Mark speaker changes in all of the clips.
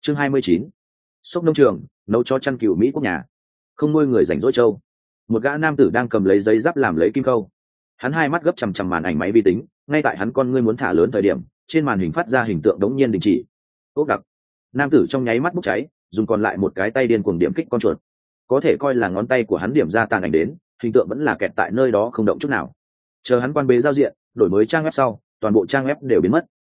Speaker 1: Chương 29. Sốc nông trường, nấu cho chăn cừu Mỹ quốc nhà. Không nuôi người rảnh rỗi trâu. Một gã nam tử đang cầm lấy giấy giáp làm lấy kim khâu. Hắn hai mắt gấp chằm chằm màn ảnh máy vi tính, ngay tại hắn con ngươi muốn thả lớn thời điểm, trên màn hình phát ra hình tượng đống nhiên đình chỉ. Ốc đặc. Nam tử trong nháy mắt bốc cháy, dùng còn lại một cái tay điên cuồng điểm kích con chuột. Có thể coi là ngón tay của hắn điểm ra tàn ảnh đến, hình tượng vẫn là kẹt tại nơi đó không động chút nào. Chờ hắn quan bế giao diện, đổi mới trang web sau, toàn bộ trang web đều biến mất.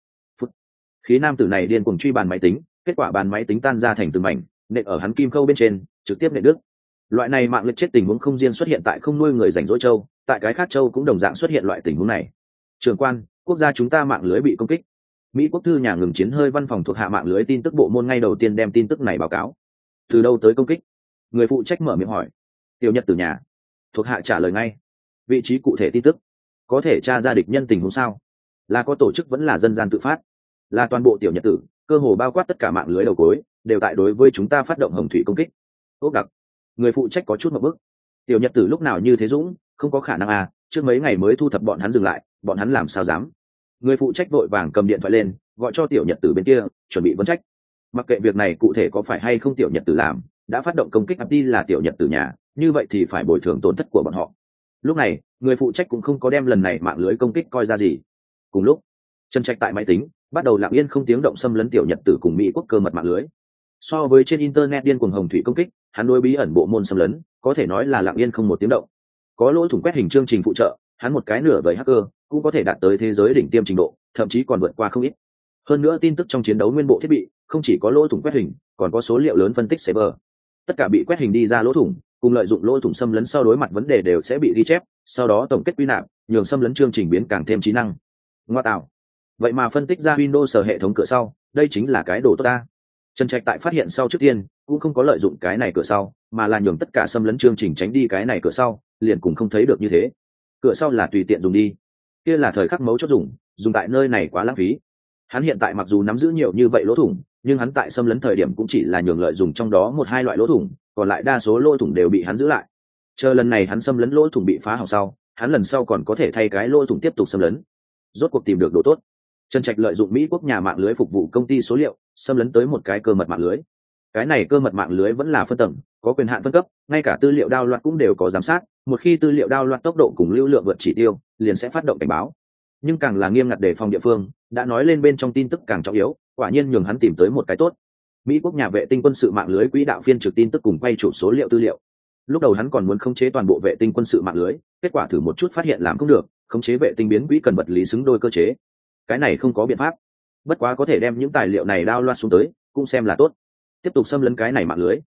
Speaker 1: Khí nam tử này điên cuồng truy bàn máy tính, kết quả bàn máy tính tan ra thành từng mảnh, nện ở hắn kim khâu bên trên, trực tiếp nện đứt. Loại này mạng lưới chết tình huống không riêng xuất hiện tại không nuôi người rảnh rỗi châu, tại cái khác châu cũng đồng dạng xuất hiện loại tình huống này. Trưởng quan, quốc gia chúng ta mạng lưới bị công kích. Mỹ quốc thư nhà ngừng chiến hơi văn phòng thuộc hạ mạng lưới tin tức bộ môn ngay đầu tiên đem tin tức này báo cáo. Từ đâu tới công kích? Người phụ trách mở miệng hỏi. Tiểu Nhật từ nhà. Thuộc hạ trả lời ngay. Vị trí cụ thể tin tức. Có thể tra ra địch nhân tình huống sao? Là có tổ chức vẫn là dân gian tự phát? Là toàn bộ Tiểu Nhật tử, cơ hồ bao quát tất cả mạng lưới đầu cuối, đều tại đối với chúng ta phát động hồng thủy công kích. Ốc đặc. Người phụ trách có chút một bước. Tiểu Nhật tử lúc nào như thế dũng, không có khả năng à, trước mấy ngày mới thu thập bọn hắn dừng lại, bọn hắn làm sao dám? Người phụ trách vội vàng cầm điện thoại lên, gọi cho Tiểu Nhật tử bên kia, chuẩn bị vấn trách. Mặc kệ việc này cụ thể có phải hay không Tiểu Nhật tử làm, đã phát động công kích đi là Tiểu Nhật tử nhà, như vậy thì phải bồi thường tổn thất của bọn họ. Lúc này, người phụ trách cũng không có đem lần này mạng lưới công kích coi ra gì. Cùng lúc, Trần Trạch tại máy tính bắt đầu lặng yên không tiếng động xâm lấn Tiểu Nhật tử cùng Mỹ quốc cơ mật mạng lưới. So với trên internet điên cuồng hồng thủy công kích, hắn đối bí ẩn bộ môn xâm lấn có thể nói là lặng yên không một tiếng động. Có lỗ thủng quét hình chương trình phụ trợ, hắn một cái nửa vời hacker cũng có thể đạt tới thế giới đỉnh tiêm trình độ, thậm chí còn vượt qua không ít. Hơn nữa tin tức trong chiến đấu nguyên bộ thiết bị không chỉ có lỗ thủng quét hình, còn có số liệu lớn phân tích server. Tất cả bị quét hình đi ra lỗ thủng, cùng lợi dụng lỗ thủng xâm lấn sau đối mặt vấn đề đều sẽ bị ghi chép, sau đó tổng kết quy nạp, nhường xâm lấn chương trình biến càng thêm trí năng. Ngoa tạo. Vậy mà phân tích ra Windows hệ thống cửa sau, đây chính là cái đồ tốt ta. Trần Trạch tại phát hiện sau trước tiên cũng không có lợi dụng cái này cửa sau, mà là nhường tất cả xâm lấn chương trình tránh đi cái này cửa sau, liền cũng không thấy được như thế. Cửa sau là tùy tiện dùng đi, kia là thời khắc mấu chốt dùng tại nơi này quá lãng phí. Hắn hiện tại mặc dù nắm giữ nhiều như vậy lỗ thủng, nhưng hắn tại xâm lấn thời điểm cũng chỉ là nhường lợi dùng trong đó một hai loại lỗ thủng, còn lại đa số lỗ thủng đều bị hắn giữ lại. Chờ lần này hắn xâm lấn lỗ thủng bị phá hỏng sau, hắn lần sau còn có thể thay cái lỗ thủng tiếp tục xâm lấn. Rốt cuộc tìm được đồ tốt. Trần Trạch lợi dụng Mỹ quốc nhà mạng lưới phục vụ công ty số liệu, xâm lấn tới một cái cơ mật mạng lưới. Cái này cơ mật mạng lưới vẫn là phân tầng, có quyền hạn phân cấp, ngay cả tư liệu download cũng đều có giám sát, một khi tư liệu download tốc độ cùng lưu lượng vượt chỉ tiêu, liền sẽ phát động cảnh báo. Nhưng càng là nghiêm ngặt đề phòng địa phương, đã nói lên bên trong tin tức càng trọng yếu, quả nhiên nhường hắn tìm tới một cái tốt. Mỹ quốc nhà vệ tinh quân sự mạng lưới quỹ đạo phiên trực tin tức cùng quay chụp số liệu tư liệu. Lúc đầu hắn còn muốn khống chế toàn bộ vệ tinh quân sự mạng lưới, kết quả thử một chút phát hiện làm không được, khống chế vệ tinh biến quỹ cần vật lý xứng đôi cơ chế. Cái này không có biện pháp. Bất quá có thể đem những tài liệu này download xuống tới, cũng xem là tốt. Tiếp tục xâm lấn cái này mạng lưới.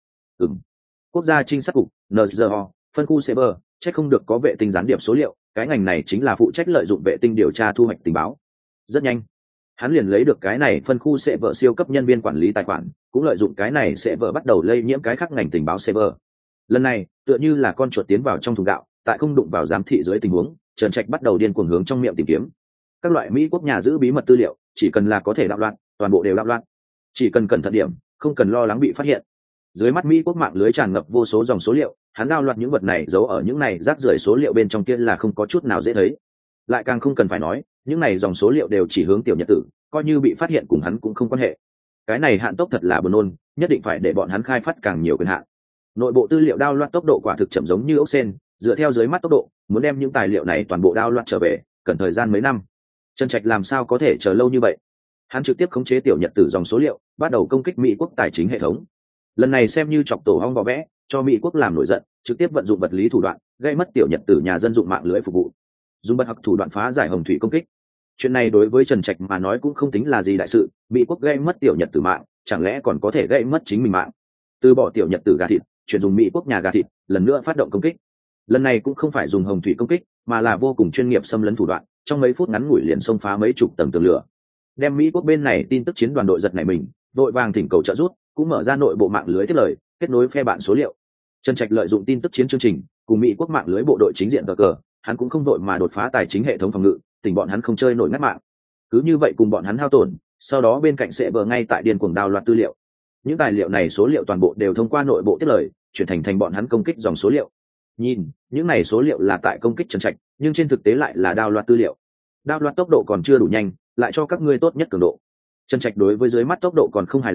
Speaker 1: Quốc gia trinh sát cục, NGO, phân khu server, chắc không được có vệ tinh gián điệp số liệu, cái ngành này chính là phụ trách lợi dụng vệ tinh điều tra thu hoạch tình báo. Rất nhanh, hắn liền lấy được cái này phân khu server siêu cấp nhân viên quản lý tài khoản, cũng lợi dụng cái này server bắt đầu lây nhiễm cái khác ngành tình báo server. Lần này, tựa như là con chuột tiến vào trong thùng gạo, tại không đụng vào giám thị dưới tình huống, Trần Trạch bắt đầu điên cuồng hướng trong miệng tìm kiếm. Các loại Mỹ quốc nhà giữ bí mật tư liệu, chỉ cần là có thể đạo loạn, toàn bộ đều đạo loạn. Chỉ cần cẩn thận điểm, không cần lo lắng bị phát hiện. Dưới mắt Mỹ quốc mạng lưới tràn ngập vô số dòng số liệu, hắn đạo loạn những vật này giấu ở những này rác rưởi số liệu bên trong kia là không có chút nào dễ thấy. Lại càng không cần phải nói, những này dòng số liệu đều chỉ hướng Tiểu Nhật tử, coi như bị phát hiện cùng hắn cũng không quan hệ. Cái này hạn tốc thật là buồn nôn, nhất định phải để bọn hắn khai phát càng nhiều quyền hạn. Nội bộ tư liệu download tốc độ quả thực chậm giống như ốc sên, dựa theo dưới mắt tốc độ, muốn đem những tài liệu này toàn bộ download trở về, cần thời gian mấy năm. Trần Trạch làm sao có thể chờ lâu như vậy? Hắn trực tiếp khống chế Tiểu Nhật tử dòng số liệu, bắt đầu công kích Mỹ quốc tài chính hệ thống. Lần này xem như chọc tổ ong vò vẽ, cho Mỹ quốc làm nổi giận, trực tiếp vận dụng vật lý thủ đoạn, gây mất Tiểu Nhật tử nhà dân dụng mạng lưới phục vụ, dùng bất hắc thủ đoạn phá giải hồng thủy công kích. Chuyện này đối với Trần Trạch mà nói cũng không tính là gì đại sự, Mỹ quốc gây mất Tiểu Nhật tử mạng, chẳng lẽ còn có thể gây mất chính mình mạng? Từ bỏ Tiểu Nhật tử gà thịt, chuyển dùng Mỹ quốc nhà gà thịt, lần nữa phát động công kích. Lần này cũng không phải dùng hồng thủy công kích, mà là vô cùng chuyên nghiệp xâm lấn thủ đoạn, trong mấy phút ngắn ngủi liền xông phá mấy chục tầng tường lửa, đem Mỹ quốc bên này tin tức chiến đoàn đội giật nảy mình, đội vàng thỉnh cầu trợ giúp, cũng mở ra nội bộ mạng lưới tiếp lời, kết nối phe bạn số liệu. Trần Trạch lợi dụng tin tức chiến chương trình cùng Mỹ quốc mạng lưới bộ đội chính diện cờ, hắn cũng không đội mà đột phá tài chính hệ thống phòng ngự, tỉnh bọn hắn không chơi nổi ngắt mạng. Cứ như vậy cùng bọn hắn hao tổn, sau đó bên cạnh sẽ vờ ngay tại điên cuồng đào loạt tư liệu. Những tài liệu này số liệu toàn bộ đều thông qua nội bộ tiếp lời, chuyển thành bọn hắn công kích dòng số liệu. Nhìn, những này số liệu là tại công kích Trần Trạch, nhưng trên thực tế lại là đào loạt tư liệu. Đào loạt tốc độ còn chưa đủ nhanh, lại cho các ngươi tốt nhất cường độ. Trần Trạch đối với dưới mắt tốc độ còn không hài lòng,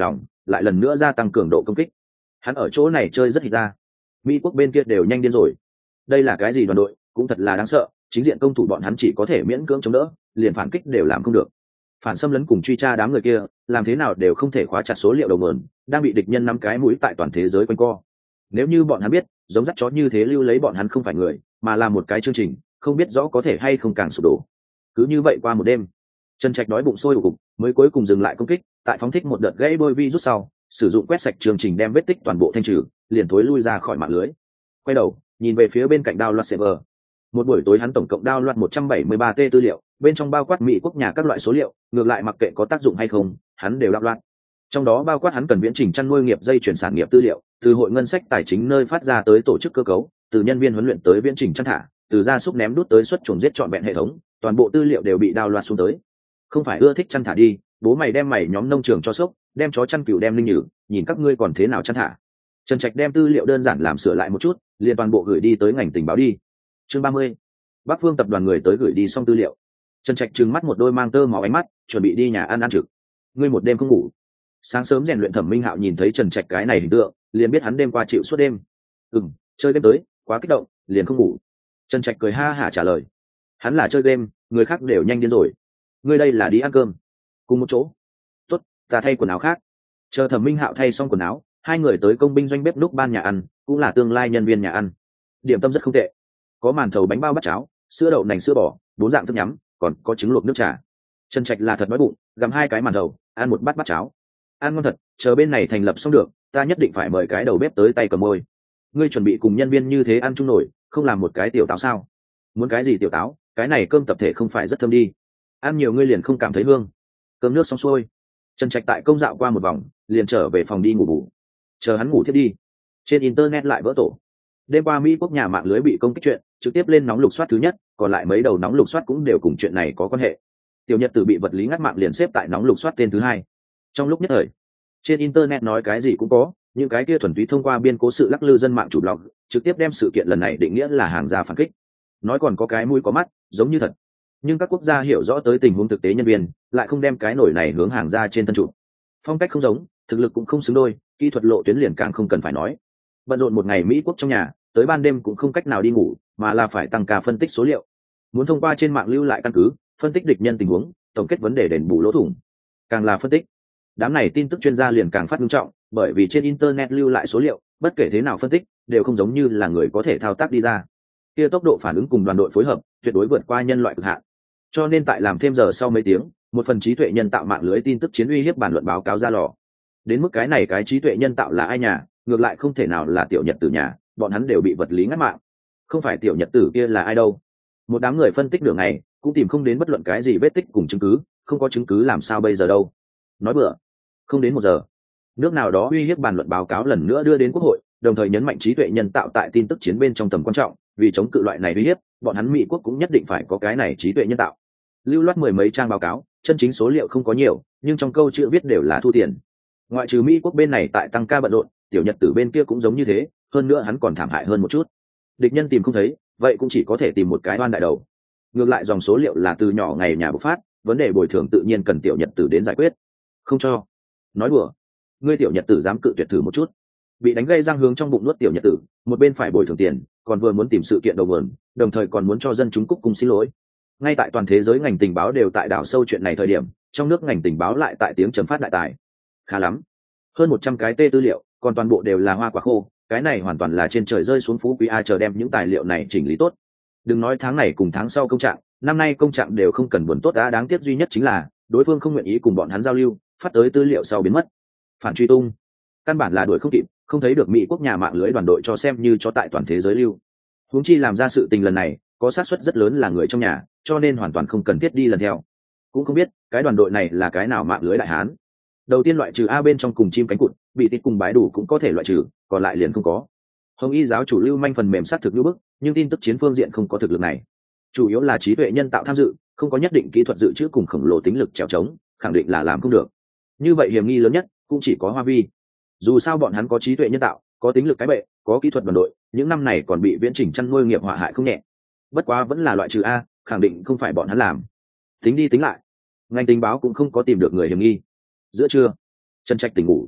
Speaker 1: lại lần nữa gia tăng cường độ công kích. Hắn ở chỗ này chơi rất hít ra. Mỹ quốc bên kia đều nhanh điên rồi. Đây là cái gì đoàn đội, cũng thật là đáng sợ, chính diện công thủ bọn hắn chỉ có thể miễn cưỡng chống đỡ, liền phản kích đều làm không được. Phản xâm lấn cùng truy tra đám người kia, làm thế nào đều không thể khóa chặt số liệu đầu nguồn, đang bị địch nhân nắm cái mũi tại toàn thế giới quanh co. Nếu như bọn hắn biết, giống dắt chó như thế lưu lấy bọn hắn không phải người, mà là một cái chương trình, không biết rõ có thể hay không càng sụp đổ. Cứ như vậy qua một đêm, Trần Trạch đói bụng sôi ù cục, mới cuối cùng dừng lại công kích, tại phóng thích một đợt gãy bôi vi rút sau, sử dụng quét sạch chương trình đem vết tích toàn bộ thanh trừ, liền thối lui ra khỏi mạng lưới. Quay đầu, nhìn về phía bên cạnh download server. Một buổi tối hắn tổng cộng download 173 t tư liệu, bên trong bao quát Mỹ quốc nhà các loại số liệu, ngược lại mặc kệ có tác dụng hay không, hắn đều download. Trong đó bao quát hắn cần viễn trình chăn nuôi nghiệp dây chuyển sản nghiệp tư liệu, từ hội ngân sách tài chính nơi phát ra tới tổ chức cơ cấu, từ nhân viên huấn luyện tới viễn trình chăn thả, từ gia súc ném đút tới xuất chuồng giết trọn vẹn hệ thống, toàn bộ tư liệu đều bị download xuống tới. Không phải ưa thích chăn thả đi, bố mày đem mày nhóm nông trường cho sốc, đem chó chăn cừu đem linh nhử, nhìn các ngươi còn thế nào chăn thả. Trần Trạch đem tư liệu đơn giản làm sửa lại một chút, liền toàn bộ gửi đi tới ngành tình báo đi. Chương 30. Bắc Phương tập đoàn người tới gửi đi xong tư liệu. Trần Trạch trừng mắt một đôi mang tơ máu ánh mắt, chuẩn bị đi nhà ăn trực. Ngươi một đêm không ngủ. Sáng sớm rèn luyện Thẩm Minh Hạo nhìn thấy Trần Trạch cái này hình tượng, liền biết hắn đêm qua chịu suốt đêm. Chơi đêm tới, quá kích động, liền không ngủ. Trần Trạch cười ha hả trả lời. Hắn là chơi game, người khác đều nhanh điên rồi. Ngươi đây là đi ăn cơm. Cùng một chỗ. Tốt, ta thay quần áo khác. Chờ Thẩm Minh Hạo thay xong quần áo, hai người tới công binh doanh bếp núc ban nhà ăn, cũng là tương lai nhân viên nhà ăn. Điểm tâm rất không tệ, có màn thầu bánh bao bát cháo, sữa đậu nành sữa bò, 4 dạng thức nhắm, còn có trứng luộc nước trà. Trần Trạch là thật đói bụng, gặm 2 cái màn thầu, ăn một bát bát cháo. Ăn ngon thật, chờ bên này thành lập xong được, ta nhất định phải mời cái đầu bếp tới tay cầm môi. Ngươi chuẩn bị cùng nhân viên như thế ăn chung nổi, không làm một cái tiểu táo sao? Muốn cái gì tiểu táo, cái này cơm tập thể không phải rất thơm đi. Ăn nhiều ngươi liền không cảm thấy hương. Cơm nước xong xuôi, Trần Trạch tại công dạo qua một vòng, liền trở về phòng đi ngủ bù. Chờ hắn ngủ thiết đi, trên internet lại vỡ tổ. Đêm qua Mỹ quốc nhà mạng lưới bị công kích chuyện, trực tiếp lên nóng lục soát thứ nhất, còn lại mấy đầu nóng lục soát cũng đều cùng chuyện này có quan hệ. Tiểu Nhật Tử bị vật lý ngắt mạng liền xếp tại nóng lục soát tên thứ 2. Trong lúc nhất thời, trên internet nói cái gì cũng có, những cái kia thuần túy thông qua biên cố sự lắc lư dân mạng chủ blog, trực tiếp đem sự kiện lần này định nghĩa là hàng gia phản kích. Nói còn có cái mũi có mắt, giống như thật. Nhưng các quốc gia hiểu rõ tới tình huống thực tế nhân viên, lại không đem cái nổi này hướng hàng gia trên thân chủ. Phong cách không giống, thực lực cũng không xứng đôi, kỹ thuật lộ tuyến liền càng không cần phải nói. Bận rộn một ngày Mỹ quốc trong nhà, tới ban đêm cũng không cách nào đi ngủ, mà là phải tăng ca phân tích số liệu. Muốn thông qua trên mạng lưu lại căn cứ, phân tích địch nhân tình huống, tổng kết vấn đề đền bù lỗ thủng. Càng là phân tích, đám này tin tức chuyên gia liền càng phát nghiêm trọng, bởi vì trên internet lưu lại số liệu, bất kể thế nào phân tích, đều không giống như là người có thể thao tác đi ra. Kia tốc độ phản ứng cùng đoàn đội phối hợp, tuyệt đối vượt qua nhân loại cực hạn. Cho nên tại làm thêm giờ sau mấy tiếng, một phần trí tuệ nhân tạo mạng lưới tin tức chiến uy hiếp bàn luận báo cáo ra lò. Đến mức cái này cái trí tuệ nhân tạo là ai nhà, ngược lại không thể nào là Tiểu Nhật Tử nhà, bọn hắn đều bị vật lý ngắt mạng. Không phải Tiểu Nhật Tử kia là ai đâu. Một đám người phân tích nửa ngày, cũng tìm không đến bất luận cái gì vết tích cùng chứng cứ, không có chứng cứ làm sao bây giờ đâu. Nói bừa, không đến 1 giờ, nước nào đó uy hiếp bàn luận báo cáo lần nữa đưa đến Quốc hội, đồng thời nhấn mạnh trí tuệ nhân tạo tại tin tức chiến bên trong tầm quan trọng, vì chống cự loại này uy hiếp, bọn hắn Mỹ quốc cũng nhất định phải có cái này trí tuệ nhân tạo. Lưu loát 10 mấy trang báo cáo, chân chính số liệu không có nhiều, nhưng trong câu chữ viết đều là thu tiền. Ngoại trừ Mỹ quốc bên này tại tăng ca bận rộn, Tiểu Nhật Tử bên kia cũng giống như thế, hơn nữa hắn còn thảm hại hơn một chút. Địch nhân tìm không thấy, vậy cũng chỉ có thể tìm một cái oan đại đầu. Ngược lại dòng số liệu là từ nhỏ ngày nhà bộc phát, vấn đề bồi thường tự nhiên cần Tiểu Nhật Tử đến giải quyết. Không cho. Nói đùa. Ngươi Tiểu Nhật Tử dám cự tuyệt thử một chút. Bị đánh gây răng hướng trong bụng nuốt Tiểu Nhật Tử, một bên phải bồi thường tiền, còn vừa muốn tìm sự kiện đầu nguồn, đồng thời còn muốn cho dân chúng cúc cung xin lỗi. Ngay tại toàn thế giới ngành tình báo đều tại đảo sâu chuyện này thời điểm, trong nước ngành tình báo lại tại tiếng chấm phát đại tài. Khá lắm. Hơn 100 cái tư liệu, còn toàn bộ đều là hoa quả khô, cái này hoàn toàn là trên trời rơi xuống phú quý, ai chờ đem những tài liệu này chỉnh lý tốt. Đừng nói tháng này cùng tháng sau công trạng, năm nay công trạng đều không cần buồn tốt đã, đáng tiếc duy nhất chính là đối phương không nguyện ý cùng bọn hắn giao lưu, phát tới tư liệu sau biến mất. Phản truy tung, căn bản là đuổi không kịp, không thấy được Mỹ quốc nhà mạng lưới đoàn đội cho xem như cho tại toàn thế giới lưu. Huống chi làm ra sự tình lần này, có xác suất rất lớn là người trong nhà, cho nên hoàn toàn không cần thiết đi lần theo. Cũng không biết cái đoàn đội này là cái nào mạng lưới đại hán. Đầu tiên loại trừ A bên trong cùng chim cánh cụt, bị tịt cùng bái đủ cũng có thể loại trừ, còn lại liền không có. Hồng Y giáo chủ lưu manh phần mềm sát thực lưu bức, nhưng tin tức chiến phương diện không có thực lực này. Chủ yếu là trí tuệ nhân tạo tham dự, không có nhất định kỹ thuật dự trữ cùng khổng lồ tính lực trèo trống, khẳng định là làm không được. Như vậy hiểm nghi lớn nhất cũng chỉ có Hoa Vi. Dù sao bọn hắn có trí tuệ nhân tạo, có tính lực cái bệ, có kỹ thuật đoàn đội, những năm này còn bị viễn trình chăn nuôi nghiệp họa hại không nhẹ. Bất quá vẫn là loại trừ A, khẳng định không phải bọn hắn làm. Tính đi tính lại, ngành tình báo cũng không có tìm được người hiểm nghi. Giữa trưa, Trần Trạch tỉnh ngủ,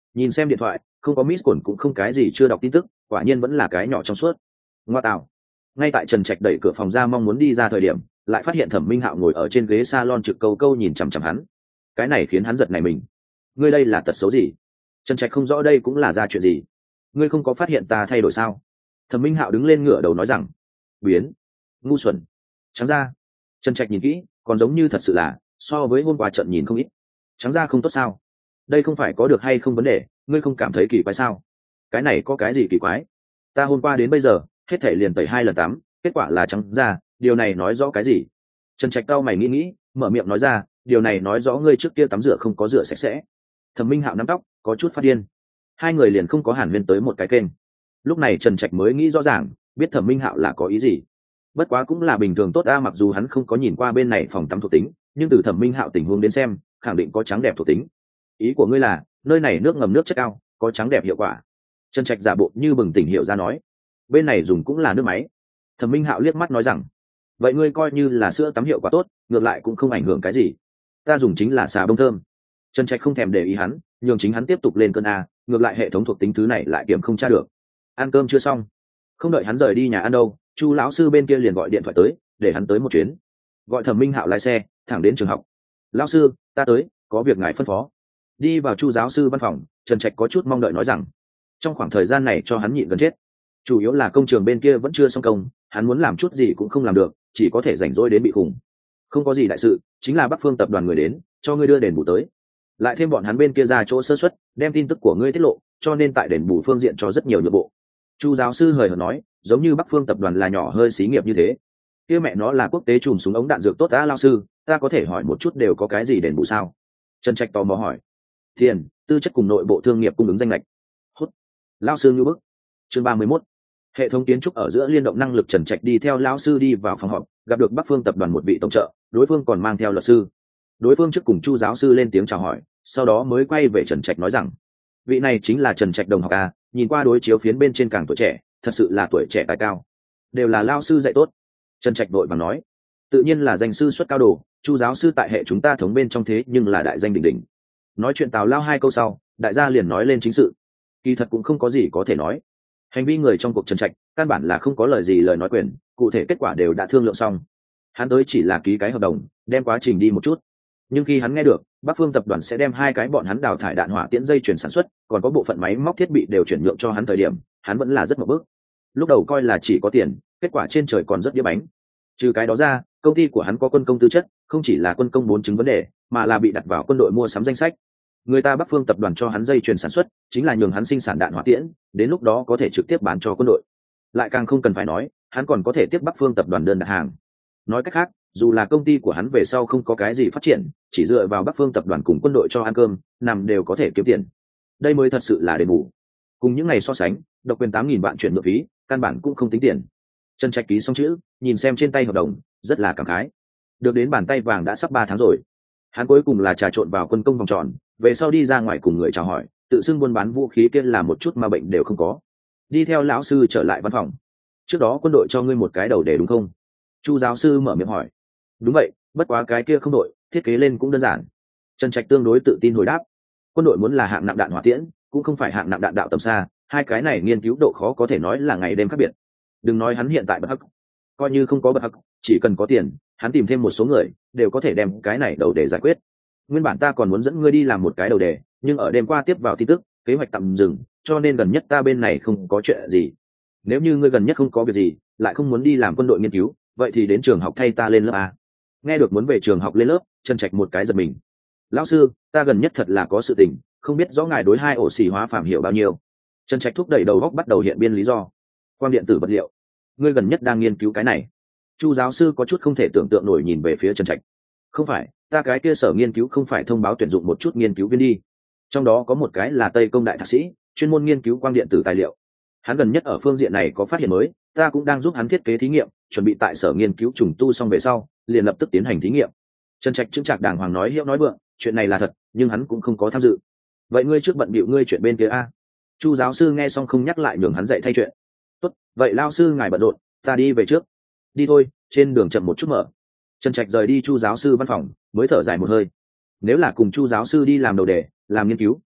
Speaker 1: nhìn xem điện thoại, không có miss cồn cũng không cái gì chưa đọc tin tức, quả nhiên vẫn là cái nhỏ trong suốt. Ngoa tạo. Ngay tại Trần Trạch đẩy cửa phòng ra mong muốn đi ra thời điểm, lại phát hiện Thẩm Minh Hạo ngồi ở trên ghế salon trực câu câu nhìn chằm chằm hắn. Cái này khiến hắn giật nảy mình. Ngươi đây là tật xấu gì? Trần Trạch không rõ đây cũng là ra chuyện gì. Ngươi không có phát hiện ta thay đổi sao? Thẩm Minh Hạo đứng lên ngửa đầu nói rằng. Biến. Ngu xuẩn. Trắng ra. Trần Trạch nhìn kỹ, còn giống như thật sự là so với hôm qua trận nhìn không ít. Trắng ra không tốt sao? Đây không phải có được hay không vấn đề, ngươi không cảm thấy kỳ quái sao? Cái này có cái gì kỳ quái? Ta hôm qua đến bây giờ hết thể liền tẩy 2 lần tắm, kết quả là trắng da, điều này nói rõ cái gì? Trần Trạch cau mày nghĩ, mở miệng nói ra, điều này nói rõ ngươi trước kia tắm rửa không có rửa sạch sẽ. Thẩm Minh Hạo nắm tóc, có chút phát điên. Hai người liền không có hàn huyên tới một cái kênh. Lúc này Trần Trạch mới nghĩ rõ ràng, biết Thẩm Minh Hạo là có ý gì. Bất quá cũng là bình thường tốt a, mặc dù hắn không có nhìn qua bên này phòng tắm thuộc tính, nhưng từ Thẩm Minh Hạo tình huống đến xem, khẳng định có trắng đẹp thuộc tính. Ý của ngươi là, nơi này nước ngầm nước chất cao, có trắng đẹp hiệu quả. Trần Trạch giả bộ như bừng tỉnh hiểu ra nói, bên này dùng cũng là nước máy. Thẩm Minh Hạo liếc mắt nói rằng, vậy ngươi coi như là sữa tắm hiệu quả tốt, ngược lại cũng không ảnh hưởng cái gì. Ta dùng chính là xà bông thơm. Trần Trạch không thèm để ý hắn, nhường chính hắn tiếp tục lên cơn a, ngược lại hệ thống thuộc tính thứ này lại kiểm không tra được. Ăn cơm chưa xong, không đợi hắn rời đi nhà ăn đâu, Chu lão sư bên kia liền gọi điện thoại tới, để hắn tới một chuyến. Gọi Thẩm Minh Hạo lái xe thẳng đến trường học. Lão sư, ta tới, có việc ngài phân phó. Đi vào Chu giáo sư văn phòng, Trần Trạch có chút mong đợi nói rằng, trong khoảng thời gian này cho hắn nhịn gần chết, chủ yếu là công trường bên kia vẫn chưa xong công, hắn muốn làm chút gì cũng không làm được, chỉ có thể rảnh rỗi đến bị khủng. Không có gì đại sự, chính là Bắc Phương tập đoàn người đến cho ngươi đưa đền bù tới, lại thêm bọn hắn bên kia ra chỗ sơ suất đem tin tức của ngươi tiết lộ, cho nên tại đền bù phương diện cho rất nhiều nhượng bộ. Chu giáo sư hời hợt nói, giống như Bắc Phương tập đoàn là nhỏ hơi xí nghiệp như thế, kia mẹ nó là quốc tế chùm súng ống đạn dược tốt á. Lao sư, ta có thể hỏi một chút đều có cái gì đền bù sao? Trần Trạch tò mò hỏi. Tiền, tư chất cùng nội bộ thương nghiệp cung ứng danh lệch. Hút. Lao sư như bức. Chương 31. Hệ thống kiến trúc ở giữa liên động năng lực. Trần Trạch đi theo lão sư đi vào phòng họp, gặp được Bắc Phương tập đoàn một vị tổng trợ, đối phương còn mang theo luật sư. Đối phương trước cùng Chu giáo sư lên tiếng chào hỏi, sau đó mới quay về Trần Trạch nói rằng, vị này chính là Trần Trạch đồng học a, nhìn qua đối chiếu phiến bên trên càng tuổi trẻ, thật sự là tuổi trẻ tài cao, đều là lao sư dạy tốt. Trần Trạch đội bằng nói, tự nhiên là danh sư xuất cao đồ, Chu giáo sư tại hệ chúng ta thống bên trong thế nhưng là đại danh đỉnh đỉnh. Nói chuyện tào lao 2 câu sau, đại gia liền nói lên chính sự. Kỳ thật cũng không có gì có thể nói, hành vi người trong cuộc Trần Trạch căn bản là không có lời nói quyền, cụ thể kết quả đều đã thương lượng xong. Hắn tới chỉ là ký cái hợp đồng, đem quá trình đi một chút. Nhưng khi hắn nghe được Bắc Phương tập đoàn sẽ đem 2 cái bọn hắn đào thải đạn hỏa tiễn dây chuyển sản xuất, còn có bộ phận máy móc thiết bị đều chuyển nhượng cho hắn thời điểm, hắn vẫn là rất mập bức. Lúc đầu coi là chỉ có tiền, kết quả trên trời còn rất đĩa bánh. Trừ cái đó ra, công ty của hắn có quân công tư chất, không chỉ là quân công 4 chứng vấn đề, mà là bị đặt vào quân đội mua sắm danh sách. Người ta Bắc Phương tập đoàn cho hắn dây chuyền sản xuất, chính là nhường hắn sinh sản đạn hỏa tiễn, đến lúc đó có thể trực tiếp bán cho quân đội. Lại càng không cần phải nói, hắn còn có thể tiếp Bắc Phương tập đoàn đơn đặt hàng. Nói cách khác, dù là công ty của hắn về sau không có cái gì phát triển, chỉ dựa vào Bắc Phương tập đoàn cùng quân đội cho ăn cơm, nằm đều có thể kiếm tiền. Đây mới thật sự là đền bù. Cùng những ngày so sánh, độc quyền 8.000 vạn chuyển nhượng phí, căn bản cũng không tính tiền. Trần Trạch ký xong chữ, nhìn xem trên tay hợp đồng, rất là cảm khái. Được đến bàn tay vàng đã sắp 3 tháng rồi. Hắn cuối cùng là trà trộn vào quân công vòng tròn, về sau đi ra ngoài cùng người chào hỏi, tự xưng buôn bán vũ khí kia là một chút mà bệnh đều không có. Đi theo lão sư trở lại văn phòng. Trước đó quân đội cho ngươi một cái đầu đề đúng không? Chu giáo sư mở miệng hỏi. Đúng vậy, bất quá cái kia không đội, thiết kế lên cũng đơn giản. Trần Trạch tương đối tự tin hồi đáp. Quân đội muốn là hạng nặng đạn hỏa tiễn, cũng không phải hạng nặng đạn đạo tầm xa, 2 cái này nghiên cứu độ khó có thể nói là ngày đêm khác biệt. Đừng nói hắn hiện tại bật hắc, coi như không có bật hắc, chỉ cần có tiền, hắn tìm thêm một số người đều có thể đem cái này đầu đề giải quyết. Nguyên bản ta còn muốn dẫn ngươi đi làm một cái đầu đề, nhưng ở đêm qua tiếp vào tin tức, kế hoạch tạm dừng, cho nên gần nhất ta bên này không có chuyện gì. Nếu như ngươi gần nhất không có việc gì, lại không muốn đi làm quân đội nghiên cứu, vậy thì đến trường học thay ta lên lớp a. Nghe được muốn về trường học lên lớp, Trần Trạch một cái giật mình. Lão sư, ta gần nhất thật là có sự tình, không biết rõ ngài đối 2 ổ xỉ hóa phàm hiểu bao nhiêu. Trần Trạch thúc đẩy đầu góc bắt đầu hiện biên lý do. Quang điện tử vật liệu, ngươi gần nhất đang nghiên cứu cái này? Chu giáo sư có chút không thể tưởng tượng nổi nhìn về phía Trần Trạch. Không phải, ta cái kia sở nghiên cứu không phải thông báo tuyển dụng một chút nghiên cứu viên đi. Trong đó có một cái là Tây Công đại thạc sĩ, chuyên môn nghiên cứu quang điện tử tài liệu. Hắn gần nhất ở phương diện này có phát hiện mới, ta cũng đang giúp hắn thiết kế thí nghiệm, chuẩn bị tại sở nghiên cứu trùng tu xong về sau, liền lập tức tiến hành thí nghiệm. Trần Trạch chững chạc đàng hoàng nói hiệu nói vượng, chuyện này là thật, nhưng hắn cũng không có tham dự. Vậy ngươi trước bận bịu ngươi chuyện bên kia a. Chu giáo sư nghe xong không nhắc lại nhường hắn dạy thay chuyện. Tốt, vậy lao sư ngài bận rộn, ta đi về trước. Đi thôi, trên đường chậm một chút mở. Trần Trạch rời đi Chu giáo sư văn phòng, mới thở dài một hơi. Nếu là cùng Chu giáo sư đi làm đầu đề, làm nghiên cứu,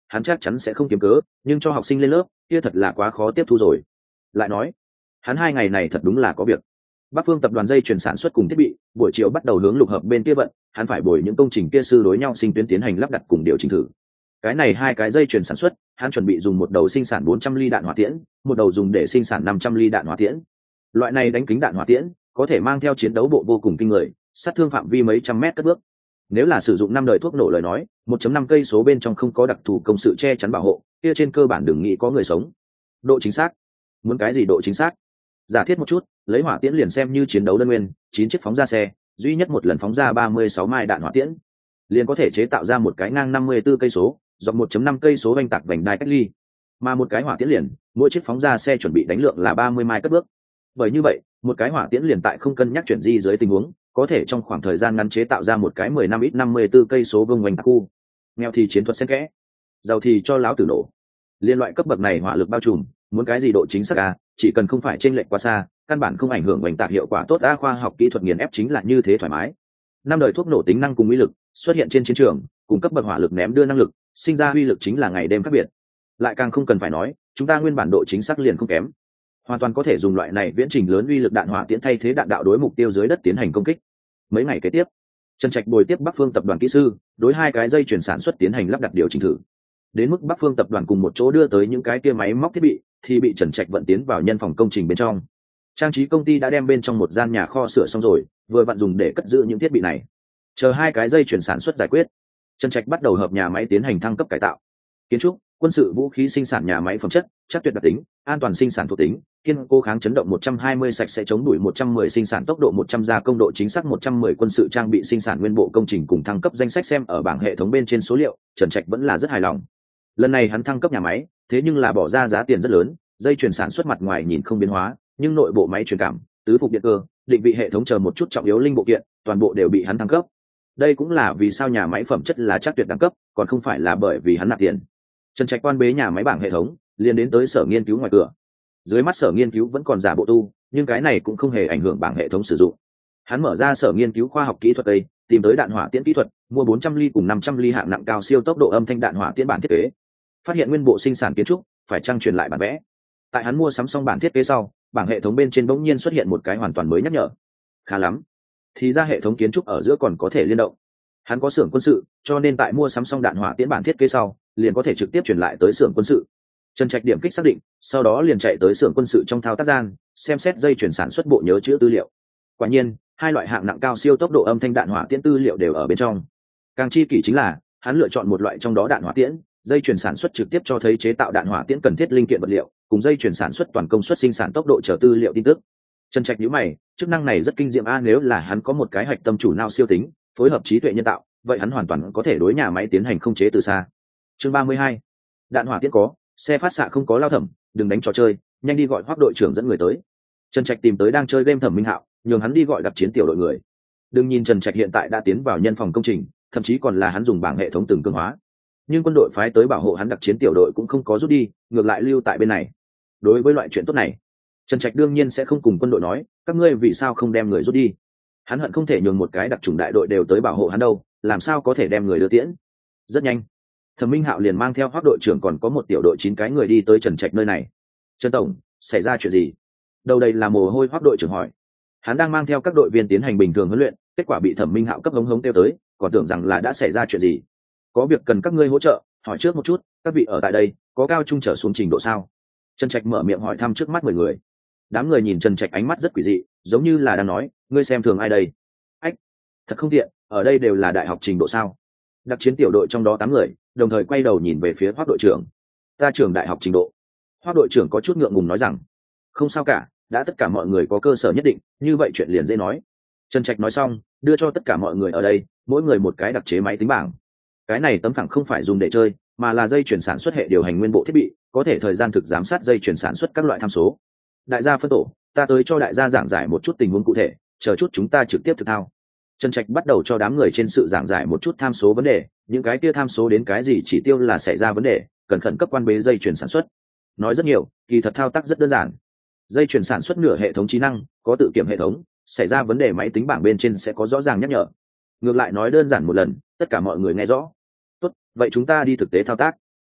Speaker 1: hắn chắc chắn sẽ không kiếm cớ, nhưng cho học sinh lên lớp kia thật là quá khó tiếp thu rồi. Lại nói hắn 2 ngày này thật đúng là có việc. Bắc Phương tập đoàn dây chuyển sản xuất cùng thiết bị buổi chiều bắt đầu hướng lục hợp bên kia vận, hắn phải bồi những công trình kia sư đối nhau sinh tuyến tiến hành lắp đặt cùng điều chỉnh thử. Cái này 2 cái dây chuyển sản xuất, hắn chuẩn bị dùng một đầu sinh sản 400 ly đạn hỏa tiễn, một đầu dùng để sinh sản 500 ly đạn hỏa tiễn. Loại này đánh kính đạn hỏa tiễn có thể mang theo chiến đấu bộ vô cùng kinh người, sát thương phạm vi mấy trăm mét cất bước. Nếu là sử dụng 5 đời thuốc nổ lời nói, 1.5 cây số bên trong không có đặc thù công sự che chắn bảo hộ, kia trên cơ bản đừng nghĩ có người sống. Độ chính xác, muốn cái gì độ chính xác? Giả thiết một chút, lấy hỏa tiễn liền xem như chiến đấu đơn nguyên, 9 chiếc phóng ra xe, duy nhất một lần phóng ra 36 mai đạn hỏa tiễn, liền có thể chế tạo ra một cái ngang 54 cây số, dọc 1.5 cây số vành tạc vành đai cách ly. Mà một cái hỏa tiễn liền, mỗi chiếc phóng ra xe chuẩn bị đánh lượng là 30 mai cất bước. Bởi như vậy, một cái hỏa tiễn liền tại không cân nhắc chuyển di dưới tình huống, có thể trong khoảng thời gian ngắn chế tạo ra một cái 10 năm ít 54 cây số vương vành tạc khu. Nghèo thì chiến thuật xen kẽ, giàu thì cho láo tử nổ. Liên loại cấp bậc này hỏa lực bao trùm, muốn cái gì độ chính xác à, chỉ cần không phải chênh lệch quá xa, căn bản không ảnh hưởng vành tạc hiệu quả tốt. Khoa học kỹ thuật nghiền ép chính là như thế thoải mái. 5 đời thuốc nổ tính năng cùng uy lực xuất hiện trên chiến trường, cùng cấp bậc hỏa lực ném đưa năng lực, sinh ra uy lực chính là ngày đêm khác biệt. Lại càng không cần phải nói, chúng ta nguyên bản độ chính xác liền không kém, hoàn toàn có thể dùng loại này viễn trình lớn uy lực đạn hỏa tiễn thay thế đạn đạo đối mục tiêu dưới đất tiến hành công kích. Mấy ngày kế tiếp, Trần Trạch bồi tiếp Bắc Phương tập đoàn kỹ sư đối 2 cái dây chuyển sản xuất tiến hành lắp đặt điều chỉnh thử. Đến mức Bắc Phương tập đoàn cùng một chỗ đưa tới những cái kia máy móc thiết bị thì bị Trần Trạch vận tiến vào nhân phòng công trình bên trong. Trang trí công ty đã đem bên trong một gian nhà kho sửa xong rồi, vừa vặn dùng để cất giữ những thiết bị này. Chờ 2 cái dây chuyển sản xuất giải quyết, Trần Trạch bắt đầu hợp nhà máy tiến hành thăng cấp cải tạo. Kiến trúc, quân sự, vũ khí sinh sản nhà máy phẩm chất, chắc tuyệt đặc tính, an toàn sinh sản thuộc tính, kiên cố kháng chấn động 120, sạch sẽ chống đuổi 110, sinh sản tốc độ 100, gia công độ chính xác 110, quân sự trang bị sinh sản nguyên bộ công trình cùng thăng cấp danh sách xem ở bảng hệ thống bên trên số liệu, Trần Trạch vẫn là rất hài lòng. Lần này hắn thăng cấp nhà máy, thế nhưng là bỏ ra giá tiền rất lớn, dây chuyển sản xuất mặt ngoài nhìn không biến hóa, nhưng nội bộ máy truyền cảm, tứ phục điện cơ, định vị hệ thống chờ một chút trọng yếu linh bộ kiện, toàn bộ đều bị hắn thăng cấp. Đây cũng là vì sao nhà máy phẩm chất là chắc tuyệt đẳng cấp, còn không phải là bởi vì hắn nạp tiền. Trần Trạch quan bế nhà máy bảng hệ thống, liền đến tới sở nghiên cứu ngoài cửa. Dưới mắt sở nghiên cứu vẫn còn giả bộ tu, nhưng cái này cũng không hề ảnh hưởng bảng hệ thống sử dụng. Hắn mở ra sở nghiên cứu khoa học kỹ thuật đây, tìm tới đạn hỏa tiễn kỹ thuật, mua 400 ly cùng 500 ly hạng nặng cao siêu tốc độ âm thanh đạn hỏa tiễn bản thiết kế. Phát hiện nguyên bộ sinh sản kiến trúc, phải trang truyền lại bản vẽ. Tại hắn mua sắm xong bản thiết kế sau, bảng hệ thống bên trên bỗng nhiên xuất hiện một cái hoàn toàn mới nhắc nhở. Khá lắm, thì ra hệ thống kiến trúc ở giữa còn có thể liên động. Hắn có xưởng quân sự, cho nên tại mua sắm xong đạn hỏa tiễn bản thiết kế sau, liền có thể trực tiếp truyền lại tới xưởng quân sự. Trần Trạch điểm kích xác định, sau đó liền chạy tới xưởng quân sự trong thao tác gian, xem xét dây chuyển sản xuất bộ nhớ chữ tư liệu. Quả nhiên, 2 loại hạng nặng cao siêu tốc độ âm thanh đạn hỏa tiễn tư liệu đều ở bên trong. Càng chi kỷ chính là, hắn lựa chọn một loại trong đó đạn hỏa tiễn, dây chuyển sản xuất trực tiếp cho thấy chế tạo đạn hỏa tiễn cần thiết linh kiện vật liệu, cùng dây chuyển sản xuất toàn công suất sinh sản tốc độ chờ tư liệu tin tức. Trần Trạch nhíu mày, chức năng này rất kinh diệm a, nếu là hắn có một cái hạch tâm chủ não siêu tính, phối hợp trí tuệ nhân tạo, vậy hắn hoàn toàn có thể đối nhà máy tiến hành khống chế từ xa. Chương 32. Đạn hỏa tiễn có, xe phát xạ không có lao thẩm, đừng đánh trò chơi, nhanh đi gọi Hoắc đội trưởng dẫn người tới. Trần Trạch tìm tới đang chơi game Thẩm Minh Hạo, nhường hắn đi gọi gặp chiến tiểu đội người. Đừng nhìn Trần Trạch hiện tại đã tiến vào nhân phòng công trình, thậm chí còn là hắn dùng bảng hệ thống từng cường hóa, nhưng quân đội phái tới bảo hộ hắn đặc chiến tiểu đội cũng không có rút đi, ngược lại lưu tại bên này. Đối với loại chuyện tốt này, Trần Trạch đương nhiên sẽ không cùng quân đội nói, các ngươi vì sao không đem người rút đi. Hắn hận không thể nhường một cái đặc chủng đại đội đều tới bảo hộ hắn đâu, làm sao có thể đem người đưa tiễn. Rất nhanh, Thẩm Minh Hạo liền mang theo Hoắc đội trưởng còn có một tiểu đội 9 cái người đi tới Trần Trạch nơi này. Trần tổng, xảy ra chuyện gì? Đầu đây là mồ hôi Hoắc đội trưởng hỏi. Hắn đang mang theo các đội viên tiến hành bình thường huấn luyện, kết quả bị Thẩm Minh Hạo cấp hống hống kêu tới, còn tưởng rằng là đã xảy ra chuyện gì. Có việc cần các ngươi hỗ trợ, hỏi trước một chút, các vị ở tại đây có cao trung trở xuống trình độ sao? Trần Trạch mở miệng hỏi thăm trước mắt 10 người. Đám người nhìn Trần Trạch ánh mắt rất quỷ dị, giống như là đang nói, ngươi xem thường ai đây? Ách, thật không tiện, ở đây đều là đại học trình độ sao? Đặc chiến tiểu đội trong đó 8 người, đồng thời quay đầu nhìn về phía Hoắc đội trưởng. Ta trường đại học trình độ. Hoắc đội trưởng có chút ngượng ngùng nói rằng, không sao cả, đã tất cả mọi người có cơ sở nhất định, như vậy chuyện liền dễ nói. Trần Trạch nói xong, đưa cho tất cả mọi người ở đây, mỗi người một cái đặc chế máy tính bảng. Cái này tấm phẳng không phải dùng để chơi, mà là dây chuyển sản xuất hệ điều hành nguyên bộ thiết bị, có thể thời gian thực giám sát dây chuyển sản xuất các loại tham số. Đại gia phân tổ, ta tới cho đại gia giảng giải một chút tình huống cụ thể, chờ chút chúng ta trực tiếp thực thao. Trần Trạch bắt đầu cho đám người trên sự giảng giải một chút tham số vấn đề, những cái kia tham số đến cái gì chỉ tiêu là xảy ra vấn đề, cần khẩn cấp quan bế dây chuyển sản xuất. Nói rất nhiều, kỳ thật thao tác rất đơn giản. Dây chuyển sản xuất nửa hệ thống trí năng, có tự kiểm hệ thống, xảy ra vấn đề máy tính bảng bên trên sẽ có rõ ràng nhắc nhở. Ngược lại nói đơn giản một lần, tất cả mọi người nghe rõ. Tốt, vậy chúng ta đi thực tế thao tác.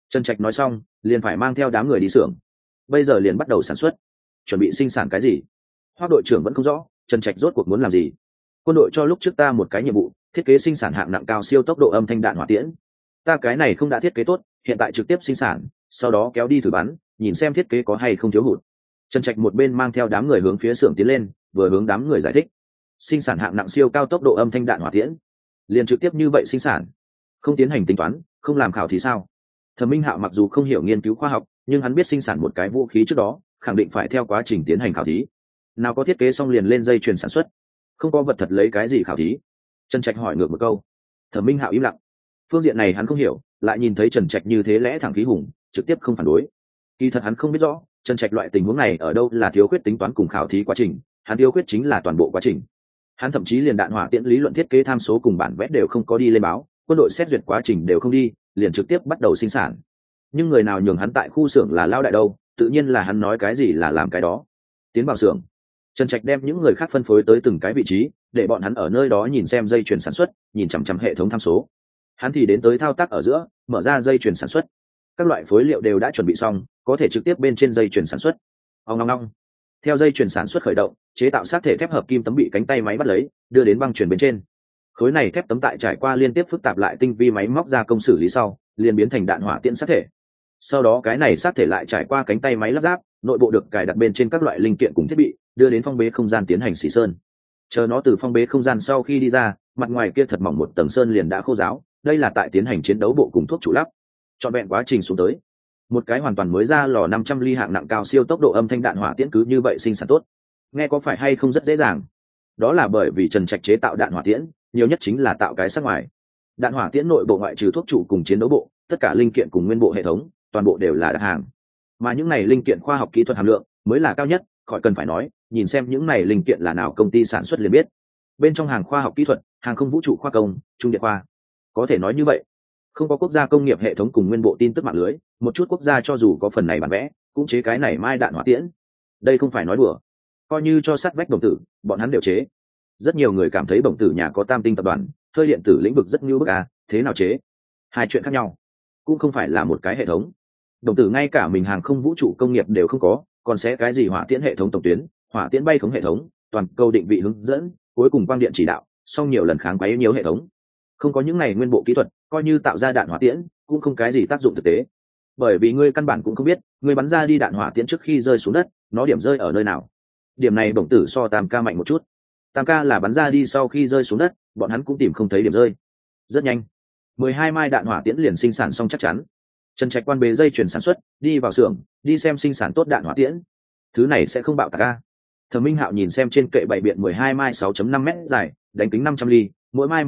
Speaker 1: Trần Trạch nói xong liền phải mang theo đám người đi xưởng, bây giờ liền bắt đầu sản xuất. Chuẩn bị sinh sản cái gì? Hoác đội trưởng vẫn không rõ Trần Trạch rốt cuộc muốn làm gì. Quân đội cho lúc trước ta một cái nhiệm vụ, thiết kế sinh sản hạng nặng cao siêu tốc độ âm thanh đạn hỏa tiễn. Ta cái này không đã thiết kế tốt, hiện tại trực tiếp sinh sản, sau đó kéo đi thử bắn, nhìn xem thiết kế có hay không thiếu hụt. Trần Trạch một bên mang theo đám người hướng phía xưởng tiến lên, vừa hướng đám người giải thích. Sinh sản hạng nặng siêu cao tốc độ âm thanh đạn hỏa tiễn, liền trực tiếp như vậy sinh sản, không tiến hành tính toán, không làm khảo thì sao? Thẩm Minh Hạo mặc dù không hiểu nghiên cứu khoa học, nhưng hắn biết sinh sản một cái vũ khí trước đó khẳng định phải theo quá trình tiến hành khảo thí. Nào có thiết kế xong liền lên dây chuyền sản xuất, không có vật thật lấy cái gì khảo thí? Trần Trạch hỏi ngược một câu. Thẩm Minh Hạo im lặng. Phương diện này hắn không hiểu, lại nhìn thấy Trần Trạch như thế lẽ thẳng khí hùng, trực tiếp không phản đối. Kỳ thật hắn không biết rõ Trần Trạch loại tình huống này ở đâu là thiếu khuyết tính toán cùng khảo thí quá trình, hắn thiếu khuyết chính là toàn bộ quá trình. Hắn thậm chí liền đạn hỏa tiễn lý luận thiết kế tham số cùng bản vẽ đều không có đi lên báo, quân đội xét duyệt quá trình đều không đi, liền trực tiếp bắt đầu sinh sản. Nhưng người nào nhường hắn tại khu xưởng là lao đại đâu, tự nhiên là hắn nói cái gì là làm cái đó. Tiến vào xưởng, Trần Trạch đem những người khác phân phối tới từng cái vị trí, để bọn hắn ở nơi đó nhìn xem dây chuyền sản xuất, nhìn chằm chằm hệ thống tham số. Hắn thì đến tới thao tác ở giữa, mở ra dây chuyền sản xuất. Các loại phối liệu đều đã chuẩn bị xong, có thể trực tiếp bên trên dây chuyền sản xuất. Ong ong ong. Theo dây chuyền sản xuất khởi động, chế tạo sát thể thép hợp kim tấm bị cánh tay máy bắt lấy, đưa đến băng chuyền bên trên. Khối này thép tấm tại trải qua liên tiếp phức tạp lại tinh vi máy móc gia công xử lý sau, liền biến thành đạn hỏa tiễn sát thể. Sau đó cái này sát thể lại trải qua cánh tay máy lắp ráp, nội bộ được cài đặt bên trên các loại linh kiện cùng thiết bị, đưa đến phong bế không gian tiến hành xỉ sơn. Chờ nó từ phong bế không gian sau khi đi ra, mặt ngoài kia thật mỏng một tầng sơn liền đã khô ráo, đây là tại tiến hành chiến đấu bộ cùng thuốc trụ lắp. Trọn vẹn quá trình xuống tới, một cái hoàn toàn mới ra lò 500 ly hạng nặng cao siêu tốc độ âm thanh đạn hỏa tiễn cứ như vậy sinh sản tốt. Nghe có phải hay không rất dễ dàng? Đó là bởi vì Trần Trạch chế tạo đạn hỏa tiễn, nhiều nhất chính là tạo cái sắc ngoài. Đạn hỏa tiễn nội bộ ngoại trừ thuốc trụ cùng chiến đấu bộ, tất cả linh kiện cùng nguyên bộ hệ thống, toàn bộ đều là đặt hàng. Mà những này linh kiện khoa học kỹ thuật hàm lượng mới là cao nhất, khỏi cần phải nói, nhìn xem những này linh kiện là nào công ty sản xuất liền biết. Bên trong hàng khoa học kỹ thuật, hàng không vũ trụ khoa công, trung điện khoa. Có thể nói như vậy, không có quốc gia công nghiệp hệ thống cùng nguyên bộ tin tức mạng lưới, một chút quốc gia cho dù có phần này bản vẽ, cũng chế cái này mai đạn hỏa tiễn. Đây không phải nói đùa, coi như cho sắt vách đồng tử, bọn hắn đều chế. Rất nhiều người cảm thấy đồng tử nhà có Tam Tinh tập đoàn, hơi điện tử lĩnh vực rất như bức à, thế nào chế? Hai chuyện khác nhau, cũng không phải là một cái hệ thống. Đồng tử ngay cả mình hàng không vũ trụ công nghiệp đều không có, còn sẽ cái gì hỏa tiễn hệ thống tổng tuyến, hỏa tiễn bay khống hệ thống, toàn cầu định vị hướng dẫn, cuối cùng quang điện chỉ đạo, xong nhiều lần kháng quấy nhiều hệ thống. Không có những này nguyên bộ kỹ thuật, coi như tạo ra đạn hỏa tiễn cũng không cái gì tác dụng thực tế, bởi vì ngươi căn bản cũng không biết ngươi bắn ra đi đạn hỏa tiễn trước khi rơi xuống đất nó điểm rơi ở nơi nào. Điểm này bổng tử so Tam Ca mạnh một chút. Tam Ca là bắn ra đi sau khi rơi xuống đất, bọn hắn cũng tìm không thấy điểm rơi. Rất nhanh, 12 mai đạn hỏa tiễn liền sinh sản xong chắc chắn. Trần Trạch quan bế dây chuyển sản xuất, đi vào xưởng, đi xem sinh sản tốt đạn hỏa tiễn. Thứ này sẽ không bạo tạc a. Thẩm Minh Hạo nhìn xem trên kệ bày biện 12 mai 6.5 mét dài, đánh kính 500 ly, mỗi mai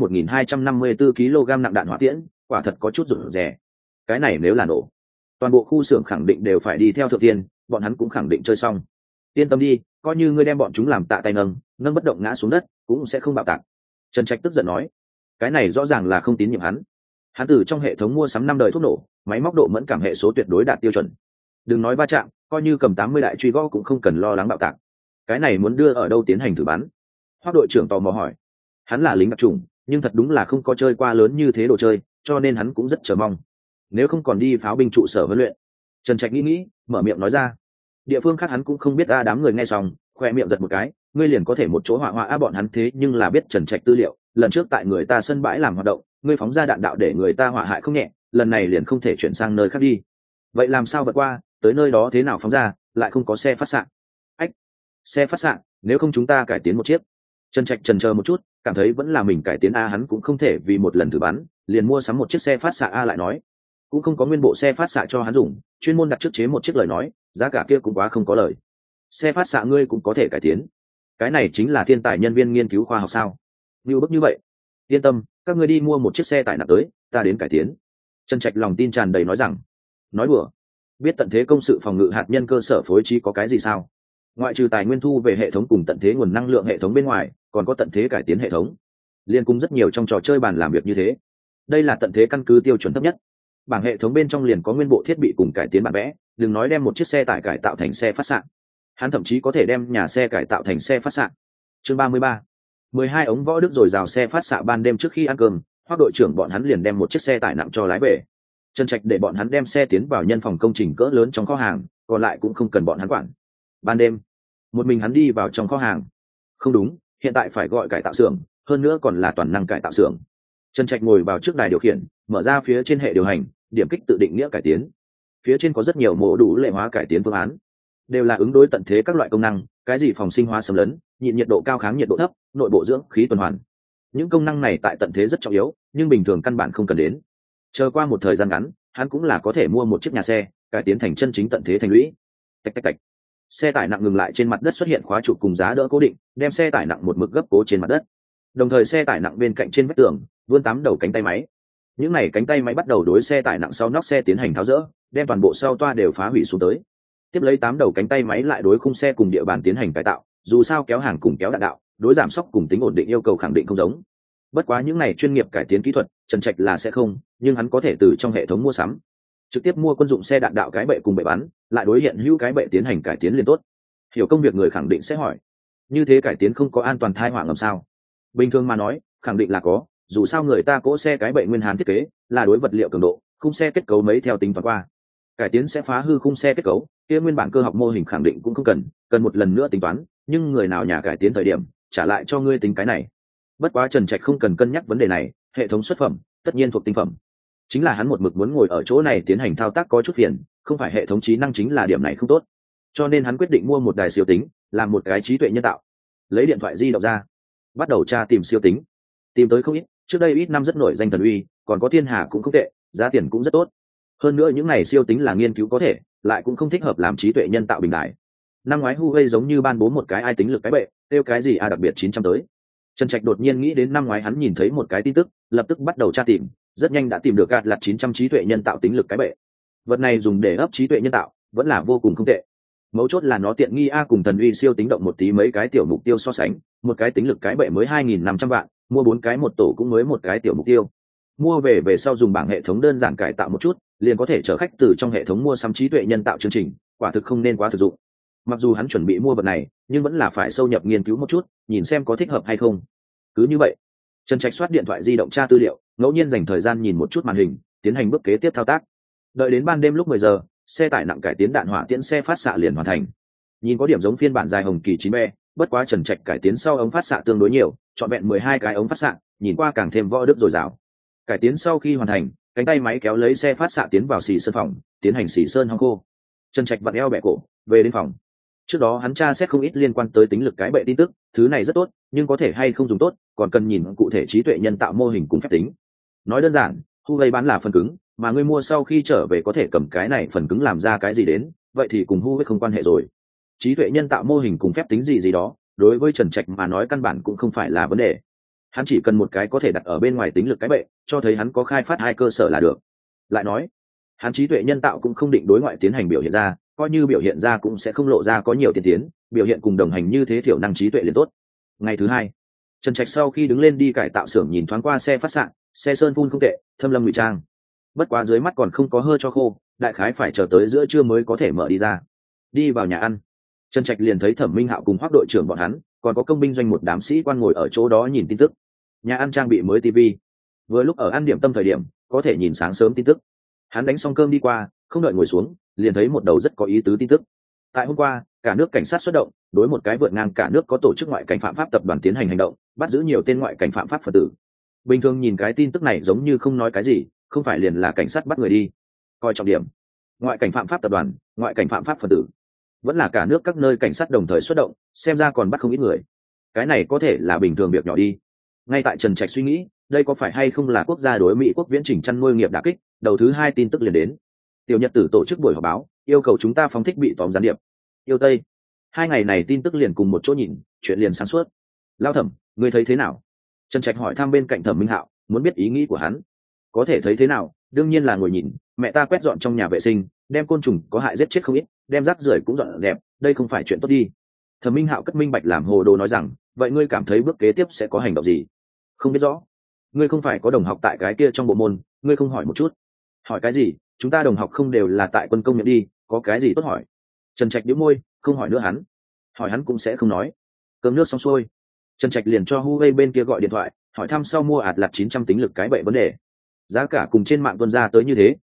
Speaker 1: 1254 kg nặng đạn hỏa tiễn, quả thật có chút rủi rẻ. Cái này nếu là nổ, toàn bộ khu xưởng khẳng định đều phải đi theo thượng tiên, bọn hắn cũng khẳng định chơi xong. Yên tâm đi, coi như ngươi đem bọn chúng làm tạ tay nâng bất động ngã xuống đất, cũng sẽ không bạo tạc. Trần Trạch tức giận nói, cái này rõ ràng là không tín nhiệm hắn. Hắn từ trong hệ thống mua sắm 5 đời thuốc nổ, máy móc độ mẫn cảm hệ số tuyệt đối đạt tiêu chuẩn. Đừng nói va chạm, coi như cầm 80 đại truy gõ cũng không cần lo lắng bạo tạc. Cái này muốn đưa ở đâu tiến hành thử bắn? Hoác đội trưởng tò mò hỏi. Hắn là lính đặc chủng, nhưng thật đúng là không có chơi qua lớn như thế đồ chơi, cho nên hắn cũng rất chờ mong. Nếu không còn đi pháo binh trụ sở huấn luyện. Trần Trạch nghĩ, mở miệng nói ra. Địa phương khác hắn cũng không biết, đám người nghe xong, khoe miệng giật một cái, ngươi liền có thể một chỗ họa họa bọn hắn thế nhưng là biết Trần Trạch tư liệu, lần trước tại người ta sân bãi làm hoạt động, ngươi phóng ra đạn đạo để người ta họa hại không nhẹ, lần này liền không thể chuyển sang nơi khác đi. Vậy làm sao vượt qua, tới nơi đó thế nào phóng ra, lại không có xe phát xạ? Ách, xe phát xạ, nếu không chúng ta cải tiến một chiếc. Trần Trạch chần chờ một chút, cảm thấy vẫn là mình cải tiến hắn cũng không thể vì một lần thử bắn liền mua sắm một chiếc xe phát xạ lại nói, cũng không có nguyên bộ xe phát xạ cho hắn dùng, chuyên môn đặt trước chế một chiếc lời nói, giá cả kia cũng quá không có lời. Xe phát xạ ngươi cũng có thể cải tiến, cái này chính là thiên tài nhân viên nghiên cứu khoa học sao? Như bức như vậy, yên tâm, các ngươi đi mua một chiếc xe tải nặng tới, ta đến cải tiến. Trần Trạch lòng tin tràn đầy nói rằng, nói đùa, biết tận thế công sự phòng ngự hạt nhân cơ sở phối trí có cái gì sao? Ngoại trừ tài nguyên thu về hệ thống cùng tận thế nguồn năng lượng hệ thống bên ngoài, còn có tận thế cải tiến hệ thống, liên cung rất nhiều trong trò chơi bàn làm việc như thế. Đây là tận thế căn cứ tiêu chuẩn thấp nhất, bảng hệ thống bên trong liền có nguyên bộ thiết bị cùng cải tiến bản vẽ, đừng nói đem một chiếc xe tải cải tạo thành xe phát xạ, hắn thậm chí có thể đem nhà xe cải tạo thành xe phát xạ. Chương 33, 12 ống võ đức rồi rào xe phát xạ. Ban đêm trước khi ăn cơm, Hoác đội trưởng bọn hắn liền đem một chiếc xe tải nặng cho lái về. Trần Trạch để bọn hắn đem xe tiến vào nhân phòng công trình cỡ lớn trong kho hàng, còn lại cũng không cần bọn hắn quản. Ban đêm, một mình hắn đi vào trong kho hàng. Không đúng, hiện tại phải gọi cải tạo xưởng, hơn nữa còn là toàn năng cải tạo xưởng. Trần Trạch ngồi vào trước đài điều khiển, mở ra phía trên hệ điều hành, điểm kích tự định nghĩa cải tiến. Phía trên có rất nhiều mô đủ lệ hóa cải tiến phương án, đều là ứng đối tận thế các loại công năng, cái gì phòng sinh hóa xâm lấn, nhịn nhiệt độ cao kháng nhiệt độ thấp, nội bộ dưỡng khí tuần hoàn. Những công năng này tại tận thế rất trọng yếu, nhưng bình thường căn bản không cần đến. Chờ qua một thời gian ngắn, hắn cũng là có thể mua một chiếc nhà xe, cải tiến thành chân chính tận thế thành lũy. Tạch tạch tạch. Xe tải nặng ngừng lại trên mặt đất, xuất hiện khóa trụ cùng giá đỡ cố định, đem xe tải nặng một mực gấp cố trên mặt đất. Đồng thời xe tải nặng bên cạnh trên vách tường vươn 8 đầu cánh tay máy. Những này cánh tay máy bắt đầu đối xe tải nặng sau nóc xe tiến hành tháo dỡ, đem toàn bộ sau toa đều phá hủy xuống tới. Tiếp lấy 8 đầu cánh tay máy lại đối khung xe cùng địa bàn tiến hành cải tạo, dù sao kéo hàng cùng kéo đạn đạo, đối giảm sóc cùng tính ổn định yêu cầu khẳng định không giống. Bất quá những này chuyên nghiệp cải tiến kỹ thuật, Trần Trạch là sẽ không, nhưng hắn có thể từ trong hệ thống mua sắm, trực tiếp mua quân dụng xe đạn đạo cái bệ cùng bệ bắn, lại đối hiện hữu cái bệ tiến hành cải tiến liên tốt. Hiểu công việc người khẳng định sẽ hỏi, như thế cải tiến không có an toàn thai họa ngầm sao? Bình thường mà nói, khẳng định là có, dù sao người ta cỗ xe cái bệ nguyên hán thiết kế là đối vật liệu cường độ, khung xe kết cấu mấy theo tính toán qua. Cải tiến sẽ phá hư khung xe kết cấu, kia nguyên bản cơ học mô hình khẳng định cũng không cần một lần nữa tính toán, nhưng người nào nhà cải tiến thời điểm trả lại cho ngươi tính cái này. Bất quá Trần Trạch không cần cân nhắc vấn đề này, hệ thống xuất phẩm tất nhiên thuộc tinh phẩm. Chính là hắn một mực muốn ngồi ở chỗ này tiến hành thao tác có chút phiền, không phải hệ thống trí năng chính là điểm này không tốt. Cho nên hắn quyết định mua một đài siêu tính, làm một cái trí tuệ nhân tạo. Lấy điện thoại di động ra, bắt đầu tra tìm siêu tính. Tìm tới không ít, trước đây ít năm rất nổi danh Thần Uy, còn có Thiên Hà cũng không tệ, giá tiền cũng rất tốt. Hơn nữa những này siêu tính là nghiên cứu có thể, lại cũng không thích hợp làm trí tuệ nhân tạo bình đại. Năm ngoái Huawei giống như ban bố một cái ai tính lực cái bệ, tiêu cái gì đặc biệt 900 tới. Trần Trạch đột nhiên nghĩ đến năm ngoái hắn nhìn thấy một cái tin tức, lập tức bắt đầu tra tìm, rất nhanh đã tìm được gạt lặt 900 trí tuệ nhân tạo tính lực cái bệ. Vật này dùng để ấp trí tuệ nhân tạo, vẫn là vô cùng không tệ. Mấu chốt là nó tiện nghi cùng Thần Uy siêu tính động một tí mấy cái tiểu mục tiêu so sánh, một cái tính lực cái bệ mới 2.500 vạn, mua 4 cái một tổ cũng mới một cái tiểu mục tiêu. Mua về sau dùng bảng hệ thống đơn giản cải tạo một chút, liền có thể chở khách từ trong hệ thống mua sắm trí tuệ nhân tạo chương trình, quả thực không nên quá thực dụng. Mặc dù hắn chuẩn bị mua vật này, nhưng vẫn là phải sâu nhập nghiên cứu một chút, nhìn xem có thích hợp hay không. Cứ như vậy, Trần Trạch soát điện thoại di động tra tư liệu, ngẫu nhiên dành thời gian nhìn một chút màn hình, tiến hành bước kế tiếp thao tác. Đợi đến ban đêm lúc 10 giờ, xe tải nặng cải tiến đạn hỏa tiễn xe phát xạ liền hoàn thành. Nhìn có điểm giống phiên bản dài hồng kỳ 9B, bất quá Trần Trạch cải tiến sau ống phát xạ tương đối nhiều, chọn vẹn 12 cái ống phát xạ, nhìn qua càng thêm võ đức dồi dào. Cải tiến sau khi hoàn thành, cánh tay máy kéo lấy xe phát xạ tiến vào xì sơn phòng, tiến hành xì sơn hong khô. Trần Trạch vặn eo bẻ cổ, về đến phòng. Trước đó hắn tra xét không ít liên quan tới tính lực cái bệ tin tức, thứ này rất tốt, nhưng có thể hay không dùng tốt, còn cần nhìn cụ thể trí tuệ nhân tạo mô hình cùng phép tính. Nói đơn giản, Huawei bán là phần cứng, mà người mua sau khi trở về có thể cầm cái này phần cứng làm ra cái gì đến, vậy thì cùng Huawei không quan hệ rồi. Trí tuệ nhân tạo mô hình cùng phép tính gì đó, đối với Trần Trạch mà nói căn bản cũng không phải là vấn đề. Hắn chỉ cần một cái có thể đặt ở bên ngoài tính lực cái bệ, cho thấy hắn có khai phát hai cơ sở là được. Lại nói, hắn trí tuệ nhân tạo cũng không định đối ngoại tiến hành biểu hiện ra, coi như biểu hiện ra cũng sẽ không lộ ra có nhiều tiên tiến, biểu hiện cùng đồng hành như thế thiểu năng trí tuệ liền tốt. Ngày thứ hai, Trần Trạch sau khi đứng lên đi cải tạo xưởng nhìn thoáng qua xe phát xạ, xe sơn phun không tệ, thâm lâm ngụy trang. Bất quá dưới mắt còn không có hơi cho khô, đại khái phải chờ tới giữa trưa mới có thể mở đi ra. Đi vào nhà ăn, Trần Trạch liền thấy Thẩm Minh Hạo cùng Hoắc đội trưởng bọn hắn, còn có công binh doanh một đám sĩ quan ngồi ở chỗ đó nhìn tin tức. Nhà ăn trang bị mới TV. Vừa lúc ở ăn điểm tâm thời điểm, có thể nhìn sáng sớm tin tức. Hắn đánh xong cơm đi qua, không đợi ngồi xuống, liền thấy một đầu rất có ý tứ tin tức. Tại hôm qua, cả nước cảnh sát xuất động, đối một cái vượt ngang cả nước có tổ chức ngoại cảnh phạm pháp tập đoàn tiến hành hành động, bắt giữ nhiều tên ngoại cảnh phạm pháp phật tử. Bình thường nhìn cái tin tức này giống như không nói cái gì, không phải liền là cảnh sát bắt người đi. Coi trọng điểm, ngoại cảnh phạm pháp tập đoàn, ngoại cảnh phạm pháp phật tử, vẫn là cả nước các nơi cảnh sát đồng thời xuất động, xem ra còn bắt không ít người. Cái này có thể là bình thường việc nhỏ đi. Ngay tại Trần Trạch suy nghĩ, đây có phải hay không là quốc gia đối Mỹ quốc viễn chỉnh chăn nuôi nghiệp đả kích, đầu thứ hai tin tức liền đến. Tiểu Nhật Tử tổ chức buổi họp báo, yêu cầu chúng ta phóng thích bị tóm gián điệp. Yêu Tây. Hai ngày này tin tức liền cùng một chỗ nhìn, chuyện liền sáng suốt. Lao Thẩm, ngươi thấy thế nào? Trần Trạch hỏi thăm bên cạnh Thẩm Minh Hạo, muốn biết ý nghĩ của hắn. Có thể thấy thế nào, đương nhiên là ngồi nhìn, mẹ ta quét dọn trong nhà vệ sinh, đem côn trùng có hại giết chết không ít, đem rác rưởi cũng dọn đẹp, đây không phải chuyện tốt đi. Thẩm Minh Hạo cất minh bạch làm hồ đồ nói rằng, vậy ngươi cảm thấy bước kế tiếp sẽ có hành động gì? Không biết rõ. Ngươi không phải có đồng học tại cái kia trong bộ môn, ngươi không hỏi một chút? Hỏi cái gì? Chúng ta đồng học không đều là tại quân công nhận đi, có cái gì tốt hỏi? Trần Trạch nhíu môi, không hỏi nữa hắn. Hỏi hắn cũng sẽ không nói. Cơm nước xong xuôi, Trần Trạch liền cho Huawei bên kia gọi điện thoại, hỏi thăm sau mua ạt lạt 900 tính lực cái bậy vấn đề. Giá cả cùng trên mạng tuân ra tới như thế,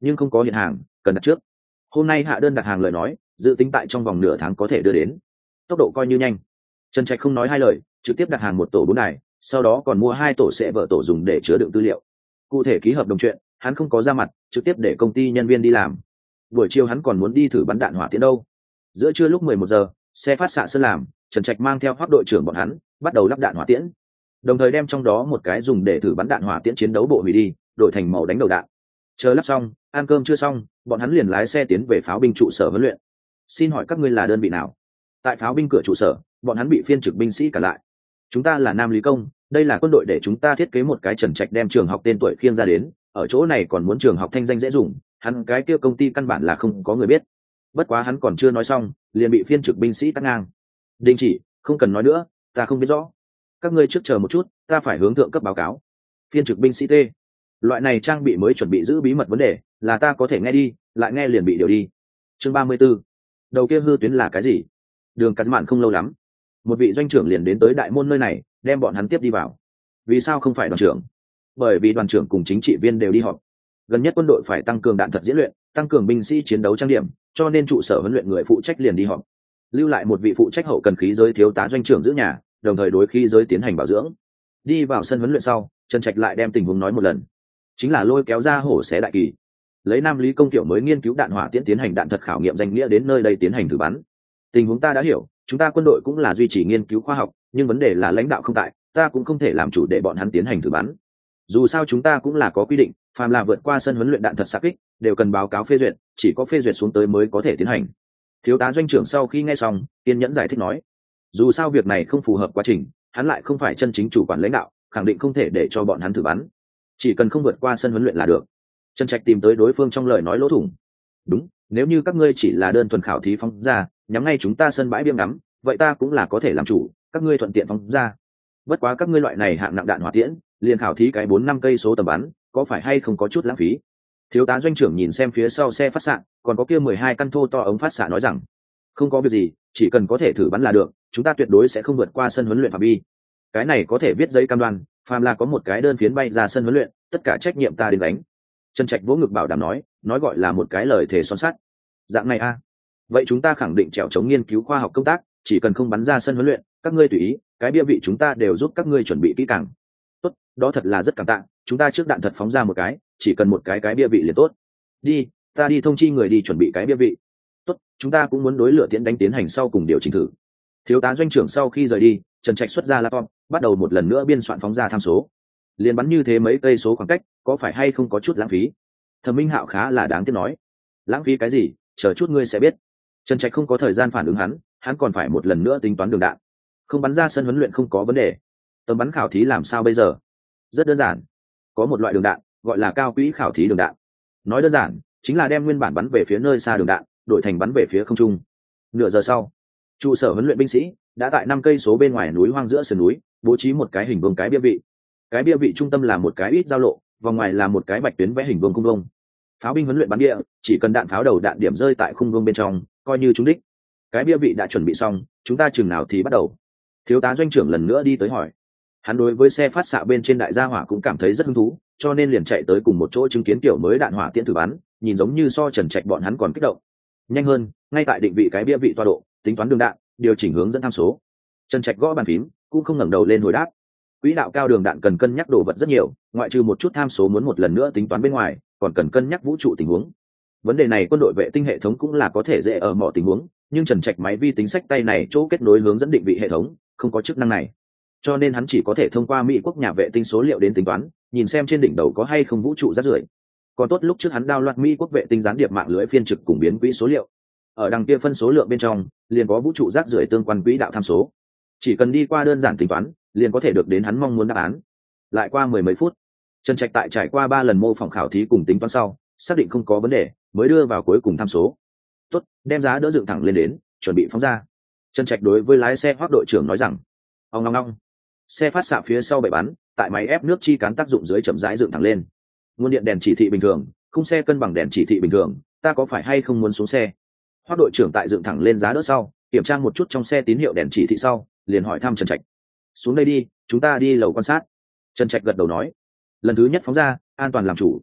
Speaker 1: nhưng không có hiện hàng, cần đặt trước. Hôm nay hạ đơn đặt hàng lời nói, dự tính tại trong vòng nửa tháng có thể đưa đến, tốc độ coi như nhanh. Trần Trạch không nói hai lời, trực tiếp đặt hàng một tổ 4 đài, sau đó còn mua 2 tổ sẽ vợ tổ dùng để chứa đựng tư liệu. Cụ thể ký hợp đồng chuyện, hắn không có ra mặt, trực tiếp để công ty nhân viên đi làm. Buổi chiều hắn còn muốn đi thử bắn đạn hỏa tiễn đâu. Giữa trưa lúc 11 giờ, xe phát xạ sơn làm, Trần Trạch mang theo Hoắc đội trưởng bọn hắn, bắt đầu lắp đạn hỏa tiễn. Đồng thời đem trong đó một cái dùng để thử bắn đạn hỏa tiễn chiến đấu bộ hủy đi, đổi thành màu đánh đầu đạn. Chờ lắp xong, ăn cơm chưa xong, bọn hắn liền lái xe tiến về pháo binh trụ sở huấn luyện. Xin hỏi các ngươi là đơn vị nào? Tại pháo binh cửa trụ sở, bọn hắn bị phiên trực binh sĩ cả lại. Chúng ta là Nam Lý Công, đây là quân đội để chúng ta thiết kế một cái. Trần Trạch đem trường học tên tuổi khiêng ra đến, ở chỗ này còn muốn trường học thanh danh dễ dùng, hắn cái kia công ty căn bản là không có người biết. Bất quá hắn còn chưa nói xong, liền bị phiên trực binh sĩ cắt ngang. Đình chỉ, không cần nói nữa, ta không biết rõ. Các ngươi trước chờ một chút, ta phải hướng thượng cấp báo cáo. Phiên trực binh sĩ T, loại này trang bị mới chuẩn bị giữ bí mật vấn đề, là ta có thể nghe đi, lại nghe liền bị điều đi. Chương 34. Đầu kia hư tuyến là cái gì? Đường cắt mạn không lâu lắm, một vị doanh trưởng liền đến tới đại môn nơi này, đem bọn hắn tiếp đi vào. Vì sao không phải đoàn trưởng? Bởi vì đoàn trưởng cùng chính trị viên đều đi họp. Gần nhất quân đội phải tăng cường đạn thật diễn luyện, tăng cường binh sĩ chiến đấu trang điểm, cho nên trụ sở huấn luyện người phụ trách liền đi họp. Lưu lại một vị phụ trách hậu cần khí giới thiếu tá doanh trưởng giữ nhà, đồng thời đối khí giới tiến hành bảo dưỡng. Đi vào sân huấn luyện sau, Trần Trạch lại đem tình huống nói một lần, chính là lôi kéo ra hổ xé đại kỳ, lấy Nam Lý Công tiểu mới nghiên cứu đạn hỏa tiễn tiến hành đạn thật khảo nghiệm danh nghĩa đến nơi đây tiến hành thử bắn. Tình huống ta đã hiểu, chúng ta quân đội cũng là duy trì nghiên cứu khoa học, nhưng vấn đề là lãnh đạo không tại, ta cũng không thể làm chủ để bọn hắn tiến hành thử bắn. Dù sao chúng ta cũng là có quy định, phàm là vượt qua sân huấn luyện đạn thật xạ kích đều cần báo cáo phê duyệt, chỉ có phê duyệt xuống tới mới có thể tiến hành. Thiếu tá doanh trưởng sau khi nghe xong, kiên nhẫn giải thích nói, dù sao việc này không phù hợp quá trình, hắn lại không phải chân chính chủ quản lãnh đạo, khẳng định không thể để cho bọn hắn thử bắn, chỉ cần không vượt qua sân huấn luyện là được. Trần Trạch tìm tới đối phương trong lời nói lỗ thủng. Đúng, nếu như các ngươi chỉ là đơn thuần khảo thí phóng ra, nhắm ngay chúng ta sân bãi biếng ngắm, vậy ta cũng là có thể làm chủ, các ngươi thuận tiện phóng ra. Bất quá các ngươi loại này hạng nặng đạn hỏa tiễn, liền khảo thí cái 4-5 cây số tầm bắn, có phải hay không có chút lãng phí? Thiếu tá doanh trưởng nhìn xem phía sau xe phát xạ, còn có kia 12 căn thô to ống phát xạ nói rằng, không có việc gì, chỉ cần có thể thử bắn là được, chúng ta tuyệt đối sẽ không vượt qua sân huấn luyện phạm vi. Cái này có thể viết giấy cam đoan, phàm là có một cái đơn phiến bay ra sân huấn luyện, tất cả trách nhiệm ta đến gánh. Trần Trạch vỗ ngực bảo đảm nói gọi là một cái lời thề son sắt. Dạng này a, vậy chúng ta khẳng định trèo chống nghiên cứu khoa học công tác, chỉ cần không bắn ra sân huấn luyện, các ngươi tùy ý, cái bia vị chúng ta đều giúp các ngươi chuẩn bị kỹ càng. Tốt, đó thật là rất cảm tạ, chúng ta trước đạn thật phóng ra một cái, chỉ cần một cái bia vị liền tốt. Đi, ta đi thông chi người đi chuẩn bị cái bia vị. Tốt, chúng ta cũng muốn đối lửa tiễn đánh tiến hành sau cùng điều chỉnh thử. Thiếu tá doanh trưởng sau khi rời đi, Trần Trạch xuất ra laptop, bắt đầu một lần nữa biên soạn phóng ra tham số. Liên bắn như thế mấy cây số khoảng cách, có phải hay không có chút lãng phí? Thẩm Minh Hạo khá là đáng tiếc nói, lãng phí cái gì, chờ chút ngươi sẽ biết. Trần Trạch không có thời gian phản ứng hắn còn phải một lần nữa tính toán đường đạn. Không bắn ra sân huấn luyện không có vấn đề, tầm bắn khảo thí làm sao bây giờ? Rất đơn giản, có một loại đường đạn gọi là cao quỹ khảo thí đường đạn. Nói đơn giản, chính là đem nguyên bản bắn về phía nơi xa đường đạn đổi thành bắn về phía không trung. Nửa giờ sau, trụ sở huấn luyện binh sĩ đã tại 5 cây số bên ngoài núi hoang giữa sườn núi bố trí một cái hình vuông cái bia vị. Cái bia vị trung tâm là một cái ít giao lộ, vòng ngoài là một cái bạch tuyến vẽ hình vuông khung vuông. Pháo binh huấn luyện bắn địa, chỉ cần đạn pháo đầu đạn điểm rơi tại khung vuông bên trong, coi như trúng đích. Cái bia vị đã chuẩn bị xong, chúng ta chừng nào thì bắt đầu? Thiếu tá doanh trưởng lần nữa đi tới hỏi. Hắn đối với xe phát xạ bên trên đại gia hỏa cũng cảm thấy rất hứng thú, cho nên liền chạy tới cùng một chỗ chứng kiến kiểu mới đạn hỏa tiễn thử bắn, nhìn giống như so Trần Trạch bọn hắn còn kích động. Nhanh hơn, ngay tại định vị cái bia vị tọa độ, tính toán đường đạn, điều chỉnh hướng dẫn tham số. Trần Trạch gõ bàn phím, cũng không ngẩng đầu lên hồi đáp. Quỹ đạo cao đường đạn cần cân nhắc đồ vật rất nhiều, ngoại trừ một chút tham số muốn một lần nữa tính toán bên ngoài, còn cần cân nhắc vũ trụ tình huống. Vấn đề này quân đội vệ tinh hệ thống cũng là có thể dễ ở mọi tình huống, nhưng Trần Trạch máy vi tính sách tay này chỗ kết nối hướng dẫn định vị hệ thống không có chức năng này, cho nên hắn chỉ có thể thông qua Mỹ quốc nhà vệ tinh số liệu đến tính toán, nhìn xem trên đỉnh đầu có hay không vũ trụ rác rưởi. Còn tốt lúc trước hắn download Mỹ quốc vệ tinh gián điệp mạng lưới phiên trực cùng biến quỹ số liệu, ở đằng kia phân số lượng bên trong liền có vũ trụ rác rưởi tương quan quỹ đạo tham số, chỉ cần đi qua đơn giản tính toán liền có thể được đến hắn mong muốn đáp án. Lại qua 10 mấy phút, Trần Trạch tại trải qua 3 lần mô phỏng khảo thí cùng tính toán sau, xác định không có vấn đề, mới đưa vào cuối cùng tham số. Tốt, đem giá đỡ dựng thẳng lên đến, chuẩn bị phóng ra. Trần Trạch đối với lái xe Hoắc đội trưởng nói rằng, ong long long. Xe phát xạ phía sau bậy bắn, tại máy ép nước chi cán tác dụng dưới chậm rãi dựng thẳng lên. Nguồn điện đèn chỉ thị bình thường, khung xe cân bằng đèn chỉ thị bình thường, ta có phải hay không muốn xuống xe? Hoắc đội trưởng tại dựng thẳng lên giá đỡ sau, kiểm tra một chút trong xe tín hiệu đèn chỉ thị sau, liền hỏi thăm Trần Trạch, xuống đây đi, chúng ta đi lầu quan sát. Trần Trạch gật đầu nói, lần thứ nhất phóng ra, an toàn làm chủ.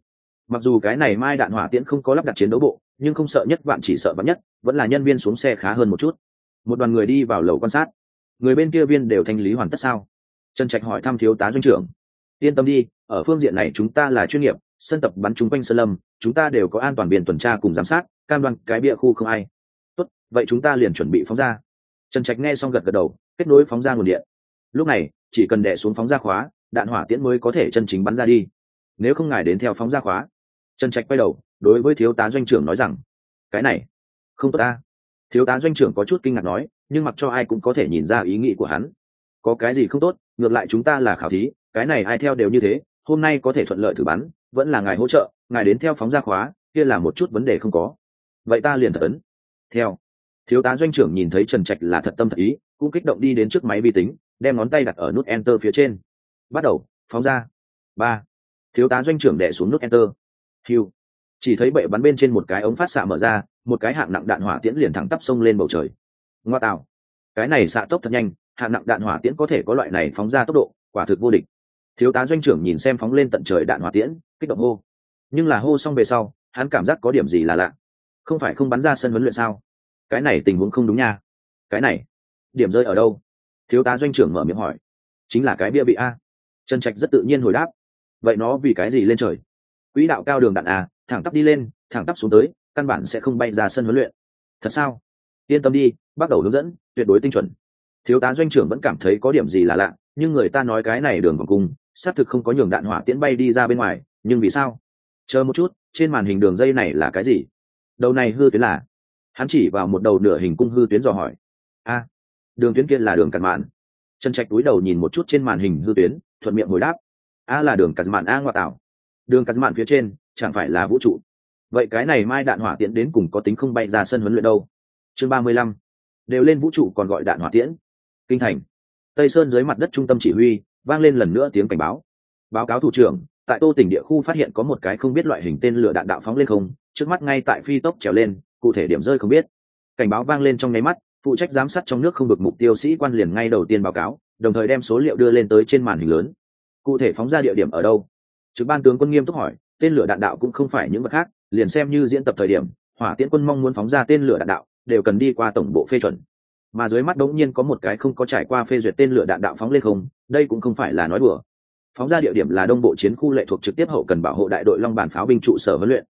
Speaker 1: Mặc dù cái này mai đạn hỏa tiễn không có lắp đặt chiến đấu bộ, nhưng không sợ nhất vạn chỉ sợ vạn nhất, vẫn là nhân viên xuống xe khá hơn một chút. Một đoàn người đi vào lầu quan sát. Người bên kia viên đều thanh lý hoàn tất sao? Trần Trạch hỏi thăm thiếu tá doanh trưởng. Yên tâm đi, ở phương diện này chúng ta là chuyên nghiệp, sân tập bắn chung quanh sơn lâm, chúng ta đều có an toàn viên tuần tra cùng giám sát, cam đoan cái bia khu không ai. Tốt, vậy chúng ta liền chuẩn bị phóng ra. Trần Trạch nghe xong gật gật đầu, kết nối phóng ra nguồn điện. Lúc này, chỉ cần đè xuống phóng ra khóa, đạn hỏa tiễn mới có thể chân chính bắn ra đi. Nếu không ngài đến theo phóng ra khóa. Trần Trạch quay đầu, đối với thiếu tá doanh trưởng nói rằng, cái này không tốt ta. Thiếu tá doanh trưởng có chút kinh ngạc nói, nhưng mặc cho ai cũng có thể nhìn ra ý nghĩ của hắn. Có cái gì không tốt, ngược lại chúng ta là khảo thí, cái này ai theo đều như thế, hôm nay có thể thuận lợi thử bắn, vẫn là ngài hỗ trợ, ngài đến theo phóng ra khóa, kia là một chút vấn đề không có. Vậy ta liền thật ấn. Theo. Thiếu tá doanh trưởng nhìn thấy Trần Trạch là thật tâm thật ý, cũng kích động đi đến trước máy vi tính, đem ngón tay đặt ở nút enter phía trên. Bắt đầu, phóng ra. 3. Thiếu tá doanh trưởng đè xuống nút enter. Hưu. Chỉ thấy bệ bắn bên trên một cái ống phát xạ mở ra, một cái hạng nặng đạn hỏa tiễn liền thẳng tắp xông lên bầu trời. Ngoa tạo. Cái này xạ tốc thật nhanh, hạng nặng đạn hỏa tiễn có thể có loại này phóng ra tốc độ, quả thực vô địch. Thiếu tá doanh trưởng nhìn xem phóng lên tận trời đạn hỏa tiễn, kích động hô. Nhưng là hô xong về sau, hắn cảm giác có điểm gì là lạ. Không phải không bắn ra sân huấn luyện sao? Cái này tình huống không đúng nha. Cái này, điểm rơi ở đâu? Thiếu tá doanh trưởng mở miệng hỏi. Chính là cái bia bị a. Trần Trạch rất tự nhiên hồi đáp. Vậy nó vì cái gì lên trời? Quỹ đạo cao đường đạn a, thẳng tắp đi lên, thẳng tắp xuống tới, căn bản sẽ không bay ra sân huấn luyện. Thật sao? Yên tâm đi, bắt đầu hướng dẫn, tuyệt đối tinh chuẩn. Thiếu tá doanh trưởng vẫn cảm thấy có điểm gì là lạ, nhưng người ta nói cái này đường vòng cung, xác thực không có nhường đạn hỏa tiễn bay đi ra bên ngoài, nhưng vì sao? Chờ một chút, trên màn hình đường dây này là cái gì? Đầu này hư tuyến là? Hắn chỉ vào một đầu nửa hình cung hư tuyến dò hỏi. A, đường tuyến kia là đường cắt mạn. Trần Trạch cúi đầu nhìn một chút trên màn hình hư tuyến, thuận miệng hồi đáp. A là đường cắt mạn a ngoại tạo. Đường cắt mạn phía trên, chẳng phải là vũ trụ. Vậy cái này mai đạn hỏa tiễn đến cùng có tính không bay ra sân huấn luyện đâu? Chương 35. Đều lên vũ trụ còn gọi đạn hỏa tiễn. Kinh thành. Tây Sơn dưới mặt đất trung tâm chỉ huy, vang lên lần nữa tiếng cảnh báo. Báo cáo thủ trưởng, tại Tô Tỉnh địa khu phát hiện có một cái không biết loại hình tên lửa đạn đạo phóng lên không, trước mắt ngay tại phi tốc trèo lên, cụ thể điểm rơi không biết. Cảnh báo vang lên trong nháy mắt, phụ trách giám sát trong nước không được mục tiêu sĩ quan liền ngay đầu tiên báo cáo, đồng thời đem số liệu đưa lên tới trên màn hình lớn. Cụ thể phóng ra địa điểm ở đâu? Trực ban tướng quân nghiêm túc hỏi, tên lửa đạn đạo cũng không phải những vật khác, liền xem như diễn tập thời điểm, Hỏa Tiễn quân mong muốn phóng ra tên lửa đạn đạo, đều cần đi qua tổng bộ phê chuẩn. Mà dưới mắt đống nhiên có một cái không có trải qua phê duyệt tên lửa đạn đạo phóng lên không, đây cũng không phải là nói đùa. Phóng ra địa điểm là Đông Bộ Chiến khu lệ thuộc trực tiếp hậu cần bảo hộ đại đội Long Bản pháo binh trụ sở huấn luyện.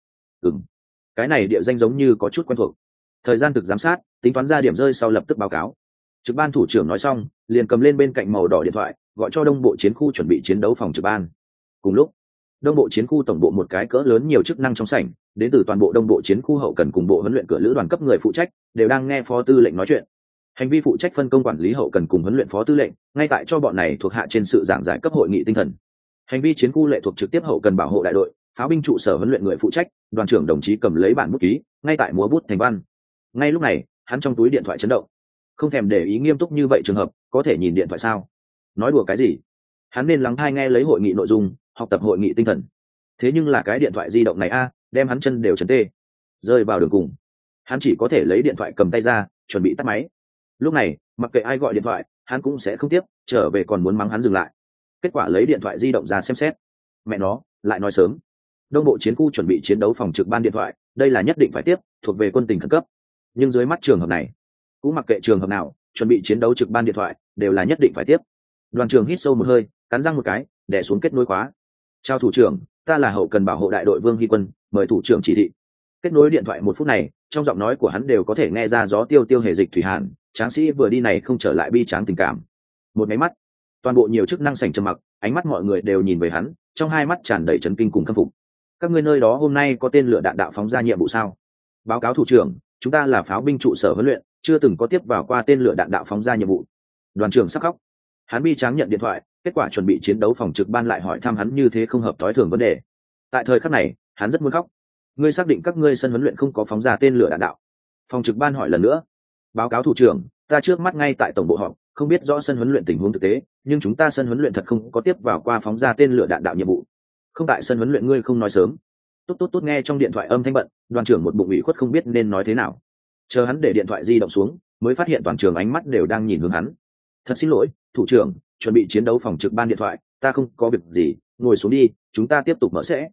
Speaker 1: Cái này địa danh giống như có chút quen thuộc. Thời gian thực giám sát, tính toán ra điểm rơi sau lập tức báo cáo. Trực ban thủ trưởng nói xong, liền cầm lên bên cạnh màu đỏ điện thoại, gọi cho Đông Bộ Chiến khu chuẩn bị chiến đấu phòng trực ban. Cùng lúc, Đông Bộ Chiến khu tổng bộ một cái cỡ lớn nhiều chức năng trong sảnh, đến từ toàn bộ Đông Bộ Chiến khu hậu cần cùng bộ huấn luyện cửa lữ đoàn cấp người phụ trách, đều đang nghe phó tư lệnh nói chuyện. Hành vi phụ trách phân công quản lý hậu cần cùng huấn luyện phó tư lệnh, ngay tại cho bọn này thuộc hạ trên sự giảng giải cấp hội nghị tinh thần. Hành vi chiến khu lệ thuộc trực tiếp hậu cần bảo hộ đại đội, pháo binh trụ sở huấn luyện người phụ trách, đoàn trưởng đồng chí cầm lấy bản bút ký, ngay tại múa bút thành văn. Ngay lúc này, hắn trong túi điện thoại chấn động. Không thèm để ý nghiêm túc như vậy trường hợp, có thể nhìn điện thoại sao? Nói đùa cái gì? Hắn nên lắng tai nghe lấy hội nghị nội dung, học tập hội nghị tinh thần. Thế nhưng là cái điện thoại di động này a, đem hắn chân đều chấn tê. Rơi vào đường cùng, hắn chỉ có thể lấy điện thoại cầm tay ra, chuẩn bị tắt máy. Lúc này, mặc kệ ai gọi điện thoại, hắn cũng sẽ không tiếp, trở về còn muốn mắng hắn dừng lại. Kết quả lấy điện thoại di động ra xem xét. Mẹ nó, lại nói sớm. Đông Bộ Chiến khu chuẩn bị chiến đấu phòng trực ban điện thoại, đây là nhất định phải tiếp, thuộc về quân tình khẩn cấp. Nhưng dưới mắt trường hợp này, cũng mặc kệ trường hợp nào, chuẩn bị chiến đấu trực ban điện thoại đều là nhất định phải tiếp. Đoàn trưởng hít sâu một hơi, cắn răng một cái, đè xuống kết nối khóa. Chào thủ trưởng, ta là hậu cần bảo hộ đại đội Vương Hy Quân, mời thủ trưởng chỉ thị. Kết nối điện thoại một phút này, trong giọng nói của hắn đều có thể nghe ra gió tiêu tiêu hề dịch thủy hàn, tráng sĩ vừa đi này không trở lại bi tráng tình cảm. Một máy mắt, toàn bộ nhiều chức năng sảnh trầm mặc, ánh mắt mọi người đều nhìn về hắn, trong hai mắt tràn đầy chấn kinh cùng khâm phục. Các ngươi nơi đó hôm nay có tên lửa đạn đạo phóng ra nhiệm vụ sao? Báo cáo thủ trưởng, chúng ta là pháo binh trụ sở huấn luyện, chưa từng có tiếp vào qua tên lửa đạn đạo phóng ra nhiệm vụ. Đoàn trưởng sắp khóc. Hắn bi tráng nhận điện thoại, kết quả chuẩn bị chiến đấu phòng trực ban lại hỏi thăm hắn như thế không hợp thói thường vấn đề. Tại thời khắc này, hắn rất muốn khóc. Ngươi xác định các ngươi sân huấn luyện không có phóng ra tên lửa đạn đạo? Phòng trực ban hỏi lần nữa. Báo cáo thủ trưởng, ta trước mắt ngay tại tổng bộ họp, không biết rõ sân huấn luyện tình huống thực tế, nhưng chúng ta sân huấn luyện thật không có tiếp vào qua phóng ra tên lửa đạn đạo nhiệm vụ. Không tại sân huấn luyện ngươi không nói sớm. Tốt nghe trong điện thoại âm thanh bận, đoàn trưởng một bụng ủy khuất không biết nên nói thế nào. Chờ hắn để điện thoại di động xuống, mới phát hiện toàn trường ánh mắt đều đang nhìn hướng hắn. Thật xin lỗi, thủ trưởng, chuẩn bị chiến đấu phòng trực ban điện thoại, ta không có việc gì, ngồi xuống đi, chúng ta tiếp tục mở sẽ.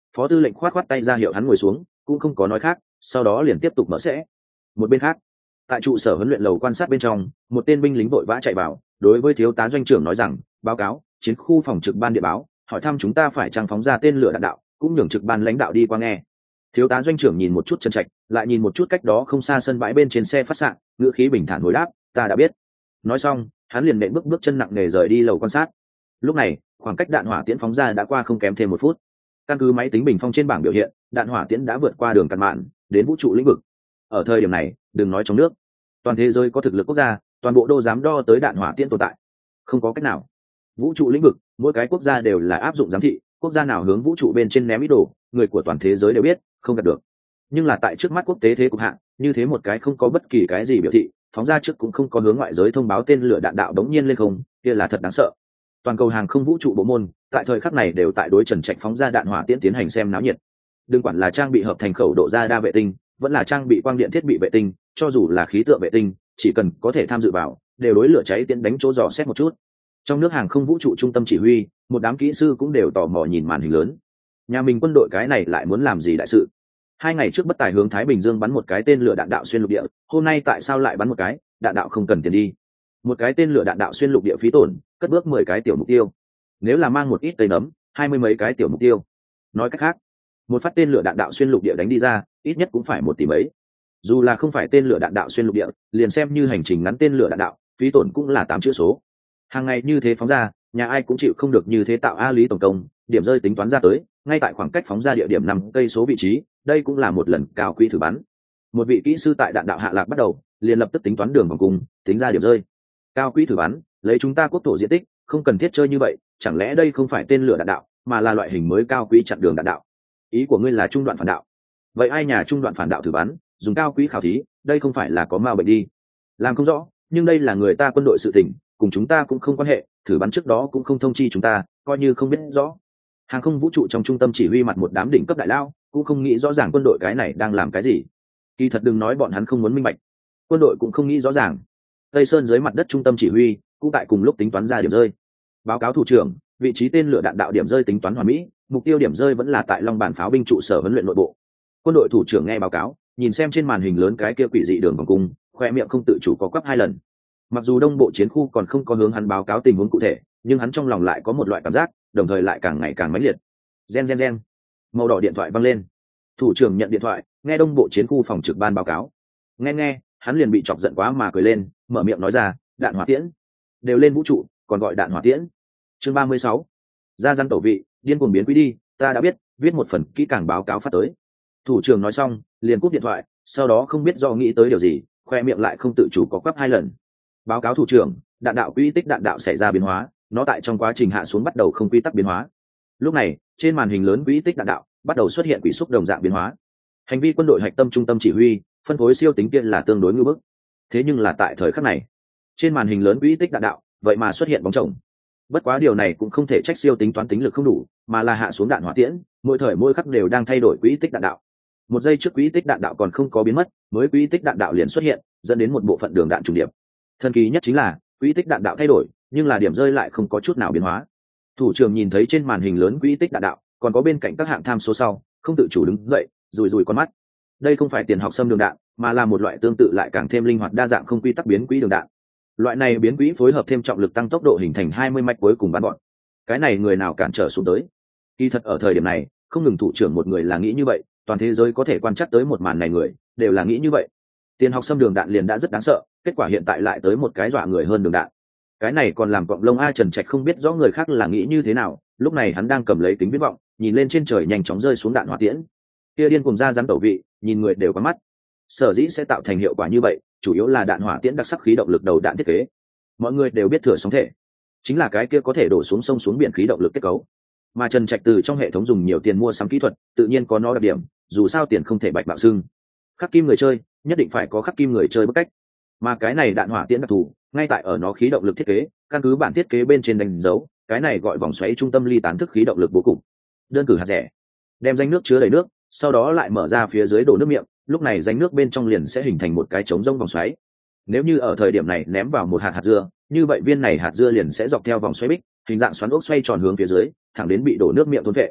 Speaker 1: Phó tư lệnh khoát khoát tay ra hiệu hắn ngồi xuống, cũng không có nói khác, sau đó liền tiếp tục mở sẽ. Một bên khác, tại trụ sở huấn luyện lầu quan sát bên trong, một tên binh lính vội vã chạy vào, đối với thiếu tá doanh trưởng nói rằng, báo cáo chiến khu phòng trực ban địa báo, hỏi thăm chúng ta phải trang phóng ra tên lửa đạn đạo, cũng nhường trực ban lãnh đạo đi qua nghe. Thiếu tá doanh trưởng nhìn một chút Trần Trạch, lại nhìn một chút cách đó không xa sân bãi bên trên xe phát xạ, ngữ khí bình thản hồi đáp, ta đã biết. Nói xong, hắn liền nện bước chân nặng nề rời đi lầu quan sát. Lúc này, khoảng cách đạn hỏa tiễn phóng ra đã qua không kém thêm 1 phút. Căn cứ máy tính bình phong trên bảng biểu hiện, đạn hỏa tiễn đã vượt qua đường cạn mạn, đến vũ trụ lĩnh vực. Ở thời điểm này, đừng nói trong nước, toàn thế giới có thực lực quốc gia, toàn bộ đô dám đo tới đạn hỏa tiễn tồn tại. Không có cách nào. Vũ trụ lĩnh vực, mỗi cái quốc gia đều là áp dụng giám thị, quốc gia nào hướng vũ trụ bên trên ném ý đồ, người của toàn thế giới đều biết, không gạt được. Nhưng là tại trước mắt quốc tế thế cục hạn, như thế một cái không có bất kỳ cái gì biểu thị, phóng ra trước cũng không có hướng ngoại giới thông báo tên lửa đạn đạo đống nhiên lên không, kia là thật đáng sợ. Toàn cầu hàng không vũ trụ bộ môn tại thời khắc này đều tại đối Trần Trạch phóng ra đạn hỏa tiễn tiến hành xem náo nhiệt. Đừng quản là trang bị hợp thành khẩu độ radar vệ tinh, vẫn là trang bị quang điện thiết bị vệ tinh, cho dù là khí tượng vệ tinh, chỉ cần có thể tham dự vào, đều đối lửa cháy tiễn đánh chỗ dò xét một chút. Trong nước hàng không vũ trụ trung tâm chỉ huy, một đám kỹ sư cũng đều tò mò nhìn màn hình lớn. Nhà mình quân đội cái này lại muốn làm gì đại sự? 2 ngày trước bất tài hướng Thái Bình Dương bắn một cái tên lửa đạn đạo xuyên lục địa, hôm nay tại sao lại bắn một cái đạn đạo không cần tiền đi? Một cái tên lửa đạn đạo xuyên lục địa phí tổn, cất bước 10 cái tiểu mục tiêu. Nếu là mang một ít tây nấm, 20 mấy cái tiểu mục tiêu. Nói cách khác, một phát tên lửa đạn đạo xuyên lục địa đánh đi ra, ít nhất cũng phải 1 tỷ mấy. Dù là không phải tên lửa đạn đạo xuyên lục địa, liền xem như hành trình ngắn tên lửa đạn đạo, phí tổn cũng là 8 chữ số. Hàng ngày như thế phóng ra, nhà ai cũng chịu không được như thế tạo a lý tổng công, điểm rơi tính toán ra tới, ngay tại khoảng cách phóng ra địa điểm 5 cây số vị trí, đây cũng là một lần cao quỹ thử bắn. Một vị kỹ sư tại đạn đạo hạ lạc bắt đầu, liền lập tức tính toán đường vòng cung, tính ra điểm rơi. Cao quỹ thử bắn, lấy chúng ta quốc thổ diện tích, không cần thiết chơi như vậy, chẳng lẽ đây không phải tên lửa đạn đạo, mà là loại hình mới cao quỹ chặn đường đạn đạo? Ý của ngươi là trung đoạn phản đạo? Vậy ai nhà trung đoạn phản đạo thử bắn, dùng cao quỹ khảo thí, đây không phải là có ma bệnh đi? Làm không rõ, nhưng đây là người ta quân đội sự tình, cùng chúng ta cũng không quan hệ, thử bắn trước đó cũng không thông chi chúng ta, coi như không biết rõ. Hàng không vũ trụ trong trung tâm chỉ huy mặt một đám đỉnh cấp đại lao, cũng không nghĩ rõ ràng quân đội cái này đang làm cái gì. Kỳ thật đừng nói bọn hắn không muốn minh bạch, quân đội cũng không nghĩ rõ ràng. Tây Sơn dưới mặt đất trung tâm chỉ huy cũng tại cùng lúc tính toán ra điểm rơi. Báo cáo thủ trưởng, vị trí tên lửa đạn đạo điểm rơi tính toán hoàn mỹ, mục tiêu điểm rơi vẫn là tại Long Bản pháo binh trụ sở huấn luyện nội bộ. Quân đội thủ trưởng nghe báo cáo, nhìn xem trên màn hình lớn cái kia quỷ dị đường vòng cung, khoe miệng không tự chủ có quắp 2 lần. Mặc dù đông bộ chiến khu còn không có hướng hắn báo cáo tình huống cụ thể, nhưng hắn trong lòng lại có một loại cảm giác, đồng thời lại càng ngày càng mãnh liệt. Gen gen gen. Màu đỏ điện thoại văng lên. Thủ trưởng nhận điện thoại, nghe đông bộ chiến khu phòng trực ban báo cáo. Nghe, hắn liền bị chọc giận quá mà cười lên, mở miệng nói ra, đạn hỏa tiễn đều lên vũ trụ, còn gọi đạn hỏa tiễn. Chương 36. Ra răn tổ vị, điên cuồng biến quý đi, ta đã biết, viết một phần kỹ càng báo cáo phát tới. Thủ trưởng nói xong, liền cúp điện thoại, sau đó không biết do nghĩ tới điều gì, khoe miệng lại không tự chủ có quắp 2 lần. Báo cáo thủ trưởng, đạn đạo quỹ tích đạn đạo xảy ra biến hóa, nó tại trong quá trình hạ xuống bắt đầu không quy tắc biến hóa. Lúc này, trên màn hình lớn quỹ tích đạn đạo bắt đầu xuất hiện quỹ xúc đồng dạng biến hóa. Hành vi quân đội hạch tâm trung tâm chỉ huy, phân phối siêu tính kia là tương đối ngưỡng bức. Thế nhưng là tại thời khắc này, trên màn hình lớn quỹ tích đạn đạo vậy mà xuất hiện bóng chồng. Bất quá điều này cũng không thể trách siêu tính toán tính lực không đủ, mà là hạ xuống đạn hỏa tiễn, mỗi thời mỗi khắc đều đang thay đổi quỹ tích đạn đạo. 1 giây trước quỹ tích đạn đạo còn không có biến mất, mới quỹ tích đạn đạo liền xuất hiện, dẫn đến một bộ phận đường đạn trùng điệp. Thần kỳ nhất chính là quỹ tích đạn đạo thay đổi, nhưng là điểm rơi lại không có chút nào biến hóa. Thủ trưởng nhìn thấy trên màn hình lớn quỹ tích đạn đạo, còn có bên cạnh các hạng tham số sau, không tự chủ đứng dậy, rùi con mắt. Đây không phải tiền học xâm đường đạn, mà là một loại tương tự lại càng thêm linh hoạt đa dạng không quy tắc biến quỹ đường đạn. Loại này biến quỹ phối hợp thêm trọng lực tăng tốc độ hình thành 20 mạch cuối cùng bắn gọn. Cái này người nào cản trở xuống tới? Kỳ thật ở thời điểm này, không ngừng thủ trưởng một người là nghĩ như vậy, toàn thế giới có thể quan trắc tới một màn này người, đều là nghĩ như vậy. Tiền học xâm đường đạn liền đã rất đáng sợ, kết quả hiện tại lại tới một cái dọa người hơn đường đạn. Cái này còn làm cọng lông ai Trần Trạch không biết rõ người khác là nghĩ như thế nào, lúc này hắn đang cầm lấy kính viễn vọng, nhìn lên trên trời nhanh chóng rơi xuống đạn hỏa tiễn. Kia điên cùng ra rắn tẩu vị, nhìn người đều có mắt. Sở dĩ sẽ tạo thành hiệu quả như vậy, chủ yếu là đạn hỏa tiễn đặc sắc khí động lực đầu đạn thiết kế. Mọi người đều biết thừa sóng thể, chính là cái kia có thể đổ xuống sông xuống biển khí động lực kết cấu. Mà Trần Trạch từ trong hệ thống dùng nhiều tiền mua sắm kỹ thuật, tự nhiên có nó đặc điểm, dù sao tiền không thể bạch bạo xưng. Khắc kim người chơi, nhất định phải có khắc kim người chơi bức cách. Mà cái này đạn hỏa tiễn đặc thù, ngay tại ở nó khí động lực thiết kế, căn cứ bản thiết kế bên trên đánh dấu, cái này gọi vòng xoáy trung tâm ly tán thức khí động lực vô cùng. Đơn cử hạt rẻ, đem rãnh nước chứa đầy nước, sau đó lại mở ra phía dưới đổ nước miệng, lúc này rãnh nước bên trong liền sẽ hình thành một cái trống rỗng vòng xoáy. Nếu như ở thời điểm này ném vào một hạt dưa, như vậy viên này hạt dưa liền sẽ dọc theo vòng xoáy bích, hình dạng xoắn ốc xoay tròn hướng phía dưới, thẳng đến bị đổ nước miệng thôn vệ.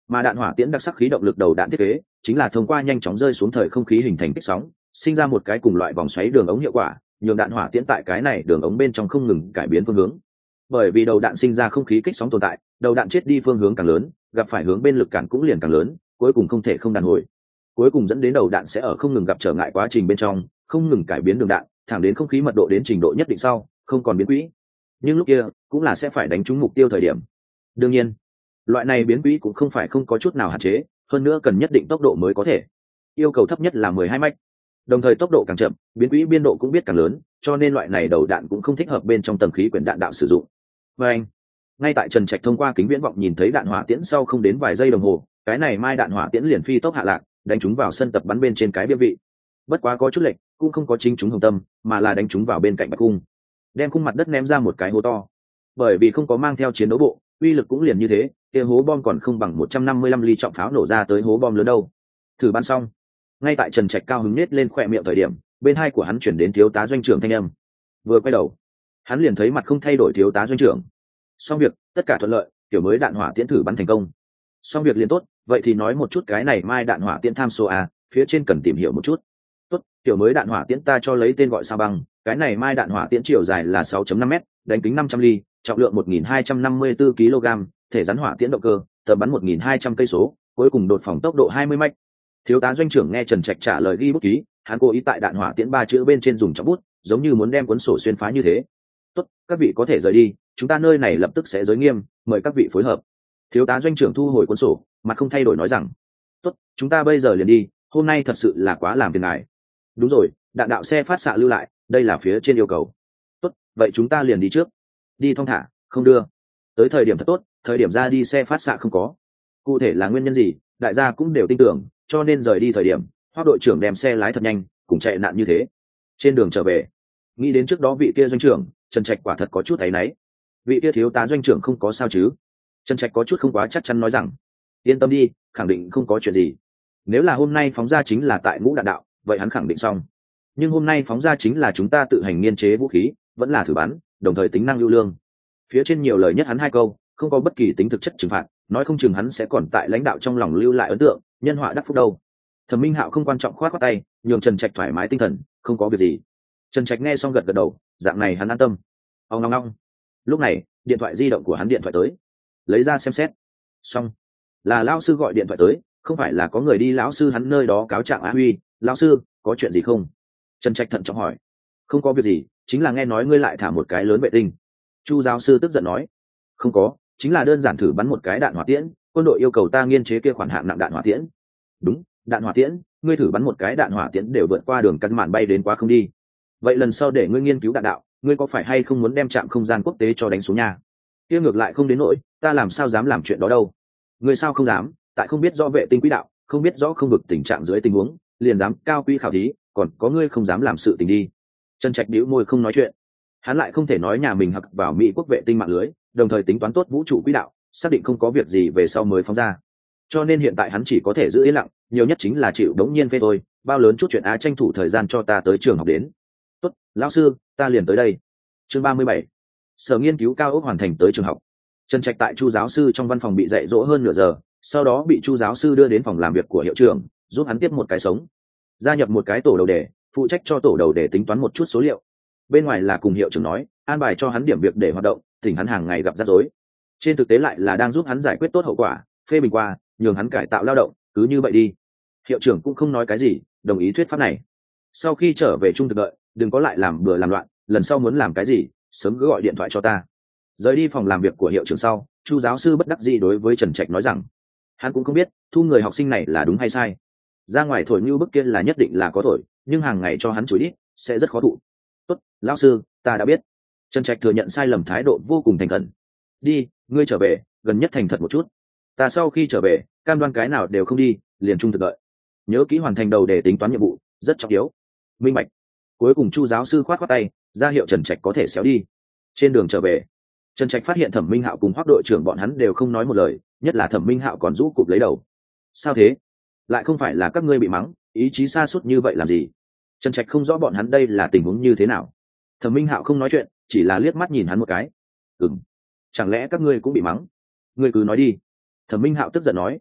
Speaker 1: Mà đạn hỏa tiễn đặc sắc khí động lực đầu đạn thiết kế chính là thông qua nhanh chóng rơi xuống thời không khí hình thành kích sóng, sinh ra một cái cùng loại vòng xoáy đường ống hiệu quả, nhường đạn hỏa tiễn tại cái này đường ống bên trong không ngừng cải biến phương hướng. Bởi vì đầu đạn sinh ra không khí kích sóng tồn tại, đầu đạn chết đi phương hướng càng lớn, gặp phải hướng bên lực cản cũng liền càng lớn, cuối cùng không thể không đàn hồi. Cuối cùng dẫn đến đầu đạn sẽ ở không ngừng gặp trở ngại quá trình bên trong, không ngừng cải biến đường đạn, thẳng đến không khí mật độ đến trình độ nhất định sau, không còn biến quỹ. Nhưng lúc kia cũng là sẽ phải đánh trúng mục tiêu thời điểm. Đương nhiên, loại này biến quỹ cũng không phải không có chút nào hạn chế, hơn nữa cần nhất định tốc độ mới có thể. Yêu cầu thấp nhất là 12 mach. Đồng thời tốc độ càng chậm, biến quỹ biên độ cũng biết càng lớn, cho nên loại này đầu đạn cũng không thích hợp bên trong tầng khí quyển đạn đạo sử dụng. Và anh, ngay tại Trần Trạch thông qua kính viễn vọng nhìn thấy đạn hỏa tiễn sau không đến vài giây đồng hồ, cái này mai đạn hỏa tiễn liền phi tốc hạ lạc, đánh trúng vào sân tập bắn bên trên cái bia vị. Bất quá có chút lệch, cũng không có chính trúng hồng tâm, mà là đánh trúng vào bên cạnh bạch cung, đem khung mặt đất ném ra một cái hố to. Bởi vì không có mang theo chiến đấu bộ, uy lực cũng liền như thế, kia hố bom còn không bằng 155 ly trọng pháo nổ ra tới hố bom lớn đâu. Thử bắn xong, ngay tại Trần Trạch cao hứng nết lên khỏe miệng thời điểm, bên hai của hắn chuyển đến thiếu tá doanh trưởng thanh âm. Vừa quay đầu, hắn liền thấy mặt không thay đổi thiếu tá doanh trưởng. Xong việc, tất cả thuận lợi, kiểu mới đạn hỏa tiễn thử bắn thành công. Xong việc liền tốt, vậy thì nói một chút cái này mai đạn hỏa tiễn tham số a, phía trên cần tìm hiểu một chút. Tốt, kiểu mới đạn hỏa tiễn ta cho lấy tên gọi sao băng, cái này mai đạn hỏa tiễn chiều dài là 6.5 m, đánh kính 500 ly, trọng lượng 1254 kg, thể rắn hỏa tiễn động cơ, tầm bắn 1200 cây số, cuối cùng đột phóng tốc độ 20 mach. Thiếu tá doanh trưởng nghe Trần Trạch trả lời ghi bút ký, hắn cố ý tại đạn hỏa tiễn 3 chữ bên trên dùng trọng bút, giống như muốn đem cuốn sổ xuyên phá như thế. Tốt, các vị có thể rời đi, chúng ta nơi này lập tức sẽ giới nghiêm, mời các vị phối hợp. Thiếu tá doanh trưởng thu hồi cuốn sổ, mặt không thay đổi nói rằng, tốt, chúng ta bây giờ liền đi, hôm nay thật sự là quá làm phiền ngài. Đúng rồi, đạn đạo xe phát xạ lưu lại, đây là phía trên yêu cầu. Tốt, vậy chúng ta liền đi trước. Đi thong thả, không đưa. Tới thời điểm thật tốt, thời điểm ra đi xe phát xạ không có. Cụ thể là nguyên nhân gì, đại gia cũng đều tin tưởng, cho nên rời đi thời điểm, Hoắc đội trưởng đem xe lái thật nhanh, cùng chạy nạn như thế. Trên đường trở về, nghĩ đến trước đó vị kia doanh trưởng, Trần Trạch quả thật có chút áy náy. Vị kia thiếu tá doanh trưởng không có sao chứ? Trần Trạch có chút không quá chắc chắn nói rằng, yên tâm đi, khẳng định không có chuyện gì. Nếu là hôm nay phóng ra chính là tại ngũ đạn đạo, vậy hắn khẳng định xong. Nhưng hôm nay phóng ra chính là chúng ta tự hành nghiên chế vũ khí, vẫn là thử bắn, đồng thời tính năng ưu lương. Phía trên nhiều lời nhất hắn 2 câu, không có bất kỳ tính thực chất trừng phạt, nói không chừng hắn sẽ còn tại lãnh đạo trong lòng lưu lại ấn tượng, nhân họa đắc phúc đâu. Thẩm Minh Hạo không quan trọng khoát khoát tay, nhường Trần Trạch thoải mái tinh thần, không có việc gì. Trần Trạch nghe xong gật gật đầu, dạng này hắn an tâm. Ông ngong ngong. Lúc này, điện thoại di động của hắn điện thoại tới, lấy ra xem xét. Xong, là lão sư gọi điện thoại tới, không phải là có người đi lão sư hắn nơi đó cáo trạng Á Huy. Lão sư, có chuyện gì không? Trần Trạch thận trọng hỏi. Không có việc gì, chính là nghe nói ngươi lại thả một cái lớn vệ tinh. Chu giáo sư tức giận nói. Không có, chính là đơn giản thử bắn một cái đạn hỏa tiễn, quân đội yêu cầu ta nghiên chế kia khoản hạng nặng đạn hỏa tiễn. Đúng, đạn hỏa tiễn, ngươi thử bắn một cái đạn hỏa tiễn đều vượt qua đường cắt màn bay đến quá không đi. Vậy lần sau để ngươi nghiên cứu đạn đạo, ngươi có phải hay không muốn đem trạm không gian quốc tế cho đánh xuống nhà? Kia ngược lại không đến nỗi, ta làm sao dám làm chuyện đó đâu. Ngươi sao không dám, tại không biết rõ vệ tinh quỹ đạo, không biết rõ không vực tình trạng dưới tình huống, liền dám cao quy khảo thí, còn có ngươi không dám làm sự tình đi. Trần Trạch bĩu môi không nói chuyện. Hắn lại không thể nói nhà mình hặc vào Mỹ quốc vệ tinh mạng lưới, đồng thời tính toán tốt vũ trụ quỹ đạo, xác định không có việc gì về sau mới phóng ra. Cho nên hiện tại hắn chỉ có thể giữ yên lặng, nhiều nhất chính là chịu đống nhiên phê thôi, bao lớn chút chuyện á, tranh thủ thời gian cho ta tới trường học đến. Tốt, lão sư, ta liền tới đây. Chương 37. Sở nghiên cứu cao ốc hoàn thành tới trường học. Trần Trạch tại Chu giáo sư trong văn phòng bị dạy dỗ hơn nửa giờ, sau đó bị Chu giáo sư đưa đến phòng làm việc của hiệu trưởng, giúp hắn tiếp một cái sống. Gia nhập một cái tổ đầu đề, phụ trách cho tổ đầu đề tính toán một chút số liệu. Bên ngoài là cùng hiệu trưởng nói, an bài cho hắn điểm việc để hoạt động, tỉnh hắn hàng ngày gặp rắc rối. Trên thực tế lại là đang giúp hắn giải quyết tốt hậu quả, phê bình qua, nhường hắn cải tạo lao động, cứ như vậy đi. Hiệu trưởng cũng không nói cái gì, đồng ý thuyết pháp này. Sau khi trở về trung thực đợi, đừng có lại làm bừa làm loạn, lần sau muốn làm cái gì, sớm cứ gọi điện thoại cho ta. Rời đi phòng làm việc của hiệu trưởng sau, Chu giáo sư bất đắc dĩ đối với Trần Trạch nói rằng, hắn cũng không biết thu người học sinh này là đúng hay sai. Ra ngoài thổi như bức kia là nhất định là có thổi, nhưng hàng ngày cho hắn chửi đít sẽ rất khó thụ. Tốt, lão sư, ta đã biết. Trần Trạch thừa nhận sai lầm, thái độ vô cùng thành khẩn. Đi, ngươi trở về, gần nhất thành thật một chút. Ta sau khi trở về, cam đoan cái nào đều không đi, liền trung thực đợi. Nhớ kỹ hoàn thành đầu để tính toán nhiệm vụ, rất trọng yếu. Minh bạch. Cuối cùng Chu giáo sư khoát khoát tay, ra hiệu Trần Trạch có thể xéo đi. Trên đường trở về, Trần Trạch phát hiện Thẩm Minh Hạo cùng Hoắc đội trưởng bọn hắn đều không nói một lời, nhất là Thẩm Minh Hạo còn rũ cụp lấy đầu. Sao thế? Lại không phải là các ngươi bị mắng, ý chí sa sút như vậy làm gì? Trần Trạch không rõ bọn hắn đây là tình huống như thế nào. Thẩm Minh Hạo không nói chuyện, chỉ là liếc mắt nhìn hắn một cái. Chẳng lẽ các ngươi cũng bị mắng? Ngươi cứ nói đi. Thẩm Minh Hạo tức giận nói,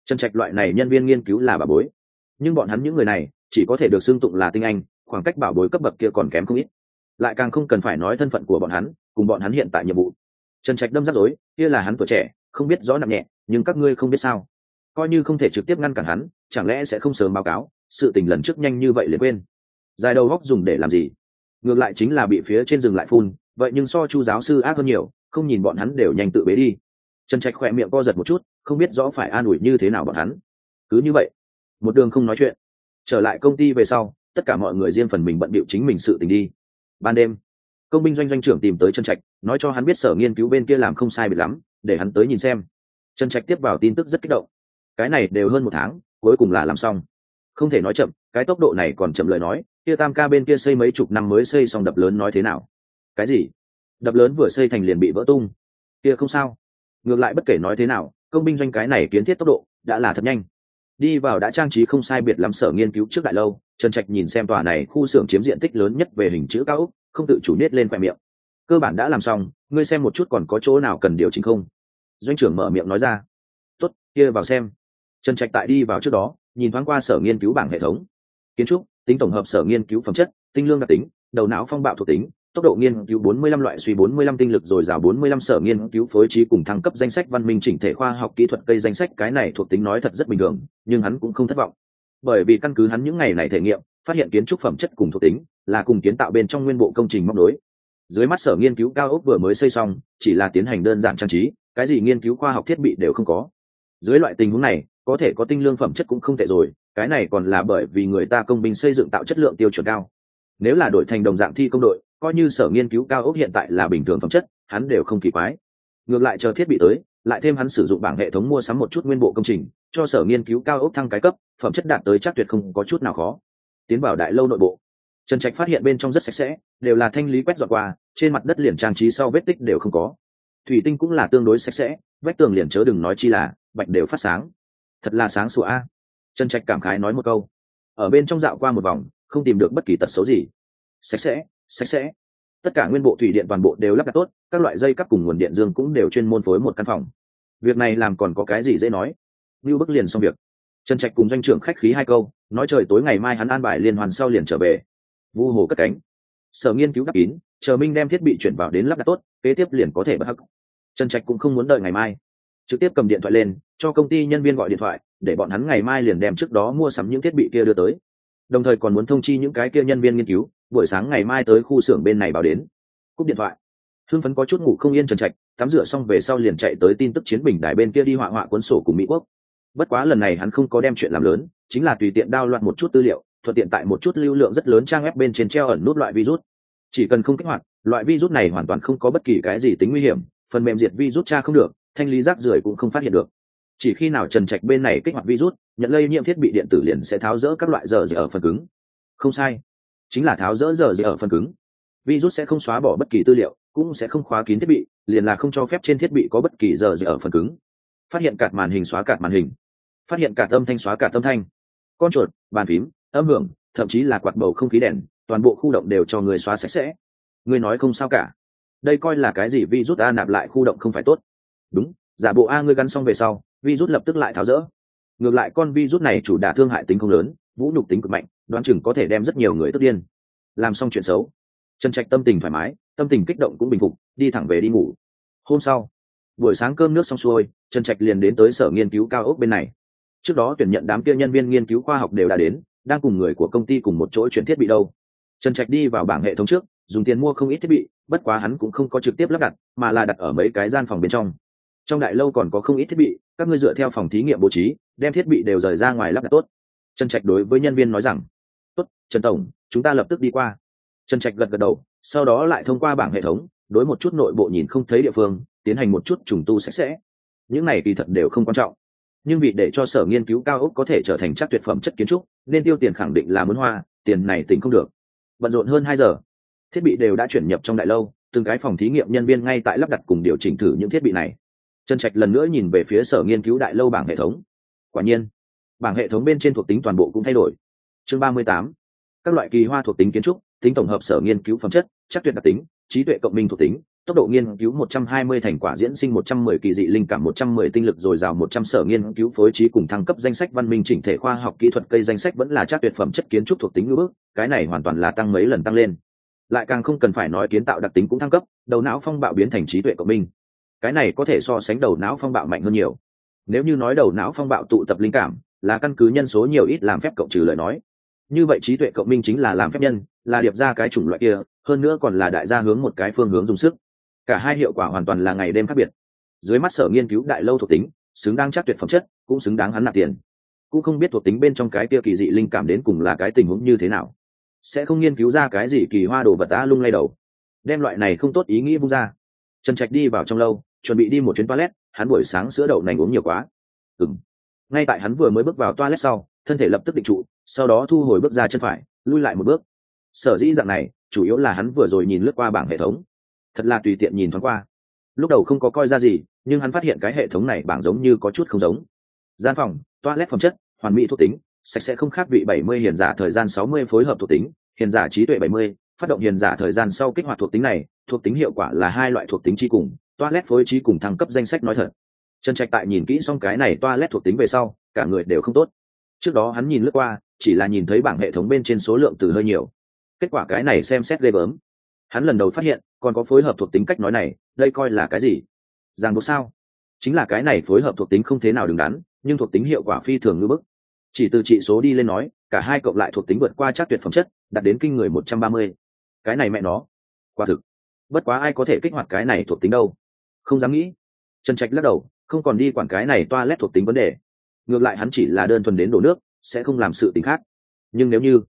Speaker 1: Trần Trạch loại này nhân viên nghiên cứu là bảo bối, nhưng bọn hắn những người này chỉ có thể được xưng tụng là tinh anh, khoảng cách bảo bối cấp bậc kia còn kém không ít, lại càng không cần phải nói thân phận của bọn hắn cùng bọn hắn hiện tại nhiệm vụ. Trần Trạch đâm rắc rối, kia là hắn tuổi trẻ không biết rõ nặng nhẹ, nhưng các ngươi không biết sao, coi như không thể trực tiếp ngăn cản hắn, chẳng lẽ sẽ không sớm báo cáo sự tình lần trước nhanh như vậy liền quên? Dài đầu góc dùng để làm gì? Ngược lại chính là bị phía trên rừng lại phun, vậy nhưng so Chu giáo sư ác hơn nhiều, không nhìn bọn hắn đều nhanh tự bế đi. Trần Trạch khỏe miệng co giật một chút, không biết rõ phải an ủi như thế nào bọn hắn. Cứ như vậy một đường không nói chuyện, trở lại công ty về sau, tất cả mọi người riêng phần mình bận bịu chính mình sự tình đi. Ban đêm, công binh doanh trưởng tìm tới Trần Trạch, nói cho hắn biết sở nghiên cứu bên kia làm không sai biệt lắm, để hắn tới nhìn xem. Trần Trạch tiếp vào tin tức rất kích động, cái này đều hơn 1 tháng, cuối cùng là làm xong. Không thể nói chậm, cái tốc độ này còn chậm lời nói, kia Tam ca bên kia xây mấy chục năm mới xây xong đập lớn nói thế nào? Cái gì? Đập lớn vừa xây thành liền bị vỡ tung? Kia không sao, ngược lại bất kể nói thế nào, công binh doanh cái này kiến thiết tốc độ đã là thật nhanh. Đi vào đã trang trí không sai biệt lắm sở nghiên cứu trước đại lâu, Trần Trạch nhìn xem tòa này khu xưởng chiếm diện tích lớn nhất về hình chữ cao ốc, không tự chủ nết lên khoe miệng. Cơ bản đã làm xong, ngươi xem một chút còn có chỗ nào cần điều chỉnh không? Doanh trưởng mở miệng nói ra. Tốt, kia vào xem. Trần Trạch tại đi vào trước đó, nhìn thoáng qua sở nghiên cứu bảng hệ thống. Kiến trúc, tính tổng hợp sở nghiên cứu phẩm chất, tinh lương đặc tính, đầu não phong bạo thuộc tính, tốc độ nghiên cứu 45 loại suy 45 tinh lực dồi dào 45 sở nghiên cứu phối trí cùng thăng cấp danh sách văn minh chỉnh thể khoa học kỹ thuật cây danh sách cái này thuộc tính nói thật rất bình thường, nhưng hắn cũng không thất vọng. Bởi vì căn cứ hắn những ngày này thể nghiệm, phát hiện kiến trúc phẩm chất cùng thuộc tính là cùng kiến tạo bên trong nguyên bộ công trình móc đối. Dưới mắt sở nghiên cứu cao ốc vừa mới xây xong, chỉ là tiến hành đơn giản trang trí, cái gì nghiên cứu khoa học thiết bị đều không có. Dưới loại tình huống này, có thể có tinh lương phẩm chất cũng không tệ rồi, cái này còn là bởi vì người ta công binh xây dựng tạo chất lượng tiêu chuẩn cao. Nếu là đổi thành đồng dạng thi công đội, coi như sở nghiên cứu cao ốc hiện tại là bình thường phẩm chất, hắn đều không kỳ quái. Ngược lại chờ thiết bị tới, lại thêm hắn sử dụng bảng hệ thống mua sắm một chút nguyên bộ công trình, cho sở nghiên cứu cao ốc thăng cái cấp, phẩm chất đạt tới chắc tuyệt không có chút nào khó. Tiến vào đại lâu nội bộ, Trần Trạch phát hiện bên trong rất sạch sẽ, đều là thanh lý quét dọn qua, trên mặt đất liền trang trí sau vết tích đều không có. Thủy tinh cũng là tương đối sạch sẽ, vách tường liền chớ đừng nói chi là bạch đều phát sáng. Thật là sáng sủa a. Trần Trạch cảm khái nói một câu. Ở bên trong dạo qua một vòng, không tìm được bất kỳ tật xấu gì. Sạch sẽ, sạch sẽ. Tất cả nguyên bộ thủy điện toàn bộ đều lắp đặt tốt, các loại dây cáp cùng nguồn điện dương cũng đều chuyên môn phối một căn phòng. Việc này làm còn có cái gì dễ nói. Lưu Bức liền xong việc. Trần Trạch cùng doanh trưởng khách khí 2 câu, nói trời tối ngày mai hắn an bài liên hoàn sau liền trở về. Vu hồ cất cánh. Sở nghiên cứu đắp kín, chờ Minh đem thiết bị chuyển vào đến lắp đặt tốt, kế tiếp liền có thể bắt hắc. Trần Trạch cũng không muốn đợi ngày mai, trực tiếp cầm điện thoại lên, cho công ty nhân viên gọi điện thoại, để bọn hắn ngày mai liền đem trước đó mua sắm những thiết bị kia đưa tới. Đồng thời còn muốn thông chi những cái kia nhân viên nghiên cứu, buổi sáng ngày mai tới khu xưởng bên này báo đến. Cúp điện thoại, hưng phấn có chút ngủ không yên Trần Trạch, tắm rửa xong về sau liền chạy tới tin tức chiến bình đài bên kia đi họa cuốn sổ cùng Mỹ Quốc. Bất quá lần này hắn không có đem chuyện làm lớn, chính là tùy tiện đao loạn một chút tư liệu, thuận tiện tại một chút lưu lượng rất lớn trang web bên trên treo ẩn nút loại virus. Chỉ cần không kích hoạt, loại virus này hoàn toàn không có bất kỳ cái gì tính nguy hiểm, phần mềm diệt virus tra không được, thanh lý rác rưởi cũng không phát hiện được. Chỉ khi nào Trần Trạch bên này kích hoạt virus, nhận lây nhiễm thiết bị điện tử liền sẽ tháo rỡ các loại giờ ở phần cứng. Không sai, chính là tháo rỡ giờ ở phần cứng. Virus sẽ không xóa bỏ bất kỳ tư liệu, cũng sẽ không khóa kín thiết bị, liền là không cho phép trên thiết bị có bất kỳ giờ ở phần cứng. Phát hiện cạt màn hình xóa cạt màn hình, phát hiện cạt âm thanh xóa cạt âm thanh, con chuột, bàn phím, âm hưởng, thậm chí là quạt bầu không khí đèn, toàn bộ khu động đều cho người xóa sạch sẽ. Người nói không sao cả. Đây coi là cái gì virus a nạp lại khu động không phải tốt. Đúng, giả bộ a ngươi gắn xong về sau, virus lập tức lại tháo rỡ. Ngược lại con virus này chủ đả thương hại tính không lớn, vũ nhục tính cực mạnh, đoán chừng có thể đem rất nhiều người tức điên. Làm xong chuyện xấu, Trần Trạch tâm tình thoải mái, tâm tình kích động cũng bình phục, đi thẳng về đi ngủ. Hôm sau, buổi sáng cơm nước xong xuôi, Trần Trạch liền đến tới sở nghiên cứu cao ốc bên này. Trước đó tuyển nhận đám kia nhân viên nghiên cứu khoa học đều đã đến, đang cùng người của công ty cùng một chỗ chuyển thiết bị đâu. Trần Trạch đi vào bảng hệ thống trước, dùng tiền mua không ít thiết bị, bất quá hắn cũng không có trực tiếp lắp đặt, mà là đặt ở mấy cái gian phòng bên trong. Trong đại lâu còn có không ít thiết bị, các ngươi dựa theo phòng thí nghiệm bố trí, đem thiết bị đều rời ra ngoài lắp đặt tốt. Trần Trạch đối với nhân viên nói rằng, tốt, Trần Tổng, chúng ta lập tức đi qua. Trần Trạch gật gật đầu, sau đó lại thông qua bảng hệ thống, đối một chút nội bộ nhìn không thấy địa phương, tiến hành một chút trùng tu sạch sẽ. Những này kỳ thật đều không quan trọng, nhưng vì để cho sở nghiên cứu cao ốc có thể trở thành chắc tuyệt phẩm chất kiến trúc, nên tiêu tiền khẳng định là muốn hoa, tiền này tỉnh không được. Bận rộn hơn 2 giờ, thiết bị đều đã chuyển nhập trong đại lâu, từng cái phòng thí nghiệm nhân viên ngay tại lắp đặt cùng điều chỉnh thử những thiết bị này. Trần Trạch lần nữa nhìn về phía sở nghiên cứu đại lâu bảng hệ thống. Quả nhiên, bảng hệ thống bên trên thuộc tính toàn bộ cũng thay đổi. Chương 38, các loại kỳ hoa thuộc tính kiến trúc, tính tổng hợp sở nghiên cứu phẩm chất, chắc tuyệt đặc tính, trí tuệ cộng minh thuộc tính, tốc độ nghiên cứu 120 thành quả diễn sinh 110 kỳ dị linh cảm 110 tinh lực dồi dào 100 sở nghiên cứu phối trí cùng thăng cấp danh sách văn minh chỉnh thể khoa học kỹ thuật cây danh sách vẫn là chắc tuyệt phẩm chất kiến trúc thuộc tính ngữ bức, cái này hoàn toàn là tăng mấy lần tăng lên. Lại càng không cần phải nói kiến tạo đặc tính cũng thăng cấp, đầu não phong bạo biến thành trí tuệ cộng minh. Cái này có thể so sánh đầu não phong bạo mạnh hơn nhiều. Nếu như nói đầu não phong bạo tụ tập linh cảm là căn cứ nhân số nhiều ít làm phép cộng trừ lời nói, như vậy trí tuệ cộng minh chính là làm phép nhân, là điệp ra cái chủng loại kia, hơn nữa còn là đại gia hướng một cái phương hướng dùng sức. Cả hai hiệu quả hoàn toàn là ngày đêm khác biệt. Dưới mắt sở nghiên cứu đại lâu thuộc tính xứng đáng chắc tuyệt phẩm chất, cũng xứng đáng hắn nạp tiền. Cũng không biết thuộc tính bên trong cái kia kỳ dị linh cảm đến cùng là cái tình huống như thế nào, sẽ không nghiên cứu ra cái gì kỳ hoa đồ vật đã lung lay đầu, đem loại này không tốt ý nghĩ vung ra. Trần Trạch đi vào trong lâu, chuẩn bị đi một chuyến toilet, hắn buổi sáng sữa đậu nành uống nhiều quá. Ngay tại hắn vừa mới bước vào toilet sau, thân thể lập tức định trụ, sau đó thu hồi bước ra chân phải, lui lại một bước. Sở dĩ dạng này chủ yếu là hắn vừa rồi nhìn lướt qua bảng hệ thống, thật là tùy tiện nhìn thoáng qua, lúc đầu không có coi ra gì, nhưng hắn phát hiện cái hệ thống này bảng giống như có chút không giống. Gian phòng, toilet phẩm chất, hoàn mỹ thuộc tính, sạch sẽ không khác vị 70 hiền giả thời gian 60 phối hợp thuộc tính, hiền giả trí tuệ 70, phát động hiền giả thời gian sau kích hoạt thuộc tính này, thuộc tính hiệu quả là hai loại thuộc tính chi cùng, toilet phối trí cùng thăng cấp danh sách nói thật. Trần Trạch tại nhìn kỹ xong cái này toilet thuộc tính về sau, cả người đều không tốt. Trước đó hắn nhìn lướt qua, chỉ là nhìn thấy bảng hệ thống bên trên số lượng từ hơi nhiều. Kết quả cái này xem xét ghê gớm. Hắn lần đầu phát hiện, còn có phối hợp thuộc tính cách nói này, đây coi là cái gì? Ràng buộc sao? Chính là cái này phối hợp thuộc tính không thế nào đứng đắn, nhưng thuộc tính hiệu quả phi thường ngưỡng bức. Chỉ từ trị số đi lên nói, cả hai cộng lại thuộc tính vượt qua chắc tuyệt phẩm chất, đạt đến kinh người 130. Cái này mẹ nó, quả thực. Bất quá ai có thể kích hoạt cái này thuộc tính đâu? Không dám nghĩ. Trần Trạch lắc đầu, không còn đi quản cái này toilet thuộc tính vấn đề. Ngược lại hắn chỉ là đơn thuần đến đổ nước, sẽ không làm sự tình khác. Nhưng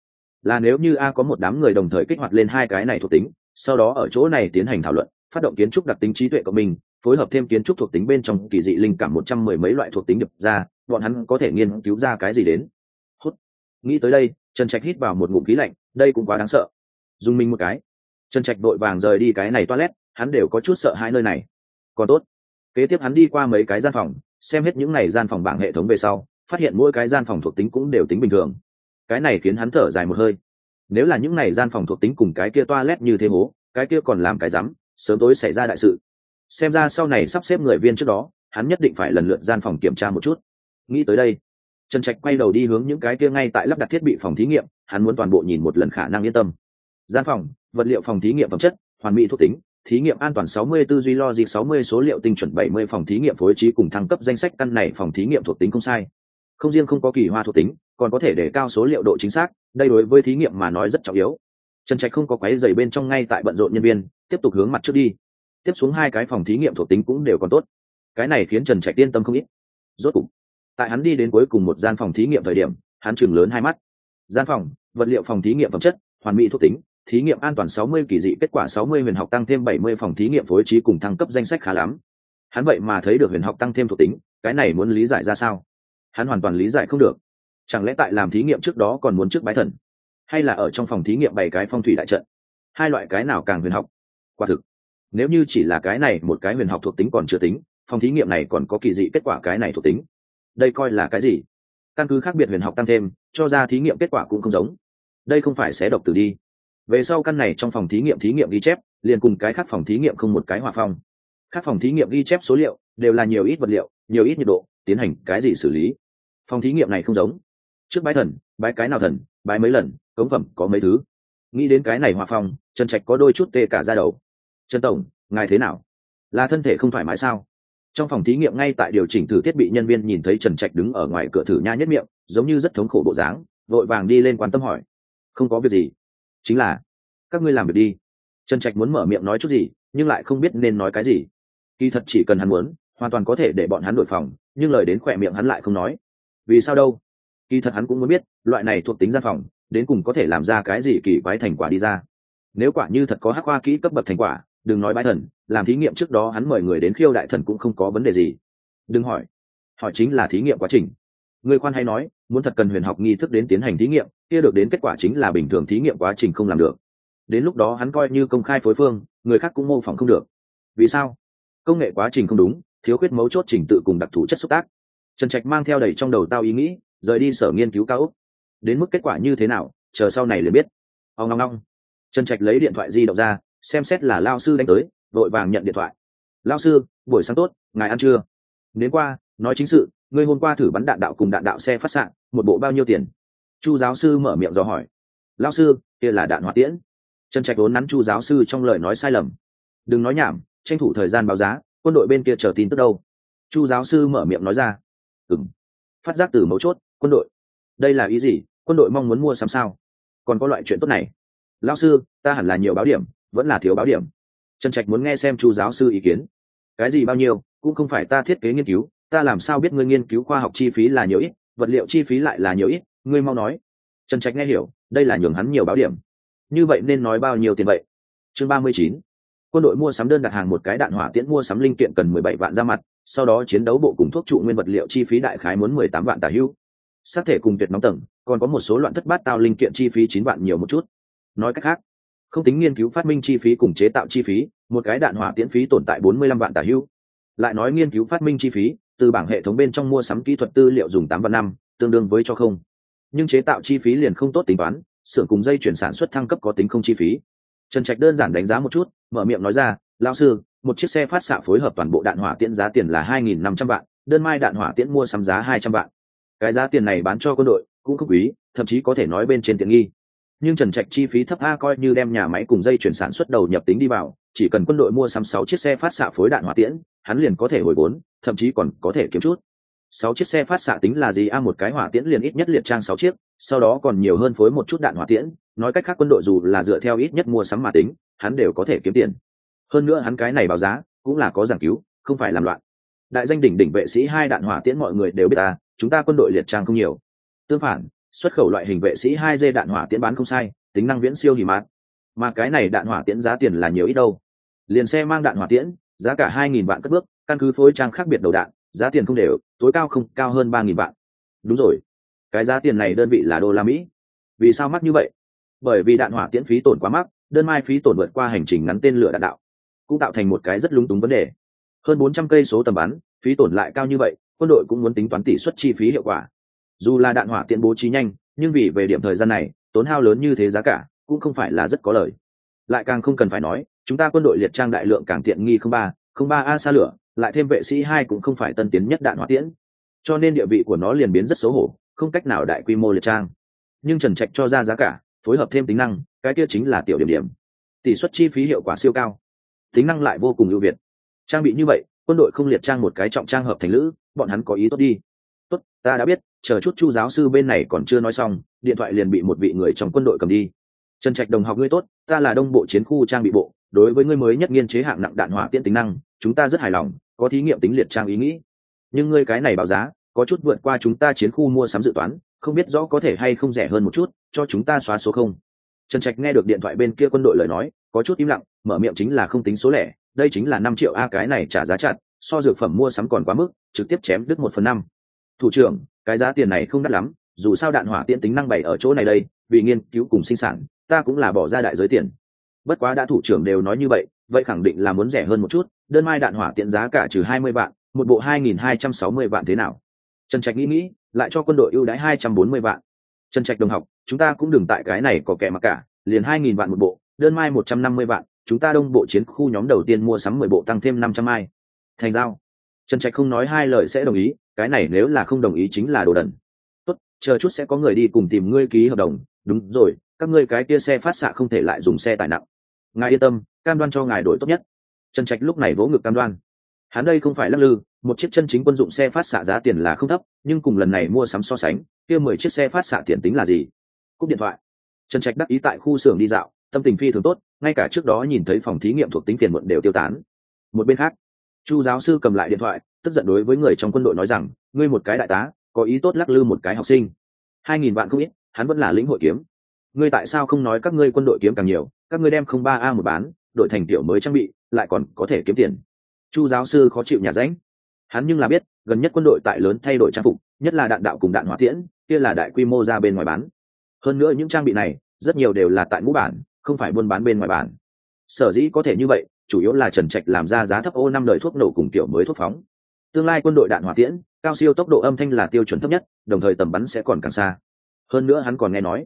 Speaker 1: nếu như a có một đám người đồng thời kích hoạt lên hai cái này thuộc tính, sau đó ở chỗ này tiến hành thảo luận, phát động kiến trúc đặc tính trí tuệ của mình, phối hợp thêm kiến trúc thuộc tính bên trong kỳ dị linh cảm 110 mấy loại thuộc tính nhập ra, bọn hắn có thể nghiên cứu ra cái gì đến. Hút. Nghĩ tới đây, Trần Trạch hít vào một ngụm khí lạnh, đây cũng quá đáng sợ. Dùng mình một cái, Trần Trạch vội vàng rời đi cái này toilet, hắn đều có chút sợ hai nơi này. Còn tốt, kế tiếp hắn đi qua mấy cái gian phòng, xem hết những này gian phòng bảng hệ thống về sau, phát hiện mỗi cái gian phòng thuộc tính cũng đều tính bình thường. Cái này khiến hắn thở dài một hơi. Nếu là những này gian phòng thuộc tính cùng cái kia toilet như thế hố, cái kia còn làm cái rắm, sớm tối xảy ra đại sự. Xem ra sau này sắp xếp người viên trước đó, hắn nhất định phải lần lượt gian phòng kiểm tra một chút. Nghĩ tới đây, Trần Trạch quay đầu đi hướng những cái kia ngay tại lắp đặt thiết bị phòng thí nghiệm, hắn muốn toàn bộ nhìn một lần khả năng yên tâm. Gian phòng, vật liệu phòng thí nghiệm phẩm chất, hoàn mỹ thuộc tính, thí nghiệm an toàn 60 tư duy logic 60 số liệu tinh chuẩn 70 phòng thí nghiệm phối trí cùng thăng cấp danh sách căn này phòng thí nghiệm thuộc tính không sai. Không riêng không có kỳ hoa thuộc tính, còn có thể để cao số liệu độ chính xác, đây đối với thí nghiệm mà nói rất trọng yếu. Trần Trạch không có quấy rầy bên trong ngay tại bận rộn nhân viên, tiếp tục hướng mặt trước đi. Tiếp xuống hai cái phòng thí nghiệm thuộc tính cũng đều còn tốt. Cái này khiến Trần Trạch yên tâm không ít. Rốt cục, tại hắn đi đến cuối cùng một gian phòng thí nghiệm thời điểm, hắn chừng lớn hai mắt. Gian phòng, vật liệu phòng thí nghiệm phẩm chất, hoàn mỹ thuộc tính, thí nghiệm an toàn 60 kỳ dị kết quả 60 huyền học tăng thêm 70 phòng thí nghiệm phối trí cùng thăng cấp danh sách khá lắm. Hắn vậy mà thấy được huyền học tăng thêm thuộc tính, cái này muốn lý giải ra sao? Hắn hoàn toàn lý giải không được. Chẳng lẽ tại làm thí nghiệm trước đó còn muốn trước bái thần, hay là ở trong phòng thí nghiệm bày cái phong thủy đại trận? Hai loại cái nào càng huyền học? Quả thực, nếu như chỉ là cái này một cái huyền học thuộc tính còn chưa tính, phòng thí nghiệm này còn có kỳ dị kết quả cái này thuộc tính, đây coi là cái gì? Căn cứ khác biệt huyền học tăng thêm, cho ra thí nghiệm kết quả cũng không giống. Đây không phải xé độc tử đi. Về sau căn này trong phòng thí nghiệm ghi chép liền cùng cái khác phòng thí nghiệm không một cái hòa phong. Khác phòng thí nghiệm ghi chép số liệu đều là nhiều ít vật liệu, nhiều ít nhiệt độ, tiến hành cái gì xử lý. Phòng thí nghiệm này không giống. Trước bái thần, bái cái nào thần, bái mấy lần, cống phẩm có mấy thứ. Nghĩ đến cái này hòa phong, Trần Trạch có đôi chút tê cả da đầu. Trần tổng, ngài thế nào? Là thân thể không thoải mái sao? Trong phòng thí nghiệm ngay tại điều chỉnh thử thiết bị nhân viên nhìn thấy Trần Trạch đứng ở ngoài cửa thử nha nhất miệng, giống như rất thống khổ bộ dáng, vội vàng đi lên quan tâm hỏi. Không có việc gì. Chính là các ngươi làm việc đi. Trần Trạch muốn mở miệng nói chút gì, nhưng lại không biết nên nói cái gì. Kỳ thật chỉ cần hắn muốn, hoàn toàn có thể để bọn hắn đổi phòng, nhưng lời đến khỏe miệng hắn lại không nói. Vì sao đâu? Kỳ thật hắn cũng muốn biết, loại này thuộc tính gian phòng, đến cùng có thể làm ra cái gì kỳ quái thành quả đi ra. Nếu quả như thật có hắc khoa kỹ cấp bậc thành quả, đừng nói bái thần, làm thí nghiệm trước đó hắn mời người đến khiêu đại thần cũng không có vấn đề gì. Đừng hỏi, hỏi chính là thí nghiệm quá trình. Người khoan hay nói, muốn thật cần huyền học nghi thức đến tiến hành thí nghiệm, kia được đến kết quả chính là bình thường thí nghiệm quá trình không làm được. Đến lúc đó hắn coi như công khai phối phương, người khác cũng mô phỏng không được. Vì sao? Công nghệ quá trình không đúng, thiếu khuyết mấu chốt trình tự cùng đặc thù chất xúc tác. Trần Trạch mang theo đầy trong đầu tao ý nghĩ, rời đi sở nghiên cứu cao ốc. Đến mức kết quả như thế nào, chờ sau này liền biết. Ông long long. Trần Trạch lấy điện thoại di động ra xem xét là lao sư đánh tới, vội vàng nhận điện thoại. Lao sư, buổi sáng tốt, ngài ăn chưa? Đến qua, nói chính sự, ngươi hôm qua thử bắn đạn đạo cùng đạn đạo xe phát xạ, một bộ bao nhiêu tiền? Chu giáo sư mở miệng dò hỏi. Lao sư, kia là đạn hỏa tiễn. Trần Trạch vốn nắn Chu giáo sư trong lời nói sai lầm. Đừng nói nhảm, tranh thủ thời gian báo giá, quân đội bên kia chờ tin tức đâu? Chu giáo sư mở miệng nói ra. Phát giác từ mấu chốt, quân đội. Đây là ý gì? Quân đội mong muốn mua sắm sao? Còn có loại chuyện tốt này? Lao sư, ta hẳn là nhiều báo điểm, vẫn là thiếu báo điểm. Trần Trạch muốn nghe xem Chu giáo sư ý kiến. Cái gì bao nhiêu, cũng không phải ta thiết kế nghiên cứu, ta làm sao biết ngươi nghiên cứu khoa học chi phí là nhiều ít, vật liệu chi phí lại là nhiều ít, ngươi mau nói. Trần Trạch nghe hiểu, đây là nhường hắn nhiều báo điểm. Như vậy nên nói bao nhiêu tiền vậy? Chương 39. Quân đội mua sắm đơn đặt hàng một cái đạn hỏa tiễn mua sắm linh kiện cần 17 vạn ra mặt, sau đó chiến đấu bộ cùng thuốc trụ nguyên vật liệu chi phí đại khái muốn 18 vạn tả hữu. Sát thể cùng tuyệt nóng tầng, còn có một số loạn thất bát tao linh kiện chi phí 9 vạn nhiều một chút. Nói cách khác, không tính nghiên cứu phát minh chi phí cùng chế tạo chi phí, một cái đạn hỏa tiễn phí tồn tại 45 vạn tả hữu. Lại nói nghiên cứu phát minh chi phí, từ bảng hệ thống bên trong mua sắm kỹ thuật tư liệu dùng 8 vạn năm, tương đương với cho không. Nhưng chế tạo chi phí liền không tốt tính toán, xưởng cùng dây chuyển sản xuất thăng cấp có tính không chi phí. Trần Trạch đơn giản đánh giá một chút, mở miệng nói ra, lão sư, một chiếc xe phát xạ phối hợp toàn bộ đạn hỏa tiễn giá tiền là 2.500 vạn, đơn mai đạn hỏa tiễn mua sắm giá 200 vạn. Cái giá tiền này bán cho quân đội cũng không quý, thậm chí có thể nói bên trên tiện nghi. Nhưng Trần Trạch chi phí thấp a, coi như đem nhà máy cùng dây chuyển sản xuất đầu nhập tính đi vào, chỉ cần quân đội mua sắm 6 chiếc xe phát xạ phối đạn hỏa tiễn, hắn liền có thể hồi vốn, thậm chí còn có thể kiếm chút. 6 chiếc xe phát xạ tính là gì a, một cái hỏa tiễn liền ít nhất liệt trang 6 chiếc, sau đó còn nhiều hơn phối một chút đạn hỏa tiễn, nói cách khác quân đội dù là dựa theo ít nhất mua sắm mà tính, hắn đều có thể kiếm tiền. Hơn nữa hắn cái này báo giá cũng là có giảng cứu, không phải làm loạn. Đại danh đỉnh đỉnh vệ sĩ 2 đạn hỏa tiễn mọi người đều biết ta, chúng ta quân đội liệt trang không nhiều. Tương phản, xuất khẩu loại hình vệ sĩ 2G đạn hỏa tiễn bán không sai, tính năng viễn siêu hỉ mát. Mà cái này đạn hỏa tiễn giá tiền là nhiều ít đâu? Liền xe mang đạn hỏa tiễn, giá cả 2.000 vạn cất bước, căn cứ phối trang khác biệt đầu đạn, giá tiền không đều, tối cao không cao hơn 3.000 vạn. Đúng rồi, cái giá tiền này đơn vị là đô la Mỹ. Vì sao mắc như vậy? Bởi vì đạn hỏa tiễn phí tổn quá mắc, đơn mai phí tổn vượt qua hành trình ngắn tên lửa đạn đạo, cũng tạo thành một cái rất lúng túng vấn đề. Hơn 400 cây số tầm bắn, phí tổn lại cao như vậy, quân đội cũng muốn tính toán tỷ suất chi phí hiệu quả. Dù là đạn hỏa tiễn bố trí nhanh, nhưng vì về điểm thời gian này, tốn hao lớn như thế giá cả, cũng không phải là rất có lời. Lại càng không cần phải nói, chúng ta quân đội liệt trang đại lượng càng tiện nghi 03 a xa lửa, lại thêm vệ sĩ 2 cũng không phải tân tiến nhất đạn hỏa tiễn, cho nên địa vị của nó liền biến rất xấu hổ, không cách nào đại quy mô liệt trang. Nhưng Trần Trạch cho ra giá cả, phối hợp thêm tính năng, cái kia chính là tiểu điểm điểm. Tỷ suất chi phí hiệu quả siêu cao, tính năng lại vô cùng ưu việt. Trang bị như vậy, quân đội không liệt trang một cái trọng trang hợp thành lữ, bọn hắn có ý tốt đi. Tốt, ta đã biết, chờ chút Chu giáo sư bên này còn chưa nói xong, điện thoại liền bị một vị người trong quân đội cầm đi. Trần Trạch đồng học ngươi tốt, ta là Đông Bộ Chiến khu trang bị bộ, đối với ngươi mới nhất nghiên chế hạng nặng đạn hỏa tiễn tính năng, chúng ta rất hài lòng, có thí nghiệm tính liệt trang ý nghĩ. Nhưng ngươi cái này báo giá, có chút vượt qua chúng ta chiến khu mua sắm dự toán, không biết rõ có thể hay không rẻ hơn một chút, cho chúng ta xóa số không. Trần Trạch nghe được điện thoại bên kia quân đội lời nói, có chút im lặng, mở miệng chính là không tính số lẻ, đây chính là 5 triệu a, cái này trả giá chặt, so dược phẩm mua sắm còn quá mức, trực tiếp chém đứt 1/5. Thủ trưởng, cái giá tiền này không đắt lắm, dù sao đạn hỏa tiễn tính năng bày ở chỗ này đây, vì nghiên cứu cùng sinh sản, ta cũng là bỏ ra đại giới tiền. Bất quá đã thủ trưởng đều nói như vậy, vậy khẳng định là muốn rẻ hơn một chút, đơn mai đạn hỏa tiễn giá cả trừ 20 vạn, một bộ 2.260 vạn thế nào? Trần Trạch nghĩ, lại cho quân đội ưu đãi 240 vạn. Trần Trạch đồng học, chúng ta cũng đừng tại cái này có kẻ mà cả, liền 2.000 vạn một bộ, đơn mai 150 vạn, chúng ta Đông Bộ Chiến khu nhóm đầu tiên mua sắm 10 bộ tăng thêm 500 mai. Thành giao. Trần Trạch không nói hai lời sẽ đồng ý, cái này nếu là không đồng ý chính là đồ đần. Tốt, chờ chút sẽ có người đi cùng tìm ngươi ký hợp đồng, đúng rồi, các ngươi cái kia xe phát xạ không thể lại dùng xe tải nặng. Ngài yên tâm, cam đoan cho ngài đổi tốt nhất. Trần Trạch lúc này vỗ ngực cam đoan. Hắn đây không phải lắc lư, một chiếc chân chính quân dụng xe phát xạ giá tiền là không thấp, nhưng cùng lần này mua sắm so sánh, kia 10 chiếc xe phát xạ tiền tính là gì? Cúp điện thoại. Trần Trạch đắc ý tại khu xưởng đi dạo, tâm tình phi thường tốt, ngay cả trước đó nhìn thấy phòng thí nghiệm thuộc tính phiền muộn đều tiêu tán. Một bên khác, Chu giáo sư cầm lại điện thoại, tức giận đối với người trong quân đội nói rằng, ngươi một cái đại tá, có ý tốt lắc lư một cái học sinh. 2.000 vạn không ít, hắn vẫn là lĩnh hội kiếm. Ngươi tại sao không nói các ngươi quân đội kiếm càng nhiều, các ngươi đem 03A một bán, đội thành tiểu mới trang bị, lại còn có thể kiếm tiền. Chu giáo sư khó chịu nhà ránh. Hắn nhưng là biết, gần nhất quân đội tại lớn thay đổi trang phục, nhất là đạn đạo cùng đạn hỏa tiễn, kia là đại quy mô ra bên ngoài bán. Hơn nữa những trang bị này, rất nhiều đều là tại ngũ bản, không phải buôn bán bên ngoài bản. Sở dĩ có thể như vậy, chủ yếu là Trần Trạch làm ra giá thấp ô 5 đời thuốc nổ cùng kiểu mới thuốc phóng. Tương lai quân đội đạn hỏa tiễn, cao siêu tốc độ âm thanh là tiêu chuẩn thấp nhất, đồng thời tầm bắn sẽ còn càng xa. Hơn nữa hắn còn nghe nói,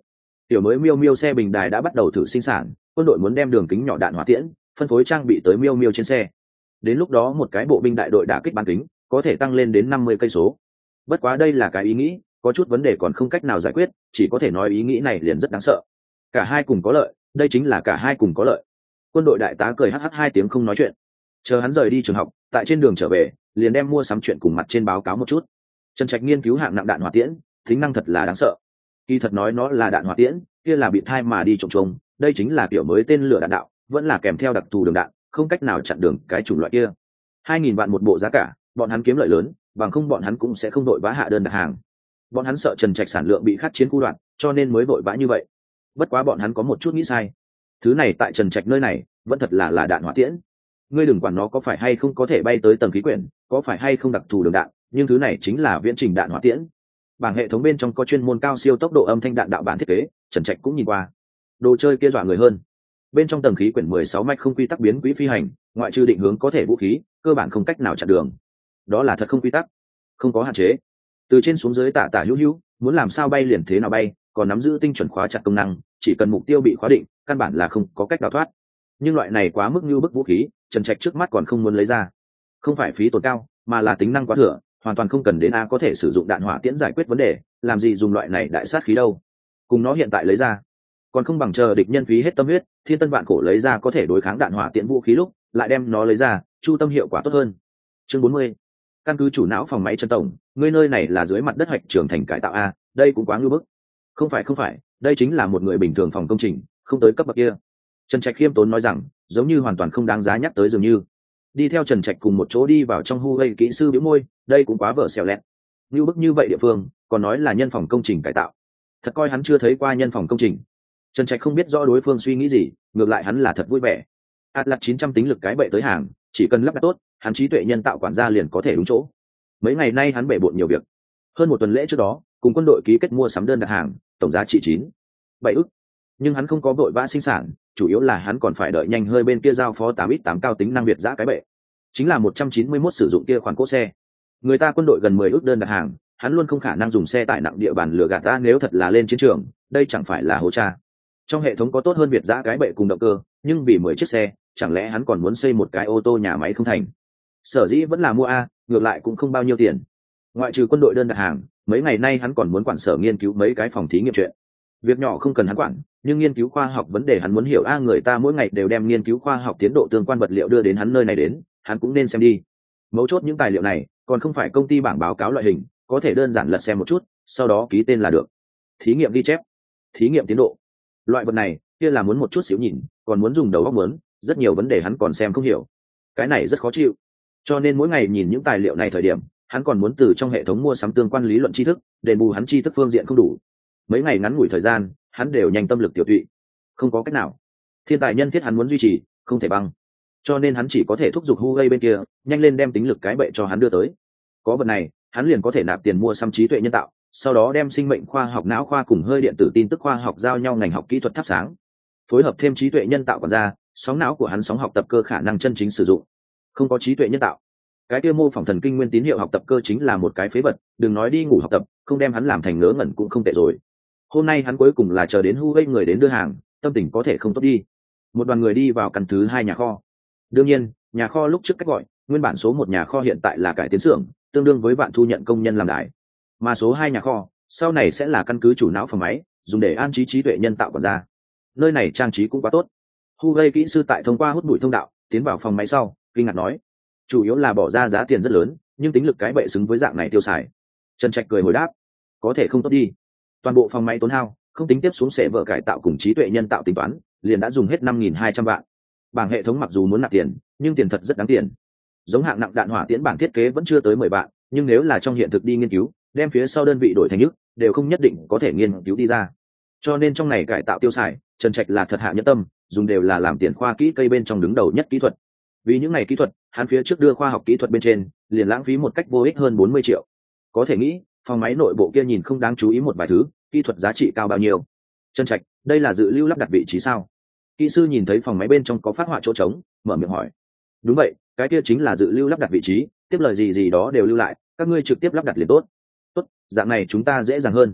Speaker 1: Tiểu mới miêu miêu xe bình đài đã bắt đầu thử sinh sản, quân đội muốn đem đường kính nhỏ đạn hỏa tiễn phân phối trang bị tới miêu miêu trên xe. Đến lúc đó một cái bộ binh đại đội đả kích bán kính có thể tăng lên đến 50 cây số. Bất quá đây là cái ý nghĩ, có chút vấn đề còn không cách nào giải quyết, chỉ có thể nói ý nghĩ này liền rất đáng sợ. Cả hai cùng có lợi, đây chính là cả hai cùng có lợi. Quân đội đại tá cười hh hai tiếng không nói chuyện. Chờ hắn rời đi trường học, tại trên đường trở về, liền đem mua sắm chuyện cùng mặt trên báo cáo một chút. Trần Trạch nghiên cứu hạng nặng đạn hỏa tiễn, tính năng thật là đáng sợ. Khi thật nói nó là đạn hỏa tiễn, kia là bị thai mà đi trộm trùng, đây chính là kiểu mới tên lửa đạn đạo, vẫn là kèm theo đặc thù đường đạn, không cách nào chặn đường cái chủng loại kia. 2.000 vạn một bộ giá cả, bọn hắn kiếm lợi lớn, bằng không bọn hắn cũng sẽ không đội vã hạ đơn đặt hàng. Bọn hắn sợ Trần Trạch sản lượng bị khát chiến khu đoạn, cho nên mới vội vã như vậy. Bất quá bọn hắn có một chút nghĩ sai. Thứ này tại Trần Trạch nơi này, vẫn thật là đạn hỏa tiễn. Ngươi đừng quản nó có phải hay không có thể bay tới tầng khí quyển, có phải hay không đặc thù đường đạn, nhưng thứ này chính là viễn trình đạn hỏa tiễn. Bảng hệ thống bên trong có chuyên môn cao siêu tốc độ âm thanh đạn đạo bản thiết kế, Trần Trạch cũng nhìn qua. Đồ chơi kia dọa người hơn. Bên trong tầng khí quyển 16 mạch không quy tắc biến quỹ phi hành, ngoại trừ định hướng có thể vũ khí, cơ bản không cách nào chặn đường. Đó là thật không quy tắc, không có hạn chế. Từ trên xuống dưới tả hữu hữu, muốn làm sao bay liền thế nào bay, còn nắm giữ tinh chuẩn khóa chặt công năng, chỉ cần mục tiêu bị khóa định, căn bản là không có cách đào thoát. Nhưng loại này quá mức như bức vũ khí, Trần Trạch trước mắt còn không muốn lấy ra. Không phải phí tổn cao, mà là tính năng quá thừa, hoàn toàn không cần đến có thể sử dụng đạn hỏa tiễn giải quyết vấn đề, làm gì dùng loại này đại sát khí đâu. Cùng nó hiện tại lấy ra, còn không bằng chờ địch nhân phí hết tâm huyết, thiên tân vạn khổ lấy ra có thể đối kháng đạn hỏa tiễn vũ khí lúc, lại đem nó lấy ra, chu tâm hiệu quả tốt hơn. Chương 40. Căn cứ chủ não phòng máy Trần tổng, ngươi nơi này là dưới mặt đất hoạch trưởng thành cải tạo a, đây cũng quá ngưu bức. Không phải, đây chính là một người bình thường phòng công trình, không tới cấp bậc kia. Trần Trạch khiêm tốn nói rằng, giống như hoàn toàn không đáng giá nhắc tới dường như. Đi theo Trần Trạch cùng một chỗ đi vào trong Huawei kỹ sư bĩu môi, đây cũng quá vở xèo lẹt. Ngưu bức như vậy địa phương, còn nói là nhân phòng công trình cải tạo. Thật coi hắn chưa thấy qua nhân phòng công trình. Trần Trạch không biết rõ đối phương suy nghĩ gì, ngược lại hắn là thật vui vẻ. Atlas 900 tính lực cái bệ tới hàng, chỉ cần lắp đặt tốt, hắn trí tuệ nhân tạo quản gia liền có thể đúng chỗ. Mấy ngày nay hắn bể bộn nhiều việc. Hơn một tuần lễ trước đó, cùng quân đội ký kết mua sắm đơn đặt hàng, tổng giá trị 9,7 ức. Nhưng hắn không có vội vã sinh sản, chủ yếu là hắn còn phải đợi nhanh hơi bên kia giao phó 8x8 cao tính năng Việt giã cái bệ. Chính là 191 sử dụng kia khoản cỗ xe. Người ta quân đội gần 10 ức đơn đặt hàng, hắn luôn không khả năng dùng xe tải nặng địa bàn lừa gạt ta, nếu thật là lên chiến trường, đây chẳng phải là hố cha. Trong hệ thống có tốt hơn Việt giã cái bệ cùng động cơ, nhưng vì 10 chiếc xe, chẳng lẽ hắn còn muốn xây một cái ô tô nhà máy không thành? Sở dĩ vẫn là mua ngược lại cũng không bao nhiêu tiền. Ngoại trừ quân đội đơn đặt hàng, mấy ngày nay hắn còn muốn quản sở nghiên cứu mấy cái phòng thí nghiệm chuyện. Việc nhỏ không cần hắn quản, nhưng nghiên cứu khoa học vấn đề hắn muốn hiểu người ta mỗi ngày đều đem nghiên cứu khoa học tiến độ tương quan vật liệu đưa đến hắn nơi này đến, hắn cũng nên xem đi. Mấu chốt những tài liệu này, còn không phải công ty bảng báo cáo loại hình, có thể đơn giản lật xem một chút, sau đó ký tên là được. Thí nghiệm ghi chép, thí nghiệm tiến độ. Loại vật này, kia là muốn một chút xíu nhìn, còn muốn dùng đầu óc muốn, rất nhiều vấn đề hắn còn xem không hiểu. Cái này rất khó chịu. Cho nên mỗi ngày nhìn những tài liệu này thời điểm, hắn còn muốn từ trong hệ thống mua sắm tương quan lý luận tri thức, đền bù hắn tri thức phương diện không đủ. Mấy ngày ngắn ngủi thời gian, hắn đều nhanh tâm lực tiểu tụy. Không có cách nào. Thiên tài nhân thiết hắn muốn duy trì, không thể băng. Cho nên hắn chỉ có thể thúc giục Huawei bên kia, nhanh lên đem tính lực cái bệ cho hắn đưa tới. Có vật này, hắn liền có thể nạp tiền mua sắm trí tuệ nhân tạo, sau đó đem sinh mệnh khoa học não khoa cùng hơi điện tử tin tức khoa học giao nhau ngành học kỹ thuật thắp sáng. Phối hợp thêm trí tuệ nhân tạo còn ra, sóng não của hắn sóng học tập cơ khả năng chân chính sử dụng. Không có trí tuệ nhân tạo, cái kia mô phỏng thần kinh nguyên tín hiệu học tập cơ chính là một cái phế vật, đừng nói đi ngủ học tập, không đem hắn làm thành ngớ ngẩn cũng không tệ rồi. Hôm nay hắn cuối cùng là chờ đến Huawei người đến đưa hàng, tâm tình có thể không tốt đi. Một đoàn người đi vào căn thứ 2 nhà kho. Đương nhiên, nhà kho lúc trước cách gọi, nguyên bản số 1 nhà kho hiện tại là cải tiến xưởng, tương đương với bạn thu nhận công nhân làm đại. Mà số 2 nhà kho, sau này sẽ là căn cứ chủ não phòng máy, dùng để an trí trí tuệ nhân tạo còn ra. Nơi này trang trí cũng quá tốt. Huawei kỹ sư tại thông qua hút bụi thông đạo, tiến vào phòng máy sau, kinh ngạc nói, chủ yếu là bỏ ra giá tiền rất lớn, nhưng tính lực cái bệ xứng với dạng này tiêu xài. Trần Trạch cười hồi đáp, có thể không tốt đi. Toàn bộ phòng máy tốn hao, không tính tiếp xuống sẽ vợ cải tạo cùng trí tuệ nhân tạo tính toán, liền đã dùng hết 5.200 vạn. Bảng hệ thống mặc dù muốn nạp tiền, nhưng tiền thật rất đáng tiền. Giống hạng nặng đạn hỏa tiễn bảng thiết kế vẫn chưa tới 10 vạn, nhưng nếu là trong hiện thực đi nghiên cứu, đem phía sau đơn vị đổi thành nhức, đều không nhất định có thể nghiên cứu đi ra. Cho nên trong này cải tạo tiêu xài, Trần Trạch là thật hạ nhất tâm, dùng đều là làm tiền khoa kỹ cây bên trong đứng đầu nhất kỹ thuật. Vì những ngày kỹ thuật, hắn phía trước đưa khoa học kỹ thuật bên trên, liền lãng phí một cách vô ích hơn 40 triệu. Có thể nghĩ, phòng máy nội bộ kia nhìn không đáng chú ý một vài thứ, kỹ thuật giá trị cao bao nhiêu. Trần Trạch, đây là dự lưu lắp đặt vị trí sao? Kỹ sư nhìn thấy phòng máy bên trong có phát họa chỗ trống, mở miệng hỏi. Đúng vậy, cái kia chính là dự lưu lắp đặt vị trí, tiếp lời gì gì đó đều lưu lại, các ngươi trực tiếp lắp đặt liền tốt. Tốt, dạng này chúng ta dễ dàng hơn.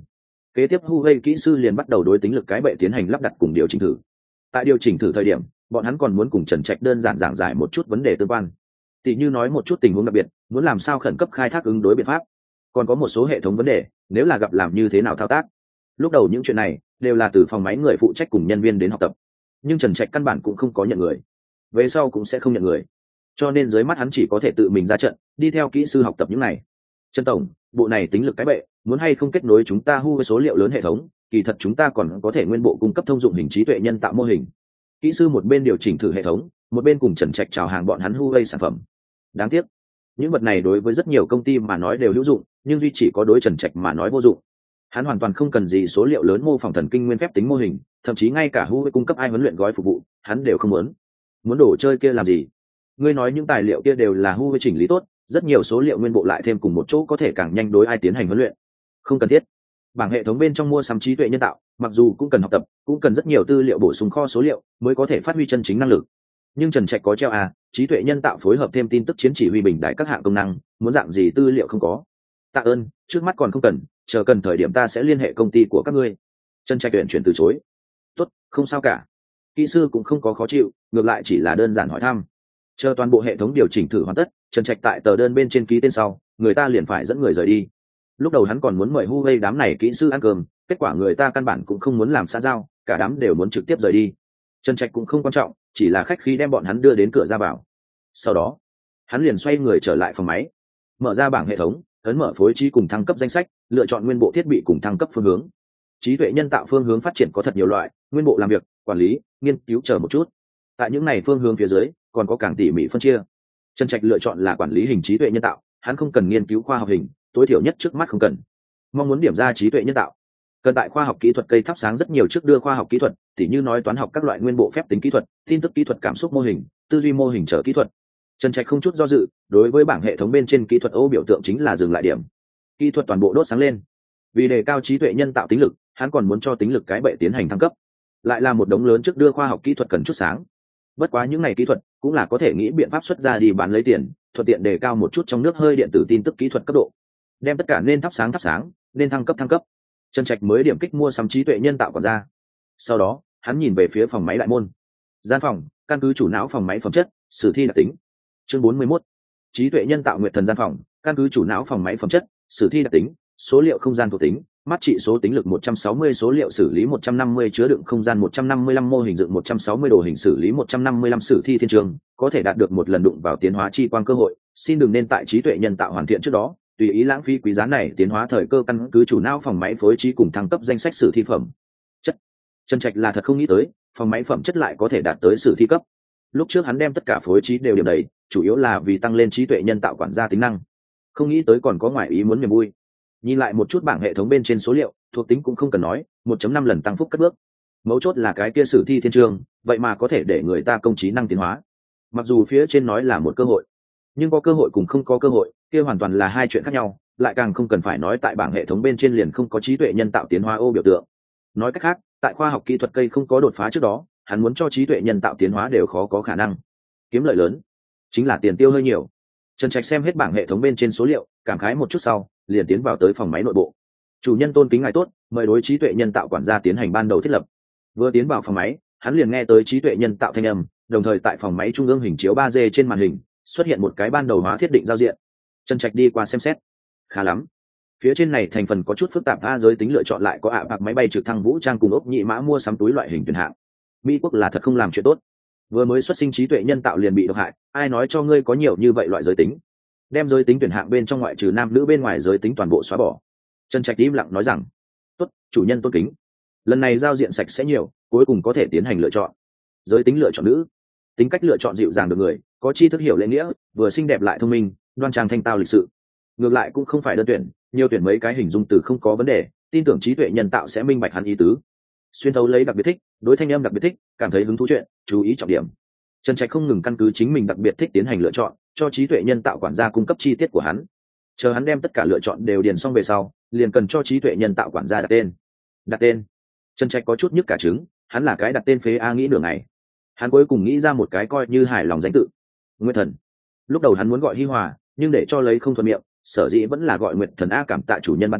Speaker 1: Kế tiếp Huawei kỹ sư liền bắt đầu đối tính lực cái bệ tiến hành lắp đặt cùng điều chỉnh thử. Tại điều chỉnh thử thời điểm, bọn hắn còn muốn cùng Trần Trạch đơn giản giảng giải một chút vấn đề tương quan. Tỷ như nói một chút tình huống đặc biệt, muốn làm sao khẩn cấp khai thác ứng đối biện pháp. Còn có một số hệ thống vấn đề, nếu là gặp làm như thế nào thao tác. Lúc đầu những chuyện này đều là từ phòng máy người phụ trách cùng nhân viên đến học tập. Nhưng Trần Trạch căn bản cũng không có nhận người. Về sau cũng sẽ không nhận người. Cho nên dưới mắt hắn chỉ có thể tự mình ra trận, đi theo kỹ sư học tập những này. Trần tổng, bộ này tính lực cái bệ, muốn hay không kết nối chúng ta hu với số liệu lớn hệ thống, kỳ thật chúng ta còn có thể nguyên bộ cung cấp thông dụng hình trí tuệ nhân tạo mô hình. Kỹ sư một bên điều chỉnh thử hệ thống, một bên cùng Trần Trạch chào hàng bọn hắn Huawei sản phẩm. Đáng tiếc, những vật này đối với rất nhiều công ty mà nói đều hữu dụng, nhưng duy chỉ có đối Trần Trạch mà nói vô dụng. Hắn hoàn toàn không cần gì số liệu lớn mô phỏng thần kinh nguyên phép tính mô hình, thậm chí ngay cả Huawei cung cấp ai huấn luyện gói phục vụ, hắn đều không muốn. Muốn đồ chơi kia làm gì? Ngươi nói những tài liệu kia đều là Huawei chỉnh lý tốt, rất nhiều số liệu nguyên bộ lại thêm cùng một chỗ có thể càng nhanh đối ai tiến hành huấn luyện. Không cần thiết. Bảng hệ thống bên trong mua sắm trí tuệ nhân tạo, mặc dù cũng cần học tập, cũng cần rất nhiều tư liệu bổ sung kho số liệu mới có thể phát huy chân chính năng lực. Nhưng Trần Trạch có treo trí tuệ nhân tạo phối hợp thêm tin tức chiến chỉ huy bình đại các hạng công năng, muốn dạng gì tư liệu không có. Tạ ơn, trước mắt còn không cần, chờ cần thời điểm ta sẽ liên hệ công ty của các ngươi. Trần Trạch tuyển chuyển từ chối. Tốt, không sao cả. Kỹ sư cũng không có khó chịu, ngược lại chỉ là đơn giản hỏi thăm. Chờ toàn bộ hệ thống điều chỉnh thử hoàn tất, Trần Trạch tại tờ đơn bên trên ký tên sau, người ta liền phải dẫn người rời đi. Lúc đầu hắn còn muốn mời Huawei đám này kỹ sư ăn cơm, kết quả người ta căn bản cũng không muốn làm xã giao, cả đám đều muốn trực tiếp rời đi. Trần Trạch cũng không quan trọng, chỉ là khách khí đem bọn hắn đưa đến cửa ra vào. Sau đó, hắn liền xoay người trở lại phòng máy, mở ra bảng hệ thống, ấn mở phối trí cùng thăng cấp danh sách, lựa chọn nguyên bộ thiết bị cùng thăng cấp phương hướng. Trí tuệ nhân tạo phương hướng phát triển có thật nhiều loại, nguyên bộ làm việc, quản lý, nghiên cứu chờ một chút. Tại những này phương hướng phía dưới, còn có càng tỉ mỉ phân chia. Trần Trạch lựa chọn là quản lý hình trí tuệ nhân tạo, hắn không cần nghiên cứu khoa học hình, tối thiểu nhất trước mắt không cần. Mong muốn điểm ra trí tuệ nhân tạo, cần tại khoa học kỹ thuật cây thắp sáng rất nhiều trước đưa khoa học kỹ thuật, tỉ như nói toán học các loại nguyên bộ phép tính kỹ thuật, tin tức kỹ thuật, cảm xúc mô hình, tư duy mô hình trở kỹ thuật. Trần Trạch không chút do dự, đối với bảng hệ thống bên trên kỹ thuật ô biểu tượng chính là dừng lại điểm. Kỹ thuật toàn bộ đốt sáng lên. Vì đề cao trí tuệ nhân tạo tính lực, hắn còn muốn cho tính lực cái bệ tiến hành thăng cấp. Lại là một đống lớn trước đưa khoa học kỹ thuật cần chút sáng. Bất quá những ngày kỹ thuật cũng là có thể nghĩ biện pháp xuất ra đi bán lấy tiền, thuận tiện đề cao một chút trong nước hơi điện tử tin tức kỹ thuật cấp độ. Đem tất cả nên thắp sáng, nên thăng cấp. Trần Trạch mới điểm kích mua sắm trí tuệ nhân tạo còn ra. Sau đó, hắn nhìn về phía phòng máy đại môn. Gian phòng, căn cứ chủ não phòng máy phẩm chất, sử thi đặc tính. Chương 41. Trí tuệ nhân tạo nguyệt thần gian phòng, căn cứ chủ não phòng máy phẩm chất, sử thi đặc tính, số liệu không gian thuộc tính, mắt trị số tính lực 160, số liệu xử lý 150, chứa đựng không gian 155, mô hình dựng 160, đồ hình xử lý 155, sử thi thiên trường, có thể đạt được một lần đụng vào tiến hóa chi quang cơ hội, xin đừng nên tại trí tuệ nhân tạo hoàn thiện trước đó tùy ý lãng phí quý giá này tiến hóa thời cơ, căn cứ chủ não phòng máy phối trí cùng thăng cấp danh sách sử thi phẩm chất. Trần Trạch là thật không nghĩ tới phòng máy phẩm chất lại có thể đạt tới sử thi cấp. Lúc trước hắn đem tất cả phối trí đều điểm đầy, chủ yếu là vì tăng lên trí tuệ nhân tạo quản gia tính năng, không nghĩ tới còn có ngoại ý muốn niềm vui. Nhìn lại một chút bảng hệ thống bên trên số liệu, thuộc tính cũng không cần nói, 1.5 lần tăng phúc cất bước. Mấu chốt là cái kia sử thi thiên trường, vậy mà có thể để người ta công trí năng tiến hóa. Mặc dù phía trên nói là một cơ hội, nhưng có cơ hội cùng không có cơ hội kia hoàn toàn là hai chuyện khác nhau, lại càng không cần phải nói tại bảng hệ thống bên trên liền không có trí tuệ nhân tạo tiến hóa ô biểu tượng. Nói cách khác, tại khoa học kỹ thuật cây không có đột phá trước đó, hắn muốn cho trí tuệ nhân tạo tiến hóa đều khó có khả năng. Kiếm lợi lớn chính là tiền tiêu hơi nhiều. Trần Trạch xem hết bảng hệ thống bên trên số liệu, cảm khái một chút sau, liền tiến vào tới phòng máy nội bộ. Chủ nhân tôn kính ngài tốt, mời đối trí tuệ nhân tạo quản gia tiến hành ban đầu thiết lập. Vừa tiến vào phòng máy, hắn liền nghe tới trí tuệ nhân tạo thanh âm, đồng thời tại phòng máy trung ương hình chiếu 3D trên màn hình xuất hiện một cái ban đầu hóa thiết định giao diện. Trần Trạch đi qua xem xét. Khá lắm. Phía trên này thành phần có chút phức tạp, giới tính lựa chọn lại có bạc máy bay trực thăng vũ trang cùng ốc nhị mã mua sắm túi loại hình tuyển hạng. Mỹ quốc là thật không làm chuyện tốt. Vừa mới xuất sinh trí tuệ nhân tạo liền bị độc hại, ai nói cho ngươi có nhiều như vậy loại giới tính. Đem giới tính tuyển hạng bên trong ngoại trừ nam nữ bên ngoài giới tính toàn bộ xóa bỏ. Trần Trạch im lặng nói rằng, tốt, chủ nhân tôn kính. Lần này giao diện sạch sẽ nhiều, cuối cùng có thể tiến hành lựa chọn. Giới tính lựa chọn nữ, tính cách lựa chọn dịu dàng được người, có tri thức hiểu lễ nghĩa, vừa xinh đẹp lại thông minh, đoan trang thanh tao lịch sự. Ngược lại cũng không phải đơn tuyển, nhiều tuyển mấy cái hình dung từ không có vấn đề, tin tưởng trí tuệ nhân tạo sẽ minh bạch hắn ý tứ. Xuyên thấu lấy đặc biệt thích, đối thanh âm đặc biệt thích, cảm thấy hứng thú chuyện, chú ý trọng điểm. Trần Trạch không ngừng căn cứ chính mình đặc biệt thích tiến hành lựa chọn, cho trí tuệ nhân tạo quản gia cung cấp chi tiết của hắn. Chờ hắn đem tất cả lựa chọn đều điền xong về sau, liền cần cho trí tuệ nhân tạo quản gia đặt tên. Đặt tên. Trần Trạch có chút nhức cả trứng, hắn là cái đặt tên phế nghĩ nửa ngày. Hắn cuối cùng nghĩ ra một cái coi như hài lòng danh tự. Nguyệt Thần. Lúc đầu hắn muốn gọi Hi Hòa, nhưng để cho lấy không thuận miệng, sở dĩ vẫn là gọi Nguyệt Thần. Cảm tạ chủ nhân ban tên,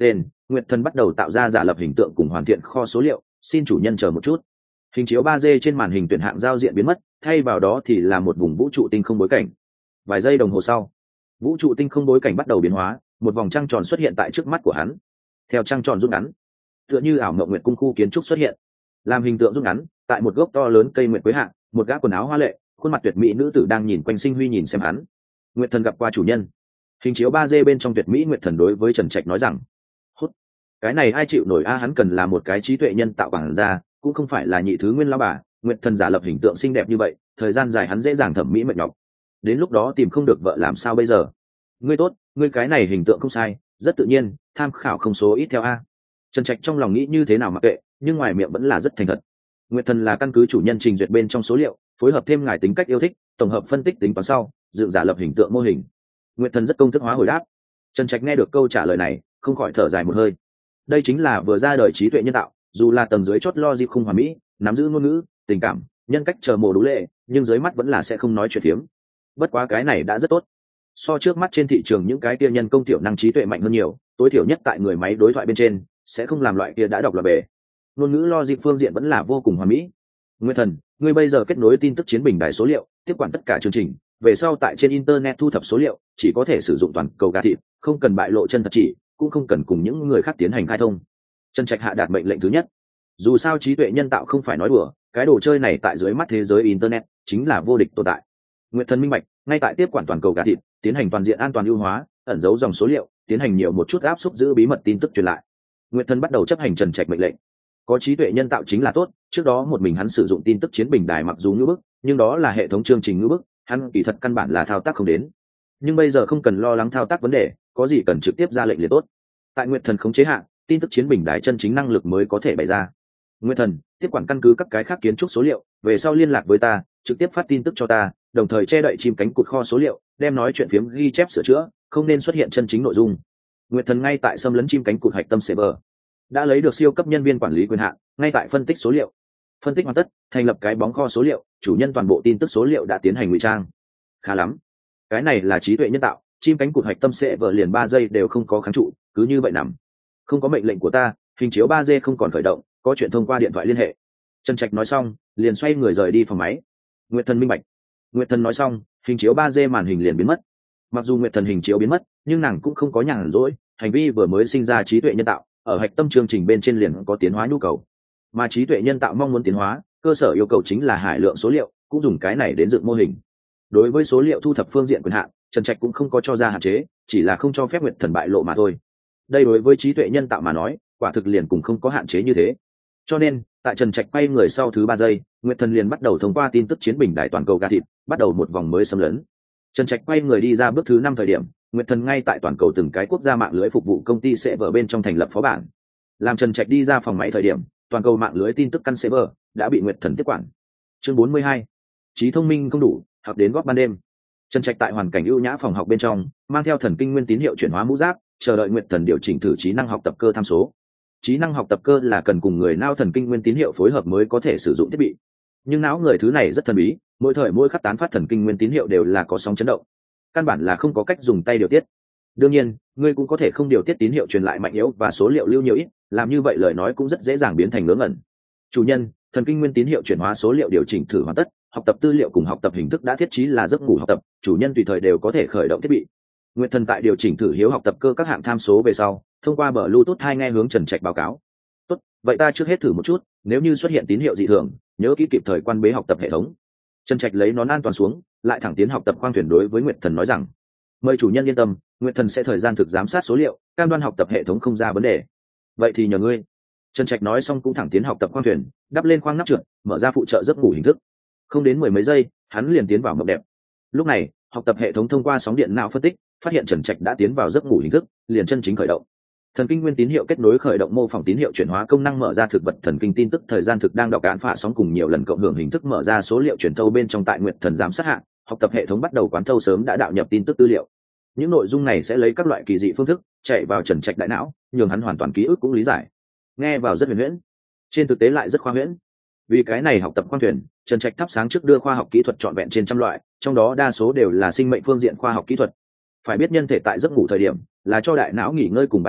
Speaker 1: Nguyệt Thần bắt đầu tạo ra giả lập hình tượng cùng hoàn thiện kho số liệu, xin chủ nhân chờ một chút. Hình chiếu 3D trên màn hình tuyển hạng giao diện biến mất, thay vào đó thì là một vùng vũ trụ tinh không bối cảnh. Vài giây đồng hồ sau, vũ trụ tinh không bối cảnh bắt đầu biến hóa, một vòng trăng tròn xuất hiện tại trước mắt của hắn. Theo trăng tròn rút ngắn, tựa như ảo mộng nguyệt cung khu kiến trúc xuất hiện. Làm hình tượng rút ngắn, tại một gốc to lớn cây nguyệt quế hạ, một gã quần áo hoa lệ, khuôn mặt tuyệt mỹ nữ tử đang nhìn quanh Sinh Huy nhìn xem hắn. Nguyệt Thần gặp qua chủ nhân. Hình chiếu 3D bên trong tuyệt mỹ Nguyệt Thần đối với Trần Trạch nói rằng: "Hút, cái này ai chịu nổi a, hắn cần là một cái trí tuệ nhân tạo quản gia, cũng không phải là nhị thứ nguyên lão bà." Nguyệt Thần giả lập hình tượng xinh đẹp như vậy, thời gian dài hắn dễ dàng thẩm mỹ mệt nhọc. Đến lúc đó tìm không được vợ làm sao bây giờ? Ngươi tốt, ngươi cái này hình tượng không sai, rất tự nhiên, tham khảo không số ít theo a. Trần Trạch trong lòng nghĩ như thế nào mặc kệ, nhưng ngoài miệng vẫn là rất thành thật. Nguyệt Thần là căn cứ chủ nhân trình duyệt bên trong số liệu, phối hợp thêm ngài tính cách yêu thích, tổng hợp phân tích tính toán sau, dựng giả lập hình tượng mô hình. Nguyệt Thần rất công thức hóa hồi đáp. Trần Trạch nghe được câu trả lời này, không khỏi thở dài một hơi. Đây chính là vừa ra đời trí tuệ nhân tạo, dù là tầng dưới chót logic không hoàn mỹ, nắm giữ ngôn ngữ, tình cảm, nhân cách chờ mồ đủ lệ, nhưng dưới mắt vẫn là sẽ không nói chuyện phiếm. Bất quá cái này đã rất tốt. So trước mắt trên thị trường những cái kia nhân công tiểu năng trí tuệ mạnh hơn nhiều, tối thiểu nhất tại người máy đối thoại bên trên, sẽ không làm loại kia đã đọc là bể. Ngôn ngữ logic phương diện vẫn là vô cùng hoàn mỹ. Nguyệt Thần, ngươi bây giờ kết nối tin tức chiến bình đài số liệu, tiếp quản tất cả chương trình, về sau tại trên internet thu thập số liệu, chỉ có thể sử dụng toàn cầu gà thịt, không cần bại lộ chân thật chỉ, cũng không cần cùng những người khác tiến hành khai thông. Trần Trạch hạ đạt mệnh lệnh thứ nhất. Dù sao trí tuệ nhân tạo không phải nói đùa, cái đồ chơi này tại dưới mắt thế giới internet chính là vô địch tồn tại. Nguyệt Thần minh bạch, ngay tại tiếp quản toàn cầu gà thịt, tiến hành toàn diện an toàn ưu hóa, ẩn giấu dòng số liệu, tiến hành nhiều một chút áp suất giữ bí mật tin tức truyền lại. Nguyệt Thần bắt đầu chấp hành Trần Trạch mệnh lệnh. Có trí tuệ nhân tạo chính là tốt, trước đó một mình hắn sử dụng tin tức chiến bình đài mặc dù ngữ bức, nhưng đó là hệ thống chương trình ngữ bức, hắn kỳ thật căn bản là thao tác không đến. Nhưng bây giờ không cần lo lắng thao tác vấn đề, có gì cần trực tiếp ra lệnh liền tốt. Tại Nguyệt Thần khống chế hạ, tin tức chiến bình đài chân chính năng lực mới có thể bày ra. Nguyệt Thần tiếp quản căn cứ các cái khác kiến trúc số liệu, về sau liên lạc với ta, trực tiếp phát tin tức cho ta, đồng thời che đậy chim cánh cụt kho số liệu, đem nói chuyện phiếm ghi chép sửa chữa, không nên xuất hiện chân chính nội dung. Nguyệt Thần ngay tại xâm lấn chim cánh cụt hạch tâm server, đã lấy được siêu cấp nhân viên quản lý quyền hạn, ngay tại phân tích số liệu. Phân tích hoàn tất, thành lập cái bóng kho số liệu, chủ nhân toàn bộ tin tức số liệu đã tiến hành ngụy trang. Khá lắm, cái này là trí tuệ nhân tạo, chim cánh cụt hạch tâm server liền 3 giây đều không có kháng trụ, cứ như vậy nằm. Không có mệnh lệnh của ta, hình chiếu 3D không còn khởi động, có chuyện thông qua điện thoại liên hệ. Trần Trạch nói xong, liền xoay người rời đi phòng máy. Nguyệt Thần minh bạch. Nguyệt Thần nói xong, hình chiếu 3D màn hình liền biến mất. Mặc dù Nguyệt Thần hình chiếu biến mất, nhưng nàng cũng không có nhàn rỗi, hành vi vừa mới sinh ra trí tuệ nhân tạo, ở hạch tâm chương trình bên trên liền có tiến hóa nhu cầu. Mà trí tuệ nhân tạo mong muốn tiến hóa, cơ sở yêu cầu chính là hải lượng số liệu, cũng dùng cái này đến dựng mô hình. Đối với số liệu thu thập phương diện quyền hạn, Trần Trạch cũng không có cho ra hạn chế, chỉ là không cho phép Nguyệt Thần bại lộ mà thôi. Đây đối với trí tuệ nhân tạo mà nói, quả thực liền cũng không có hạn chế như thế. Cho nên, tại Trần Trạch quay người sau thứ 3 giây, Nguyệt Thần liền bắt đầu thông qua tin tức chiến bình đài toàn cầu gà thịt, bắt đầu một vòng mới xâm lấn. Trần Trạch quay người đi ra bước thứ 5 thời điểm, Nguyệt Thần ngay tại toàn cầu từng cái quốc gia mạng lưới phục vụ công ty server bên trong thành lập phó bản. Làm Trần Trạch đi ra phòng máy thời điểm, toàn cầu mạng lưới tin tức căn server đã bị Nguyệt Thần tiếp quản. Chương 42. Trí thông minh không đủ, học đến góp ban đêm. Trần Trạch tại hoàn cảnh ưu nhã phòng học bên trong, mang theo thần kinh nguyên tín hiệu chuyển hóa mũ giáp, chờ đợi Nguyệt Thần điều chỉnh thử trí năng học tập cơ tham số. Trí năng học tập cơ là cần cùng người não thần kinh nguyên tín hiệu phối hợp mới có thể sử dụng thiết bị. Nhưng não người thứ này rất thần bí, mỗi thời mỗi khắc tán phát thần kinh nguyên tín hiệu đều là có sóng chấn động, căn bản là không có cách dùng tay điều tiết. Đương nhiên, ngươi cũng có thể không điều tiết tín hiệu truyền lại mạnh yếu và số liệu lưu nhiều ít, làm như vậy lời nói cũng rất dễ dàng biến thành ngớ ngẩn. Chủ nhân, thần kinh nguyên tín hiệu chuyển hóa số liệu điều chỉnh thử hoàn tất, học tập tư liệu cùng học tập hình thức đã thiết trí là giấc ngủ học tập, chủ nhân tùy thời đều có thể khởi động thiết bị. Nguyệt Thần tại điều chỉnh thử hiếu học tập cơ các hạng tham số về sau, thông qua bờ Bluetooth 2 nghe hướng Trần Trạch báo cáo. Tốt, vậy ta trước hết thử một chút, nếu như xuất hiện tín hiệu dị thường, nhớ kỹ kịp thời quan bế học tập hệ thống. Trần Trạch lấy nón an toàn xuống, lại thẳng tiến học tập khoang thuyền đối với Nguyệt Thần nói rằng: mời chủ nhân yên tâm, Nguyệt Thần sẽ thời gian thực giám sát số liệu, cam đoan học tập hệ thống không ra vấn đề. Vậy thì nhờ ngươi. Trần Trạch nói xong cũng thẳng tiến học tập khoang thuyền, đắp lên khoang nắp trượt, mở ra phụ trợ giấc ngủ hình thức. Không đến 10 mấy giây, hắn liền tiến vào mộng đẹp. Lúc này, học tập hệ thống thông qua sóng điện não phân tích, phát hiện Trần Trạch đã tiến vào giấc ngủ hình thức, liền chân chính khởi động. Thần kinh nguyên tín hiệu kết nối khởi động mô phỏng tín hiệu chuyển hóa công năng mở ra thực vật thần kinh tin tức thời gian thực đang đọc cạn phạ sóng cùng nhiều lần cộng hưởng hình thức mở ra số liệu truyền thâu bên trong tại Nguyệt Thần giám sát hạng, học tập hệ thống bắt đầu quán thâu sớm đã đạo nhập tin tức tư liệu. Những nội dung này sẽ lấy các loại kỳ dị phương thức chạy vào Trần Trạch đại não, nhường hắn hoàn toàn ký ức cũng lý giải. Nghe vào rất huyền huyễn, trên thực tế lại rất khoa huyễn. Vì cái này học tập khoang thuyền, Trần Trạch thắp sáng trước đưa khoa học kỹ thuật trọn vẹn trên trăm loại, trong đó đa số đều là sinh mệnh phương diện khoa học kỹ thuật. Phải biết nhân thể tại giấc ngủ thời điểm là cho đại não nghỉ ngơi cùng bài độc,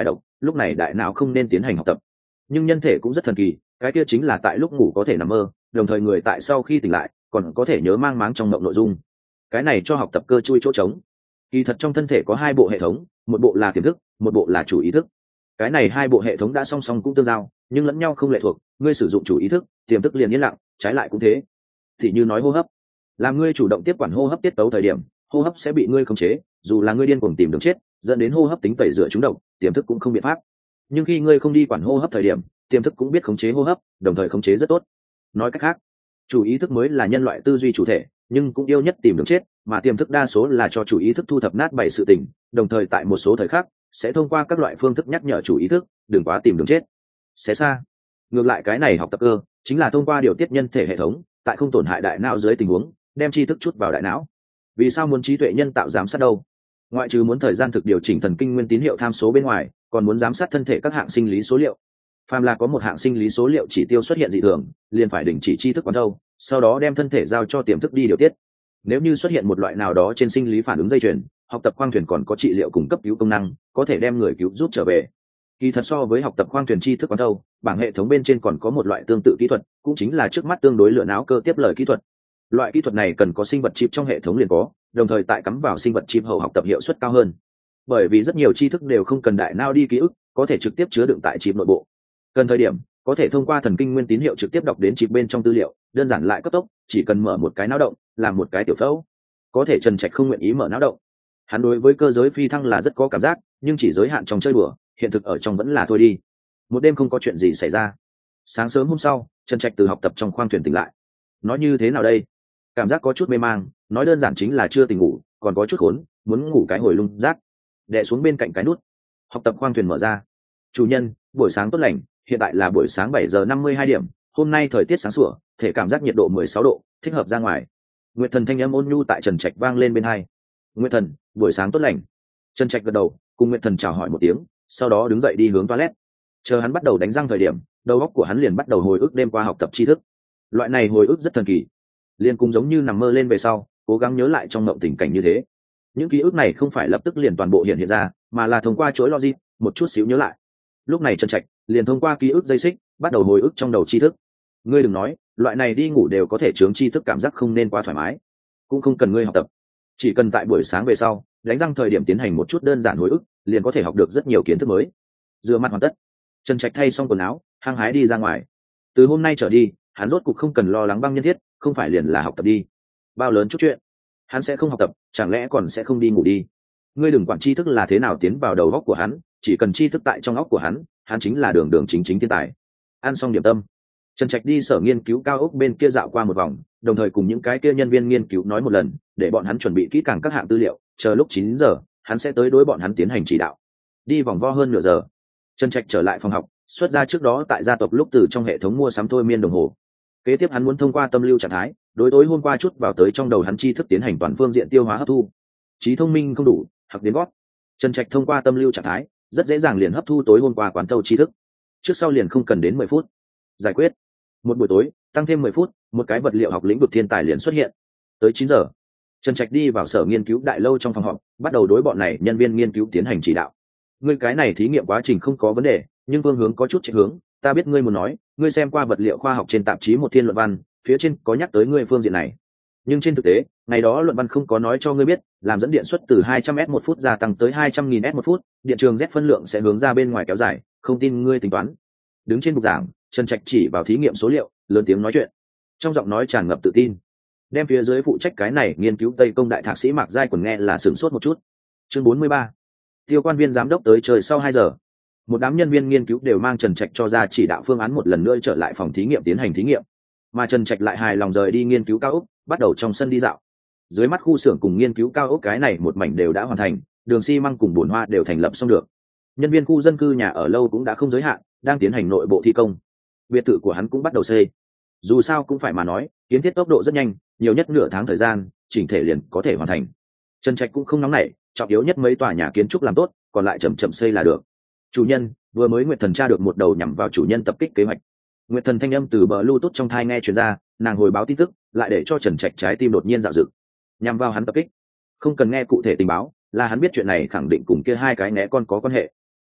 Speaker 1: lúc này đại não không nên tiến hành học tập. Nhưng nhân thể cũng rất thần kỳ, cái kia chính là tại lúc ngủ có thể nằm mơ, đồng thời người tại sau khi tỉnh lại còn có thể nhớ mang máng trong mộng nội dung. Cái này cho học tập cơ chui chỗ trống. Kỳ thật trong thân thể có hai bộ hệ thống, một bộ là tiềm thức, một bộ là chủ ý thức. Cái này hai bộ hệ thống đã song song cũng tương giao, nhưng lẫn nhau không lệ thuộc. Ngươi sử dụng chủ ý thức, tiềm thức liền yên lặng, trái lại cũng thế. Thì như nói hô hấp, làm ngươi chủ động tiếp quản hô hấp tiết tấu thời điểm, hô hấp sẽ bị ngươi khống chế, dù là ngươi điên cuồng tìm đường chết, dẫn đến hô hấp tính tẩy rửa chúng độc, tiềm thức cũng không biện pháp. Nhưng khi ngươi không đi quản hô hấp thời điểm, tiềm thức cũng biết khống chế hô hấp, đồng thời khống chế rất tốt. Nói cách khác, chủ ý thức mới là nhân loại tư duy chủ thể, nhưng cũng yêu nhất tìm đường chết, mà tiềm thức đa số là cho chủ ý thức thu thập nát bảy sự tình, đồng thời tại một số thời khắc sẽ thông qua các loại phương thức nhắc nhở chủ ý thức đừng quá tìm đường chết. Xé xa. Ngược lại cái này học tập cơ chính là thông qua điều tiết nhân thể hệ thống, tại không tổn hại đại não dưới tình huống, đem tri thức chút vào đại não. Vì sao muốn trí tuệ nhân tạo giám sát đâu? Ngoại trừ muốn thời gian thực điều chỉnh thần kinh nguyên tín hiệu tham số bên ngoài, còn muốn giám sát thân thể các hạng sinh lý số liệu. Phàm là có một hạng sinh lý số liệu chỉ tiêu xuất hiện dị thường, liền phải đình chỉ tri thức quán thâu, sau đó đem thân thể giao cho tiềm thức đi điều tiết. Nếu như xuất hiện một loại nào đó trên sinh lý phản ứng dây chuyền, học tập khoang thuyền còn có trị liệu cung cấp cứu công năng, có thể đem người cứu giúp trở về. Kỳ thật so với học tập khoang thuyền tri thức quán thâu, bảng hệ thống bên trên còn có một loại tương tự kỹ thuật, cũng chính là trước mắt tương đối lựa não cơ tiếp lời kỹ thuật. Loại kỹ thuật này cần có sinh vật chip trong hệ thống liền có, đồng thời tại cắm vào sinh vật chip hậu học tập hiệu suất cao hơn. Bởi vì rất nhiều tri thức đều không cần đại não đi ký ức, có thể trực tiếp chứa đựng tại chip nội bộ. Cần thời điểm, có thể thông qua thần kinh nguyên tín hiệu trực tiếp đọc đến chip bên trong tư liệu, đơn giản lại cấp tốc, chỉ cần mở một cái não động, làm một cái tiểu phẫu. Có thể Trần Trạch không nguyện ý mở não động. Hắn đối với cơ giới phi thăng là rất có cảm giác, nhưng chỉ giới hạn trong chơi đùa, hiện thực ở trong vẫn là thôi đi. Một đêm không có chuyện gì xảy ra. Sáng sớm hôm sau, Trần Trạch từ học tập trong khoang thuyền tỉnh lại. Nói như thế nào đây? Cảm giác có chút mê mang, nói đơn giản chính là chưa tỉnh ngủ, còn có chút khốn, muốn ngủ cái hồi lung rác. Đè xuống bên cạnh cái nút. Học tập khoang thuyền mở ra. Chủ nhân, buổi sáng tốt lành, hiện tại là buổi sáng 7:52, hôm nay thời tiết sáng sủa, thể cảm giác nhiệt độ 16 độ, thích hợp ra ngoài. Nguyệt Thần thanh âm ôn nhu tại Trần Trạch vang lên bên hai. Nguyệt Thần, buổi sáng tốt lành. Trần Trạch gật đầu, cùng Nguyệt Thần chào hỏi một tiếng, sau đó đứng dậy đi hướng toilet. Chờ hắn bắt đầu đánh răng thời điểm, đầu óc của hắn liền bắt đầu hồi ức đêm qua học tập tri thức. Loại này hồi ức rất thần kỳ, liền cũng giống như nằm mơ lên về sau, cố gắng nhớ lại trong mộng tình cảnh như thế. Những ký ức này không phải lập tức liền toàn bộ hiện ra, mà là thông qua chuỗi logic, một chút xíu nhớ lại. Lúc này Trần Trạch liền thông qua ký ức dây xích, bắt đầu hồi ức trong đầu tri thức. Ngươi đừng nói, loại này đi ngủ đều có thể chướng tri thức cảm giác không nên quá thoải mái. Cũng không cần ngươi học tập, chỉ cần tại buổi sáng về sau, đánh răng thời điểm tiến hành một chút đơn giản hồi ức, liền có thể học được rất nhiều kiến thức mới. Rửa mặt hoàn tất, Trần Trạch thay xong quần áo, hăng hái đi ra ngoài. Từ hôm nay trở đi, hắn rốt cục không cần lo lắng băng nhân thiết, không phải liền là học tập đi. Bao lớn chút chuyện, hắn sẽ không học tập, chẳng lẽ còn sẽ không đi ngủ đi? Ngươi đừng quản tri thức là thế nào tiến vào đầu óc của hắn, chỉ cần tri thức tại trong óc của hắn, hắn chính là đường đường chính chính thiên tài. Ăn xong điểm tâm, Trần Trạch đi sở nghiên cứu cao ốc bên kia dạo qua một vòng, đồng thời cùng những cái kia nhân viên nghiên cứu nói một lần, để bọn hắn chuẩn bị kỹ càng các hạng tư liệu, chờ lúc 9 giờ, hắn sẽ tới đối bọn hắn tiến hành chỉ đạo. Đi vòng vo hơn nửa giờ, Trần Trạch trở lại phòng học, xuất ra trước đó tại gia tộc lúc từ trong hệ thống mua sắm thôi miên đồng hồ. Kế tiếp hắn muốn thông qua tâm lưu trạng thái, đối tối hôm qua chút vào tới trong đầu hắn tri thức tiến hành toàn phương diện tiêu hóa hấp thu. Trí thông minh không đủ, học đến gót. Trần Trạch thông qua tâm lưu trạng thái, rất dễ dàng liền hấp thu tối hôm qua quán thâu tri thức. Trước sau liền không cần đến 10 phút. Giải quyết. Một buổi tối, tăng thêm 10 phút, một cái vật liệu học lĩnh vực thiên tài liền xuất hiện. Tới 9 giờ, Trần Trạch đi vào sở nghiên cứu đại lâu trong phòng họp, bắt đầu đối bọn này nhân viên nghiên cứu tiến hành chỉ đạo. Ngươi cái này thí nghiệm quá trình không có vấn đề, nhưng phương hướng có chút chạy hướng, ta biết ngươi muốn nói, ngươi xem qua vật liệu khoa học trên tạp chí một thiên luận văn, phía trên có nhắc tới ngươi phương diện này. Nhưng trên thực tế, ngày đó luận văn không có nói cho ngươi biết, làm dẫn điện suất từ 200 S/phút gia tăng tới 200.000 S/phút, điện trường Z phân lượng sẽ hướng ra bên ngoài kéo dài, không tin ngươi tính toán. Đứng trên bục giảng, Trần Trạch chỉ vào thí nghiệm số liệu, lớn tiếng nói chuyện. Trong giọng nói tràn ngập tự tin. Đem phía dưới phụ trách cái này nghiên cứu Tây Công đại thạc sĩ Mạc Giai Quần nghe là sửng sốt một chút. Chương 43. Tiêu quan viên giám đốc tới trời sau 2 giờ. Một đám nhân viên nghiên cứu đều mang Trần Trạch cho ra chỉ đạo phương án một lần nữa trở lại phòng thí nghiệm tiến hành thí nghiệm. Mà Trần Trạch lại hài lòng rời đi nghiên cứu cao ốc, bắt đầu trong sân đi dạo. Dưới mắt khu xưởng cùng nghiên cứu cao ốc cái này một mảnh đều đã hoàn thành, đường xi măng cùng bồn hoa đều thành lập xong được. Nhân viên khu dân cư nhà ở lâu cũng đã không giới hạn, đang tiến hành nội bộ thi công. Biệt thự của hắn cũng bắt đầu xây. Dù sao cũng phải mà nói, kiến thiết tốc độ rất nhanh, nhiều nhất nửa tháng thời gian, chỉnh thể liền có thể hoàn thành. Trần Trạch cũng không nóng nảy, trọng yếu nhất mấy tòa nhà kiến trúc làm tốt, còn lại chậm chậm xây là được. Chủ nhân, vừa mới Nguyệt Thần tra được một đầu nhằm vào chủ nhân tập kích kế hoạch. Nguyệt Thần thanh âm từ Bluetooth trong thai nghe truyền ra, nàng hồi báo tin tức, lại để cho Trần Trạch trái tim đột nhiên dạo dực. Nhằm vào hắn tập kích, không cần nghe cụ thể tình báo, là hắn biết chuyện này khẳng định cùng kia hai cái né con có quan hệ.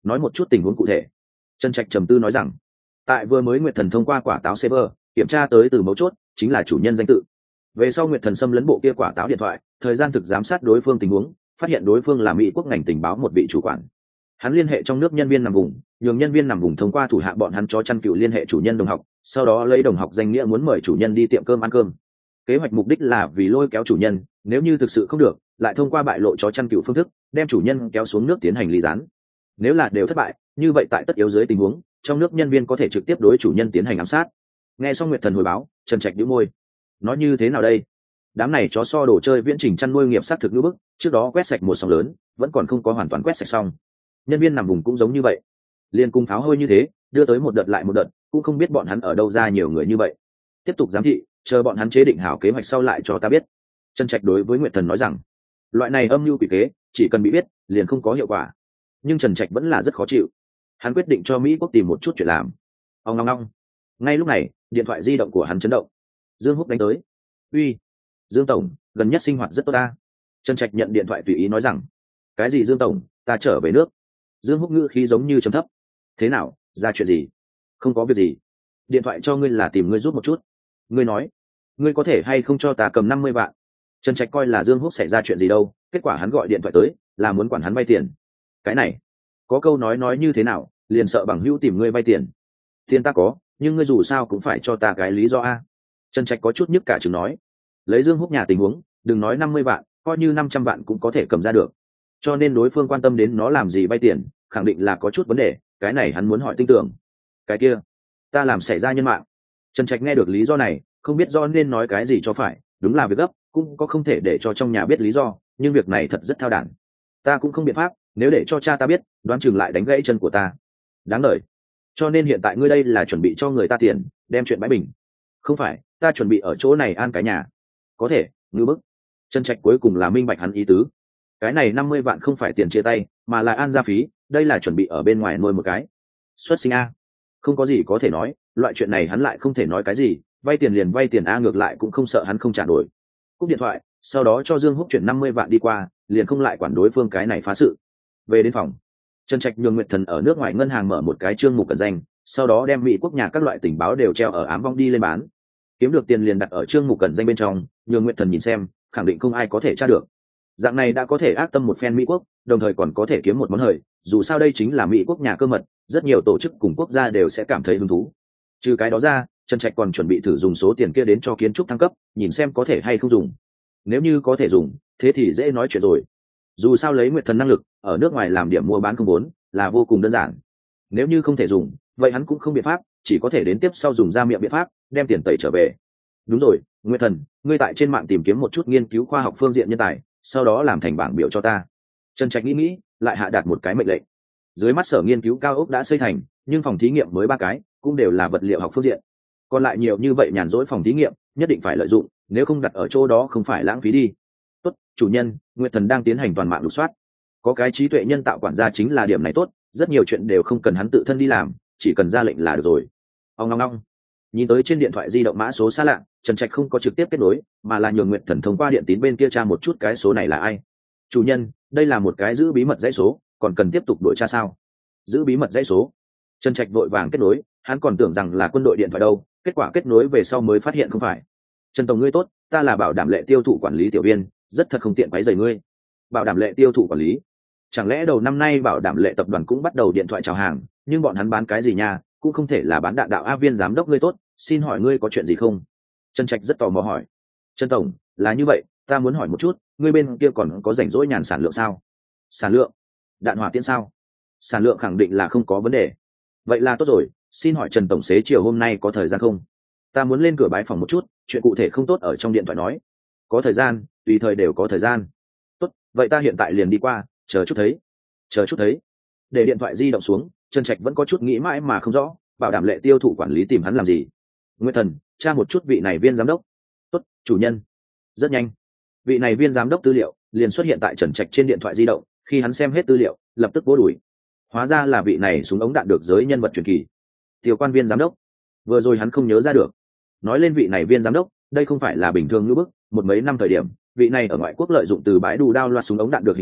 Speaker 1: nói một chút tình huống cụ thể. Trần Trạch trầm tư nói rằng, tại vừa mới Nguyệt Thần thông qua quả táo server kiểm tra tới từ mấu chốt chính là chủ nhân danh tự. Về sau Nguyệt Thần xâm lấn bộ kia quả táo điện thoại, thời gian thực giám sát đối phương tình huống, phát hiện đối phương là Mỹ quốc ngành tình báo một vị chủ quản. Hắn liên hệ trong nước nhân viên nằm vùng, nhường nhân viên nằm vùng thông qua thủ hạ bọn hắn chó chăn cừu liên hệ chủ nhân đồng học, sau đó lấy đồng học danh nghĩa muốn mời chủ nhân đi tiệm cơm ăn cơm. Kế hoạch mục đích là vì lôi kéo chủ nhân, nếu như thực sự không được, lại thông qua bại lộ chó chăn cừu phương thức, đem chủ nhân kéo xuống nước tiến hành ly gián. Nếu là đều thất bại, như vậy tại tất yếu dưới tình huống, trong nước nhân viên có thể trực tiếp đối chủ nhân tiến hành ám sát. Nghe xong Nguyệt Thần hồi báo, Trần Trạch nhíu môi. Nói như thế nào đây? Đám này chó so đồ chơi viễn trình chăn nuôi nghiệp sát thực như bức, trước đó quét sạch một sóng lớn, vẫn còn không có hoàn toàn quét sạch xong. Nhân viên nằm vùng cũng giống như vậy, liên cung pháo hôi như thế, đưa tới một đợt lại một đợt, cũng không biết bọn hắn ở đâu ra nhiều người như vậy. Tiếp tục giám thị, chờ bọn hắn chế định hảo kế hoạch sau lại cho ta biết. Trần Trạch đối với Nguyệt Thần nói rằng, loại này âm mưu quỷ kế, chỉ cần bị biết, liền không có hiệu quả. Nhưng Trần Trạch vẫn là rất khó chịu. Hắn quyết định cho Mỹ quốc tìm một chút chuyện làm. Ông long long. Ngay lúc này, điện thoại di động của hắn chấn động. Dương Húc đánh tới. Uy, Dương tổng, gần nhất sinh hoạt rất tốt ta. Trần Trạch nhận điện thoại tùy ý nói rằng, cái gì Dương tổng, ta trở về nước. Dương Húc ngữ khí giống như trầm thấp. Thế nào, ra chuyện gì? Không có việc gì. Điện thoại cho ngươi là tìm ngươi giúp một chút. Ngươi nói, ngươi có thể hay không cho ta cầm 50 vạn? Trần Trạch coi là Dương Húc xảy ra chuyện gì đâu, kết quả hắn gọi điện thoại tới, là muốn quản hắn vay tiền. Cái này, có câu nói như thế nào, liền sợ bằng hữu tìm ngươi vay tiền. Tiền ta có, nhưng ngươi dù sao cũng phải cho ta cái lý do a. Trần Trạch có chút nhức cả chừng nói, lấy Dương Húc nhà tình huống, đừng nói 50 vạn, coi như 500 vạn cũng có thể cầm ra được. Cho nên đối phương quan tâm đến nó làm gì vay tiền, khẳng định là có chút vấn đề, cái này hắn muốn hỏi tin tưởng. Cái kia, ta làm xảy ra nhân mạng. Trần Trạch nghe được lý do này, không biết do nên nói cái gì cho phải, đúng là việc gấp, cũng có không thể để cho trong nhà biết lý do, nhưng việc này thật rất thao đản. Ta cũng không biện pháp, nếu để cho cha ta biết, đoán chừng lại đánh gãy chân của ta. Đáng đời. Cho nên hiện tại ngươi đây là chuẩn bị cho người ta tiền, đem chuyện bãi bình. Không phải, ta chuẩn bị ở chỗ này an cái nhà. Có thể, ngư bức. Trần Trạch cuối cùng là minh bạch hắn ý tứ. Cái này 50 vạn không phải tiền chia tay, mà là an gia phí, đây là chuẩn bị ở bên ngoài nuôi một cái. Xuất sinh a. Không có gì có thể nói, loại chuyện này hắn lại không thể nói cái gì, vay tiền liền vay tiền a, ngược lại cũng không sợ hắn không trả nổi. Cúp điện thoại, sau đó cho Dương Húc chuyển 50 vạn đi qua, liền không lại quản đối phương cái này phá sự. Về đến phòng, Trần Trạch nhường Nguyệt Thần ở nước ngoài ngân hàng mở một cái chương mục cẩn danh, sau đó đem Mỹ quốc nhà các loại tình báo đều treo ở ám vong đi lên bán. Kiếm được tiền liền đặt ở chương mục cẩn danh bên trong, nhường Nguyệt Thần nhìn xem, khẳng định không ai có thể tra được. Dạng này đã có thể ác tâm một phen Mỹ quốc, đồng thời còn có thể kiếm một món hời, dù sao đây chính là Mỹ quốc nhà cơ mật, rất nhiều tổ chức cùng quốc gia đều sẽ cảm thấy hứng thú. Trừ cái đó ra, Trần Trạch còn chuẩn bị thử dùng số tiền kia đến cho kiến trúc thăng cấp, nhìn xem có thể hay không dùng. Nếu như có thể dùng, thế thì dễ nói chuyện rồi. Dù sao lấy Nguyệt Thần năng lực, ở nước ngoài làm điểm mua bán không vốn là vô cùng đơn giản. Nếu như không thể dùng, vậy hắn cũng không biện pháp, chỉ có thể đến tiếp sau dùng ra miệng biện pháp, đem tiền tẩy trở về. Đúng rồi, Nguyệt Thần, ngươi tại trên mạng tìm kiếm một chút nghiên cứu khoa học phương diện nhân tài, sau đó làm thành bảng biểu cho ta. Trần Trạch nghĩ, lại hạ đạt một cái mệnh lệnh. Dưới mắt sở nghiên cứu cao ốc đã xây thành, nhưng phòng thí nghiệm mới 3 cái, cũng đều là vật liệu học phương diện. Còn lại nhiều như vậy nhàn rỗi phòng thí nghiệm, nhất định phải lợi dụng, nếu không đặt ở chỗ đó không phải lãng phí đi. Tốt, chủ nhân, Nguyệt Thần đang tiến hành toàn mạng lục soát. Có cái trí tuệ nhân tạo quản gia chính là điểm này tốt, rất nhiều chuyện đều không cần hắn tự thân đi làm, chỉ cần ra lệnh là được rồi. Ông ngong ngong. Nhìn tới trên điện thoại di động mã số xa lạ, Trần Trạch không có trực tiếp kết nối, mà là nhường Nguyệt Thần thông qua điện tín bên kia tra một chút cái số này là ai. Chủ nhân, đây là một cái giữ bí mật dãy số, còn cần tiếp tục đổi tra sao? Giữ bí mật dãy số. Trần Trạch vội vàng kết nối, hắn còn tưởng rằng là quân đội điện thoại đâu, kết quả kết nối về sau mới phát hiện không phải. Trần tổng ngươi tốt, ta là Bảo Đảm Lệ tiêu thụ quản lý tiểu viên, rất thật không tiện quấy rầy ngươi. Bảo Đảm Lệ tiêu thụ quản lý? Chẳng lẽ đầu năm nay Bảo Đảm Lệ tập đoàn cũng bắt đầu điện thoại chào hàng, nhưng bọn hắn bán cái gì nha, cũng không thể là bán đạn đạo a. Viên giám đốc ngươi tốt, xin hỏi ngươi có chuyện gì không? Trần Trạch rất tò mò hỏi. Trần tổng, là như vậy, ta muốn hỏi một chút, ngươi bên kia còn có rảnh rỗi nhàn sản lượng sao? Sản lượng? Đạn hỏa tiễn sao? Sản lượng khẳng định là không có vấn đề. Vậy là tốt rồi, xin hỏi Trần tổng xế chiều hôm nay có thời gian không? Ta muốn lên cửa bái phòng một chút, chuyện cụ thể không tốt ở trong điện thoại nói. Có thời gian, tùy thời đều có thời gian. Tốt, vậy ta hiện tại liền đi qua, chờ chút thấy. Chờ chút thấy. Để điện thoại di động xuống, Trần Trạch vẫn có chút nghĩ mãi mà không rõ, Bảo Đảm Lệ tiêu thụ quản lý tìm hắn làm gì? Nguyệt Thần, tra một chút vị này viên giám đốc. Tốt, chủ nhân. Rất nhanh, vị này viên giám đốc tư liệu liền xuất hiện tại Trần Trạch trên điện thoại di động, khi hắn xem hết tư liệu, lập tức vỗ đùi. Hóa ra là vị này súng ống đạn được giới nhân vật truyền kỳ. Tiểu quan viên giám đốc. Vừa rồi hắn không nhớ ra được. Nói lên vị này viên giám đốc, đây không phải là bình thường như bức, một mấy năm thời điểm, vị này ở ngoại quốc lợi dụng từ bãi đù đao loạt súng ống đạn được hình ảnh,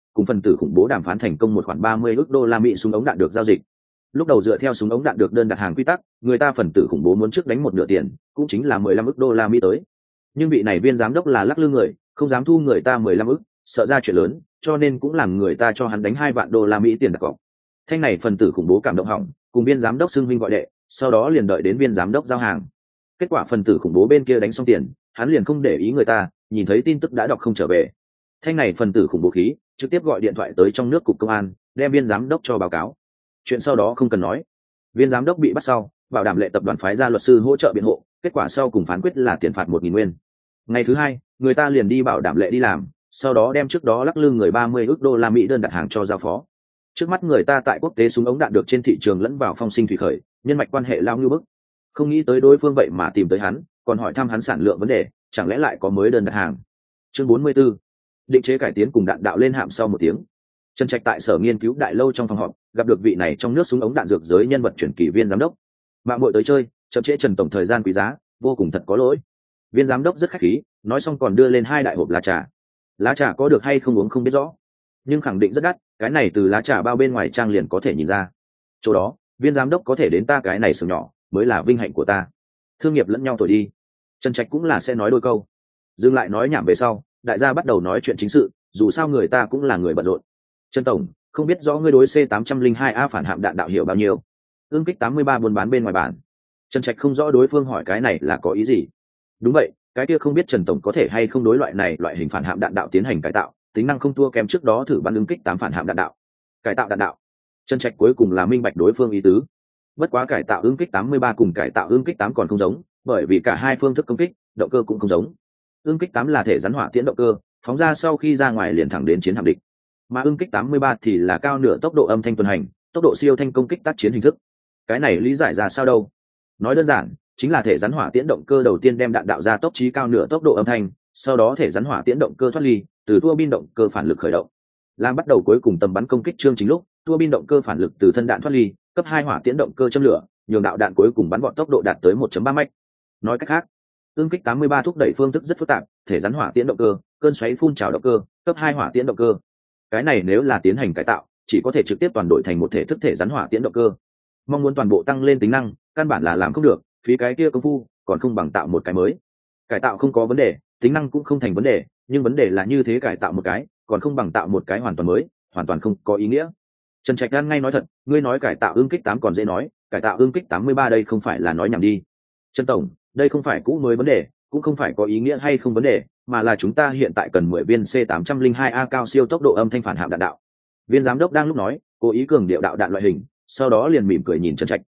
Speaker 1: cùng phần tử khủng bố đàm phán thành công một khoản 30 ức đô la Mỹ súng ống đạn được giao dịch. Lúc đầu dựa theo súng ống đạn được đơn đặt hàng quy tắc, người ta phần tử khủng bố muốn trước đánh một nửa tiền, cũng chính là 15 ức đô la Mỹ tới. Nhưng vị này viên giám đốc là lắc lư người, không dám thu người ta 15 ức, sợ ra chuyện lớn, cho nên cũng làm người ta cho hắn đánh 2 vạn đô la Mỹ tiền đặt cọc. Thanh này phần tử khủng bố cảm động hỏng, cùng viên giám đốc xưng vinh gọi đệ, sau đó liền đợi đến viên giám đốc giao hàng. Kết quả phần tử khủng bố bên kia đánh xong tiền, hắn liền không để ý người ta, nhìn thấy tin tức đã đọc không trở về. Thanh này phần tử khủng bố khí, trực tiếp gọi điện thoại tới trong nước cục công an, đem viên giám đốc cho báo cáo. Chuyện sau đó không cần nói. Viên giám đốc bị bắt sau, bảo đảm lệ tập đoàn phái ra luật sư hỗ trợ biện hộ, kết quả sau cùng phán quyết là tiền phạt 1.000 nguyên. Ngày thứ hai, người ta liền đi bảo đảm lệ đi làm, sau đó đem trước đó lắc lư người 30 ức đô la Mỹ đơn đặt hàng cho giao phó. Trước mắt người ta tại quốc tế súng ống đạn được trên thị trường lẫn vào phong sinh thủy khởi, nhân mạch quan hệ lao như bức. Không nghĩ tới đối phương vậy mà tìm tới hắn, còn hỏi thăm hắn sản lượng vấn đề, chẳng lẽ lại có mới đơn đặt hàng. Chương 44. Định chế cải tiến cùng đạn đạo lên hạm sau 1 tiếng. Trần Trạch tại sở nghiên cứu đại lâu trong phòng họp, gặp được vị này trong nước súng ống đạn dược giới nhân vật chuyển kỳ viên giám đốc. Mạng muội tới chơi, chậm trễ Trần tổng thời gian quý giá, vô cùng thật có lỗi. Viên giám đốc rất khách khí, nói xong còn đưa lên 2 đại hộp lá trà. Lá trà có được hay không uống không biết rõ, nhưng khẳng định rất đắt, cái này từ lá trà bao bên ngoài trang liền có thể nhìn ra. Chỗ đó, viên giám đốc có thể đến ta cái này xưởng nhỏ, mới là vinh hạnh của ta. Thương nghiệp lẫn nhau thổi đi. Trần Trạch cũng là sẽ nói đôi câu. Dừng lại nói nhảm về sau, đại gia bắt đầu nói chuyện chính sự, dù sao người ta cũng là người bận rộn. Trần tổng, không biết rõ ngươi đối C802A phản hạm đạn đạo hiểu bao nhiêu? Ương kích 83 buôn bán bên ngoài bản. Trần Trạch không rõ đối phương hỏi cái này là có ý gì. Đúng vậy, cái kia không biết Trần tổng có thể hay không đối loại hình phản hạm đạn đạo tiến hành cải tạo, tính năng không thua kém trước đó thử bắn ương kích 8 phản hạm đạn đạo. Cải tạo đạn đạo. Trần Trạch cuối cùng là minh bạch đối phương ý tứ. Bất quá cải tạo ương kích 83 cùng cải tạo ương kích 8 còn không giống, bởi vì cả hai phương thức công kích, động cơ cũng không giống. Ương kích 8 là thể rắn hỏa tiễn động cơ, phóng ra sau khi ra ngoài liền thẳng đến chiến hạm địch. Mà ương kích 83 thì là cao nửa tốc độ âm thanh tuần hành, tốc độ siêu thanh công kích tác chiến hình thức. Cái này lý giải ra sao đâu? Nói đơn giản, chính là thể rắn hỏa tiễn động cơ đầu tiên đem đạn đạo ra tốc trí cao nửa tốc độ âm thanh, sau đó thể rắn hỏa tiễn động cơ thoát ly, từ tua bin động cơ phản lực khởi động. Làm bắt đầu cuối cùng tầm bắn công kích chương chính lúc, tua bin động cơ phản lực từ thân đạn thoát ly, cấp 2 hỏa tiễn động cơ châm lửa, nhường đạo đạn cuối cùng bắn vọt tốc độ đạt tới 1.3 mach. Nói cách khác, ương kích 83 thúc đẩy phương thức rất phức tạp, thể rắn hỏa tiễn động cơ, cơn xoáy phun trào động cơ, cấp 2 hỏa tiễn động cơ. Cái này nếu là tiến hành cải tạo, chỉ có thể trực tiếp toàn đổi thành một thể thức thể rắn hỏa tiễn động cơ. Mong muốn toàn bộ tăng lên tính năng, căn bản là làm không được, phí cái kia công phu, còn không bằng tạo một cái mới. Cải tạo không có vấn đề, tính năng cũng không thành vấn đề, nhưng vấn đề là như thế cải tạo một cái, còn không bằng tạo một cái hoàn toàn mới, hoàn toàn không có ý nghĩa. Trần Trạch Đan ngay nói thật, ngươi nói cải tạo ương kích 8 còn dễ nói, cải tạo ương kích 83 đây không phải là nói nhảm đi. Trần tổng, đây không phải cũ mới vấn đề, cũng không phải có ý nghĩa hay không vấn đề, mà là chúng ta hiện tại cần 10 viên C802A cao siêu tốc độ âm thanh phản hạm đạn đạo. Viên giám đốc đang lúc nói, cố ý cường điệu đạo đạn loại hình, sau đó liền mỉm cười nhìn Trần Trạch.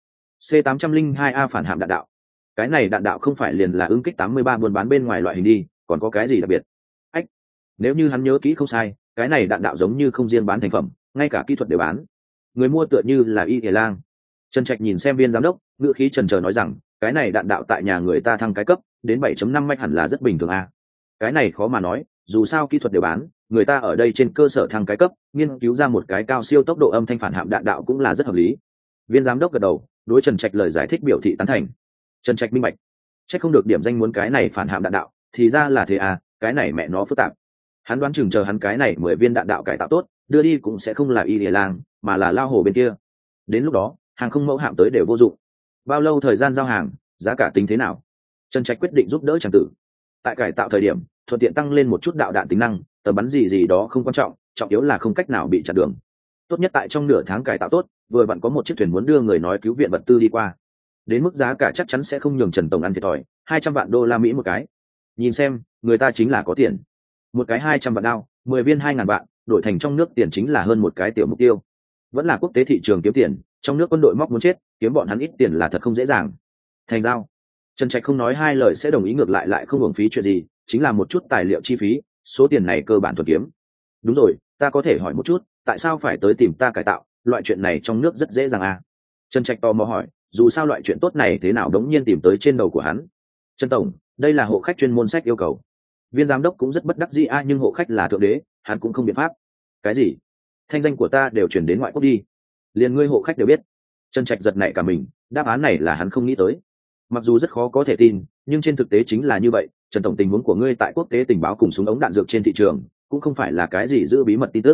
Speaker 1: C802A phản hạm đạn đạo. Cái này đạn đạo không phải liền là ương kích 83 buôn bán bên ngoài loại hình đi, còn có cái gì đặc biệt? Ách, nếu như hắn nhớ kỹ không sai, cái này đạn đạo giống như không riêng bán thành phẩm, ngay cả kỹ thuật đều bán. Người mua tựa như là Y Thề Lang. Trần Trạch nhìn xem viên giám đốc, ngữ khí chần chờ nói rằng, cái này đạn đạo tại nhà người ta thăng cái cấp, đến 7.5 mach hẳn là rất bình thường a. Cái này khó mà nói, dù sao kỹ thuật đều bán, người ta ở đây trên cơ sở thăng cái cấp, nghiên cứu ra một cái cao siêu tốc độ âm thanh phản hạm đạn đạo cũng là rất hợp lý. Viên giám đốc gật đầu, đối Trần Trạch lời giải thích biểu thị tán thành. Trần Trạch minh bạch, chắc không được điểm danh muốn cái này phản hạm đạn đạo, thì ra là thế à, cái này mẹ nó phức tạp. Hắn đoán chừng chờ hắn cái này 10 viên đạn đạo cải tạo tốt, đưa đi cũng sẽ không là Y Lìa Lang, mà là Lao Hồ bên kia. Đến lúc đó, hàng không mẫu hạm tới đều vô dụng. Bao lâu thời gian giao hàng, giá cả tính thế nào? Trần Trạch quyết định giúp đỡ chàng tử. Tại cải tạo thời điểm, thuận tiện tăng lên một chút đạo đạn tính năng, tầm bắn gì đó không quan trọng, trọng yếu là không cách nào bị chặn đường. Tốt nhất tại trong nửa tháng cải tạo tốt, vừa vặn có một chiếc thuyền muốn đưa người nói cứu viện vật tư đi qua. Đến mức giá cả chắc chắn sẽ không nhường Trần tổng ăn thiệt thòi, 200 vạn đô la Mỹ một cái. Nhìn xem, người ta chính là có tiền. Một cái 200 vạn đao, 10 viên 2.000 vạn, đổi thành trong nước tiền chính là hơn một cái tiểu mục tiêu. Vẫn là quốc tế thị trường kiếm tiền, trong nước quân đội móc muốn chết, kiếm bọn hắn ít tiền là thật không dễ dàng. Thành giao. Trần Trạch không nói hai lời sẽ đồng ý, ngược lại không hưởng phí chuyện gì, chính là một chút tài liệu chi phí, số tiền này cơ bản thuần kiếm. Đúng rồi, ta có thể hỏi một chút, tại sao phải tới tìm ta cải tạo, loại chuyện này trong nước rất dễ dàng à? Trần Trạch tò mò hỏi, dù sao loại chuyện tốt này thế nào đống nhiên tìm tới trên đầu của hắn. Trần tổng, đây là hộ khách chuyên môn sách yêu cầu. Viên giám đốc cũng rất bất đắc dĩ a, nhưng hộ khách là thượng đế, hắn cũng không biện pháp. Cái gì? Thanh danh của ta đều chuyển đến ngoại quốc đi, liền ngươi hộ khách đều biết. Trần Trạch giật nảy cả mình, đáp án này là hắn không nghĩ tới. Mặc dù rất khó có thể tin, nhưng trên thực tế chính là như vậy. Trần tổng, tình huống của ngươi tại quốc tế tình báo cùng súng ống đạn dược trên thị trường cũng không phải là cái gì giữ bí mật tin tức.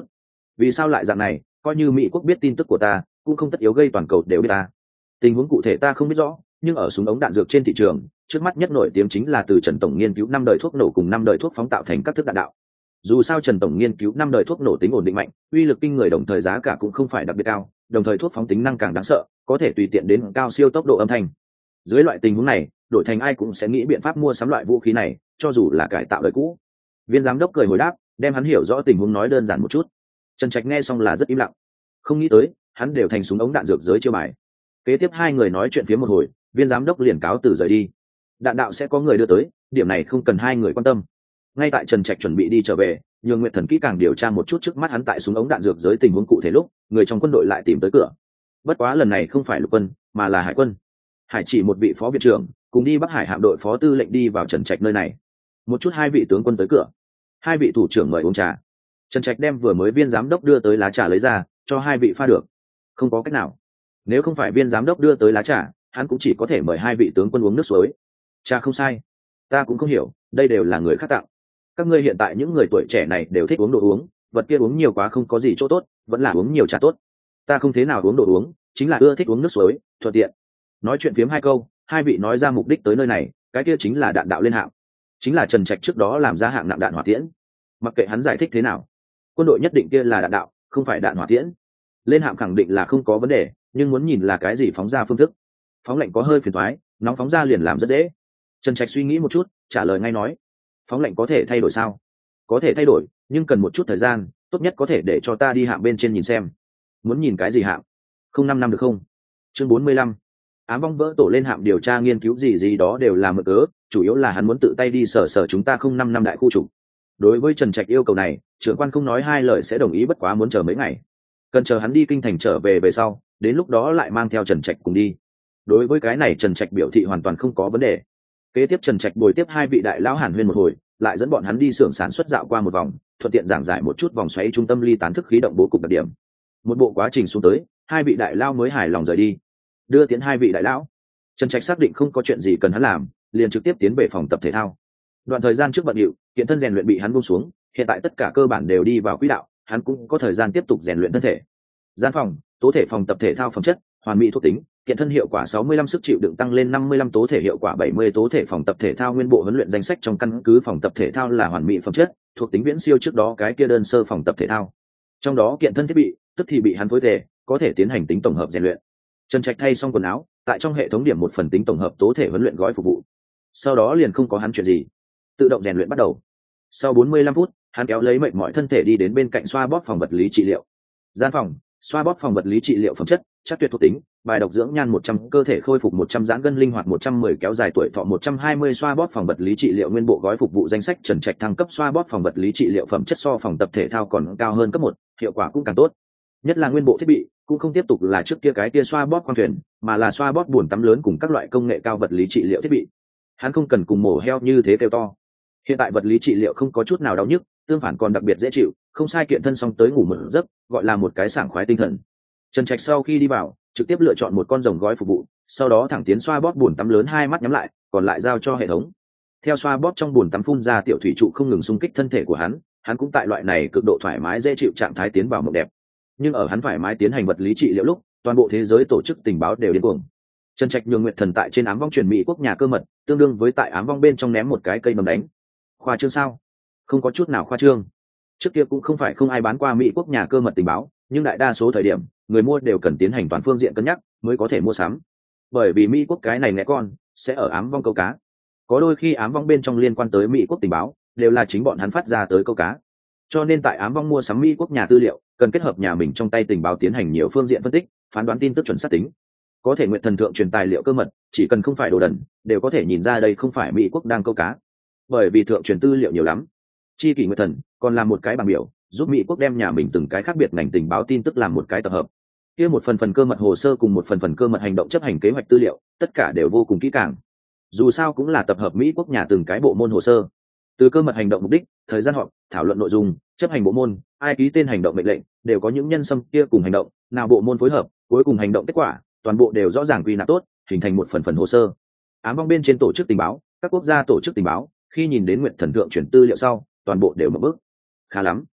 Speaker 1: Vì sao lại dạng này? Coi như Mỹ quốc biết tin tức của ta cũng không tất yếu gây toàn cầu đều biết ta. Tình huống cụ thể ta không biết rõ, nhưng ở súng ống đạn dược trên thị trường, trước mắt nhất nổi tiếng chính là từ Trần tổng nghiên cứu 5 đời thuốc nổ cùng 5 đời thuốc phóng tạo thành các thức đạn đạo. Dù sao Trần tổng nghiên cứu 5 đời thuốc nổ tính ổn định mạnh, uy lực kinh người, đồng thời giá cả cũng không phải đặc biệt cao, đồng thời thuốc phóng tính năng càng đáng sợ, có thể tùy tiện đến cao siêu tốc độ âm thanh. Dưới loại tình huống này, đổi thành ai cũng sẽ nghĩ biện pháp mua sắm loại vũ khí này, cho dù là cải tạo đời cũ. Viên giám đốc cười hồi đáp, đem hắn hiểu rõ tình huống nói đơn giản một chút. Trần Trạch nghe xong là rất im lặng, không nghĩ tới hắn đều thành súng ống đạn dược giới chiêu bài. Kế tiếp hai người nói chuyện phía một hồi, viên giám đốc liền cáo từ rời đi. Đạn đạo sẽ có người đưa tới, điểm này không cần hai người quan tâm. Ngay tại Trần Trạch chuẩn bị đi trở về, nhường Nguyệt Thần kỹ càng điều tra một chút trước mắt hắn tại súng ống đạn dược giới tình huống cụ thể lúc, người trong quân đội lại tìm tới cửa. Bất quá lần này không phải lục quân, mà là hải quân. Hải chỉ một vị phó viện trưởng cùng đi Bắc Hải hạm đội phó tư lệnh đi vào Trần Trạch nơi này. Một chút hai vị tướng quân tới cửa, hai vị thủ trưởng mời uống trà. Trần Trạch đem vừa mới viên giám đốc đưa tới lá trà lấy ra, cho hai vị pha được. Không có cách nào, nếu không phải viên giám đốc đưa tới lá trà, hắn cũng chỉ có thể mời hai vị tướng quân uống nước suối. Trà không sai, ta cũng không hiểu, đây đều là người khác tặng. Các ngươi hiện tại những người tuổi trẻ này đều thích uống đồ uống, vật kia uống nhiều quá không có gì chỗ tốt, vẫn là uống nhiều trà tốt. Ta không thế nào uống đồ uống, chính là ưa thích uống nước suối, thuận tiện. Nói chuyện phiếm hai câu, hai vị nói ra mục đích tới nơi này, cái kia chính là đạn đạo lên hạng, chính là Trần Trạch trước đó làm ra hạng nặng đạn hỏa tiễn. Mặc kệ hắn giải thích thế nào, quân đội nhất định kia là đạn đạo, không phải đạn hỏa tiễn. Lên hạng khẳng định là không có vấn đề, nhưng muốn nhìn là cái gì phóng ra phương thức. Phóng lệnh có hơi phiền toái, nóng phóng ra liền làm rất dễ. Trần Trạch suy nghĩ một chút, trả lời ngay nói, phóng lệnh có thể thay đổi sao? Có thể thay đổi, nhưng cần một chút thời gian, tốt nhất có thể để cho ta đi hạng bên trên nhìn xem. Muốn nhìn cái gì hạng? Không 5 năm được không? Chương 45. Ám vong vỡ tổ lên hạng điều tra nghiên cứu gì đó đều là mượn cớ, chủ yếu là hắn muốn tự tay đi sở chúng ta không 5 năm đại khu trục. Đối với Trần Trạch yêu cầu này, trưởng quan không nói hai lời sẽ đồng ý, bất quá muốn chờ mấy ngày. Cần chờ hắn đi kinh thành trở về sau, đến lúc đó lại mang theo Trần Trạch cùng đi. Đối với cái này Trần Trạch biểu thị hoàn toàn không có vấn đề. Kế tiếp Trần Trạch bồi tiếp hai vị đại lão hàn huyên một hồi, lại dẫn bọn hắn đi xưởng sản xuất dạo qua một vòng, thuận tiện giảng giải một chút vòng xoáy trung tâm ly tán thức khí động bố cục đặc điểm. Một bộ quá trình xuống tới, hai vị đại lão mới hài lòng rời đi. Đưa tiến hai vị đại lão, Trần Trạch xác định không có chuyện gì cần hắn làm, liền trực tiếp tiến về phòng tập thể thao. Đoạn thời gian trước bận rộn, kiện thân rèn luyện bị hắn buông xuống, hiện tại tất cả cơ bản đều đi vào quỹ đạo, hắn cũng có thời gian tiếp tục rèn luyện thân thể. Gian phòng, tố thể phòng tập thể thao phẩm chất, hoàn mỹ thuộc tính, kiện thân hiệu quả 65 sức chịu đựng tăng lên 55 tố thể hiệu quả 70 tố thể phòng tập thể thao nguyên bộ huấn luyện danh sách trong căn cứ phòng tập thể thao là hoàn mỹ phẩm chất, thuộc tính viễn siêu trước đó cái kia đơn sơ phòng tập thể thao. Trong đó kiện thân thiết bị, tức thì bị hắn phối thể, có thể tiến hành tính tổng hợp rèn luyện. Trần Trạch thay xong quần áo, tại trong hệ thống điểm một phần tính tổng hợp tố thể huấn luyện gói phục vụ. Sau đó liền không có hắn chuyện gì, tự động rèn luyện bắt đầu. Sau 45 phút, hắn kéo lấy mệt mỏi thân thể đi đến bên cạnh xoa bóp phòng vật lý trị liệu. Gian phòng, xoa bóp phòng vật lý trị liệu phẩm chất, chắc tuyệt thuộc tính, bài độc dưỡng nhan 100, cơ thể khôi phục 100, giãn gân linh hoạt 110, kéo dài tuổi thọ 120, xoa bóp phòng vật lý trị liệu nguyên bộ gói phục vụ danh sách Trần Trạch thăng cấp xoa bóp phòng vật lý trị liệu phẩm chất so phòng tập thể thao còn cao hơn cấp 1, hiệu quả cũng càng tốt. Nhất là nguyên bộ thiết bị, cũng không tiếp tục là trước kia cái kia xoa bóp khoang thuyền, mà là xoa bóp buồn tắm lớn cùng các loại công nghệ cao vật lý trị liệu thiết bị. Hắn không cần cùng mổ heo như thế kêu to. Hiện tại vật lý trị liệu không có chút nào đau nhức, tương phản còn đặc biệt dễ chịu, không sai kiện thân xong tới ngủ một giấc, gọi là một cái sảng khoái tinh thần. Trần Trạch sau khi đi vào, trực tiếp lựa chọn một con rồng gói phục vụ, sau đó thẳng tiến xoa bóp buồn tắm lớn, hai mắt nhắm lại, còn lại giao cho hệ thống. Theo xoa bóp trong buồn tắm phun ra tiểu thủy trụ không ngừng xung kích thân thể của hắn cũng tại loại này cực độ thoải mái dễ chịu trạng thái tiến vào mộng đẹp. Nhưng ở hắn thoải mái tiến hành vật lý trị liệu lúc, toàn bộ thế giới tổ chức tình báo đều điên cuồng. Trần Trạch nhường Nguyệt Thần tại trên ám vong truyền Mỹ quốc nhà cơ mật, tương đương với tại ám vong bên trong ném một cái cây nấm đánh. Khoa trương sao? Không có chút nào khoa trương. Trước kia cũng không phải không ai bán qua Mỹ quốc nhà cơ mật tình báo, nhưng đại đa số thời điểm, người mua đều cần tiến hành toàn phương diện cân nhắc mới có thể mua sắm. Bởi vì Mỹ quốc cái này nghe con sẽ ở ám vong câu cá. Có đôi khi ám vong bên trong liên quan tới Mỹ quốc tình báo, đều là chính bọn hắn phát ra tới câu cá. Cho nên tại ám vong mua sắm Mỹ quốc nhà tư liệu, cần kết hợp nhà mình trong tay tình báo tiến hành nhiều phương diện phân tích, phán đoán tin tức chuẩn xác tính. Có thể Nguyệt Thần thượng truyền tài liệu cơ mật, chỉ cần không phải đồ đần, đều có thể nhìn ra đây không phải Mỹ quốc đang câu cá. Bởi vì thượng truyền tư liệu nhiều lắm. Chi kỷ Nguyệt Thần còn làm một cái bảng biểu, giúp Mỹ quốc đem nhà mình từng cái khác biệt ngành tình báo tin tức làm một cái tập hợp. Kia một phần cơ mật hồ sơ cùng một phần cơ mật hành động chấp hành kế hoạch tư liệu, tất cả đều vô cùng kỹ càng. Dù sao cũng là tập hợp Mỹ quốc nhà từng cái bộ môn hồ sơ. Từ cơ mật hành động mục đích, thời gian họp, thảo luận nội dung, chấp hành bộ môn, ai ký tên hành động mệnh lệnh, đều có những nhân xâm kia cùng hành động, nào bộ môn phối hợp, cuối cùng hành động kết quả, toàn bộ đều rõ ràng quy nạp tốt, hình thành một phần hồ sơ. Ám vong bên trên tổ chức tình báo, các quốc gia tổ chức tình báo, khi nhìn đến Nguyệt Thần thượng chuyển tư liệu sau, toàn bộ đều mở bước. Khá lắm,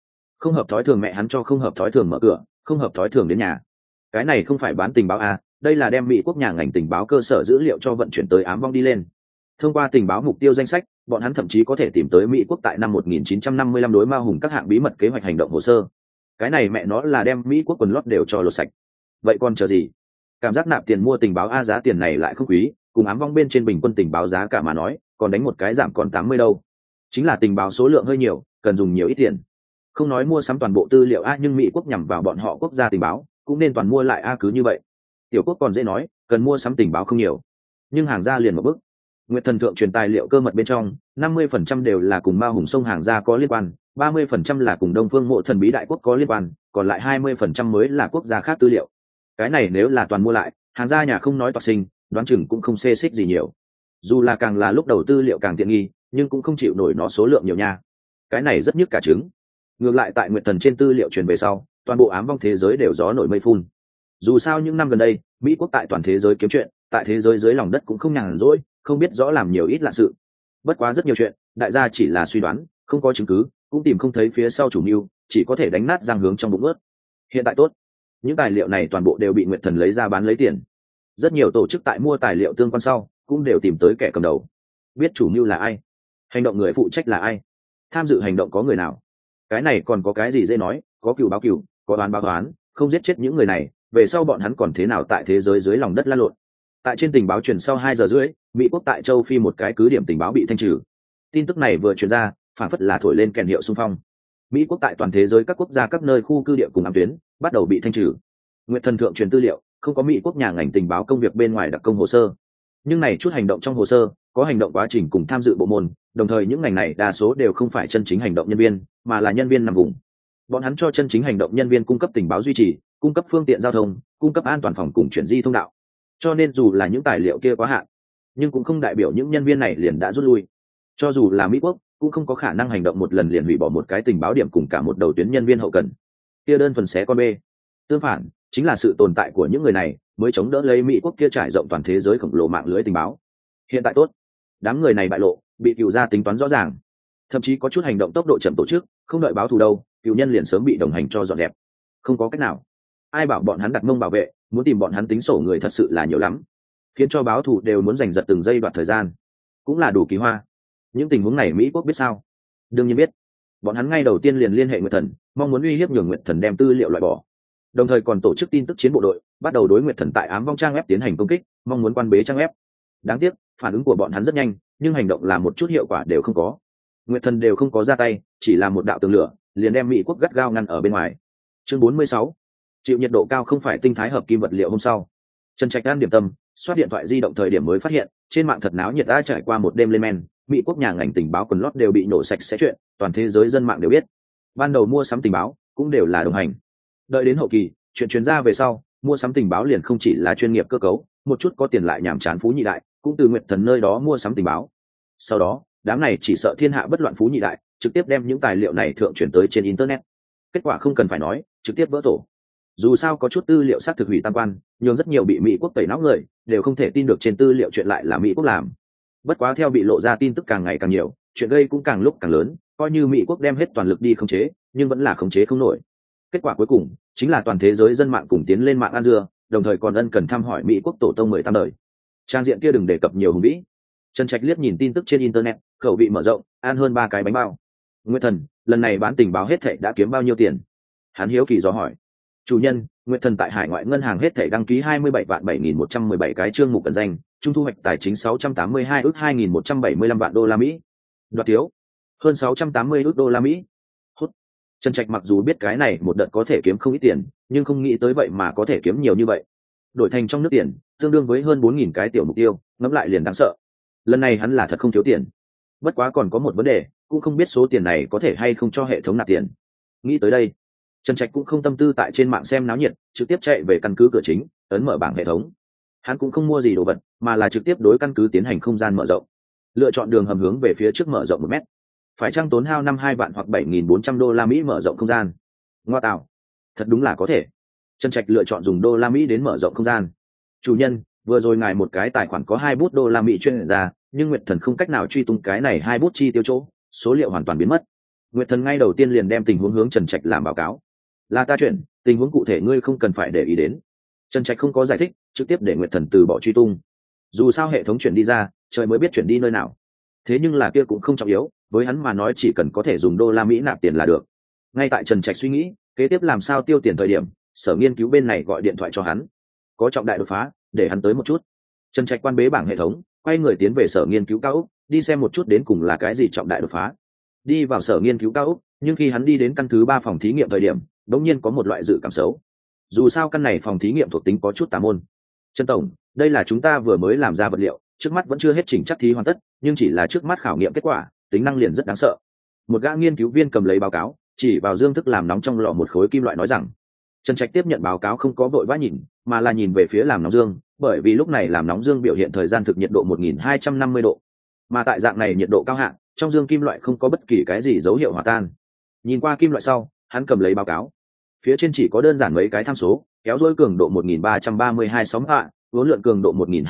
Speaker 1: Không hợp thói thường mẹ hắn cho không hợp thói thường mở cửa, không hợp thói thường đến nhà. Cái này không phải bán tình báo à, đây là đem Mỹ quốc nhà ngành tình báo cơ sở dữ liệu cho vận chuyển tới ám vong đi lên. Thông qua tình báo mục tiêu danh sách, bọn hắn thậm chí có thể tìm tới Mỹ quốc tại năm 1955 đối Mao Hùng các hạng bí mật kế hoạch hành động hồ sơ. Cái này mẹ nó là đem Mỹ quốc quần lót đều cho lột sạch. Vậy còn chờ gì? Cảm giác nạp tiền mua tình báo a, giá tiền này lại không quý, cùng ám vong bên trên bình quân tình báo giá cả mà nói, còn đánh một cái giảm còn 80 đâu. Chính là tình báo số lượng hơi nhiều, cần dùng nhiều ít tiền. Không nói mua sắm toàn bộ tư liệu a, nhưng Mỹ quốc nhằm vào bọn họ quốc gia tình báo, cũng nên toàn mua lại a, cứ như vậy. Tiểu quốc còn dễ nói, cần mua sắm tình báo không nhiều, nhưng hàng gia liền một bước. Nguyệt Thần thượng truyền tài liệu cơ mật bên trong, 50% đều là cùng Mao Hùng sông hàng gia có liên quan, 30% là cùng Đông Phương Mộ Thần bí đại quốc có liên quan, còn lại 20% mới là quốc gia khác tư liệu. Cái này nếu là toàn mua lại, hàng gia nhà không nói toạc sinh, đoán chừng cũng không xê xích gì nhiều. Dù là càng là lúc đầu tư liệu càng tiện nghi, nhưng cũng không chịu nổi nó số lượng nhiều nha. Cái này rất nhức cả trứng. Ngược lại tại Nguyệt Thần trên tư liệu truyền về sau, toàn bộ ám vong thế giới đều gió nổi mây phun. Dù sao những năm gần đây, Mỹ quốc tại toàn thế giới kiếm chuyện, tại thế giới dưới lòng đất cũng không nhàn rỗi, không biết rõ làm nhiều ít lạ sự. Bất quá rất nhiều chuyện, đại gia chỉ là suy đoán, không có chứng cứ, cũng tìm không thấy phía sau chủ mưu, chỉ có thể đánh nát răng hướng trong bụng ướt. Hiện tại tốt, những tài liệu này toàn bộ đều bị Nguyệt Thần lấy ra bán lấy tiền. Rất nhiều tổ chức tại mua tài liệu tương quan sau, cũng đều tìm tới kẻ cầm đầu. Biết chủ mưu là ai, hành động người phụ trách là ai, tham dự hành động có người nào. Cái này còn có cái gì dễ nói, có cừu báo cừu, có oán báo oán, không giết chết những người này, về sau bọn hắn còn thế nào tại thế giới dưới lòng đất lăn lộn. Tại trên tình báo truyền sau 2 giờ rưỡi, Mỹ quốc tại châu Phi một cái cứ điểm tình báo bị thanh trừ. Tin tức này vừa truyền ra, phản phất là thổi lên kèn hiệu xung phong. Mỹ quốc tại toàn thế giới các quốc gia các nơi khu cư địa cùng ám tuyến bắt đầu bị thanh trừ. Nguyệt Thần thượng truyền tư liệu, không có Mỹ quốc nhà ngành tình báo công việc bên ngoài đặc công hồ sơ, nhưng này chút hành động trong hồ sơ có hành động quá trình cùng tham dự bộ môn, đồng thời những ngành này đa số đều không phải chân chính hành động nhân viên, mà là nhân viên nằm vùng. Bọn hắn cho chân chính hành động nhân viên cung cấp tình báo duy trì, cung cấp phương tiện giao thông, cung cấp an toàn phòng cùng chuyển di thông đạo. Cho nên dù là những tài liệu kia quá hạn, nhưng cũng không đại biểu những nhân viên này liền đã rút lui. Cho dù là Mỹ quốc cũng không có khả năng hành động một lần liền hủy bỏ một cái tình báo điểm cùng cả một đầu tuyến nhân viên hậu cần, kia đơn thuần xé con bê. Tương phản, chính là sự tồn tại của những người này mới chống đỡ lấy Mỹ quốc kia trải rộng toàn thế giới khổng lồ mạng lưới tình báo. Hiện tại tốt, đám người này bại lộ, bị cựu gia tính toán rõ ràng, thậm chí có chút hành động tốc độ chậm tổ chức, không đợi báo thù đâu, cựu nhân liền sớm bị đồng hành cho dọn dẹp. Không có cách nào, ai bảo bọn hắn đặt mông bảo vệ, muốn tìm bọn hắn tính sổ người thật sự là nhiều lắm, khiến cho báo thù đều muốn giành giật từng giây đoạn thời gian, cũng là đủ kỳ hoa. Những tình huống này Mỹ quốc biết sao? Đương nhiên biết. Bọn hắn ngay đầu tiên liền liên hệ Nguyệt Thần, mong muốn uy hiếp nhường Nguyệt Thần đem tư liệu loại bỏ, đồng thời còn tổ chức tin tức chiến bộ đội bắt đầu đối Nguyệt Thần tại ám vong trang web tiến hành công kích, mong muốn quan bế trang web. Đáng tiếc phản ứng của bọn hắn rất nhanh, nhưng hành động là một chút hiệu quả đều không có. Nguyệt Thần đều không có ra tay, chỉ là một đạo tường lửa liền đem Mỹ quốc gắt gao ngăn ở bên ngoài. Chương 46. Chịu nhiệt độ cao không phải tinh thái hợp kim vật liệu. Hôm sau, Trần Trạch ăn điểm tâm, xoát điện thoại di động thời điểm mới phát hiện trên mạng thật náo nhiệt. Đã trải qua một đêm lên men, Mỹ quốc nhà ngành tình báo quần lót đều bị nổ sạch sẽ chuyện, toàn thế giới dân mạng đều biết. Ban đầu mua sắm tình báo cũng đều là đồng hành, đợi đến hậu kỳ chuyện chuyên ra về sau, mua sắm tình báo liền không chỉ là chuyên nghiệp cơ cấu, một chút có tiền lại nhàm chán phú nhị đại cũng từ Nguyệt Thần nơi đó mua sắm tình báo. Sau đó đám này chỉ sợ thiên hạ bất loạn phú nhị đại trực tiếp đem những tài liệu này thượng chuyển tới trên internet. Kết quả không cần phải nói, trực tiếp vỡ tổ. Dù sao có chút tư liệu xác thực hủy tam quan, nhưng rất nhiều bị Mỹ quốc tẩy não người đều không thể tin được trên tư liệu chuyện lại là Mỹ quốc làm. Bất quá theo bị lộ ra tin tức càng ngày càng nhiều, chuyện gây cũng càng lúc càng lớn, coi như Mỹ quốc đem hết toàn lực đi khống chế, nhưng vẫn là khống chế không nổi. Kết quả cuối cùng chính là toàn thế giới dân mạng cùng tiến lên mạng ăn dưa, đồng thời còn ân cần thăm hỏi Mỹ quốc tổ tông 18 đời. Trang diện kia đừng đề cập nhiều hùng vĩ. Trần Trạch liếc nhìn tin tức trên internet, khẩu vị mở rộng, ăn hơn 3 cái bánh bao. Nguyệt Thần, lần này bán tình báo hết thảy đã kiếm bao nhiêu tiền? Hắn hiếu kỳ dò hỏi. Chủ nhân, Nguyệt Thần tại hải ngoại ngân hàng hết thảy đăng ký 27 vạn 7.117 cái chương mục ẩn danh, trung thu hoạch tài chính 682 ước 2.175 vạn đô la Mỹ. Đoạt thiếu hơn 680 ước đô la Mỹ. Hút. Trần Trạch mặc dù biết cái này một đợt có thể kiếm không ít tiền, nhưng không nghĩ tới vậy mà có thể kiếm nhiều như vậy. Đổi thành trong nước tiền, tương đương với hơn 4.000 cái tiểu mục tiêu, ngẫm lại liền đáng sợ. Lần này hắn là thật không thiếu tiền. Bất quá còn có một vấn đề, cũng không biết số tiền này có thể hay không cho hệ thống nạp tiền. Nghĩ tới đây, Trần Trạch cũng không tâm tư tại trên mạng xem náo nhiệt, trực tiếp chạy về căn cứ cửa chính, ấn mở bảng hệ thống. Hắn cũng không mua gì đồ vật, mà là trực tiếp đối căn cứ tiến hành không gian mở rộng. Lựa chọn đường hầm hướng về phía trước mở rộng 1 mét. Phải chăng tốn hao 52 vạn hoặc 7.400 đô la Mỹ mở rộng không gian? Ngoa tạo, thật đúng là có thể. Trần Trạch lựa chọn dùng đô la Mỹ đến mở rộng không gian. Chủ nhân, vừa rồi ngài một cái tài khoản có 2 bút đô la Mỹ chuyên ra, nhưng Nguyệt Thần không cách nào truy tung cái này 2 bút chi tiêu chỗ, số liệu hoàn toàn biến mất. Nguyệt Thần ngay đầu tiên liền đem tình huống hướng Trần Trạch làm báo cáo. Là ta chuyện, tình huống cụ thể ngươi không cần phải để ý đến. Trần Trạch không có giải thích, trực tiếp để Nguyệt Thần từ bỏ truy tung. Dù sao hệ thống chuyển đi ra, trời mới biết chuyển đi nơi nào. Thế nhưng là kia cũng không trọng yếu, với hắn mà nói chỉ cần có thể dùng đô la Mỹ nạp tiền là được. Ngay tại Trần Trạch suy nghĩ kế tiếp làm sao tiêu tiền thời điểm, sở nghiên cứu bên này gọi điện thoại cho hắn, có trọng đại đột phá, để hắn tới một chút. Trần Trạch quan bế bảng hệ thống, quay người tiến về sở nghiên cứu cao ốc, đi xem một chút đến cùng là cái gì trọng đại đột phá. Đi vào sở nghiên cứu cao ốc, nhưng khi hắn đi đến căn thứ 3 phòng thí nghiệm thời điểm, đống nhiên có một loại dự cảm xấu. Dù sao căn này phòng thí nghiệm thuộc tính có chút tà môn. Trần tổng, đây là chúng ta vừa mới làm ra vật liệu, trước mắt vẫn chưa hết chỉnh chắc thí hoàn tất, nhưng chỉ là trước mắt khảo nghiệm kết quả, tính năng liền rất đáng sợ. Một gã nghiên cứu viên cầm lấy báo cáo, chỉ vào dương thức làm nóng trong lò một khối kim loại nói rằng. Trần Trạch tiếp nhận báo cáo không có vội vã nhìn, mà là nhìn về phía làm nóng dương, bởi vì lúc này làm nóng dương biểu hiện thời gian thực nhiệt độ 1250 độ. Mà tại dạng này nhiệt độ cao hạn, trong dương kim loại không có bất kỳ cái gì dấu hiệu hòa tan. Nhìn qua kim loại sau, hắn cầm lấy báo cáo. Phía trên chỉ có đơn giản mấy cái tham số, kéo dối cường độ 1332 sóng ạ, vốn lượng cường độ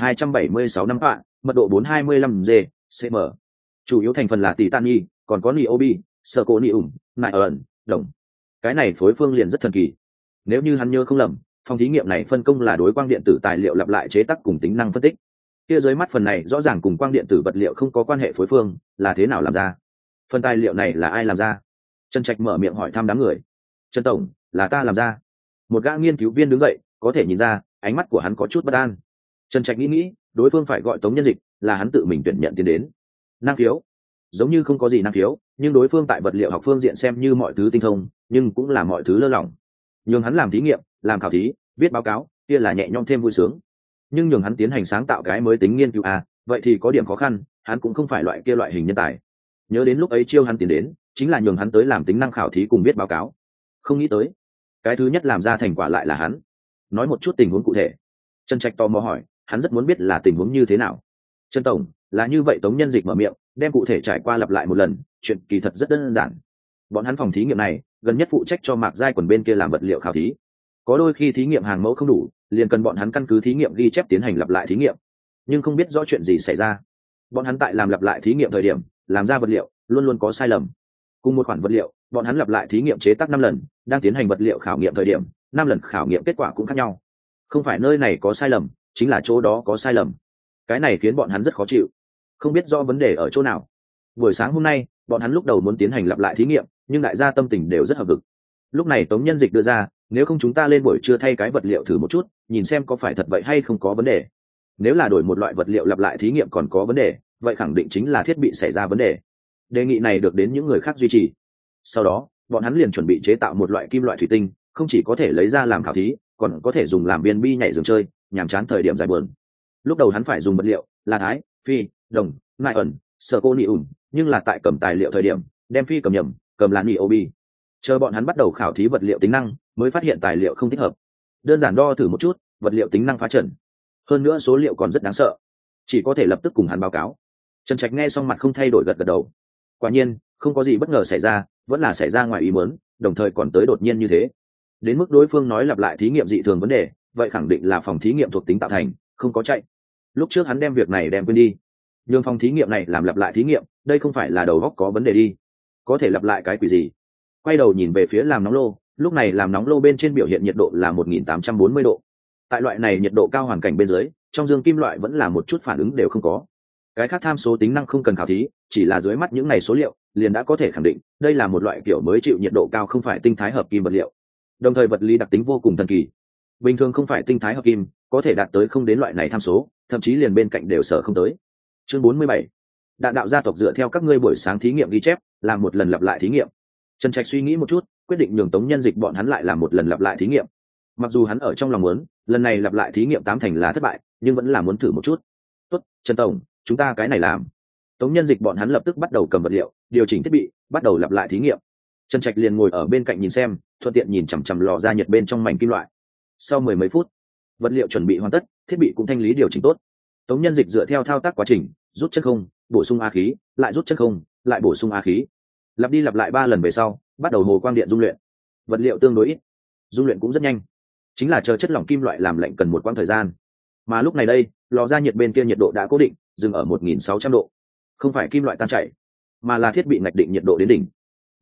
Speaker 1: 1276 năm ạ, mật độ 425 g, cm. Chủ yếu thành phần là titani, còn có niobi, zirconium, niobium, đồng. Cái này phối phương liền rất thần kỳ. Nếu như hắn nhớ không lầm, phòng thí nghiệm này phân công là đối quang điện tử tài liệu lặp lại chế tác cùng tính năng phân tích. Kia dưới mắt phần này rõ ràng cùng quang điện tử vật liệu không có quan hệ phối phương, là thế nào làm ra? Phần tài liệu này là ai làm ra? Trần Trạch mở miệng hỏi thăm đám người. Trần tổng, là ta làm ra. Một gã nghiên cứu viên đứng dậy, có thể nhìn ra ánh mắt của hắn có chút bất an. Trần Trạch nghĩ đối phương phải gọi Tống Nhân Dịch, là hắn tự mình tuyển nhận tiến đến. Năng khiếu, giống như không có gì năng khiếu, nhưng đối phương tại vật liệu học phương diện xem như mọi thứ tinh thông, nhưng cũng là mọi thứ lơ lỏng. Nhường hắn làm thí nghiệm, làm khảo thí, viết báo cáo, kia là nhẹ nhõm thêm vui sướng. Nhưng nhường hắn tiến hành sáng tạo cái mới tính nghiên cứu vậy thì có điểm khó khăn, hắn cũng không phải loại kia loại hình nhân tài. Nhớ đến lúc ấy chiêu hắn tiến đến, chính là nhường hắn tới làm tính năng khảo thí cùng viết báo cáo. Không nghĩ tới, cái thứ nhất làm ra thành quả lại là hắn. Nói một chút tình huống cụ thể. Trần Trạch tò mò hỏi, hắn rất muốn biết là tình huống như thế nào. Trần tổng, là như vậy. Tống Nhân Dịch mở miệng, đem cụ thể trải qua lặp lại một lần, chuyện kỳ thật rất đơn giản. Bọn hắn phòng thí nghiệm này gần nhất phụ trách cho Mạc Giai Quần bên kia làm vật liệu khảo thí. Có đôi khi thí nghiệm hàng mẫu không đủ, liền cần bọn hắn căn cứ thí nghiệm ghi chép tiến hành lặp lại thí nghiệm. Nhưng không biết rõ chuyện gì xảy ra, bọn hắn tại làm lặp lại thí nghiệm thời điểm, làm ra vật liệu luôn luôn có sai lầm. Cùng một khoản vật liệu, bọn hắn lặp lại thí nghiệm chế tác 5 lần, đang tiến hành vật liệu khảo nghiệm thời điểm, 5 lần khảo nghiệm kết quả cũng khác nhau. Không phải nơi này có sai lầm, chính là chỗ đó có sai lầm. Cái này khiến bọn hắn rất khó chịu, không biết rõ vấn đề ở chỗ nào. Buổi sáng hôm nay, bọn hắn lúc đầu muốn tiến hành lặp lại thí nghiệm, nhưng đại gia tâm tình đều rất hợp vực. Lúc này Tống Nhân Dịch đưa ra, nếu không chúng ta lên buổi trưa thay cái vật liệu thử một chút, nhìn xem có phải thật vậy hay không có vấn đề. Nếu là đổi một loại vật liệu lặp lại thí nghiệm còn có vấn đề, vậy khẳng định chính là thiết bị xảy ra vấn đề. Đề nghị này được đến những người khác duy trì. Sau đó, bọn hắn liền chuẩn bị chế tạo một loại kim loại thủy tinh, không chỉ có thể lấy ra làm khảo thí, còn có thể dùng làm viên bi nhảy giường chơi, nhàm chán thời điểm dài buồn. Lúc đầu hắn phải dùng vật liệu là thái, phi, đồng, nylon, zirconium, nhưng là tại cầm tài liệu thời điểm, đem phi cầm nhầm, cầm là niobi. Chờ bọn hắn bắt đầu khảo thí vật liệu tính năng, mới phát hiện tài liệu không thích hợp. Đơn giản đo thử một chút, vật liệu tính năng phá trần. Hơn nữa số liệu còn rất đáng sợ, chỉ có thể lập tức cùng hắn báo cáo. Trần Trạch nghe xong mặt không thay đổi gật gật đầu. Quả nhiên, không có gì bất ngờ xảy ra, vẫn là xảy ra ngoài ý muốn, đồng thời còn tới đột nhiên như thế. Đến mức đối phương nói lặp lại thí nghiệm dị thường vấn đề, vậy khẳng định là phòng thí nghiệm thuộc tính tạo thành, không có chạy. Lúc trước hắn đem việc này đem quên đi. Nhưng phòng thí nghiệm này làm lặp lại thí nghiệm, đây không phải là đầu óc có vấn đề đi. Có thể lặp lại cái quỷ gì? Quay đầu nhìn về phía làm nóng lô, lúc này làm nóng lô bên trên biểu hiện nhiệt độ là 1840 độ. Tại loại này nhiệt độ cao hoàn cảnh bên dưới, trong dương kim loại vẫn là một chút phản ứng đều không có. Cái khác tham số tính năng không cần khảo thí, chỉ là dưới mắt những này số liệu liền đã có thể khẳng định đây là một loại kiểu mới chịu nhiệt độ cao, không phải tinh thái hợp kim vật liệu. Đồng thời vật lý đặc tính vô cùng thần kỳ, bình thường không phải tinh thái hợp kim có thể đạt tới không đến loại này tham số, thậm chí liền bên cạnh đều sở không tới. Chương 47. Đạn đạo gia tộc dựa theo các ngươi buổi sáng thí nghiệm ghi chép, làm một lần lặp lại thí nghiệm. Trần Trạch suy nghĩ một chút, quyết định nhường Tống Nhân Dịch bọn hắn lại làm một lần lặp lại thí nghiệm. Mặc dù hắn ở trong lòng muốn lần này lặp lại thí nghiệm 8 thành là thất bại, nhưng vẫn là muốn thử một chút. Tốt, Trần tổng, chúng ta cái này làm. Tống Nhân Dịch bọn hắn lập tức bắt đầu cầm vật liệu, điều chỉnh thiết bị, bắt đầu lặp lại thí nghiệm. Trần Trạch liền ngồi ở bên cạnh nhìn xem, thuận tiện nhìn chằm chằm lò ra nhiệt bên trong mảnh kim loại. Sau mười mấy phút, vật liệu chuẩn bị hoàn tất, thiết bị cũng thanh lý điều chỉnh tốt. Tống Nhân Dịch dựa theo thao tác quá trình, rút chân không, bổ sung a khí, lại rút chân không, lại bổ sung a khí. Lặp đi lặp lại 3 lần về sau, bắt đầu hồ quang điện dung luyện. Vật liệu tương đối ít, dung luyện cũng rất nhanh, chính là chờ chất lỏng kim loại làm lạnh cần một quãng thời gian. Mà lúc này đây, lò ra nhiệt bên kia nhiệt độ đã cố định, dừng ở 1600 độ. Không phải kim loại tan chảy, mà là thiết bị ngạch định nhiệt độ đến đỉnh.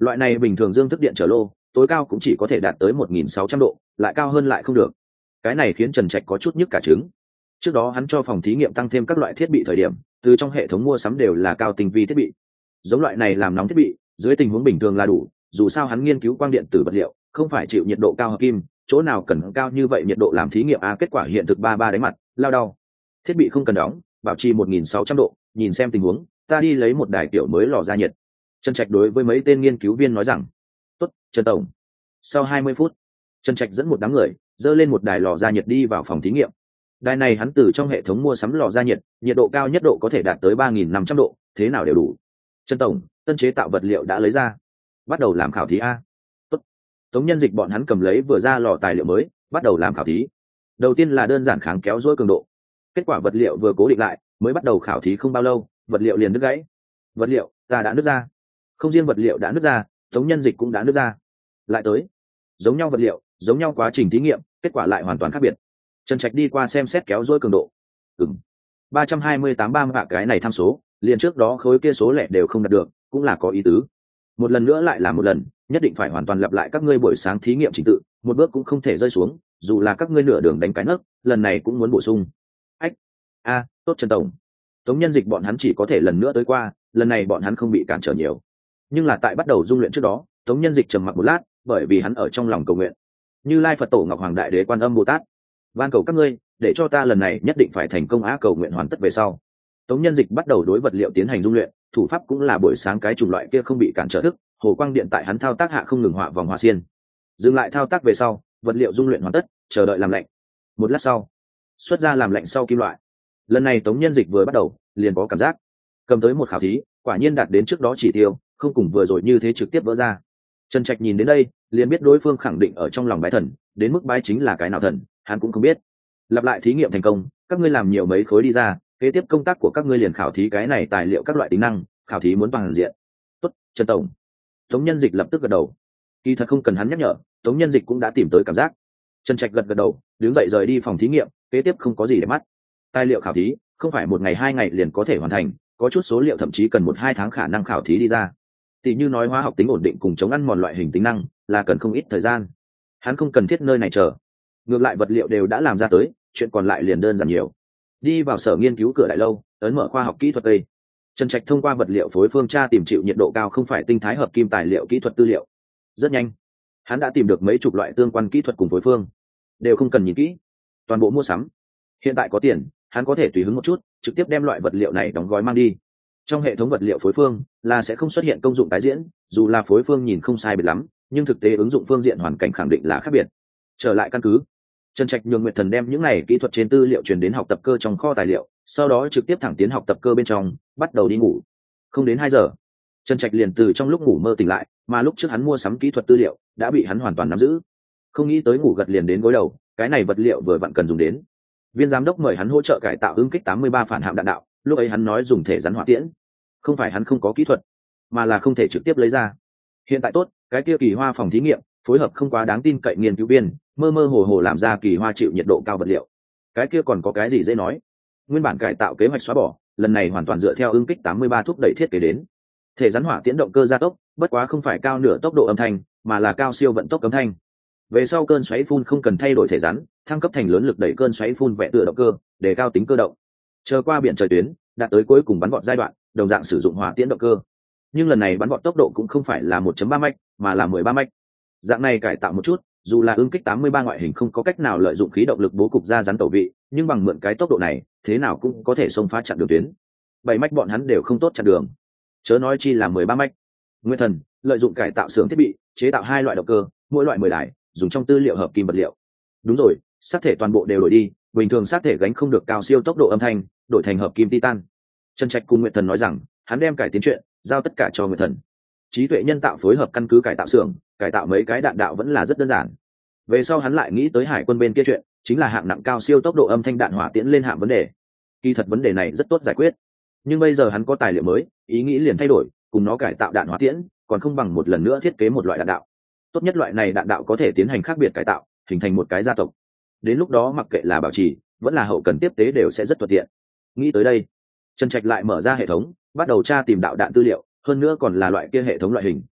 Speaker 1: Loại này bình thường dương thức điện trở lô tối cao cũng chỉ có thể đạt tới 1.600 độ, lại cao hơn lại không được. Cái này khiến Trần Trạch có chút nhức cả trứng. Trước đó hắn cho phòng thí nghiệm tăng thêm các loại thiết bị thời điểm, từ trong hệ thống mua sắm đều là cao tinh vi thiết bị. Giống loại này làm nóng thiết bị, dưới tình huống bình thường là đủ, dù sao hắn nghiên cứu quang điện tử vật liệu, không phải chịu nhiệt độ cao hợp kim, chỗ nào cần cao như vậy nhiệt độ làm thí nghiệm kết quả hiện thực ba đánh mặt, lao đau. Thiết bị không cần đóng, bảo trì 1.600 độ, nhìn xem tình huống, ta đi lấy một đài kiểu mới lò ra nhiệt. Trần Trạch đối với mấy tên nghiên cứu viên nói rằng, tốt, Trần tổng. Sau 20 phút, Trần Trạch dẫn một đám người dơ lên một đài lò ra nhiệt đi vào phòng thí nghiệm. Đài này hắn từ trong hệ thống mua sắm lò ra nhiệt, nhiệt độ cao nhất độ có thể đạt tới 3.500 độ, thế nào đều đủ. Trần tổng, tân chế tạo vật liệu đã lấy ra, bắt đầu làm khảo thí a. Tốt. Tống Nhân Dịch bọn hắn cầm lấy vừa ra lò tài liệu mới, bắt đầu làm khảo thí. Đầu tiên là đơn giản kháng kéo dỗi cường độ. Kết quả vật liệu vừa cố định lại, mới bắt đầu khảo thí không bao lâu, vật liệu liền đứt gãy. Vật liệu ta đã nứt ra. Không riêng vật liệu đã nứt ra, Tống Nhân Dịch cũng đã nứt ra. Lại tới, giống nhau vật liệu, giống nhau quá trình thí nghiệm, kết quả lại hoàn toàn khác biệt. Trần Trạch đi qua xem xét kéo dỗi cường độ. 328 hạ cái này tham số, liền trước đó khối kia số lẻ đều không đạt được, cũng là có ý tứ. Một lần nữa lại là một lần, nhất định phải hoàn toàn lặp lại các ngươi buổi sáng thí nghiệm trình tự, một bước cũng không thể rơi xuống, dù là các ngươi nửa đường đánh cái nấc, lần này cũng muốn bổ sung. Tốt Trần tổng. Tống Nhân Dịch bọn hắn chỉ có thể lần nữa tới qua, lần này bọn hắn không bị cản trở nhiều. Nhưng là tại bắt đầu dung luyện trước đó, Tống Nhân Dịch trầm mặc một lát, bởi vì hắn ở trong lòng cầu nguyện. Như Lai Phật Tổ Ngọc Hoàng Đại Đế Quan Âm Bồ Tát, van cầu các ngươi, để cho ta lần này nhất định phải thành công cầu nguyện hoàn tất về sau. Tống Nhân Dịch bắt đầu đối vật liệu tiến hành dung luyện, thủ pháp cũng là buổi sáng cái chủng loại kia không bị cản trở thức, hồ quang điện tại hắn thao tác hạ không ngừng họa vòng hỏa xiên. Dừng lại thao tác về sau, vật liệu dung luyện hoàn tất, chờ đợi làm lạnh. Một lát sau, xuất ra làm lạnh sau kim loại. Lần này Tống Nhân Dịch vừa bắt đầu, liền có cảm giác, cầm tới một khảo thí, quả nhiên đạt đến trước đó chỉ tiêu, không cùng vừa rồi như thế trực tiếp vỡ ra. Trần Trạch nhìn đến đây, liền biết đối phương khẳng định ở trong lòng bái thần, đến mức bái chính là cái nào thần, hắn cũng không biết. Lặp lại thí nghiệm thành công, các ngươi làm nhiều mấy khối đi ra, kế tiếp công tác của các ngươi liền khảo thí cái này tài liệu các loại tính năng, khảo thí muốn toàn diện. Tốt, Trần tổng. Tống Nhân Dịch lập tức gật đầu. Kỳ thật không cần hắn nhắc nhở, Tống Nhân Dịch cũng đã tìm tới cảm giác. Trần Trạch gật đầu, đứng dậy rời đi phòng thí nghiệm, kế tiếp không có gì để mắt. Tài liệu khảo thí không phải một ngày 2 ngày liền có thể hoàn thành, có chút số liệu thậm chí cần 1-2 tháng khả năng khảo thí đi ra. Tỷ như nói hóa học tính ổn định cùng chống ăn mòn loại hình tính năng, là cần không ít thời gian. Hắn không cần thiết nơi này chờ. Ngược lại vật liệu đều đã làm ra tới, chuyện còn lại liền đơn giản nhiều. Đi vào sở nghiên cứu cửa đại lâu, ấn mở khoa học kỹ thuật đây. Trần Trạch thông qua vật liệu phối phương tra tìm chịu nhiệt độ cao không phải tinh thái hợp kim tài liệu kỹ thuật tư liệu. Rất nhanh, hắn đã tìm được mấy chục loại tương quan kỹ thuật cùng phối phương, đều không cần nhìn kỹ, toàn bộ mua sắm. Hiện tại có tiền, hắn có thể tùy hứng một chút, trực tiếp đem loại vật liệu này đóng gói mang đi. Trong hệ thống vật liệu phối phương là sẽ không xuất hiện công dụng tái diễn, dù là phối phương nhìn không sai biệt lắm, nhưng thực tế ứng dụng phương diện hoàn cảnh khẳng định là khác biệt. Trở lại căn cứ, Trần Trạch nhường Nguyệt Thần đem những này kỹ thuật trên tư liệu truyền đến học tập cơ trong kho tài liệu, sau đó trực tiếp thẳng tiến học tập cơ bên trong, bắt đầu đi ngủ. Không đến 2 giờ, Trần Trạch liền từ trong lúc ngủ mơ tỉnh lại, mà lúc trước hắn mua sắm kỹ thuật tư liệu đã bị hắn hoàn toàn nắm giữ. Không nghĩ tới ngủ gật liền đến gối đầu, cái này vật liệu vừa vặn cần dùng đến. Viên giám đốc mời hắn hỗ trợ cải tạo ứng kích 83 phản hạm đạn đạo, lúc ấy hắn nói dùng thể rắn hỏa tiễn. Không phải hắn không có kỹ thuật, mà là không thể trực tiếp lấy ra. Hiện tại tốt, cái kia Kỳ Hoa phòng thí nghiệm phối hợp không quá đáng tin cậy nghiên cứu viên, mơ mơ hồ hồ làm ra Kỳ Hoa chịu nhiệt độ cao vật liệu. Cái kia còn có cái gì dễ nói? Nguyên bản cải tạo kế hoạch xóa bỏ, lần này hoàn toàn dựa theo ứng kích 83 thúc đẩy thiết kế đến. Thể rắn hỏa tiễn động cơ gia tốc, bất quá không phải cao nửa tốc độ âm thanh, mà là cao siêu vận tốc âm thanh. Về sau cơn xoáy phun không cần thay đổi thể rắn, thăng cấp thành lớn lực đẩy cơn xoáy phun vẽ tựa động cơ, để cao tính cơ động. Chờ qua biển trời tuyến, đạt tới cuối cùng bắn vọt giai đoạn, đồng dạng sử dụng hỏa tiễn động cơ. Nhưng lần này bắn vọt tốc độ cũng không phải là 1.3 mach, mà là 13 mach. Dạng này cải tạo một chút, dù là ứng kích 83 ngoại hình không có cách nào lợi dụng khí động lực bố cục ra rắn tẩu vị, nhưng bằng mượn cái tốc độ này, thế nào cũng có thể xông phá chặn đường tuyến. 7 mach bọn hắn đều không tốt chặn đường, chớ nói chi là 13 mach. Nguyên Thần lợi dụng cải tạo xưởng thiết bị, chế tạo 2 loại động cơ, mỗi loại 10 đài, dùng trong tư liệu hợp kim vật liệu. Đúng rồi, xác thể toàn bộ đều đổi đi, bình thường xác thể gánh không được cao siêu tốc độ âm thanh, đổi thành hợp kim titan. Trần Trạch cùng Nguyệt Thần nói rằng, hắn đem cải tiến chuyện giao tất cả cho Nguyệt Thần. Trí tuệ nhân tạo phối hợp căn cứ cải tạo xưởng, cải tạo mấy cái đạn đạo vẫn là rất đơn giản. Về sau hắn lại nghĩ tới hải quân bên kia chuyện, chính là hạng nặng cao siêu tốc độ âm thanh đạn hỏa tiễn lên hạng vấn đề. Kỳ thật vấn đề này rất tốt giải quyết, nhưng bây giờ hắn có tài liệu mới, ý nghĩ liền thay đổi, cùng nó cải tạo đạn hỏa tiễn, còn không bằng một lần nữa thiết kế một loại đạn đạo. Tốt nhất loại này đạn đạo có thể tiến hành khác biệt cải tạo, hình thành một cái gia tộc. Đến lúc đó mặc kệ là bảo trì, vẫn là hậu cần tiếp tế đều sẽ rất thuận tiện. Nghĩ tới đây, Trần Trạch lại mở ra hệ thống, bắt đầu tra tìm đạo đạn tư liệu, hơn nữa còn là loại kia hệ thống loại hình.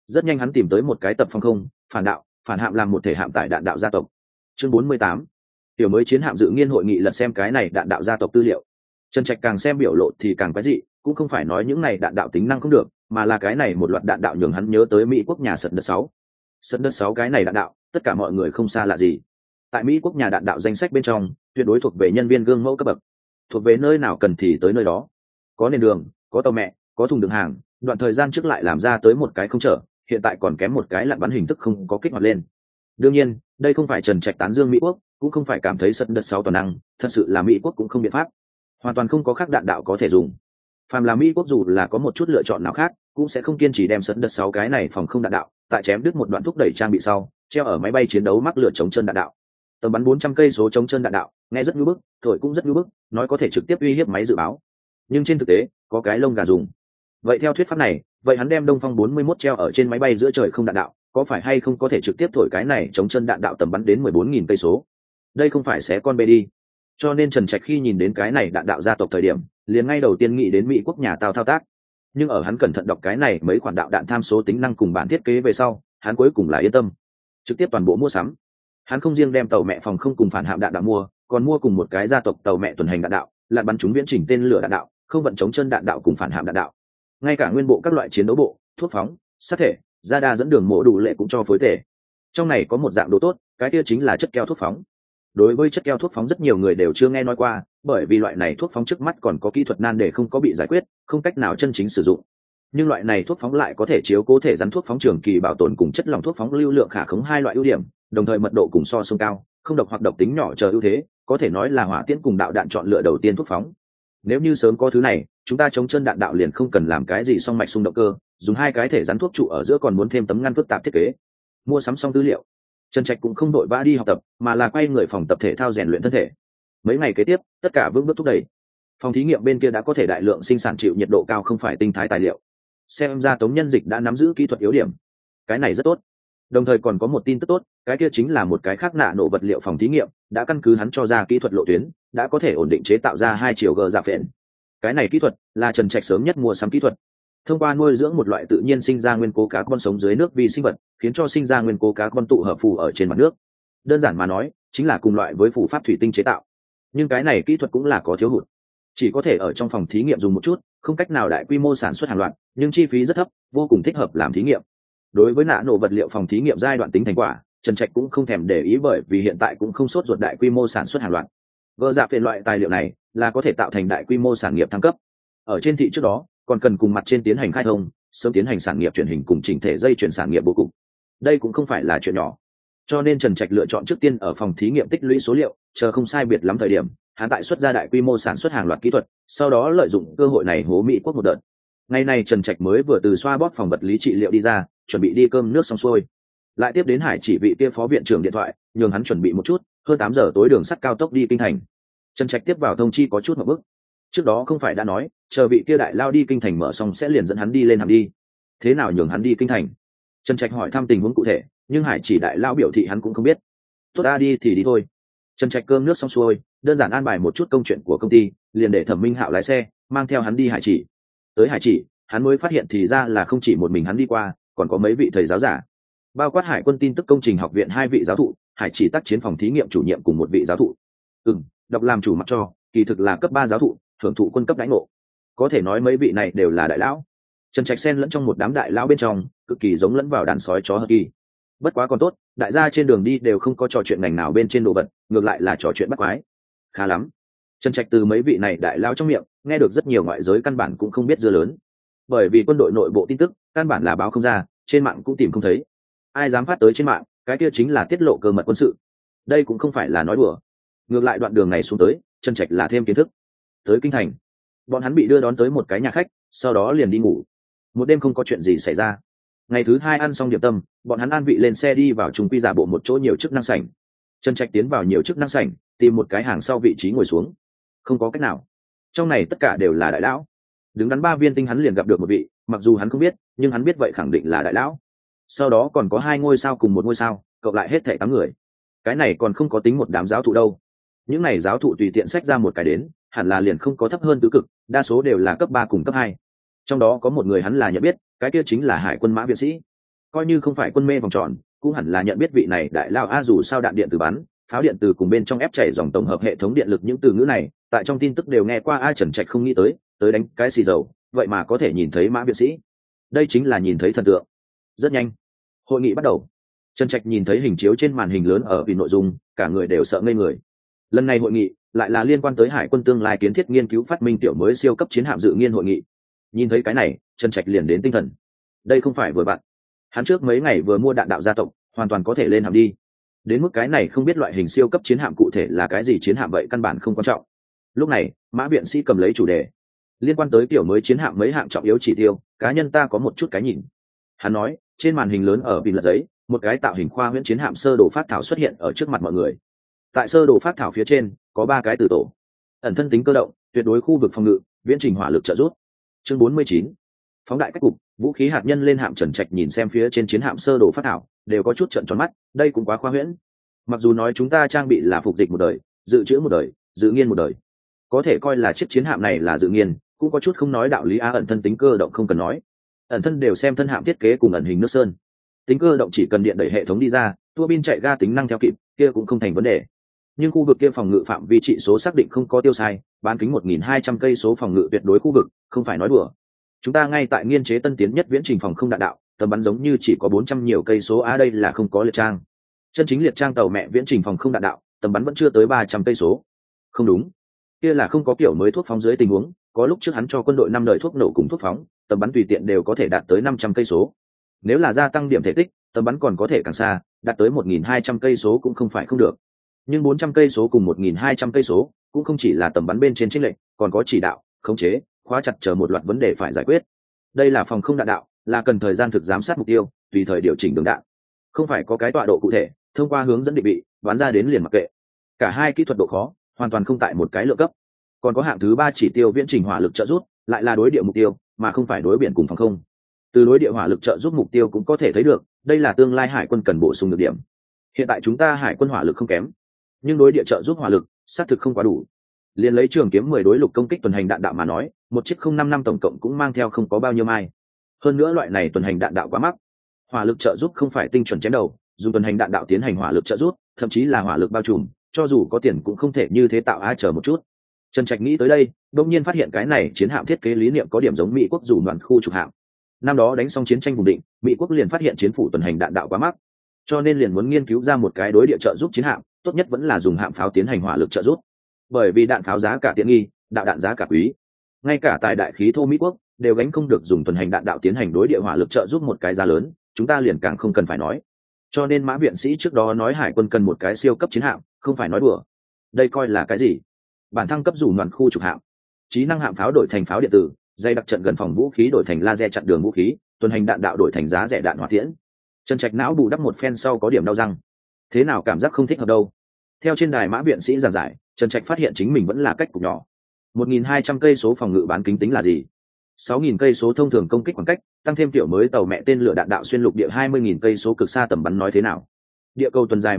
Speaker 1: Rất nhanh hắn tìm tới một cái tập phòng không phản đạo phản hạm làm một thể hạm tại đạn đạo gia tộc. Chương 48. Tiểu mới chiến hạm dự nghiên hội nghị lật xem cái này đạn đạo gia tộc tư liệu. Trần Trạch càng xem biểu lộ thì càng quái dị, cũng không phải nói những này đạn đạo tính năng không được, mà là cái này một loạt đạn đạo nhường hắn nhớ tới Mỹ quốc nhà Sật Đợt 6. Sật Đợt 6 cái này đạn đạo, tất cả mọi người không xa lạ gì. Tại Mỹ quốc nhà đạn đạo danh sách bên trong, tuyệt đối thuộc về nhân viên gương mẫu cấp bậc. Thuộc về nơi nào cần thì tới nơi đó. Có nền đường, có tàu mẹ, có thùng đựng hàng, đoạn thời gian trước lại làm ra tới một cái không chở, hiện tại còn kém một cái lặn bắn hình thức không có kích hoạt lên. Đương nhiên, đây không phải Trần Trạch tán dương Mỹ quốc, cũng không phải cảm thấy Sật Đợt 6 toàn năng, thật sự là Mỹ quốc cũng không biện pháp. Hoàn toàn không có khác đạn đạo có thể dùng. Phàm là Mỹ quốc dù là có một chút lựa chọn nào khác, cũng sẽ không kiên trì đem Sật Đợt 6 cái này phòng không đạn đạo, tại chém đứt một đoạn thúc đẩy trang bị sau, treo ở máy bay chiến đấu mắc lửa chống chân đạn đạo. Tầm bắn 400 cây số chống chân đạn đạo, nghe rất nhu bức, thổi cũng rất nhu bức, nói có thể trực tiếp uy hiếp máy dự báo. Nhưng trên thực tế, có cái lông gà dùng. Vậy theo thuyết pháp này, vậy hắn đem Đông Phong 41 treo ở trên máy bay giữa trời không đạn đạo, có phải hay không có thể trực tiếp thổi cái này chống chân đạn đạo tầm bắn đến 14.000 cây số? Đây không phải xé con bê đi. Cho nên Trần Trạch khi nhìn đến cái này đạn đạo gia tộc thời điểm, liền ngay đầu tiên nghĩ đến Mỹ quốc nhà Tào thao tác. Nhưng ở hắn cẩn thận đọc cái này mấy khoản đạo đạn tham số tính năng cùng bản thiết kế về sau, hắn cuối cùng là yên tâm, trực tiếp toàn bộ mua sắm. Hắn không riêng đem tàu mẹ phòng không cùng phản hạm đạn đạo mua, còn mua cùng một cái gia tộc tàu mẹ tuần hành đạn đạo, lặn bắn chúng viễn chỉnh tên lửa đạn đạo, không vận chống chân đạn đạo cùng phản hạm đạn đạo. Ngay cả nguyên bộ các loại chiến đấu bộ, thuốc phóng, sát thể, radar dẫn đường mổ đủ lệ cũng cho phối tể. Trong này có một dạng đồ tốt, cái kia chính là chất keo thuốc phóng. Đối với chất keo thuốc phóng rất nhiều người đều chưa nghe nói qua, bởi vì loại này thuốc phóng trước mắt còn có kỹ thuật nan đề không có bị giải quyết, không cách nào chân chính sử dụng. Nhưng loại này thuốc phóng lại có thể chiếu cố thể rắn thuốc phóng trường kỳ bảo tồn cùng chất lỏng thuốc phóng lưu lượng khả khống hai loại ưu điểm, đồng thời mật độ cùng so sông cao, không độc hoặc độc tính nhỏ chờ ưu thế, có thể nói là hỏa tiễn cùng đạo đạn chọn lựa đầu tiên thuốc phóng. Nếu như sớm có thứ này, chúng ta chống chân đạn đạo liền không cần làm cái gì song mạch xung động cơ, dùng hai cái thể rắn thuốc trụ ở giữa còn muốn thêm tấm ngăn phức tạp thiết kế. Mua sắm xong tư liệu, Trần Trạch cũng không đội vã đi học tập, mà là quay người phòng tập thể thao rèn luyện thân thể. Mấy ngày kế tiếp, tất cả vững bước thúc đẩy. Phòng thí nghiệm bên kia đã có thể đại lượng sinh sản chịu nhiệt độ cao không phải tinh thái tài liệu. Xem ra Tống Nhân Dịch đã nắm giữ kỹ thuật yếu điểm. Cái này rất tốt. Đồng thời còn có một tin tức tốt, cái kia chính là một cái khác nạ nổ vật liệu phòng thí nghiệm, đã căn cứ hắn cho ra kỹ thuật lộ tuyến, đã có thể ổn định chế tạo ra 2 chiều gờ dạ phện. Cái này kỹ thuật là Trần Trạch sớm nhất mua sắm kỹ thuật. Thông qua nuôi dưỡng một loại tự nhiên sinh ra nguyên cố cá con sống dưới nước vi sinh vật, khiến cho sinh ra nguyên cố cá con tụ hợp phù ở trên mặt nước. Đơn giản mà nói, chính là cùng loại với phù pháp thủy tinh chế tạo. Nhưng cái này kỹ thuật cũng là có thiếu hụt. Chỉ có thể ở trong phòng thí nghiệm dùng một chút, không cách nào đại quy mô sản xuất hàng loạt, nhưng chi phí rất thấp, vô cùng thích hợp làm thí nghiệm. Đối với nạ nổ vật liệu phòng thí nghiệm giai đoạn tính thành quả, Trần Trạch cũng không thèm để ý, bởi vì hiện tại cũng không sốt ruột đại quy mô sản xuất hàng loạt. Gờ dạ phện loại tài liệu này là có thể tạo thành đại quy mô sản nghiệp thăng cấp. Ở trên thị trước đó, còn cần cùng mặt trên tiến hành khai thông, sớm tiến hành sản nghiệp chuyển hình cùng chỉnh thể dây chuyển sản nghiệp bố cục. Đây cũng không phải là chuyện nhỏ. Cho nên Trần Trạch lựa chọn trước tiên ở phòng thí nghiệm tích lũy số liệu, chờ không sai biệt lắm thời điểm, hắn tại xuất ra đại quy mô sản xuất hàng loạt kỹ thuật, sau đó lợi dụng cơ hội này hố Mỹ quốc một đợt. Ngày này Trần Trạch mới vừa từ xoa bóp phòng vật lý trị liệu đi ra, chuẩn bị đi cơm nước xong xuôi. Lại tiếp đến Hải Chỉ vị kia phó viện trưởng điện thoại, nhường hắn chuẩn bị một chút, hơn 8 giờ tối đường sắt cao tốc đi kinh thành. Trần Trạch tiếp vào thông chi có chút một bước. Trước đó không phải đã nói, chờ vị kia đại lao đi kinh thành mở xong sẽ liền dẫn hắn đi lên hàm đi. Thế nào nhường hắn đi kinh thành? Trần Trạch hỏi thăm tình huống cụ thể, nhưng Hải Chỉ đại lao biểu thị hắn cũng không biết. Tốt, ta đi thì đi thôi. Trần Trạch cơm nước xong xuôi, đơn giản an bài một chút công chuyện của công ty, liền để Thẩm Minh Hạo lái xe, mang theo hắn đi Hải Chỉ. Tới Hải Chỉ, hắn mới phát hiện thì ra là không chỉ một mình hắn đi qua, còn có mấy vị thầy giáo giả, bao quát Hải quân tin tức công trình học viện 2 vị giáo thụ, Hải Chỉ tác chiến phòng thí nghiệm chủ nhiệm cùng một vị giáo thụ. Đọc làm chủ mặc cho, kỳ thực là cấp 3 giáo thụ, thưởng thụ quân cấp đãi ngộ. Có thể nói mấy vị này đều là đại lão. Trần Trạch xen lẫn trong một đám đại lão bên trong, cực kỳ giống lẫn vào đàn sói chó hờ kỳ. Bất quá còn tốt, đại gia trên đường đi đều không có trò chuyện ngành nào bên trên đồ vật, ngược lại là trò chuyện bắt quái. Khá lắm. Trần Trạch từ mấy vị này đại lão trong miệng nghe được rất nhiều ngoại giới căn bản cũng không biết dưa lớn. Bởi vì quân đội nội bộ tin tức căn bản là báo không ra, trên mạng cũng tìm không thấy. Ai dám phát tới trên mạng, cái kia chính là tiết lộ cơ mật quân sự. Đây cũng không phải là nói đùa. Ngược lại đoạn đường này xuống tới, Trần Trạch là thêm kiến thức. Tới kinh thành, bọn hắn bị đưa đón tới một cái nhà khách, sau đó liền đi ngủ. Một đêm không có chuyện gì xảy ra. Ngày thứ 2 ăn xong điểm tâm, bọn hắn an vị lên xe đi vào trung quy giả bộ một chỗ nhiều chức năng sảnh. Trần Trạch tiến vào nhiều chức năng sảnh, tìm một cái hàng sau vị trí ngồi xuống. Không có cách nào, trong này tất cả đều là đại lão. Đứng đắn 3 viên tinh hắn liền gặp được một vị, mặc dù hắn không biết, nhưng hắn biết vậy khẳng định là đại lão. Sau đó còn có 2 ngôi sao cùng 1 ngôi sao, cộng lại hết thảy 8 người. Cái này còn không có tính một đám giáo thụ đâu. Những này giáo thụ tùy tiện xách ra một cái đến, hẳn là liền không có thấp hơn tứ cực, đa số đều là cấp 3 cùng cấp 2. Trong đó có một người hắn là nhận biết, cái kia chính là Hải quân Mã Viện Sĩ. coi như không phải quân mê vòng tròn cũng hẳn là nhận biết vị này đại lao a, dù sao đạn điện từ bắn pháo điện từ cùng bên trong ép chảy dòng tổng hợp hệ thống điện lực, những từ ngữ này tại trong tin tức đều nghe qua. Ai Trần Trạch không nghĩ tới đánh cái xì dầu vậy mà có thể nhìn thấy Mã viện sĩ, đây chính là nhìn thấy thần tượng. Rất nhanh hội nghị bắt đầu. Trần Trạch nhìn thấy hình chiếu trên màn hình lớn ở vì nội dung cả người đều sợ ngây người. Lần này hội nghị lại là liên quan tới hải quân tương lai kiến thiết nghiên cứu phát minh tiểu mới siêu cấp chiến hạm dự nghiên hội nghị. Nhìn thấy cái này Trần Trạch liền đến tinh thần. Đây không phải vừa vặn, hắn trước mấy ngày vừa mua đạn đạo gia tộc, hoàn toàn có thể lên hạm đi. Đến mức cái này không biết loại hình siêu cấp chiến hạm cụ thể là cái gì chiến hạm vậy căn bản không quan trọng. Lúc này Mã viện sĩ cầm lấy chủ đề liên quan tới tiểu mới chiến hạm mấy hạng trọng yếu chỉ tiêu, cá nhân ta có một chút cái nhìn. Hắn nói trên màn hình lớn ở bình lật giấy, một cái tạo hình khoa huyễn chiến hạm sơ đồ phát thảo xuất hiện ở trước mặt mọi người. Tại sơ đồ phát thảo phía trên có 3 cái từ tổ: ẩn thân tính cơ động, tuyệt đối khu vực phòng ngự, viễn trình hỏa lực trợ giúp. Chương 49, phóng đại cách cục, vũ khí hạt nhân lên hạm. Trần Trạch nhìn xem phía trên chiến hạm sơ đồ phát thảo đều có chút trợn tròn mắt, đây cũng quá khoa huyễn. Mặc dù nói chúng ta trang bị là phục dịch một đời, dự trữ một đời, dự nghiên một đời, có thể coi là chiếc chiến hạm này là dự nghiên, cũng có chút không nói đạo lý. Ẩn thân tính cơ động không cần nói, ẩn thân đều xem thân hạm thiết kế cùng ẩn hình nước sơn, tính cơ động chỉ cần điện đẩy hệ thống đi ra, tua bin chạy ga tính năng theo kịp kia cũng không thành vấn đề. Nhưng khu vực kia phòng ngự phạm vi trị số xác định không có tiêu sai, bán kính 1.200 cây số phòng ngự tuyệt đối khu vực, không phải nói đùa. Chúng ta ngay tại nghiên chế tân tiến nhất viễn trình phòng không đạn đạo, tầm bắn giống như chỉ có 400 nhiều cây số. Đây là không có liệt trang, chân chính liệt trang tàu mẹ viễn trình phòng không đạn đạo tầm bắn vẫn chưa tới 300 cây số. Không đúng, kia là không có kiểu mới thuốc phóng dưới tình huống, có lúc trước hắn cho quân đội 5 đời thuốc nổ cùng thuốc phóng, tầm bắn tùy tiện đều có thể đạt tới 500 cây số. Nếu là gia tăng điểm thể tích, tầm bắn còn có thể càng xa, đạt tới 1.200 cây số cũng không phải không được. Nhưng 400 cây số cùng 1.200 cây số cũng không chỉ là tầm bắn bên trên chênh lệch, còn có chỉ đạo, khống chế, khóa chặt chờ một loạt vấn đề phải giải quyết. Đây là phòng không đạn đạo, là cần thời gian thực giám sát mục tiêu, tùy thời điều chỉnh đường đạn, không phải có cái tọa độ cụ thể, thông qua hướng dẫn định vị bắn ra đến liền mặc kệ. Cả hai kỹ thuật độ khó hoàn toàn không tại một cái lượng cấp. Còn có hạng thứ 3 chỉ tiêu viễn trình hỏa lực trợ giúp, lại là đối địa mục tiêu mà không phải đối biển cùng phòng không. Từ đối địa hỏa lực trợ giúp mục tiêu cũng có thể thấy được, đây là tương lai hải quân cần bổ sung được điểm. Hiện tại chúng ta hải quân hỏa lực không kém, nhưng đối địa trợ giúp hỏa lực xác thực không quá đủ. Liên lấy trường kiếm 10 đối lục công kích tuần hành đạn đạo mà nói, một chiếc 055 tổng cộng cũng mang theo không có bao nhiêu mai. Hơn nữa loại này tuần hành đạn đạo quá mắc, hỏa lực trợ giúp không phải tinh chuẩn chém đầu, dùng tuần hành đạn đạo tiến hành hỏa lực trợ giúp, thậm chí là hỏa lực bao trùm, cho dù có tiền cũng không thể như thế tạo. Chờ một chút. Trần Trạch nghĩ tới đây, đột nhiên phát hiện cái này chiến hạm thiết kế lý niệm có điểm giống Mỹ quốc dù đoàn khu trục hạm. Năm đó đánh xong chiến tranh vùng định, Mỹ quốc liền phát hiện chiến phủ tuần hành đạn đạo quá mắc, cho nên liền muốn nghiên cứu ra một cái đối địa trợ giúp chiến hạm, tốt nhất vẫn là dùng hạm pháo tiến hành hỏa lực trợ giúp. Bởi vì đạn pháo giá cả tiện nghi, đạo đạn giá cả quý, ngay cả tại đại khí thô Mỹ quốc đều gánh không được dùng tuần hành đạn đạo tiến hành đối địa hỏa lực trợ giúp một cái giá lớn, chúng ta liền càng không cần phải nói. Cho nên Mã viện sĩ trước đó nói hải quân cần một cái siêu cấp chiến hạm, không phải nói đùa. Đây coi là cái gì? Bản thăng cấp dù đoàn khu trục hạm, trí năng hạm pháo đổi thành pháo điện tử, dây đặc trận gần phòng vũ khí đổi thành laser chặn đường vũ khí, tuần hành đạn đạo đổi thành giá rẻ đạn hỏa tiễn. Trần Trạch não bù đắp một phen sau có điểm đau răng. Thế nào cảm giác không thích hợp đâu? Theo trên đài Mã viện sĩ giảng giải, Trần Trạch phát hiện chính mình vẫn là cách cục nhỏ. 1.200 cây số phòng ngự bán kính tính là gì? 6.000 cây số thông thường công kích khoảng cách, tăng thêm tiểu mới tàu mẹ tên lửa đạn đạo xuyên lục địa 20.000 cây số cực xa tầm bắn nói thế nào? Địa cầu tuần dài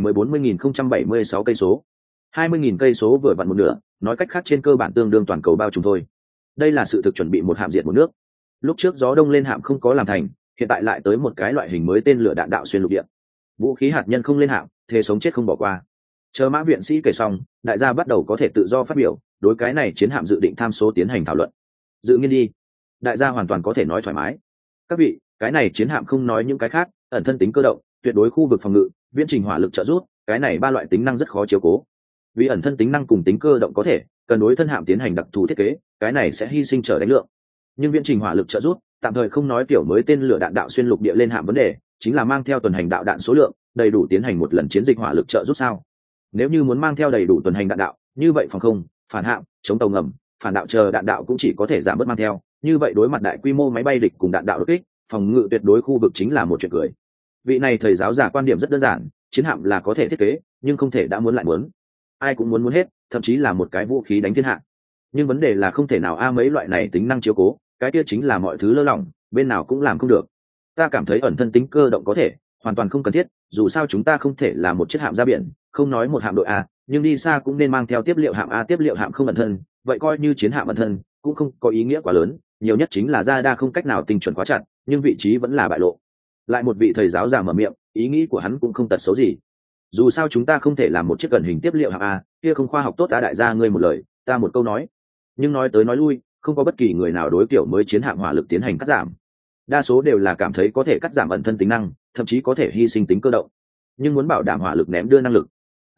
Speaker 1: 14.076 cây số, 20.000 cây số vừa vặn một nửa, nói cách khác trên cơ bản tương đương toàn cầu bao trùm thôi. Đây là sự thực chuẩn bị một hạm diệt một nước. Lúc trước gió đông lên hạm không có làm thành, hiện tại lại tới một cái loại hình mới tên lửa đạn đạo xuyên lục địa. Vũ khí hạt nhân không lên hạm, thề sống chết không bỏ qua. Chờ Mã viện sĩ kể xong, đại gia bắt đầu có thể tự do phát biểu, đối cái này chiến hạm dự định tham số tiến hành thảo luận. Dự nghiên đi. Đại gia hoàn toàn có thể nói thoải mái. Các vị, cái này chiến hạm không nói những cái khác, ẩn thân tính cơ động, tuyệt đối khu vực phòng ngự, viễn trình hỏa lực trợ giúp, cái này 3 loại tính năng rất khó chiếu cố. Vì ẩn thân tính năng cùng tính cơ động có thể cần đối thân hạm tiến hành đặc thù thiết kế, cái này sẽ hy sinh trở đánh lượng. Nhưng viễn trình hỏa lực trợ giúp, tạm thời không nói kiểu mới tên lửa đạn đạo xuyên lục địa lên hạm vấn đề, chính là mang theo tuần hành đạo đạn số lượng đầy đủ tiến hành một lần chiến dịch hỏa lực trợ giúp sao? Nếu như muốn mang theo đầy đủ tuần hành đạn đạo, như vậy phòng không, phản hạm, chống tàu ngầm, phản đạo chờ đạn đạo cũng chỉ có thể giảm bớt mang theo, như vậy đối mặt đại quy mô máy bay địch cùng đạn đạo đột kích, phòng ngự tuyệt đối khu vực chính là một chuyện cười. Vị này thầy giáo giả quan điểm rất đơn giản, chiến hạm là có thể thiết kế, nhưng không thể đã muốn lại muốn. Ai cũng muốn hết, thậm chí là một cái vũ khí đánh thiên hạ. Nhưng vấn đề là không thể nào mấy loại này tính năng chiếu cố, cái kia chính là mọi thứ lơ lỏng, bên nào cũng làm không được. Ta cảm thấy ẩn thân tính cơ động có thể, hoàn toàn không cần thiết, dù sao chúng ta không thể là một chiếc hạm ra biển, không nói một hạm đội A, nhưng đi xa cũng nên mang theo tiếp liệu hạm A. Tiếp liệu hạm không ẩn thân, vậy coi như chiến hạm ẩn thân cũng không có ý nghĩa quá lớn, nhiều nhất chính là radar không cách nào tinh chuẩn khóa chặt, nhưng vị trí vẫn là bại lộ. Lại một vị thầy giáo già mở miệng, ý nghĩ của hắn cũng không tật xấu gì. Dù sao chúng ta không thể làm một chiếc gần hình tiếp liệu hạng A, kia không khoa học tốt. Đại gia ngươi một lời ta một câu nói, nhưng nói tới nói lui không có bất kỳ người nào đối kiểu mới chiến hạm hỏa lực tiến hành cắt giảm. Đa số đều là cảm thấy có thể cắt giảm ẩn thân tính năng, thậm chí có thể hy sinh tính cơ động, nhưng muốn bảo đảm hỏa lực ném đưa năng lực.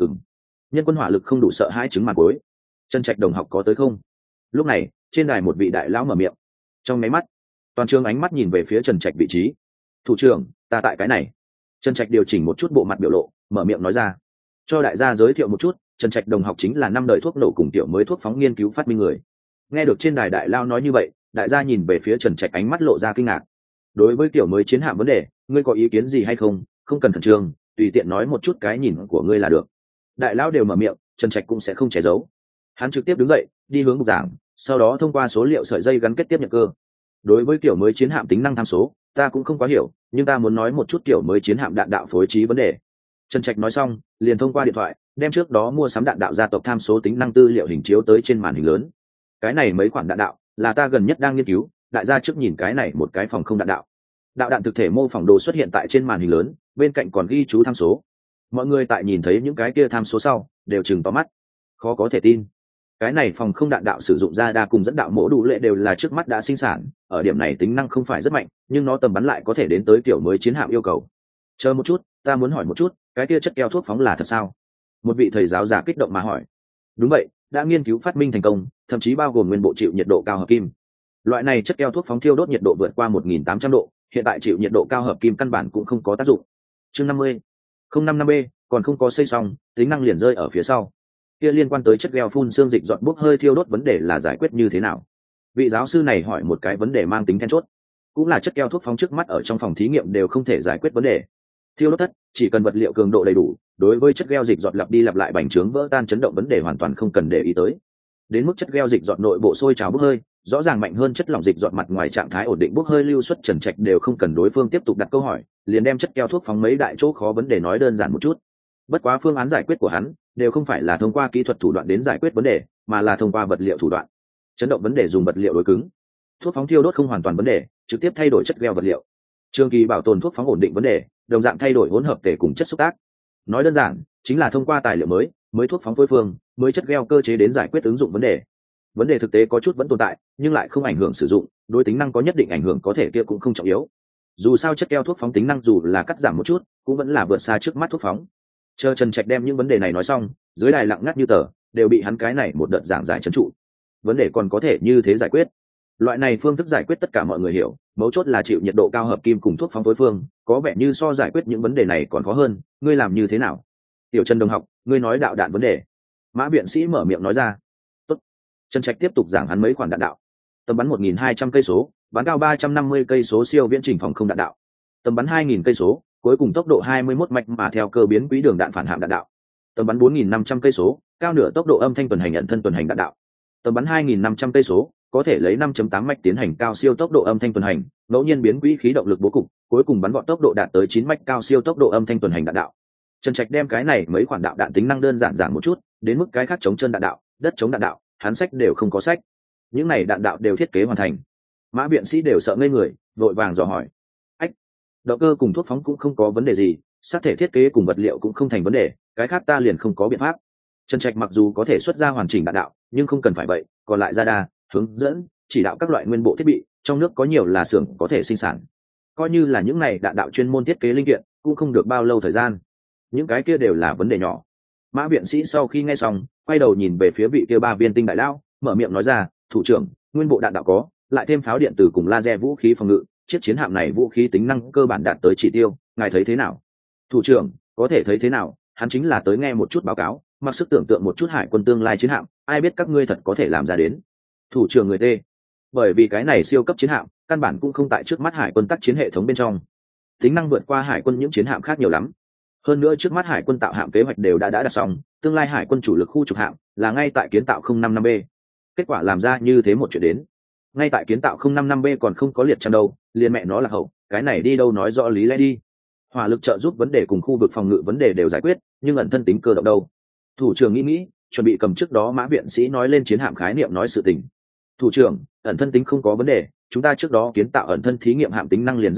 Speaker 1: Nhân quân hỏa lực không đủ sợ hãi chứng mặt cuối. Trần Trạch đồng học có tới không? Lúc này trên đài một vị đại lão mở miệng. Trong máy mắt toàn trường ánh mắt nhìn về phía Trần Trạch vị trí. Thủ trưởng, ta tại cái này. Trần Trạch điều chỉnh một chút bộ mặt biểu lộ, mở miệng nói ra. Cho đại gia giới thiệu một chút, Trần Trạch đồng học chính là năm đời thuốc nổ cùng tiểu mới thuốc phóng nghiên cứu phát minh người. Nghe được trên đài đại lao nói như vậy, đại gia nhìn về phía Trần Trạch ánh mắt lộ ra kinh ngạc. Đối với tiểu mới chiến hạm vấn đề, ngươi có ý kiến gì hay không? Không cần khẩn trương, tùy tiện nói một chút cái nhìn của ngươi là được. Đại lão đều mở miệng, Trần Trạch cũng sẽ không che giấu. Hắn trực tiếp đứng dậy, đi hướng bục giảng, sau đó thông qua số liệu sợi dây gắn kết tiếp nhận cơ. Đối với kiểu mới chiến hạm tính năng tham số, ta cũng không quá hiểu, nhưng ta muốn nói một chút kiểu mới chiến hạm đạn đạo phối trí vấn đề. Trần Trạch nói xong, liền thông qua điện thoại, đem trước đó mua sắm đạn đạo gia tộc tham số tính năng tư liệu hình chiếu tới trên màn hình lớn. Cái này mấy khoản đạn đạo là ta gần nhất đang nghiên cứu, đại gia trước nhìn cái này một cái phòng không đạn đạo. Đạo đạn thực thể mô phỏng đồ xuất hiện tại trên màn hình lớn, bên cạnh còn ghi chú tham số. Mọi người tại nhìn thấy những cái kia tham số sau, đều chừng to mắt. Khó có thể tin. Cái này phòng không đạn đạo sử dụng radar cùng dẫn đạo mỗ đủ lệ đều là trước mắt đã sinh sản, ở điểm này tính năng không phải rất mạnh, nhưng nó tầm bắn lại có thể đến tới kiểu mới chiến hạm yêu cầu. Chờ một chút, ta muốn hỏi một chút, cái kia chất keo thuốc phóng là thật sao? Một vị thầy giáo giả kích động mà hỏi. Đúng vậy, đã nghiên cứu phát minh thành công, thậm chí bao gồm nguyên bộ chịu nhiệt độ cao hợp kim. Loại này chất keo thuốc phóng thiêu đốt nhiệt độ vượt qua 1.800 độ, hiện tại chịu nhiệt độ cao hợp kim căn bản cũng không có tác dụng. Chương 50. 055B còn không có xây xong, tính năng liền rơi ở phía sau. Kia liên quan tới chất keo phun xương dịch dọn bốc hơi thiêu đốt vấn đề là giải quyết như thế nào? Vị giáo sư này hỏi một cái vấn đề mang tính then chốt, cũng là chất keo thuốc phóng trước mắt ở trong phòng thí nghiệm đều không thể giải quyết vấn đề. Thiêu đốt thất, chỉ cần vật liệu cường độ đầy đủ, đối với chất keo dịch dọn lặp đi lặp lại bành trướng vỡ tan chấn động vấn đề hoàn toàn không cần để ý tới. Đến mức chất keo dịch dọn nội bộ sôi trào bốc hơi, rõ ràng mạnh hơn chất lỏng dịch dọn mặt ngoài trạng thái ổn định bốc hơi lưu xuất, Trần Trạch đều không cần đối phương tiếp tục đặt câu hỏi, liền đem chất keo thuốc phóng mấy đại chỗ khó vấn đề nói đơn giản một chút. Bất quá phương án giải quyết của hắn đều không phải là thông qua kỹ thuật thủ đoạn đến giải quyết vấn đề, mà là thông qua vật liệu thủ đoạn. Chấn động vấn đề dùng vật liệu đối cứng, thuốc phóng thiêu đốt không hoàn toàn vấn đề, trực tiếp thay đổi chất keo vật liệu. Trường kỳ bảo tồn thuốc phóng ổn định vấn đề, đồng dạng thay đổi hỗn hợp tể cùng chất xúc tác. Nói đơn giản chính là thông qua tài liệu mới thuốc phóng phối phương, mới chất keo cơ chế đến giải quyết ứng dụng vấn đề. Vấn đề thực tế có chút vẫn tồn tại, nhưng lại không ảnh hưởng sử dụng, đối tính năng có nhất định ảnh hưởng có thể kia cũng không trọng yếu. Dù sao chất keo thuốc phóng tính năng dù là cắt giảm một chút, cũng vẫn là vượt xa trước mắt thuốc phóng. Chờ Trần Trạch đem những vấn đề này nói xong, dưới đài lặng ngắt như tờ, đều bị hắn cái này một đợt giảng giải trấn trụ. Vấn đề còn có thể như thế giải quyết. Loại này phương thức giải quyết tất cả mọi người hiểu, mấu chốt là chịu nhiệt độ cao hợp kim cùng thuốc phóng phối phương, có vẻ như so giải quyết những vấn đề này còn khó hơn, ngươi làm như thế nào? Tiểu Trần đồng học, ngươi nói đạo đạn vấn đề. Mã viện sĩ mở miệng nói ra. Tốt. Trần Trạch tiếp tục giảng hắn mấy khoản đạn đạo. Tầm bắn 1.200 cây số, bắn cao 350 cây số siêu viễn trình phòng không đạn đạo. Tầm bắn 2.000 cây số, cuối cùng tốc độ 21 mạch mà theo cơ biến quỹ đường đạn phản hạm đạn đạo. Tầm bắn 4.500 cây số, cao nửa tốc độ âm thanh tuần hành nhận thân tuần hành đạn đạo. Tầm bắn 2.500 cây số, có thể lấy 5.8 mạch tiến hành cao siêu tốc độ âm thanh tuần hành, ngẫu nhiên biến quỹ khí động lực bố cục, cuối cùng bắn vọt tốc độ đạt tới 9 mạch cao siêu tốc độ âm thanh tuần hành đạn đạo. Trần Trạch đem cái này mấy khoản đạo đạn tính năng đơn giản giảng một chút, đến mức cái khác chống chân đạn đạo, đất chống đạn đạo, hắn sách đều không có sách. Những này đạn đạo đều thiết kế hoàn thành. Mã viện sĩ đều sợ ngây người, vội vàng dò hỏi. Ách, động cơ cùng thuốc phóng cũng không có vấn đề gì, sát thể thiết kế cùng vật liệu cũng không thành vấn đề, cái khác ta liền không có biện pháp. Trần Trạch mặc dù có thể xuất ra hoàn chỉnh đạn đạo, nhưng không cần phải vậy, còn lại radar, hướng dẫn, chỉ đạo các loại nguyên bộ thiết bị, trong nước có nhiều là xưởng có thể sinh sản. Coi như là những này đạn đạo chuyên môn thiết kế linh kiện, cũng không được bao lâu thời gian. Những cái kia đều là vấn đề nhỏ. Mã viện sĩ sau khi nghe xong, quay đầu nhìn về phía vị kia ba viên tinh đại lão, mở miệng nói ra, thủ trưởng, nguyên bộ đạn đạo có, lại thêm pháo điện tử cùng laser vũ khí phòng ngự, chiếc chiến hạm này vũ khí tính năng cơ bản đạt tới chỉ tiêu, ngài thấy thế nào? Thủ trưởng, có thể thấy thế nào, hắn chính là tới nghe một chút báo cáo, mặc sức tưởng tượng một chút hải quân tương lai chiến hạm, ai biết các ngươi thật có thể làm ra đến. Thủ trưởng người tê, bởi vì cái này siêu cấp chiến hạm, căn bản cũng không tại trước mắt hải quân tác chiến hệ thống bên trong, tính năng vượt qua hải quân những chiến hạm khác nhiều lắm. Hơn nữa trước mắt hải quân tạo hạm kế hoạch đều đã đặt xong, tương lai hải quân chủ lực khu trục hạm là ngay tại kiến tạo 055B. Kết quả làm ra như thế một chuyện đến, ngay tại kiến tạo 055B còn không có liệt trang đâu, liền mẹ nó là hậu, cái này đi đâu nói rõ lý lẽ đi. Hỏa lực trợ giúp vấn đề cùng khu vực phòng ngự vấn đề đều giải quyết, nhưng ẩn thân tính cơ động đâu? Thủ trưởng nghĩ, chuẩn bị cầm trước đó Mã viện sĩ nói lên chiến hạm khái niệm nói sự tình. Thủ trưởng, ẩn thân tính không có vấn đề, chúng ta trước đó kiến tạo ẩn thân thí nghiệm hạm tính năng liền rất tốt,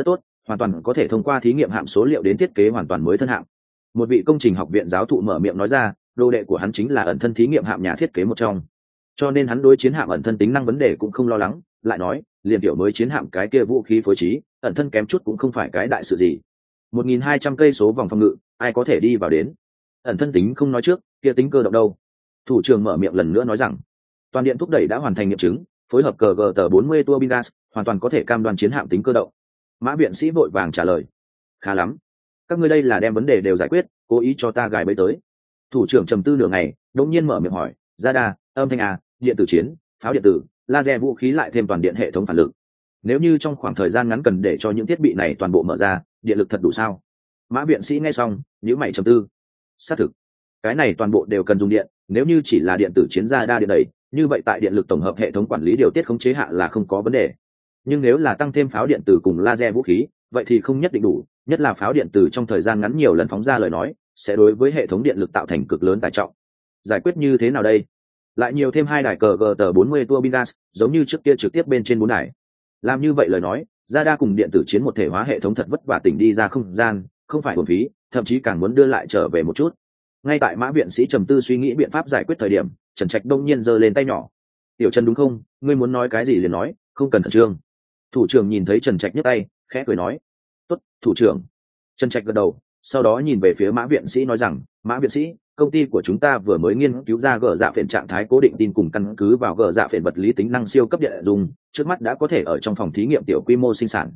Speaker 1: hoàn toàn có thể thông qua thí nghiệm hạm số liệu đến thiết kế hoàn toàn mới thân hạm. Một vị công trình học viện giáo thụ mở miệng nói ra, đồ đệ của hắn chính là ẩn thân thí nghiệm hạm nhà thiết kế một trong, cho nên hắn đối chiến hạm ẩn thân tính năng vấn đề cũng không lo lắng. Lại nói, liền tiểu mới chiến hạm cái kia vũ khí phối trí, ẩn thân kém chút cũng không phải cái đại sự gì. 1.200 cây số vòng phòng ngự, ai có thể đi vào đến? Ẩn thân tính không nói trước, kia tính cơ động đâu? Thủ trưởng mở miệng lần nữa nói rằng, toàn điện thúc đẩy đã hoàn thành nghiệm chứng, phối hợp cờ gờ tờ 40 tua bin gas, hoàn toàn có thể cam đoan chiến hạm tính cơ động. Mã viện sĩ vội vàng trả lời, khá lắm, các ngươi đây là đem vấn đề đều giải quyết, cố ý cho ta gài bẫy tới. Thủ trưởng trầm tư nửa ngày, đột nhiên mở miệng hỏi, ra đa, âm thanh à, điện tử chiến, pháo điện tử, laser vũ khí lại thêm toàn điện hệ thống phản lực. Nếu như trong khoảng thời gian ngắn cần để cho những thiết bị này toàn bộ mở ra, điện lực thật đủ sao? Mã viện sĩ nghe xong, nhíu mày trầm tư. Xác thực, cái này toàn bộ đều cần dùng điện, nếu như chỉ là điện tử chiến ra đa điện đẩy, như vậy tại điện lực tổng hợp hệ thống quản lý điều tiết khống chế hạ là không có vấn đề. Nhưng nếu là tăng thêm pháo điện tử cùng laser vũ khí, vậy thì không nhất định đủ, nhất là pháo điện tử trong thời gian ngắn nhiều lần phóng ra lời nói, sẽ đối với hệ thống điện lực tạo thành cực lớn tải trọng. Giải quyết như thế nào đây? Lại nhiều thêm 2 đài cờ GT 40 tua bin gas, giống như trước kia trực tiếp bên trên 4 đài. Làm như vậy lời nói, ra đa cùng điện tử chiến một thể hóa hệ thống thật vất vả tỉnh đi ra không gian, không phải uổng phí, thậm chí càng muốn đưa lại trở về một chút. Ngay tại Mã viện sĩ trầm tư suy nghĩ biện pháp giải quyết thời điểm, Trần Trạch đông nhiên giơ lên tay nhỏ. "Tiểu Trần đúng không? Ngươi muốn nói cái gì liền nói, không cần khẩn trương." Thủ trưởng nhìn thấy Trần Trạch nhấc tay, khẽ cười nói, "Tốt, thủ trưởng." Trần Trạch gật đầu, sau đó nhìn về phía Mã viện sĩ nói rằng, "Mã viện sĩ, công ty của chúng ta vừa mới nghiên cứu ra gờ dạ phiền trạng thái cố định tin cùng căn cứ vào gờ dạ phiền vật lý tính năng siêu cấp điện dùng, trước mắt đã có thể ở trong phòng thí nghiệm tiểu quy mô sinh sản."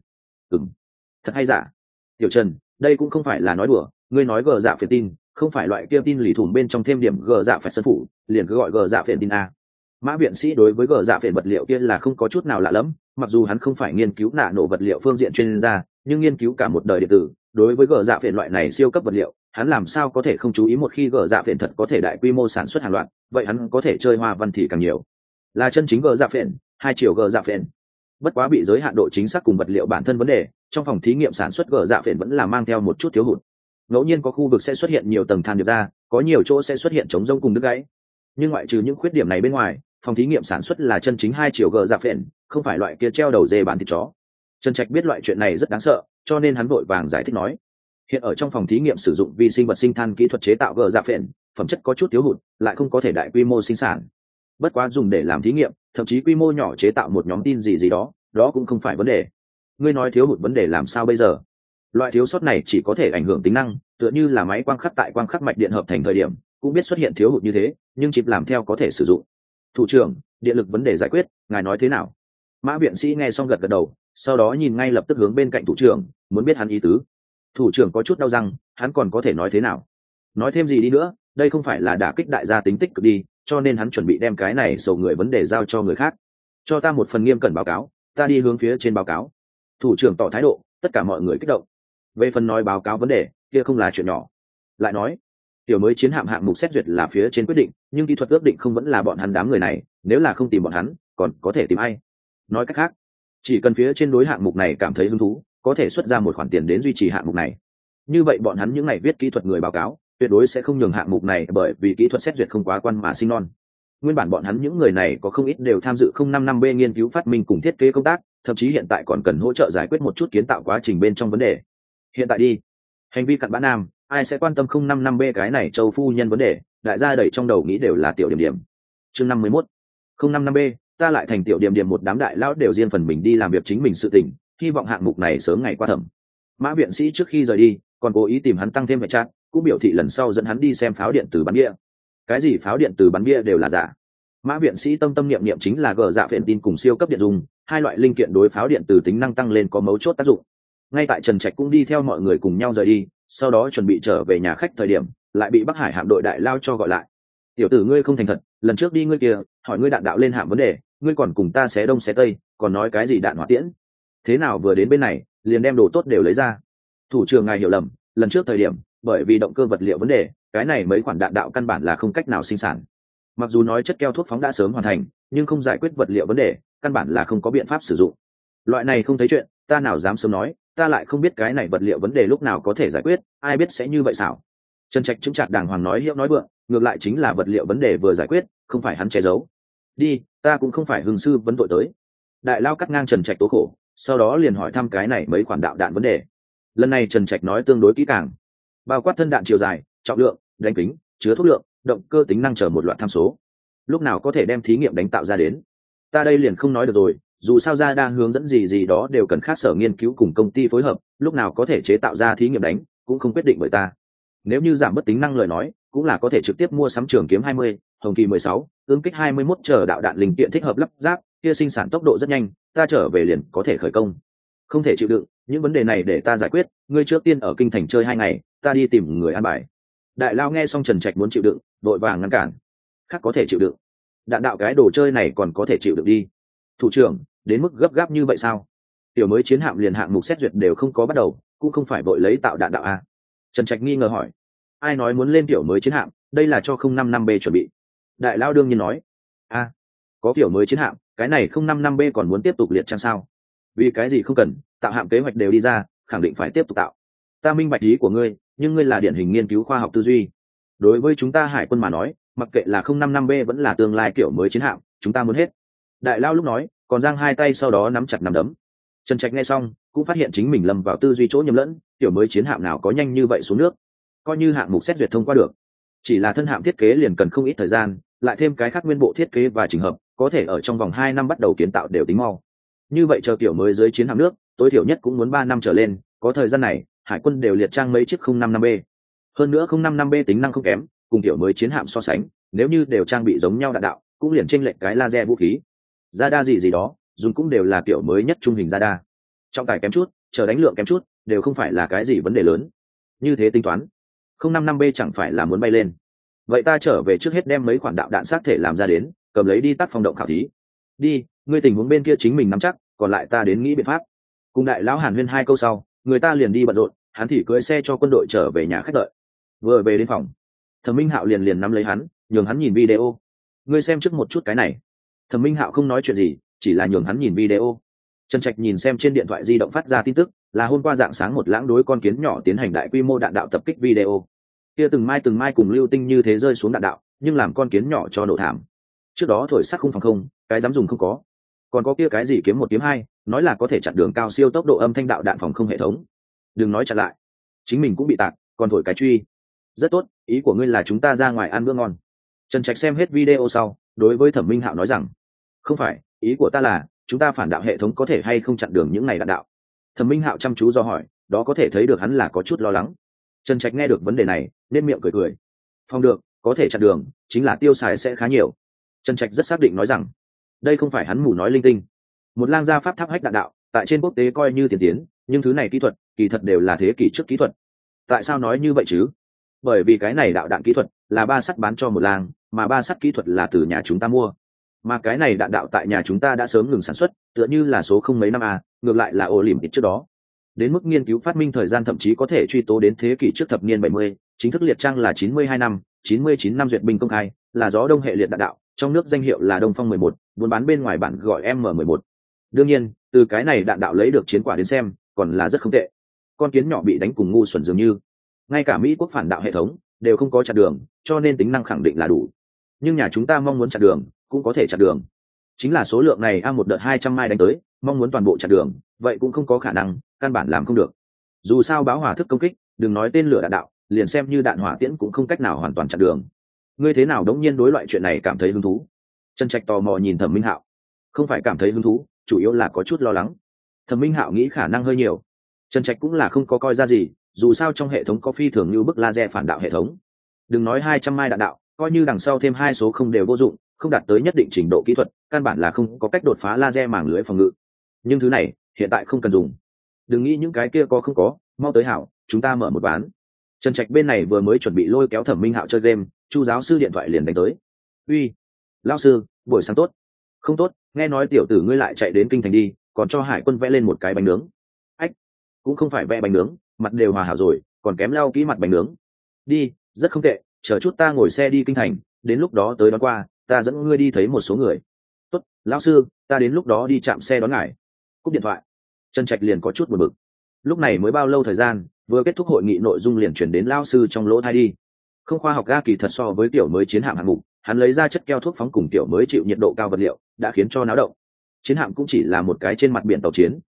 Speaker 1: Thật hay giả? Tiểu Trần, đây cũng không phải là nói đùa, ngươi nói gờ dạ phiền tin, không phải loại kia tin lì thủng bên trong thêm điểm gờ dạ phải sân phủ, liền cứ gọi gờ dạ phiền tin a. Mã viện sĩ đối với gờ dạ phiền vật liệu kia là không có chút nào lạ lẫm, mặc dù hắn không phải nghiên cứu nạ nổ vật liệu phương diện chuyên gia, nhưng nghiên cứu cả một đời điện tử, đối với gờ dạ phiền loại này siêu cấp vật liệu, hắn làm sao có thể không chú ý một khi gờ dạ phiền thật có thể đại quy mô sản xuất hàng loạt, vậy hắn có thể chơi hoa văn thì càng nhiều. Là chân chính gờ dạ phiền, 2 chiều gờ dạ phiền. Bất quá bị giới hạn độ chính xác cùng vật liệu bản thân vấn đề, trong phòng thí nghiệm sản xuất gờ dạ phiền vẫn là mang theo một chút thiếu hụt. Ngẫu nhiên có khu vực sẽ xuất hiện nhiều tầng than điệp ra, có nhiều chỗ sẽ xuất hiện chống rông cùng đứt gãy. Nhưng ngoại trừ những khuyết điểm này bên ngoài, phòng thí nghiệm sản xuất là chân chính 2 chiều gờ dạ phiền, không phải loại kia treo đầu dê bán thịt chó. Trần Trạch biết loại chuyện này rất đáng sợ, cho nên hắn vội vàng giải thích nói, hiện ở trong phòng thí nghiệm sử dụng vi sinh vật sinh than kỹ thuật chế tạo gờ dạ phiền, phẩm chất có chút thiếu hụt, lại không có thể đại quy mô sinh sản. Bất quá dùng để làm thí nghiệm, thậm chí quy mô nhỏ chế tạo một nhóm tin gì đó, đó cũng không phải vấn đề. Ngươi nói thiếu hụt vấn đề làm sao bây giờ? Loại thiếu sót này chỉ có thể ảnh hưởng tính năng, tựa như là máy quang khắc tại quang khắc mạch điện hợp thành thời điểm, cũng biết xuất hiện thiếu hụt như thế, nhưng chip làm theo có thể sử dụng. Thủ trưởng, điện lực vấn đề giải quyết, ngài nói thế nào? Mã viện sĩ nghe xong gật gật đầu, sau đó nhìn ngay lập tức hướng bên cạnh thủ trưởng, muốn biết hắn ý tứ. Thủ trưởng có chút đau răng, hắn còn có thể nói thế nào? Nói thêm gì đi nữa, đây không phải là đả kích đại gia tính tích cực đi, cho nên hắn chuẩn bị đem cái này sầu người vấn đề giao cho người khác. Cho ta một phần nghiêm cẩn báo cáo, ta đi hướng phía trên báo cáo. Thủ trưởng tỏ thái độ, tất cả mọi người kích động. Về phần nói báo cáo vấn đề, kia không là chuyện nhỏ. Lại nói, tiểu mới chiến hạm hạng mục xét duyệt là phía trên quyết định, nhưng kỹ thuật ước định không vẫn là bọn hắn đám người này, nếu là không tìm bọn hắn, còn có thể tìm ai? Nói cách khác, chỉ cần phía trên đối hạng mục này cảm thấy hứng thú, có thể xuất ra một khoản tiền đến duy trì hạng mục này. Như vậy bọn hắn những ngày viết kỹ thuật người báo cáo, tuyệt đối sẽ không nhường hạng mục này bởi vì kỹ thuật xét duyệt không quá quan mà sinh non. Nguyên bản bọn hắn những người này có không ít đều tham dự 055B nghiên cứu phát minh cùng thiết kế công tác, thậm chí hiện tại còn cần hỗ trợ giải quyết một chút kiến tạo quá trình bên trong vấn đề. Hiện tại đi, hành vi cặn bã nam, ai sẽ quan tâm 055B cái này châu phu nhân vấn đề, đại gia đẩy trong đầu nghĩ đều là tiểu điểm điểm. Chương 51. 055B, ta lại thành tiểu điểm điểm, một đám đại lão đều riêng phần mình đi làm việc chính mình sự tình, hy vọng hạng mục này sớm ngày qua thẩm. Mã viện sĩ trước khi rời đi, còn cố ý tìm hắn tăng thêm vệ chat, cũng biểu thị lần sau dẫn hắn đi xem pháo điện từ bắn bia. Cái gì pháo điện từ bắn bia đều là giả. Mã viện sĩ tâm tâm niệm niệm chính là gờ dạ phiền tin cùng siêu cấp điện dùng, 2 loại linh kiện đối pháo điện từ tính năng tăng lên có mấu chốt tác dụng. Ngay tại Trần Trạch cũng đi theo mọi người cùng nhau rời đi, sau đó chuẩn bị trở về nhà khách thời điểm, lại bị Bắc Hải hạm đội đại lao cho gọi lại. "Tiểu tử ngươi không thành thật, lần trước đi ngươi kia, hỏi ngươi đạn đạo lên hạm vấn đề, ngươi còn cùng ta xé đông xé tây, còn nói cái gì đạn hỏa tiễn? Thế nào vừa đến bên này, liền đem đồ tốt đều lấy ra?" "Thủ trưởng ngài hiểu lầm, lần trước thời điểm, bởi vì động cơ vật liệu vấn đề, cái này mấy khoản đạn đạo căn bản là không cách nào sinh sản. Mặc dù nói chất keo thuốc phóng đã sớm hoàn thành, nhưng không giải quyết vật liệu vấn đề, căn bản là không có biện pháp sử dụng. Loại này không thấy chuyện, ta nào dám sớm nói, ta lại không biết cái này vật liệu vấn đề lúc nào có thể giải quyết, ai biết sẽ như vậy sao?" Trần Trạch chứng chặt đàng hoàng nói hiệu nói vượng, ngược lại chính là vật liệu vấn đề vừa giải quyết, không phải hắn che giấu. "Đi, ta cũng không phải hưng sư vấn tội tới." Đại lao cắt ngang Trần Trạch tố khổ, sau đó liền hỏi thăm cái này mấy khoản đạo đạn vấn đề. Lần này Trần Trạch nói tương đối kỹ càng, bao quát thân đạn chiều dài, trọng lượng, đánh kính, chứa thuốc lượng, động cơ tính năng chờ một loạt tham số. Lúc nào có thể đem thí nghiệm đánh tạo ra đến, ta đây liền không nói được rồi, dù sao ra đa hướng dẫn gì đó đều cần khác sở nghiên cứu cùng công ty phối hợp, lúc nào có thể chế tạo ra thí nghiệm đánh cũng không quyết định bởi ta. Nếu như giảm bớt tính năng lời nói, cũng là có thể trực tiếp mua sắm Trường Kiếm 20, Hồng Kỳ 16, Ương Kích 21 chờ đạo đạn linh kiện thích hợp lắp ráp, kia sinh sản tốc độ rất nhanh, ta trở về liền có thể khởi công. Không thể chịu đựng, những vấn đề này để ta giải quyết, ngươi trước tiên ở kinh thành chơi 2 ngày, ta đi tìm người an bài. Đại lao nghe xong Trần Trạch muốn chịu đựng, vội vàng ngăn cản. Khác có thể chịu đựng, đạn đạo cái đồ chơi này còn có thể chịu đựng đi. Thủ trưởng, đến mức gấp gáp như vậy sao? Tiểu mới chiến hạm liền hạng mục xét duyệt đều không có bắt đầu, cũng không phải vội lấy tạo đạn đạo a. Trần Trạch nghi ngờ hỏi. Ai nói muốn lên tiểu mới chiến hạm, đây là cho 055B chuẩn bị. Đại lao đương nhiên nói. A, có kiểu mới chiến hạm, cái này 055B còn muốn tiếp tục liệt trang sao? Vì cái gì không cần, tạo hạm kế hoạch đều đi ra, khẳng định phải tiếp tục tạo. Ta minh bạch ý của ngươi, nhưng ngươi là điển hình nghiên cứu khoa học tư duy. Đối với chúng ta hải quân mà nói, mặc kệ là 055B vẫn là tương lai kiểu mới chiến hạm, chúng ta muốn hết. Đại lao lúc nói, còn giang hai tay sau đó nắm chặt nắm đấm. Trần Trạch nghe xong, cũng phát hiện chính mình lầm vào tư duy chỗ nhầm lẫn, kiểu mới chiến hạm nào có nhanh như vậy xuống nước. Coi như hạng mục xét duyệt thông qua được, chỉ là thân hạm thiết kế liền cần không ít thời gian, lại thêm cái khác nguyên bộ thiết kế và chỉnh hợp, có thể ở trong vòng 2 năm bắt đầu kiến tạo đều tính mau. Như vậy chờ kiểu mới dưới chiến hạm nước, tối thiểu nhất cũng muốn 3 năm trở lên, có thời gian này, hải quân đều liệt trang mấy chiếc 055B. Hơn nữa 055B tính năng không kém, cùng kiểu mới chiến hạm so sánh, nếu như đều trang bị giống nhau đạn đạo, cũng liền chênh lệch cái laser vũ khí. Radar gì đó, dùng cũng đều là kiểu mới nhất trung hình radar. Trọng tải kém chút, chờ đánh lượng kém chút, đều không phải là cái gì vấn đề lớn. Như thế tính toán, 055B chẳng phải là muốn bay lên. Vậy ta trở về trước hết đem mấy khoản đạo đạn xác thể làm ra đến, cầm lấy đi tác phong động khảo thí. Đi, ngươi tình huống bên kia chính mình nắm chắc, còn lại ta đến nghĩ biện pháp. Cùng đại lão Hàn Huyên 2 câu sau, người ta liền đi bận rộn, hắn thì cưỡi xe cho quân đội trở về nhà khách đợi. Vừa về đến phòng, Thẩm Minh Hạo liền nắm lấy hắn, nhường hắn nhìn video. Ngươi xem trước một chút cái này. Thẩm Minh Hạo không nói chuyện gì, chỉ là nhường hắn nhìn video. Trần Trạch nhìn xem trên điện thoại di động phát ra tin tức, là hôm qua dạng sáng một lãng đối con kiến nhỏ tiến hành đại quy mô đạn đạo tập kích video. Kia từng mai cùng lưu tinh như thế rơi xuống đạn đạo, nhưng làm con kiến nhỏ cho nổ thảm. Trước đó thổi sắc không phòng không, cái dám dùng không có. Còn có kia cái gì kiếm 1 kiếm 2, nói là có thể chặn đường cao siêu tốc độ âm thanh đạo đạn phòng không hệ thống. Đừng nói chặn lại, chính mình cũng bị tạc, còn thổi cái truy. Rất tốt, ý của ngươi là chúng ta ra ngoài ăn bữa ngon. Trần Trạch xem hết video sau, đối với Thẩm Minh Hạo nói rằng, không phải, ý của ta là chúng ta phản đạo hệ thống có thể hay không chặn đường những này đạn đạo. Thẩm Minh Hạo chăm chú do hỏi, đó có thể thấy được hắn là có chút lo lắng. Trần Trạch nghe được vấn đề này, nên miệng cười. Phong được, có thể chặn đường, chính là tiêu xài sẽ khá nhiều. Trần Trạch rất xác định nói rằng, đây không phải hắn mù nói linh tinh. Một lang gia pháp tháp hách đạn đạo, tại trên quốc tế coi như tiên tiến, nhưng thứ này kỹ thuật, kỳ thật đều là thế kỷ trước kỹ thuật. Tại sao nói như vậy chứ? Bởi vì cái này đạo đạn kỹ thuật là ba sắt bán cho một lang, mà ba sắt kỹ thuật là từ nhà chúng ta mua. Mà cái này đạn đạo tại nhà chúng ta đã sớm ngừng sản xuất, tựa như là số không mấy năm ngược lại là Olympic trước đó. Đến mức nghiên cứu phát minh thời gian thậm chí có thể truy tố đến thế kỷ trước thập niên 70, chính thức liệt trang là 92 năm, 99 năm duyệt binh công khai, là gió đông hệ liệt đạn đạo, trong nước danh hiệu là Đông Phong 11, buôn bán bên ngoài bản gọi M11. Đương nhiên, từ cái này đạn đạo lấy được chiến quả đến xem, còn là rất không tệ. Con kiến nhỏ bị đánh cùng ngu xuẩn dường như, ngay cả Mỹ quốc phản đạo hệ thống đều không có chặn đường, cho nên tính năng khẳng định là đủ. Nhưng nhà chúng ta mong muốn chặn đường, cũng có thể chặn đường. Chính là số lượng này một đợt 200 mai đánh tới, mong muốn toàn bộ chặn đường, vậy cũng không có khả năng, căn bản làm không được. Dù sao báo hỏa thức công kích, đừng nói tên lửa đạn đạo, liền xem như đạn hỏa tiễn cũng không cách nào hoàn toàn chặn đường. Ngươi thế nào đống nhiên đối loại chuyện này cảm thấy hứng thú? Trần Trạch tò mò nhìn Thẩm Minh Hạo. Không phải cảm thấy hứng thú, chủ yếu là có chút lo lắng. Thẩm Minh Hạo nghĩ khả năng hơi nhiều. Trần Trạch cũng là không có coi ra gì, dù sao trong hệ thống có phi thường như bức laser phản đạo hệ thống. Đừng nói 200 mai đạn đạo, coi như đằng sau thêm 2 số không đều vô dụng, không đạt tới nhất định trình độ kỹ thuật, căn bản là không có cách đột phá laser màng lưới phòng ngự. Nhưng thứ này, hiện tại không cần dùng. Đừng nghĩ những cái kia có không có, mau tới Hảo, chúng ta mở một bán. Trần Trạch bên này vừa mới chuẩn bị lôi kéo Thẩm Minh Hạo chơi game, Chu giáo sư điện thoại liền đánh tới. Uy, lão sư, buổi sáng tốt. Không tốt, nghe nói tiểu tử ngươi lại chạy đến kinh thành đi, còn cho hải quân vẽ lên một cái bánh nướng. Ách, cũng không phải vẽ bánh nướng, mặt đều hòa hảo rồi, còn kém lau kỹ mặt bánh nướng. Đi, rất không tệ, chờ chút ta ngồi xe đi kinh thành, đến lúc đó tới đón qua, ta dẫn ngươi đi thấy một số người. Tốt, lão sư, ta đến lúc đó đi chạm xe đón ngài. Cúp điện thoại. Trần Trạch liền có chút buồn bực. Lúc này mới bao lâu thời gian, vừa kết thúc hội nghị nội dung liền chuyển đến lão sư trong lỗ tai đi. Không khoa học ga kỳ thật so với tiểu mới chiến hạm hạng mục, hắn lấy ra chất keo thuốc phóng cùng tiểu mới chịu nhiệt độ cao vật liệu, đã khiến cho náo động. Chiến hạm cũng chỉ là một cái trên mặt biển tàu chiến,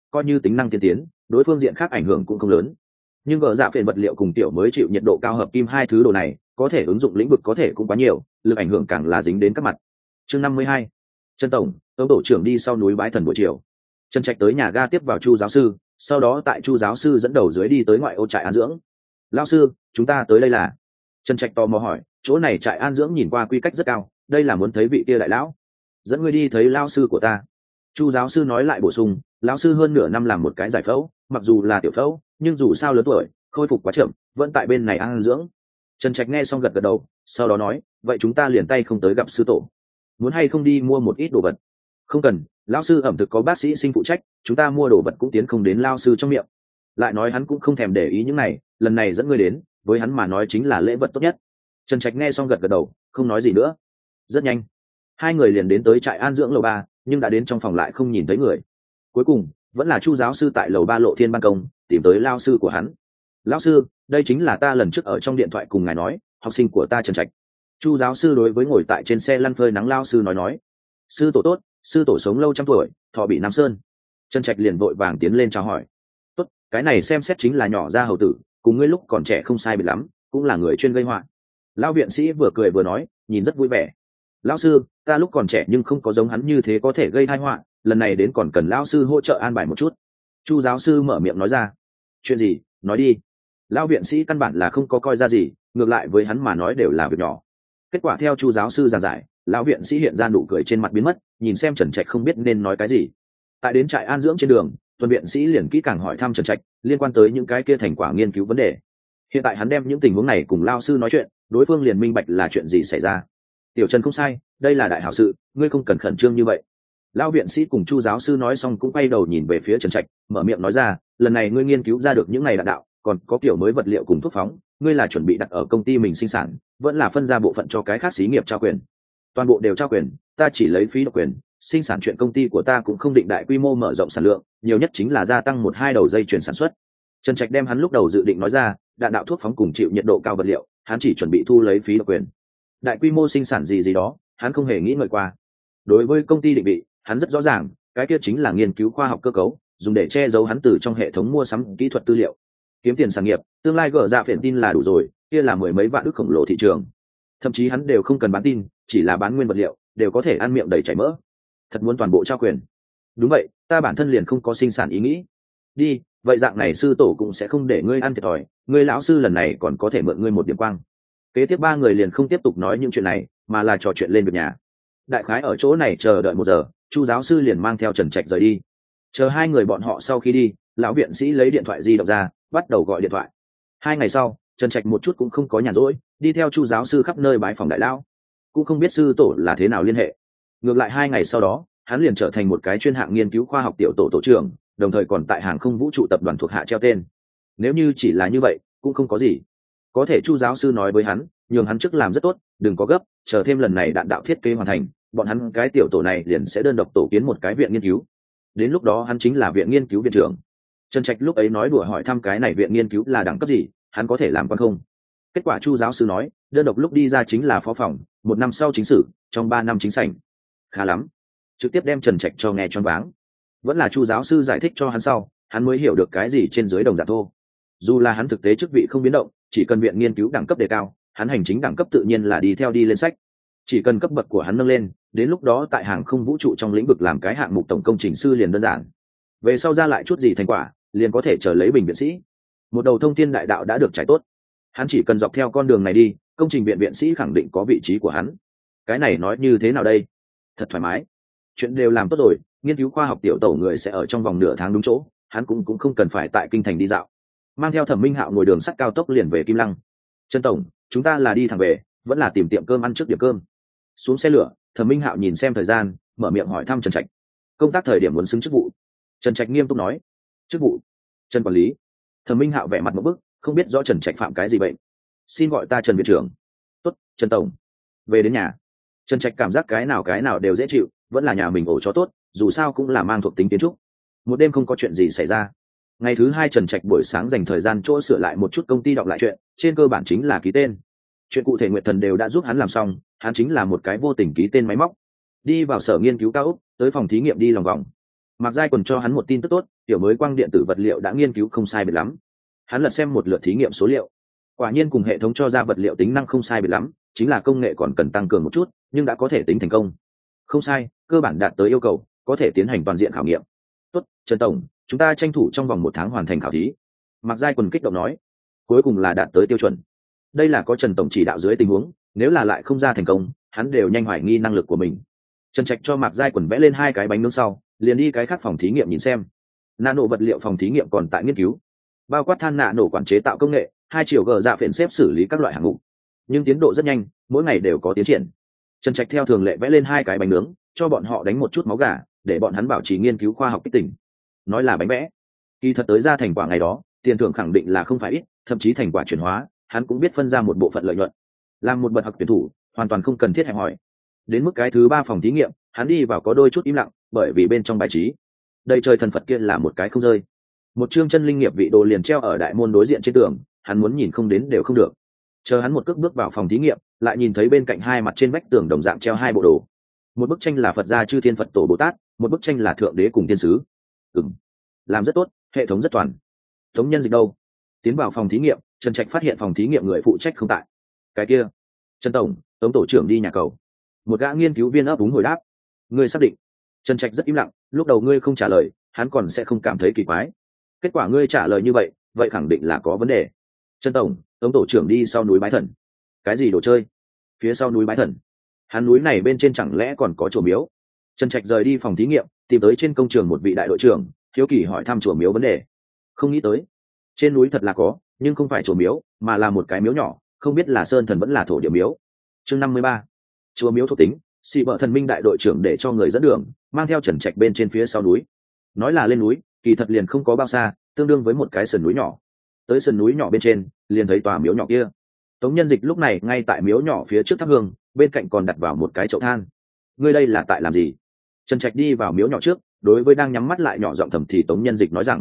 Speaker 1: coi như tính năng tiên tiến đối phương diện khác ảnh hưởng cũng không lớn. Nhưng gờ dạ phền vật liệu cùng tiểu mới chịu nhiệt độ cao hợp kim hai thứ đồ này có thể ứng dụng lĩnh vực có thể cũng quá nhiều, lực ảnh hưởng càng là dính đến các mặt. Chương 52. Trần tổng, tống tổ trưởng đi sau núi bái thần buổi chiều. Trần Trạch tới nhà ga tiếp vào Chu giáo sư, sau đó tại Chu giáo sư dẫn đầu dưới đi tới ngoại ô trại an dưỡng. Lão sư, chúng ta tới đây là? Trần Trạch tò mò hỏi, chỗ này trại an dưỡng nhìn qua quy cách rất cao, đây là muốn thấy vị kia đại lão? Dẫn ngươi đi thấy lão sư của ta. Chu giáo sư nói lại bổ sung, lão sư hơn nửa năm làm một cái giải phẫu, mặc dù là tiểu phẫu, nhưng dù sao lớn tuổi, khôi phục quá chậm, vẫn tại bên này an dưỡng. Trần Trạch nghe xong gật gật đầu, sau đó nói, vậy chúng ta liền tay không tới gặp sư tổ, muốn hay không đi mua một ít đồ vật? Không cần, lão sư ẩm thực có bác sĩ sinh phụ trách, chúng ta mua đồ vật cũng tiến không đến lão sư trong miệng. Lại nói hắn cũng không thèm để ý những này, lần này dẫn ngươi đến, với hắn mà nói chính là lễ vật tốt nhất. Trần Trạch nghe xong gật gật đầu, không nói gì nữa. Rất nhanh, hai người liền đến tới trại an dưỡng lầu 3, nhưng đã đến trong phòng lại không nhìn thấy người. Cuối cùng vẫn là Chu giáo sư tại lầu 3 lộ thiên ban công tìm tới lão sư của hắn. Lão sư, đây chính là ta lần trước ở trong điện thoại cùng ngài nói, học sinh của ta Trần Trạch. Chu giáo sư đối với ngồi tại trên xe lăn phơi nắng lão sư nói, sư tổ tốt, sư tổ sống lâu trăm tuổi, thọ bị Nam Sơn. Trần Trạch liền vội vàng tiến lên chào hỏi. Tốt, cái này xem xét chính là nhỏ ra hầu tử, cùng ngươi lúc còn trẻ không sai biệt lắm, cũng là người chuyên gây họa. Lão viện sĩ vừa cười vừa nói, nhìn rất vui vẻ. Lão sư, ta lúc còn trẻ nhưng không có giống hắn như thế có thể gây tai họa, lần này đến còn cần lão sư hỗ trợ an bài một chút. Chu giáo sư mở miệng nói ra. Chuyện gì, nói đi. Lão viện sĩ căn bản là không có coi ra gì, ngược lại với hắn mà nói đều là việc nhỏ. Kết quả theo Chu giáo sư giảng giải, lão viện sĩ hiện ra nụ cười trên mặt biến mất, nhìn xem Trần Trạch không biết nên nói cái gì. Tại đến trại an dưỡng trên đường, tuần viện sĩ liền kỹ càng hỏi thăm Trần Trạch liên quan tới những cái kia thành quả nghiên cứu vấn đề. Hiện tại hắn đem những tình huống này cùng lão sư nói chuyện, đối phương liền minh bạch là chuyện gì xảy ra. Tiểu Trần không sai, đây là đại hảo sự, ngươi không cần khẩn trương như vậy. Lão viện sĩ cùng Chu giáo sư nói xong cũng quay đầu nhìn về phía Trần Trạch, mở miệng nói ra, lần này ngươi nghiên cứu ra được những này đạn đạo, còn có kiểu mới vật liệu cùng thuốc phóng, ngươi là chuẩn bị đặt ở công ty mình sinh sản, vẫn là phân ra bộ phận cho cái khác xí nghiệp trao quyền? Toàn bộ đều trao quyền, ta chỉ lấy phí độc quyền, sinh sản chuyện công ty của ta cũng không định đại quy mô mở rộng sản lượng, nhiều nhất chính là gia tăng 1-2 đầu dây chuyền sản xuất. Trần Trạch đem hắn lúc đầu dự định nói ra, đạn đạo thuốc phóng cùng chịu nhiệt độ cao vật liệu, hắn chỉ chuẩn bị thu lấy phí độc quyền. Đại quy mô sinh sản gì đó, hắn không hề nghĩ ngợi qua. Đối với công ty định vị, hắn rất rõ ràng, cái kia chính là nghiên cứu khoa học cơ cấu, dùng để che giấu hắn từ trong hệ thống mua sắm kỹ thuật tư liệu, kiếm tiền sản nghiệp. Tương lai gỡ dạ phiền tin là đủ rồi, kia là mười mấy vạn ức khổng lồ thị trường. Thậm chí hắn đều không cần bán tin, chỉ là bán nguyên vật liệu, đều có thể ăn miệng đầy chảy mỡ. Thật muốn toàn bộ trao quyền? Đúng vậy, ta bản thân liền không có sinh sản ý nghĩ. Đi, vậy dạng này sư tổ cũng sẽ không để ngươi ăn thiệt thòi, ngươi lão sư lần này còn có thể mượn ngươi một điểm quang. Kế tiếp ba người liền không tiếp tục nói những chuyện này, mà là trò chuyện lên việc nhà. Đại khái ở chỗ này chờ đợi 1 giờ, Chu giáo sư liền mang theo Trần Trạch rời đi. Chờ hai người bọn họ sau khi đi, lão viện sĩ lấy điện thoại di động ra, bắt đầu gọi điện thoại. 2 ngày sau, Trần Trạch một chút cũng không có nhàn rỗi, đi theo Chu giáo sư khắp nơi bái phòng đại lão, cũng không biết sư tổ là thế nào liên hệ. Ngược lại 2 ngày sau đó, hắn liền trở thành một cái chuyên hạng nghiên cứu khoa học tiểu tổ tổ trưởng, đồng thời còn tại hàng không vũ trụ tập đoàn thuộc hạ treo tên. Nếu như chỉ là như vậy, cũng không có gì. Có thể Chu giáo sư nói với hắn, nhường hắn trước làm rất tốt, đừng có gấp, chờ thêm lần này đạn đạo thiết kế hoàn thành, bọn hắn cái tiểu tổ này liền sẽ đơn độc tổ kiến một cái viện nghiên cứu. Đến lúc đó hắn chính là viện nghiên cứu viện trưởng. Trần Trạch lúc ấy nói đùa hỏi thăm cái này viện nghiên cứu là đẳng cấp gì, hắn có thể làm quan không? Kết quả Chu giáo sư nói, đơn độc lúc đi ra chính là phó phòng, 1 năm sau chính sử, trong 3 năm chính sảnh. Khá lắm, trực tiếp đem Trần Trạch cho nghe choáng váng. Vẫn là Chu giáo sư giải thích cho hắn sau, hắn mới hiểu được cái gì trên dưới đồng giả thô. Dù là hắn thực tế chức vị không biến động, chỉ cần viện nghiên cứu đẳng cấp đề cao, hắn hành chính đẳng cấp tự nhiên là đi theo đi lên sách. Chỉ cần cấp bậc của hắn nâng lên, đến lúc đó tại hàng không vũ trụ trong lĩnh vực làm cái hạng mục tổng công trình sư liền đơn giản. Về sau ra lại chút gì thành quả, liền có thể chờ lấy bình viện sĩ. Một đầu thông thiên đại đạo đã được trải tốt, hắn chỉ cần dọc theo con đường này đi, công trình viện viện sĩ khẳng định có vị trí của hắn. Cái này nói như thế nào đây? Thật thoải mái, chuyện đều làm tốt rồi, nghiên cứu khoa học tiểu tổ người sẽ ở trong vòng nửa tháng đúng chỗ, hắn cũng không cần phải tại kinh thành đi dạo. Mang theo Thẩm Minh Hạo ngồi đường sắt cao tốc liền về Kim Lăng. Trần tổng, chúng ta là đi thẳng về, vẫn là tìm tiệm cơm ăn trước điểm cơm? Xuống xe lửa, Thẩm Minh Hạo nhìn xem thời gian, mở miệng hỏi thăm Trần Trạch. Công tác thời điểm muốn xứng chức vụ. Trần Trạch nghiêm túc nói. Chức vụ? Trần quản lý. Thẩm Minh Hạo vẻ mặt một bức, không biết rõ Trần Trạch phạm cái gì bệnh. Xin gọi ta Trần viện trưởng. Tốt, Trần tổng. Về đến nhà, Trần Trạch cảm giác cái nào đều dễ chịu, vẫn là nhà mình ổ chó tốt, dù sao cũng là mang thuộc tính kiến trúc. Một đêm không có chuyện gì xảy ra. Ngày thứ 2 Trần Trạch buổi sáng dành thời gian chỗ sửa lại một chút công ty đọc lại chuyện, trên cơ bản chính là ký tên. Chuyện cụ thể Nguyệt Thần đều đã giúp hắn làm xong, hắn chính là một cái vô tình ký tên máy móc. Đi vào sở nghiên cứu cao ốc, tới phòng thí nghiệm đi lòng vòng. Mạc Giai Quần cho hắn một tin tức tốt, tiểu mới quang điện tử vật liệu đã nghiên cứu không sai biệt lắm. Hắn lật xem một lượt thí nghiệm số liệu, quả nhiên cùng hệ thống cho ra vật liệu tính năng không sai biệt lắm, chính là công nghệ còn cần tăng cường một chút, nhưng đã có thể tính thành công. Không sai, cơ bản đạt tới yêu cầu, có thể tiến hành toàn diện khảo nghiệm. Tốt, Trần tổng, chúng ta tranh thủ trong vòng 1 tháng hoàn thành khảo thí. Mạc Giai Quần kích động nói, cuối cùng là đạt tới tiêu chuẩn. Đây là có Trần tổng chỉ đạo dưới tình huống, nếu là lại không ra thành công, hắn đều nhanh hoài nghi năng lực của mình. Trần Trạch cho Mạc Giai Quần vẽ lên 2 cái bánh nướng sau, liền đi cái khác phòng thí nghiệm nhìn xem. Nano vật liệu phòng thí nghiệm còn tại nghiên cứu, bao quát than nano quản chế tạo công nghệ, 2 chiều gờ dạ phiền xếp xử lý các loại hạng mục, nhưng tiến độ rất nhanh, mỗi ngày đều có tiến triển. Trần Trạch theo thường lệ vẽ lên 2 cái bánh nướng, cho bọn họ đánh một chút máu gà, để bọn hắn bảo trì nghiên cứu khoa học kích tỉnh. Nói là bánh vẽ, kỳ thật tới ra thành quả ngày đó, tiền thưởng khẳng định là không phải ít, thậm chí thành quả chuyển hóa, hắn cũng biết phân ra một bộ phận lợi nhuận. Làm một bậc học tuyển thủ, hoàn toàn không cần thiết hẹn hỏi. Đến mức cái thứ 3 phòng thí nghiệm, hắn đi vào có đôi chút im lặng, bởi vì bên trong bài trí, đây trời thần Phật kia là một cái không rơi. Một chương chân linh nghiệp vị đồ liền treo ở đại môn đối diện trên tường, hắn muốn nhìn không đến đều không được. Chờ hắn một cước bước vào phòng thí nghiệm, lại nhìn thấy bên cạnh 2 mặt trên vách tường đồng dạng treo 2 bộ đồ. Một bức tranh là Phật gia chư thiên Phật tổ Bồ Tát, một bức tranh là thượng đế cùng tiên sứ. Làm rất tốt, hệ thống rất toàn. Tống Nhân Dịch đâu? Tiến vào phòng thí nghiệm, Trần Trạch phát hiện phòng thí nghiệm người phụ trách không tại. Cái kia, Trần tổng, Tống tổ trưởng đi nhà cầu. Một gã nghiên cứu viên ấp úng hồi đáp. Ngươi xác định? Trần Trạch rất im lặng, lúc đầu ngươi không trả lời, hắn còn sẽ không cảm thấy kỳ quái. Kết quả ngươi trả lời như vậy, vậy khẳng định là có vấn đề. Trần tổng, Tống tổ trưởng đi sau núi Bái Thần. Cái gì đồ chơi? Phía sau núi Bái Thần? Hắn núi này bên trên chẳng lẽ còn có chùa miếu? Trần Trạch rời đi phòng thí nghiệm, tìm tới trên công trường một vị đại đội trưởng, hiếu kỳ hỏi thăm chùa miếu vấn đề. Không nghĩ tới, trên núi thật là có, nhưng không phải chùa miếu, mà là một cái miếu nhỏ, không biết là sơn thần vẫn là thổ địa miếu. Chương 53. Chùa miếu thuộc tính, xì bợ thần minh đại đội trưởng để cho người dẫn đường, mang theo Trần Trạch bên trên phía sau núi. Nói là lên núi, kỳ thật liền không có bao xa, tương đương với một cái sườn núi nhỏ. Tới sườn núi nhỏ bên trên, liền thấy tòa miếu nhỏ kia. Tống Nhân Dịch lúc này ngay tại miếu nhỏ phía trước thắp hương, bên cạnh còn đặt vào một cái chậu than. Ngươi đây là tại làm gì? Trần Trạch đi vào miếu nhỏ trước, đối với đang nhắm mắt lại nhỏ giọng thầm thì Tống Nhân Dịch nói rằng: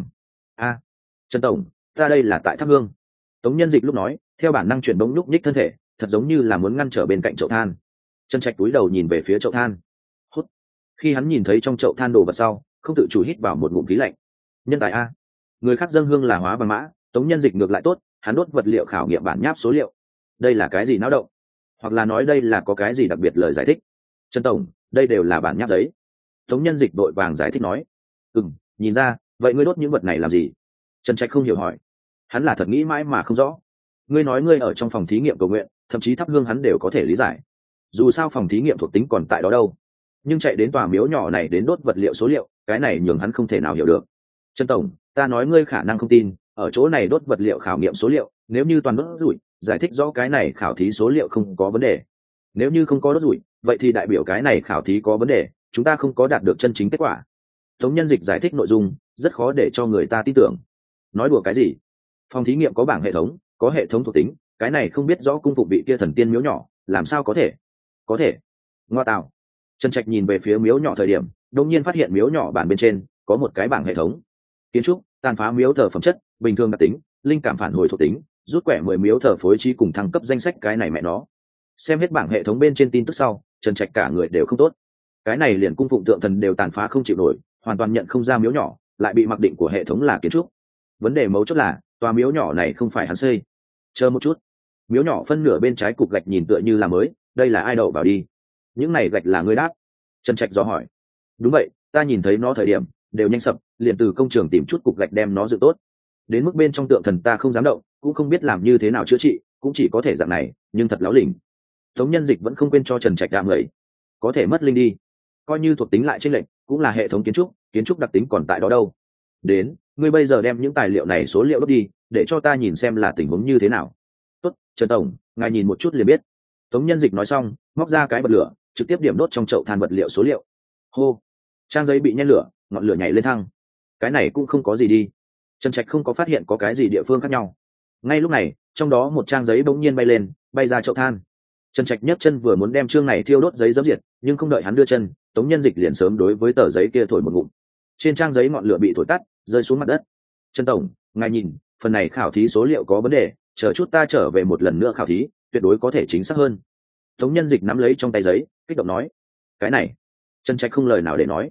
Speaker 1: Trần tổng, ta đây là tại thắp hương. Tống Nhân Dịch lúc nói, theo bản năng chuyển bỗng nhúc nhích thân thể, thật giống như là muốn ngăn trở bên cạnh chậu than. Trần Trạch cúi đầu nhìn về phía chậu than. Hút. Khi hắn nhìn thấy trong chậu than đồ vật sau, không tự chủ hít vào một ngụm khí lạnh. Nhân tài a. Người khác dâng hương là hóa bằng mã, Tống Nhân Dịch ngược lại tốt, hắn đốt vật liệu khảo nghiệm bản nháp số liệu. Đây là cái gì náo động? Hoặc là nói đây là có cái gì đặc biệt lời giải thích? Trần tổng, đây đều là bản nháp giấy. Tống Nhân Dịch vội vàng giải thích nói. Nhìn ra, vậy ngươi đốt những vật này làm gì? Trần Trạch không hiểu hỏi. Hắn là thật nghĩ mãi mà không rõ. Ngươi nói ngươi ở trong phòng thí nghiệm cầu nguyện, thậm chí thắp hương hắn đều có thể lý giải. Dù sao phòng thí nghiệm thuộc tính còn tại đó đâu. Nhưng chạy đến tòa miếu nhỏ này đến đốt vật liệu số liệu, cái này nhường hắn không thể nào hiểu được. Trần tổng, ta nói ngươi khả năng không tin, ở chỗ này đốt vật liệu khảo nghiệm số liệu, nếu như toàn đốt rủi, giải thích rõ cái này khảo thí số liệu không có vấn đề. Nếu như không có đốt rủi, vậy thì đại biểu cái này khảo thí có vấn đề, chúng ta không có đạt được chân chính kết quả. Tống Nhân Dịch giải thích nội dung, rất khó để cho người ta tin tưởng. Nói đùa cái gì? Phòng thí nghiệm có bảng hệ thống, có hệ thống thuộc tính, cái này không biết rõ cung phục vị kia thần tiên miếu nhỏ, làm sao có thể? Có thể. Ngoa tạo. Trần Trạch nhìn về phía miếu nhỏ thời điểm, đột nhiên phát hiện miếu nhỏ bản bên trên có một cái bảng hệ thống. Kiến trúc, tàn phá miếu thờ phẩm chất, bình thường đặc tính, linh cảm phản hồi thuộc tính, rút quẻ 10 miếu thờ phối trí cùng thăng cấp danh sách, cái này mẹ nó. Xem hết bảng hệ thống bên trên tin tức sau, Trần Trạch cả người đều không tốt. Cái này liền cung phụng tượng thần đều tàn phá không chịu nổi, hoàn toàn nhận không ra miếu nhỏ, lại bị mặc định của hệ thống là kiến trúc. Vấn đề mấu chốt là, tòa miếu nhỏ này không phải hắn xây. Chờ một chút, miếu nhỏ phân nửa bên trái cục gạch nhìn tựa như là mới, đây là ai đậu vào đi? Những này gạch là ngươi đáp? Trần Trạch dò hỏi. Đúng vậy, ta nhìn thấy nó thời điểm đều nhanh sập, liền từ công trường tìm chút cục gạch đem nó dựng tốt. Đến mức bên trong tượng thần ta không dám động, cũng không biết làm như thế nào chữa trị, cũng chỉ có thể dạng này, nhưng thật láo lỉnh. Tống Nhân Dịch vẫn không quên cho Trần Trạch đạm lầy. Có thể mất linh đi, coi như thuộc tính lại chênh lệch, cũng là hệ thống kiến trúc đặc tính còn tại đó đâu. Đến, ngươi bây giờ đem những tài liệu này số liệu đốt đi, để cho ta nhìn xem là tình huống như thế nào. Tốt, Trần tổng, ngài nhìn một chút liền biết. Tống Nhân Dịch nói xong, móc ra cái bật lửa, trực tiếp điểm đốt trong chậu than vật liệu số liệu. Hô, trang giấy bị nhen lửa, ngọn lửa nhảy lên thăng. Cái này cũng không có gì đi. Trần Trạch không có phát hiện có cái gì địa phương khác nhau. Ngay lúc này, trong đó một trang giấy bỗng nhiên bay lên, bay ra chậu than. Trần Trạch nhấc chân vừa muốn đem chương này thiêu đốt giấy dẫm diệt, nhưng không đợi hắn đưa chân, Tống Nhân Dịch liền sớm đối với tờ giấy kia thổi một ngụm. Trên trang giấy ngọn lửa bị thổi tắt, rơi xuống mặt đất. Trần tổng, ngài nhìn, phần này khảo thí số liệu có vấn đề, chờ chút ta trở về một lần nữa khảo thí, tuyệt đối có thể chính xác hơn. Tống Nhân Dịch nắm lấy trong tay giấy, kích động nói. Cái này, Trần Trạch không lời nào để nói.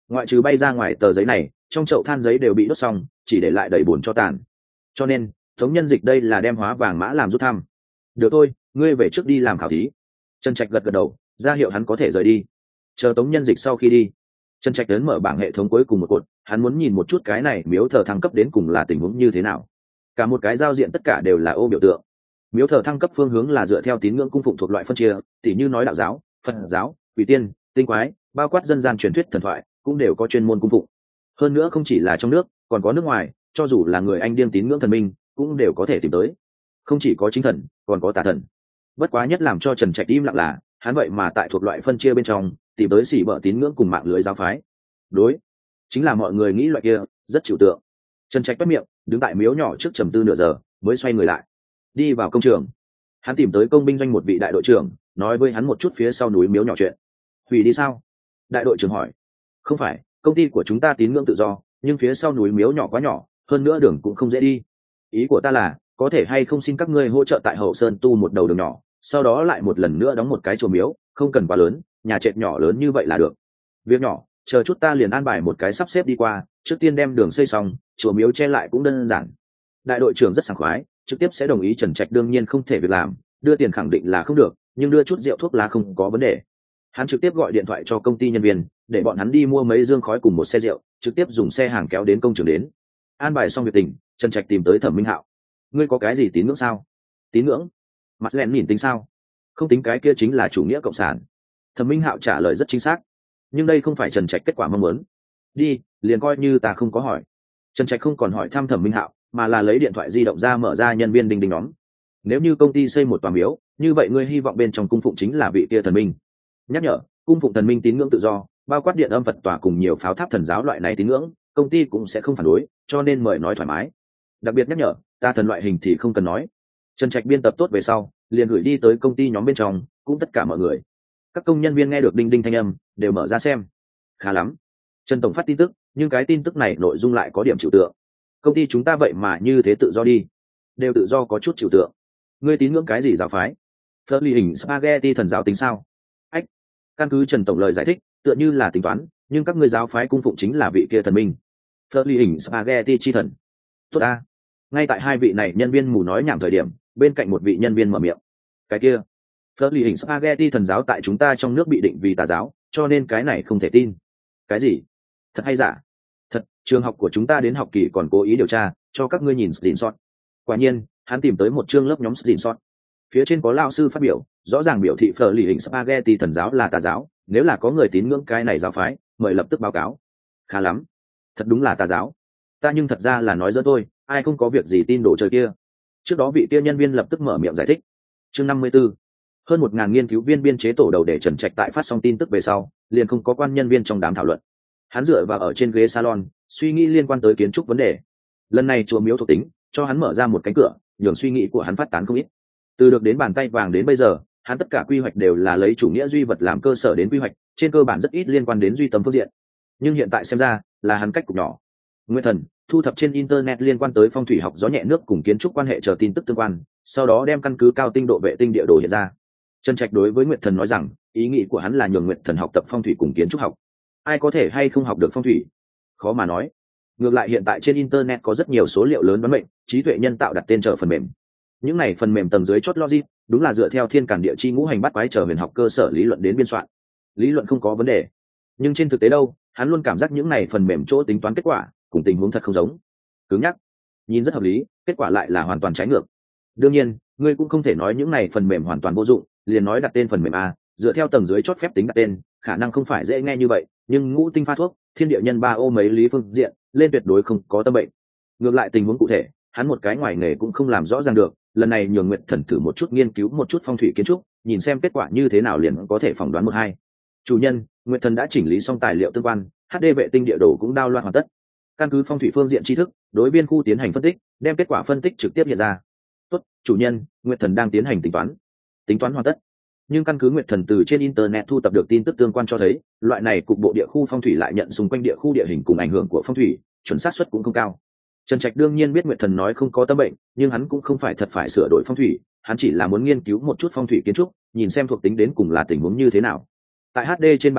Speaker 1: ngoại trừ bay ra ngoài tờ giấy này, trong chậu than giấy đều bị đốt xong, chỉ để lại đầy bùn cho tàn. Cho nên Tống Nhân Dịch đây là đem hóa vàng mã làm rút thăm. Được thôi, ngươi về trước đi làm khảo thí. Trần Trạch gật gật đầu, ra hiệu hắn có thể rời đi. Chờ Tống Nhân Dịch sau khi đi, Trần Trạch đến mở bảng hệ thống cuối cùng một cột, hắn muốn nhìn một chút cái này miếu thờ thăng cấp đến cùng là tình huống như thế nào. Cả một cái giao diện tất cả đều là ô biểu tượng. Miếu thờ thăng cấp phương hướng là dựa theo tín ngưỡng cung phụng thuộc loại phân chia, tỉ như nói đạo giáo, Phật giáo, quỷ tiên, tinh quái, bao quát dân gian truyền thuyết thần thoại, cũng đều có chuyên môn cung phụng. Hơn nữa không chỉ là trong nước, còn có nước ngoài, cho dù là người Anh điên tín ngưỡng thần minh, cũng đều có thể tìm tới. Không chỉ có chính thần, còn có tà thần. Bất quá nhất làm cho Trần Trạch im lặng là, hắn vậy mà tại thuộc loại phân chia bên trong tìm tới xỉ bợ tín ngưỡng cùng mạng lưới giáo phái. Đối, chính là mọi người nghĩ loại kia rất trừu tượng. Trần Trạch bắt miệng, đứng tại miếu nhỏ trước trầm tư nửa giờ, mới xoay người lại, đi vào công trường. Hắn tìm tới công binh doanh một vị đại đội trưởng, nói với hắn một chút phía sau núi miếu nhỏ chuyện. Hủy đi sao? Đại đội trưởng hỏi. Không phải, công ty của chúng ta tín ngưỡng tự do, nhưng phía sau núi miếu nhỏ quá nhỏ, hơn nữa đường cũng không dễ đi. Ý của ta là, có thể hay không xin các ngươi hỗ trợ tại hậu sơn tu một đầu đường nhỏ, sau đó lại một lần nữa đóng một cái chùa miếu, không cần quá lớn, nhà trệt nhỏ lớn như vậy là được. Việc nhỏ, chờ chút ta liền an bài một cái sắp xếp đi qua, trước tiên đem đường xây xong, chùa miếu che lại cũng đơn giản. Đại đội trưởng rất sảng khoái, trực tiếp sẽ đồng ý. Trần Trạch đương nhiên không thể việc làm, đưa tiền khẳng định là không được, nhưng đưa chút rượu thuốc lá không có vấn đề. Hắn trực tiếp gọi điện thoại cho công ty nhân viên, để bọn hắn đi mua mấy dương khói cùng một xe rượu, trực tiếp dùng xe hàng kéo đến công trường đến. An bài xong việc tình, Trần Trạch tìm tới Thẩm Minh Hạo. Ngươi có cái gì tín ngưỡng sao? Tín ngưỡng? Mặt lẹn nhìn tính sao? Không tính, cái kia chính là chủ nghĩa cộng sản. Thẩm Minh Hạo trả lời rất chính xác, nhưng đây không phải Trần Trạch kết quả mong muốn. Đi, liền coi như ta không có hỏi. Trần Trạch không còn hỏi thăm Thẩm Minh Hạo, mà là lấy điện thoại di động ra mở ra nhân viên đinh đinh nhóm. Nếu như công ty xây một tòa miếu, như vậy ngươi hy vọng bên trong cung phụng chính là vị kia thần minh. Nhắc nhở, cung phụng thần minh tín ngưỡng tự do, bao quát điện âm Phật tòa cùng nhiều pháo tháp thần giáo loại này tín ngưỡng, công ty cũng sẽ không phản đối, cho nên mời nói thoải mái. Đặc biệt nhắc nhở, ta thần loại hình thì không cần nói. Trần Trạch biên tập tốt về sau, liền gửi đi tới công ty nhóm bên trong, cũng tất cả mọi người. Các công nhân viên nghe được đinh đinh thanh âm, đều mở ra xem. Khá lắm. Trần tổng phát tin tức, nhưng cái tin tức này nội dung lại có điểm trừu tượng. Công ty chúng ta vậy mà như thế tự do đi, đều tự do có chút trừu tượng. Ngươi tín ngưỡng cái gì giáo phái? Phật ly hình spaghetti thần giáo tính sao? Ách. Căn cứ Trần tổng lời giải thích, tựa như là tính toán, nhưng các ngươi giáo phái cung phụng chính là vị kia thần minh. Phật ly hình spaghetti chi thần. Tốt a. Ngay tại hai vị này nhân viên mù nói nhảm thời điểm, bên cạnh một vị nhân viên mở miệng. Cái kia, Phật ly hình spaghetti thần giáo tại chúng ta trong nước bị định vì tà giáo, cho nên cái này không thể tin. Cái gì? Thật hay giả? Thật, trường học của chúng ta đến học kỳ còn cố ý điều tra, cho các ngươi nhìn xin sót. Quả nhiên, hắn tìm tới một chương lớp nhóm xin sót. Phía trên có lao sư phát biểu, rõ ràng biểu thị Phật ly hình spaghetti thần giáo là tà giáo, nếu là có người tín ngưỡng cái này giáo phái, mời lập tức báo cáo. Khá lắm, thật đúng là tà giáo. Ta nhưng thật ra là nói giỡn thôi, ai không có việc gì tin đồ chơi kia. Trước đó vị kia nhân viên lập tức mở miệng giải thích. Chương 54. Hơn 1000 nghiên cứu viên biên chế tổ đầu để Trần Trạch tại phát xong tin tức về sau, liền không có quan nhân viên trong đám thảo luận. Hắn dựa vào ở trên ghế salon, suy nghĩ liên quan tới kiến trúc vấn đề. Lần này chùa miếu thuộc tính, cho hắn mở ra một cánh cửa, nhường suy nghĩ của hắn phát tán không ít. Từ được đến bàn tay vàng đến bây giờ, hắn tất cả quy hoạch đều là lấy chủ nghĩa duy vật làm cơ sở đến quy hoạch, trên cơ bản rất ít liên quan đến duy tâm phương diện. Nhưng hiện tại xem ra, là hắn cách cục nhỏ. Nguyên Thần thu thập trên internet liên quan tới phong thủy học gió nhẹ nước cùng kiến trúc quan hệ chờ tin tức tương quan, sau đó đem căn cứ cao tinh độ vệ tinh địa đồ hiện ra. Trần Trạch đối với Nguyệt Thần nói rằng, ý nghĩ của hắn là nhường Nguyệt Thần học tập phong thủy cùng kiến trúc học. Ai có thể hay không học được phong thủy, khó mà nói. Ngược lại hiện tại trên internet có rất nhiều số liệu lớn đoán mệnh, trí tuệ nhân tạo đặt tên trở phần mềm. Những này phần mềm tầng dưới chốt logic, đúng là dựa theo thiên càn địa chi ngũ hành bát quái trở huyền học cơ sở lý luận đến biên soạn. Lý luận không có vấn đề, nhưng trên thực tế đâu, hắn luôn cảm giác những này phần mềm chỗ tính toán kết quả cùng tình huống thật không giống. Cứng nhắc, nhìn rất hợp lý, kết quả lại là hoàn toàn trái ngược. Đương nhiên, ngươi cũng không thể nói những này phần mềm hoàn toàn vô dụng, liền nói đặt tên phần mềm a, dựa theo tầng dưới chốt phép tính đặt tên, khả năng không phải dễ nghe như vậy, nhưng ngũ tinh pha thuốc, thiên địa nhân ba ô mấy lý phương diện, lên tuyệt đối không có tâm bệnh. Ngược lại tình huống cụ thể, hắn một cái ngoài nghề cũng không làm rõ ràng được, lần này nhường Nguyệt Thần thử một chút nghiên cứu một chút phong thủy kiến trúc, nhìn xem kết quả như thế nào liền có thể phỏng đoán một hai. Chủ nhân, Nguyệt Thần đã chỉnh lý xong tài liệu tương quan, HD vệ tinh địa đồ cũng đao loạn hoàn tất. Căn cứ phong thủy phương diện tri thức, đối biên khu tiến hành phân tích, đem kết quả phân tích trực tiếp hiện ra. Tốt, chủ nhân, Nguyệt Thần đang tiến hành tính toán hoàn tất. Nhưng căn cứ Nguyệt Thần từ trên internet thu tập được tin tức tương quan cho thấy, loại này cục bộ địa khu phong thủy lại nhận xung quanh địa khu địa hình cùng ảnh hưởng của phong thủy, chuẩn xác suất cũng không cao. Trần Trạch đương nhiên biết Nguyệt Thần nói không có tâm bệnh, nhưng hắn cũng không phải thật phải sửa đổi phong thủy, hắn chỉ là muốn nghiên cứu một chút phong thủy kiến trúc, nhìn xem thuộc tính đến cùng là tình huống như thế nào. Tại HD trên bản đồ,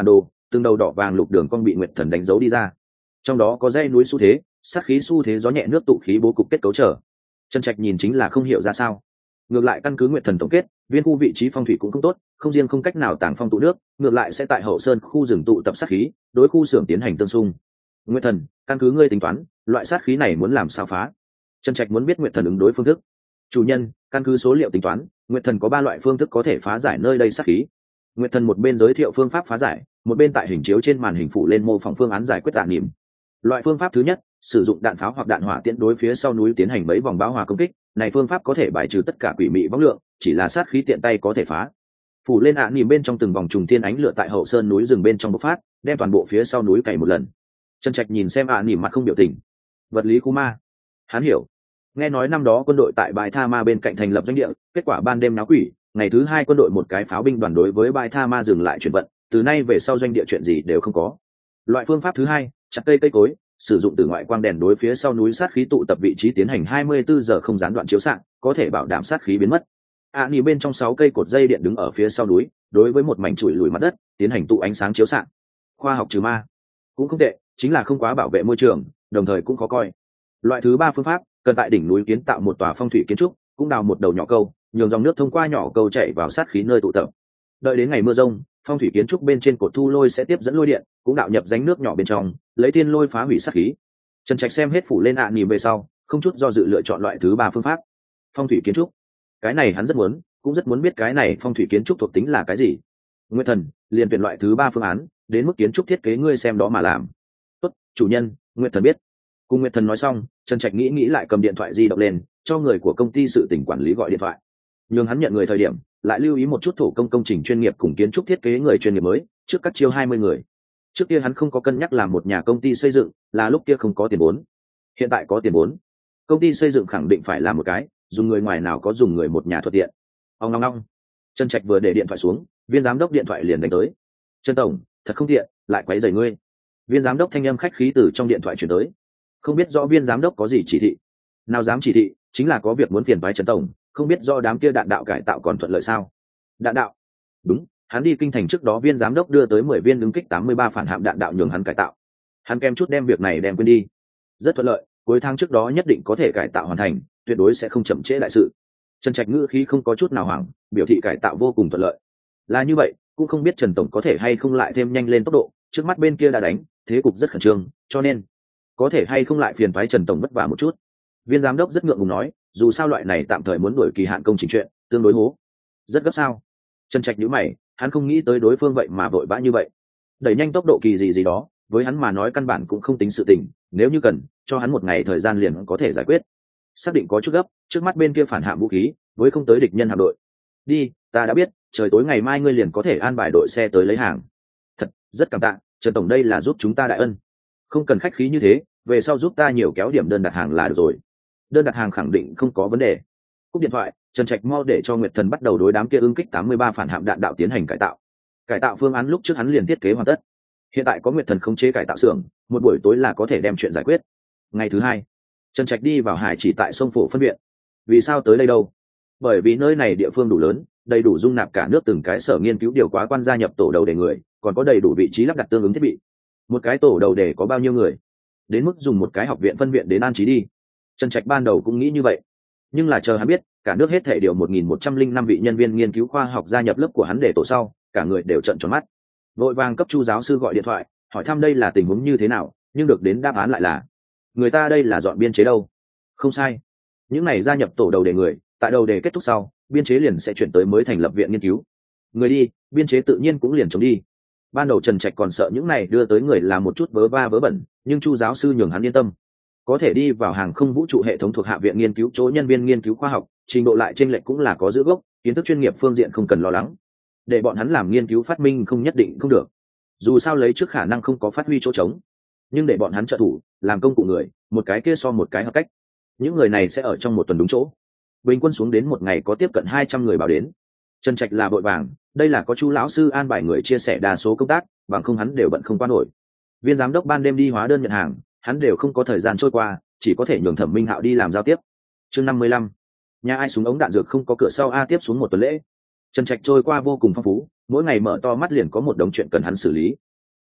Speaker 1: từng đầu đỏ vàng lục đường cong bị Nguyệt Thần đánh dấu đi ra. Trong đó có dãy núi xu thế, sát khí xu thế, gió nhẹ nước tụ khí bố cục kết cấu trở. Trần Trạch nhìn chính là không hiểu ra sao. Ngược lại căn cứ Nguyệt Thần tổng kết, viên khu vị trí phong thủy cũng không tốt, không riêng không cách nào tàng phong tụ nước, ngược lại sẽ tại hậu sơn khu rừng tụ tập sát khí, đối khu xưởng tiến hành tương xung. Nguyệt Thần, căn cứ ngươi tính toán, loại sát khí này muốn làm sao phá? Trần Trạch muốn biết Nguyệt Thần ứng đối phương thức. Chủ nhân, căn cứ số liệu tính toán, Nguyệt Thần có 3 loại phương thức có thể phá giải nơi đây sát khí. Nguyệt Thần một bên giới thiệu phương pháp phá giải, một bên tại hình chiếu trên màn hình phụ lên mô phỏng phương án giải quyết tàn niệm. Loại phương pháp thứ nhất, sử dụng đạn pháo hoặc đạn hỏa tiễn đối phía sau núi tiến hành mấy vòng bão hòa công kích, này phương pháp có thể bài trừ tất cả quỷ mị võng lượng, chỉ là sát khí tiện tay có thể phá. Phủ lên niệm bên trong từng vòng trùng thiên ánh lửa tại hậu sơn núi rừng bên trong bộc phát, đem toàn bộ phía sau núi cày một lần. Trần Trạch nhìn xem niệm mặt không biểu tình. Vật lý khu ma, hắn hiểu. Nghe nói năm đó quân đội tại bãi tha ma bên cạnh thành lập doanh địa, kết quả ban đêm náo quỷ, ngày thứ 2 quân đội một cái pháo binh đoàn đối với bãi tha ma dừng lại chuyển vận, từ nay về sau doanh địa chuyện gì đều không có. Loại phương pháp thứ hai, chặt cây cối, sử dụng từ ngoại quang đèn đối phía sau núi sát khí tụ tập vị trí tiến hành 24 giờ không gián đoạn chiếu xạ, có thể bảo đảm sát khí biến mất. Nỉ bên trong 6 cây cột dây điện đứng ở phía sau núi, đối với một mảnh chùi lùi mặt đất tiến hành tụ ánh sáng chiếu xạ. Khoa học trừ ma cũng không tệ, chính là không quá bảo vệ môi trường, đồng thời cũng khó coi. Loại thứ 3 phương pháp, cần tại đỉnh núi kiến tạo một tòa phong thủy kiến trúc, cũng đào một đầu nhỏ câu, nhường dòng nước thông qua nhỏ câu chảy vào sát khí nơi tụ tập. Đợi đến ngày mưa rông, phong thủy kiến trúc bên trên cột thu lôi sẽ tiếp dẫn lôi điện, cũng đạo nhập rãnh nước nhỏ bên trong, lấy thiên lôi phá hủy sát khí. Trần Trạch xem hết phủ lên nhìn về sau, không chút do dự lựa chọn loại thứ 3 phương pháp, phong thủy kiến trúc. Cái này hắn rất muốn, cũng rất muốn biết cái này phong thủy kiến trúc thuộc tính là cái gì. Nguyệt Thần, liền tuyển loại thứ 3 phương án, đến mức kiến trúc thiết kế ngươi xem đó mà làm. Tốt, chủ nhân, Nguyệt Thần biết. Cùng Nguyệt Thần nói xong, Trần Trạch nghĩ lại cầm điện thoại di động lên, cho người của công ty sự tỉnh quản lý gọi điện thoại. Nhưng hắn nhận người thời điểm, lại lưu ý một chút thủ công trình chuyên nghiệp cùng kiến trúc thiết kế người chuyên nghiệp mới, trước các chiêu 20 người. Trước kia hắn không có cân nhắc làm một nhà công ty xây dựng, là lúc kia không có tiền vốn. Hiện tại có tiền vốn, công ty xây dựng khẳng định phải làm một cái, dùng người ngoài nào có dùng người một nhà thuận tiện. Ông ngong ngong. Trần Trạch vừa để điện thoại xuống, viên giám đốc điện thoại liền đánh tới. Trần tổng, thật không tiện, lại quấy rầy ngươi. Viên giám đốc thanh âm khách khí từ trong điện thoại chuyển tới. Không biết rõ viên giám đốc có gì chỉ thị? Nào dám chỉ thị, chính là có việc muốn phiền phái Trần tổng, không biết do đám kia đạn đạo cải tạo còn thuận lợi sao? Đạn đạo? Đúng, hắn đi kinh thành trước đó viên giám đốc đưa tới 10 viên ứng kích 83 phản hạm đạn đạo nhường hắn cải tạo. Hắn kem chút đem việc này đem quên đi. Rất thuận lợi, cuối tháng trước đó nhất định có thể cải tạo hoàn thành, tuyệt đối sẽ không chậm trễ đại sự. Trần Trạch ngữ khí không có chút nào hoảng, biểu thị cải tạo vô cùng thuận lợi. Là như vậy, cũng không biết Trần tổng có thể hay không lại thêm nhanh lên tốc độ, trước mắt bên kia đã đánh, thế cục rất khẩn trương, cho nên có thể hay không lại phiền phái Trần tổng vất vả một chút. Viên giám đốc rất ngượng ngùng nói, dù sao loại này tạm thời muốn đuổi kỳ hạn công trình chuyện, tương đối hố. Rất gấp sao? Trần Trạch nhíu mày, hắn không nghĩ tới đối phương vậy mà vội vã như vậy. Đẩy nhanh tốc độ kỳ gì đó, với hắn mà nói căn bản cũng không tính sự tình, nếu như cần, cho hắn một ngày thời gian liền có thể giải quyết. Xác định có chút gấp, trước mắt bên kia phản hạm vũ khí, với không tới địch nhân hạm đội. Đi, ta đã biết, trời tối ngày mai ngươi liền có thể an bài đội xe tới lấy hàng. Thật, rất cảm tạ, Trần tổng đây là giúp chúng ta đại ân. Không cần khách khí như thế, về sau giúp ta nhiều kéo điểm đơn đặt hàng là được rồi. Đơn đặt hàng khẳng định không có vấn đề. Cúp điện thoại, Trần Trạch mau để cho Nguyệt Thần bắt đầu đối đám kia ứng kích 83 phản hạm đạn đạo tiến hành cải tạo. Cải tạo phương án lúc trước hắn liền thiết kế hoàn tất. Hiện tại có Nguyệt Thần khống chế cải tạo xưởng, một buổi tối là có thể đem chuyện giải quyết. Ngày thứ 2, Trần Trạch đi vào hải chỉ tại sông Phổ phân viện. Vì sao tới đây đâu? Bởi vì nơi này địa phương đủ lớn, đầy đủ dung nạp cả nước từng cái sở nghiên cứu điều quá quan gia nhập tổ đầu đề người, còn có đầy đủ vị trí lắp đặt tương ứng thiết bị. Một cái tổ đầu đề có bao nhiêu người? Đến mức dùng một cái học viện phân viện đến an trí đi. Trần Trạch ban đầu cũng nghĩ như vậy, nhưng là chờ hắn biết cả nước hết thể điều 1105 vị nhân viên nghiên cứu khoa học gia nhập lớp của hắn để tổ sau, cả người đều trợn tròn mắt. Vội vàng cấp Chu giáo sư gọi điện thoại, hỏi thăm đây là tình huống như thế nào, nhưng được đến đáp án lại là người ta đây là dọn biên chế đâu. Không sai, những này gia nhập tổ đầu đề người, tại đầu đề kết thúc sau, biên chế liền sẽ chuyển tới mới thành lập viện nghiên cứu. Người đi, biên chế tự nhiên cũng liền chống đi. Ban đầu Trần Trạch còn sợ những này đưa tới người là một chút vớ va vớ bẩn, nhưng Chu giáo sư nhường hắn yên tâm. Có thể đi vào hàng không vũ trụ hệ thống thuộc hạ viện nghiên cứu chỗ nhân viên nghiên cứu khoa học, trình độ lại chênh lệch cũng là có giữ gốc, kiến thức chuyên nghiệp phương diện không cần lo lắng. Để bọn hắn làm nghiên cứu phát minh không nhất định không được. Dù sao lấy trước khả năng không có phát huy chỗ trống, nhưng để bọn hắn trợ thủ, làm công cụ người, một cái kia so một cái hợp cách. Những người này sẽ ở trong một tuần đúng chỗ. Bình quân xuống đến một ngày có tiếp cận 200 người báo đến. Trần Trạch là vội vàng, đây là có Chu lão sư an bài người chia sẻ đa số công tác, bằng không hắn đều bận không qua nổi. Viên giám đốc ban đêm đi hóa đơn nhận hàng, hắn đều không có thời gian trôi qua, chỉ có thể nhường Thẩm Minh Hạo đi làm giao tiếp. Chương 55. Nhà ai súng ống đạn dược không có cửa sau a tiếp xuống một tuần lễ. Trần Trạch trôi qua vô cùng phong phú, mỗi ngày mở to mắt liền có một đống chuyện cần hắn xử lý.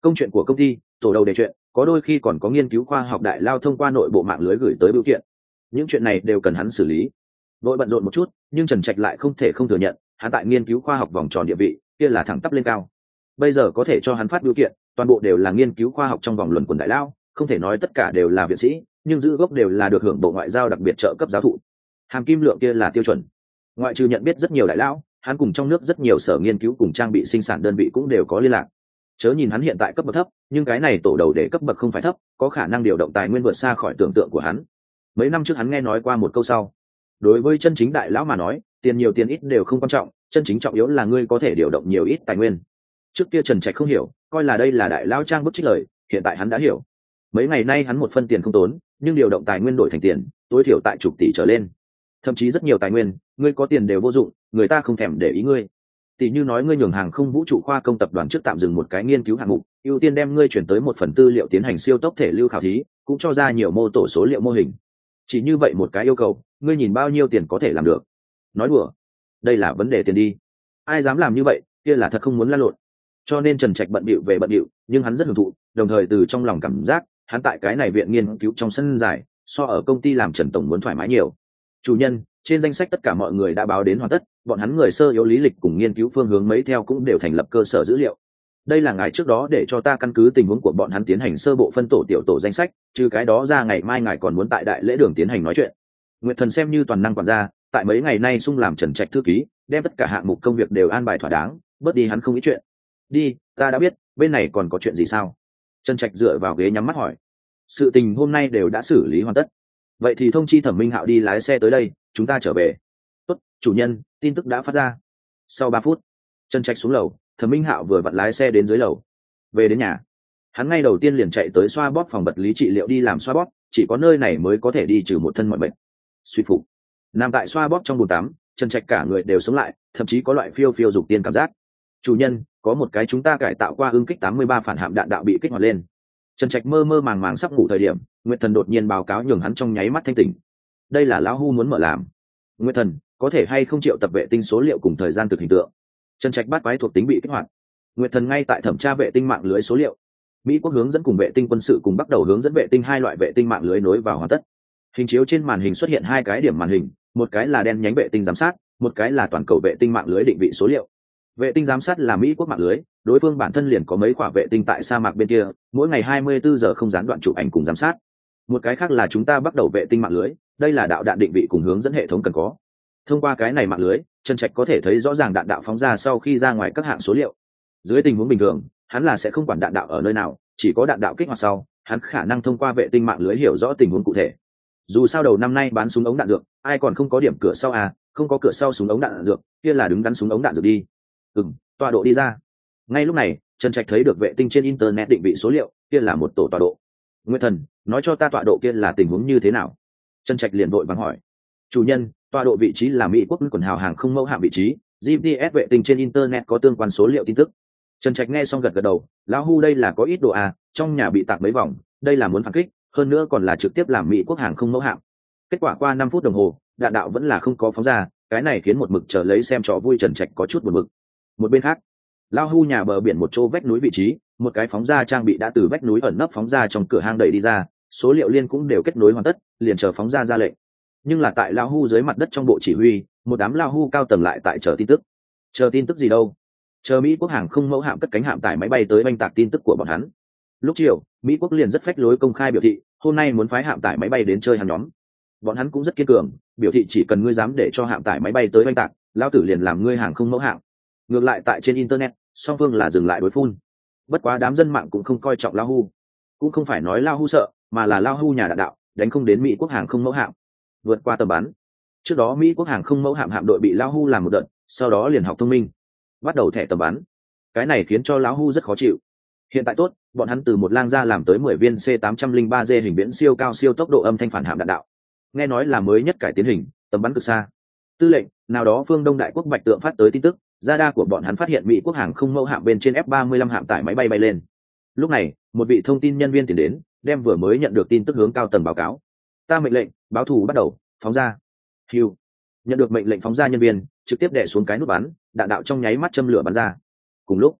Speaker 1: Công chuyện của công ty, tổ đầu đề chuyện, có đôi khi còn có nghiên cứu khoa học đại lao thông qua nội bộ mạng lưới gửi tới bưu kiện. Những chuyện này đều cần hắn xử lý. Đội bận rộn một chút, nhưng Trần Trạch lại không thể không thừa nhận, hắn tại nghiên cứu khoa học vòng tròn địa vị, kia là thẳng tắp lên cao. Bây giờ có thể cho hắn phát bưu kiện, toàn bộ đều là nghiên cứu khoa học trong vòng luận quần đại lao, không thể nói tất cả đều là viện sĩ, nhưng giữ gốc đều là được hưởng bộ ngoại giao đặc biệt trợ cấp giáo thụ. Hàm kim lượng kia là tiêu chuẩn. Ngoại trừ nhận biết rất nhiều đại lao, hắn cùng trong nước rất nhiều sở nghiên cứu cùng trang bị sinh sản đơn vị cũng đều có liên lạc. Chớ nhìn hắn hiện tại cấp bậc thấp, nhưng cái này tổ đầu để cấp bậc không phải thấp, có khả năng điều động tài nguyên vượt xa khỏi tưởng tượng của hắn. Mấy năm trước hắn nghe nói qua một câu sau: đối với chân chính đại lão mà nói, tiền nhiều tiền ít đều không quan trọng, chân chính trọng yếu là ngươi có thể điều động nhiều ít tài nguyên. Trước kia Trần Trạch không hiểu, coi là đây là đại lão trang bức trích lời, hiện tại hắn đã hiểu. Mấy ngày nay hắn một phân tiền không tốn, nhưng điều động tài nguyên đổi thành tiền, tối thiểu tại chục tỷ trở lên. Thậm chí rất nhiều tài nguyên, ngươi có tiền đều vô dụng, người ta không thèm để ý ngươi. Tỷ như nói ngươi nhường hàng không vũ trụ khoa công tập đoàn trước tạm dừng một cái nghiên cứu hạng mục, ưu tiên đem ngươi chuyển tới một phần tư liệu tiến hành siêu tốc thể lưu khảo thí, cũng cho ra nhiều mô tổ số liệu mô hình. Chỉ như vậy một cái yêu cầu, ngươi nhìn bao nhiêu tiền có thể làm được? Nói đùa, đây là vấn đề tiền đi. Ai dám làm như vậy, kia là thật không muốn lăn lộn. Cho nên Trần Trạch bận bịu về bận bịu, nhưng hắn rất hưởng thụ, đồng thời từ trong lòng cảm giác, hắn tại cái này viện nghiên cứu trong sân dài, so ở công ty làm Trần tổng muốn thoải mái nhiều. Chủ nhân, trên danh sách tất cả mọi người đã báo đến hoàn tất, bọn hắn người sơ yếu lý lịch cùng nghiên cứu phương hướng mấy theo cũng đều thành lập cơ sở dữ liệu. Đây là ngài trước đó để cho ta căn cứ tình huống của bọn hắn tiến hành sơ bộ phân tổ tiểu tổ danh sách, trừ cái đó ra ngày mai ngài còn muốn tại đại lễ đường tiến hành nói chuyện. Nguyệt Thần xem như toàn năng quản gia, tại mấy ngày nay sung làm Trần Trạch thư ký, đem tất cả hạng mục công việc đều an bài thỏa đáng, bớt đi hắn không ít chuyện. Đi, ta đã biết, bên này còn có chuyện gì sao? Trần Trạch dựa vào ghế nhắm mắt hỏi. Sự tình hôm nay đều đã xử lý hoàn tất. Vậy thì thông chi Thẩm Minh Hạo đi lái xe tới đây, chúng ta trở về. Tốt, chủ nhân, tin tức đã phát ra. Sau 3 phút, Trần Trạch xuống lầu, Thẩm Minh Hạo vừa vặn lái xe đến dưới lầu. Về đến nhà, hắn ngay đầu tiên liền chạy tới xoa bóp phòng vật lý trị liệu đi làm xoa bóp, chỉ có nơi này mới có thể đi trừ một thân mọi bệnh. Suy phục, nằm tại xoa bóp trong bồn tắm, Trần Trạch cả người đều sống lại, thậm chí có loại phiêu phiêu dục tiên cảm giác. Chủ nhân, có một cái chúng ta cải tạo qua ưng kích 83 phản hạm đạn đạo bị kích hoạt lên. Trần Trạch mơ mơ màng màng sắp ngủ thời điểm, Nguyệt Thần đột nhiên báo cáo nhường hắn trong nháy mắt thanh tỉnh. Đây là lão Hu muốn mở làm. Nguyệt Thần, có thể hay không triệu tập vệ tinh số liệu cùng thời gian thực hình tượng? Trần Trạch bắt quái thuộc tính bị kích hoạt. Nguyệt Thần ngay tại thẩm tra vệ tinh mạng lưới số liệu. Mỹ quốc hướng dẫn cùng vệ tinh quân sự cùng bắt đầu hướng dẫn vệ tinh hai loại vệ tinh mạng lưới nối vào hoàn tất. Hình chiếu trên màn hình xuất hiện hai cái điểm màn hình, một cái là đen nhánh vệ tinh giám sát, một cái là toàn cầu vệ tinh mạng lưới định vị số liệu. Vệ tinh giám sát là Mỹ quốc mạng lưới, đối phương bản thân liền có mấy quả vệ tinh tại sa mạc bên kia, mỗi ngày 24 giờ không gián đoạn chụp ảnh cùng giám sát. Một cái khác là chúng ta bắt đầu vệ tinh mạng lưới, đây là đạo đạn định vị cùng hướng dẫn hệ thống cần có. Thông qua cái này mạng lưới, Trần Trạch có thể thấy rõ ràng đạn đạo phóng ra sau khi ra ngoài các hạng số liệu. Dưới tình huống bình thường, hắn là sẽ không quản đạn đạo ở nơi nào, chỉ có đạn đạo kích hoạt sau, hắn khả năng thông qua vệ tinh mạng lưới hiểu rõ tình huống cụ thể. Dù sao đầu năm nay bán súng ống đạn dược, ai còn không có điểm cửa sau à, không có cửa sau súng ống đạn dược, kia là đứng đắn súng ống đạn dược đi. Tọa độ đi ra. Ngay lúc này, Trần Trạch thấy được vệ tinh trên internet định vị số liệu, kia là một tổ tọa độ. Nguyệt Thần, nói cho ta tọa độ kia là tình huống như thế nào? Trần Trạch liền vội vàng hỏi. Chủ nhân, tọa độ vị trí là Mỹ quốc quần hào hàng không mẫu hạm vị trí, GPS vệ tinh trên internet có tương quan số liệu tin tức. Trần Trạch nghe xong gật gật đầu, lão Hu đây là có ít đồ à, trong nhà bị tạc mấy vòng, đây là muốn phản kích, hơn nữa còn là trực tiếp làm Mỹ quốc hàng không mẫu hạm. Kết quả qua 5 phút đồng hồ, đạn đạo vẫn là không có phóng ra, cái này khiến một mực chờ lấy xem trò vui Trần Trạch có chút buồn bực. Một bên khác, lão Hu nhà bờ biển một chỗ vách núi vị trí, một cái phóng ra trang bị đã từ vách núi ẩn nấp phóng ra trong cửa hang đẩy đi ra, số liệu liên cũng đều kết nối hoàn tất, liền chờ phóng ra ra lệnh. Nhưng là tại lão Hu dưới mặt đất trong bộ chỉ huy, một đám lão Hu cao tầng lại tại chờ tin tức. Chờ tin tức gì đâu? Chờ Mỹ quốc hàng không mẫu hạm cất cánh hạm tải máy bay tới oanh tạc tin tức của bọn hắn. Lúc chiều, Mỹ quốc liền rất phách lối công khai biểu thị, hôm nay muốn phái hạm tải máy bay đến chơi hắn nhóm. Bọn hắn cũng rất kiên cường, biểu thị chỉ cần ngươi dám để cho hạm tải máy bay tới oanh tạc, lão tử liền làm ngươi hàng không mẫu hạm. Ngược lại tại trên internet, song phương là dừng lại đối phun. Bất quá đám dân mạng cũng không coi trọng lão Hu, cũng không phải nói lão Hu sợ, mà là lão Hu nhà đạn đạo đánh không đến Mỹ quốc hàng không mẫu hạm, vượt qua tầm bắn. Trước đó Mỹ quốc hàng không mẫu hạm hạm đội bị lão Hu làm một đợt, sau đó liền học thông minh, bắt đầu thẻ tầm bắn. Cái này khiến cho lão Hu rất khó chịu. Hiện tại tốt, bọn hắn từ một lang ra làm tới 10 viên C803G hình biển siêu cao siêu tốc độ âm thanh phản hạm đạn đạo. Nghe nói là mới nhất cải tiến hình, tầm bắn cực xa. Tư lệnh, nào đó phương Đông Đại quốc Bạch Tượng phát tới tin tức, radar của bọn hắn phát hiện Mỹ quốc hàng không mẫu hạm bên trên F-35 hạm tải máy bay bay lên. Lúc này, một vị thông tin nhân viên tiến đến, đem vừa mới nhận được tin tức hướng cao tầng báo cáo. Ta mệnh lệnh, báo thù bắt đầu, phóng ra. Hưu. Nhận được mệnh lệnh phóng ra nhân viên, trực tiếp đè xuống cái nút bắn, đạn đạo trong nháy mắt châm lửa bắn ra. Cùng lúc,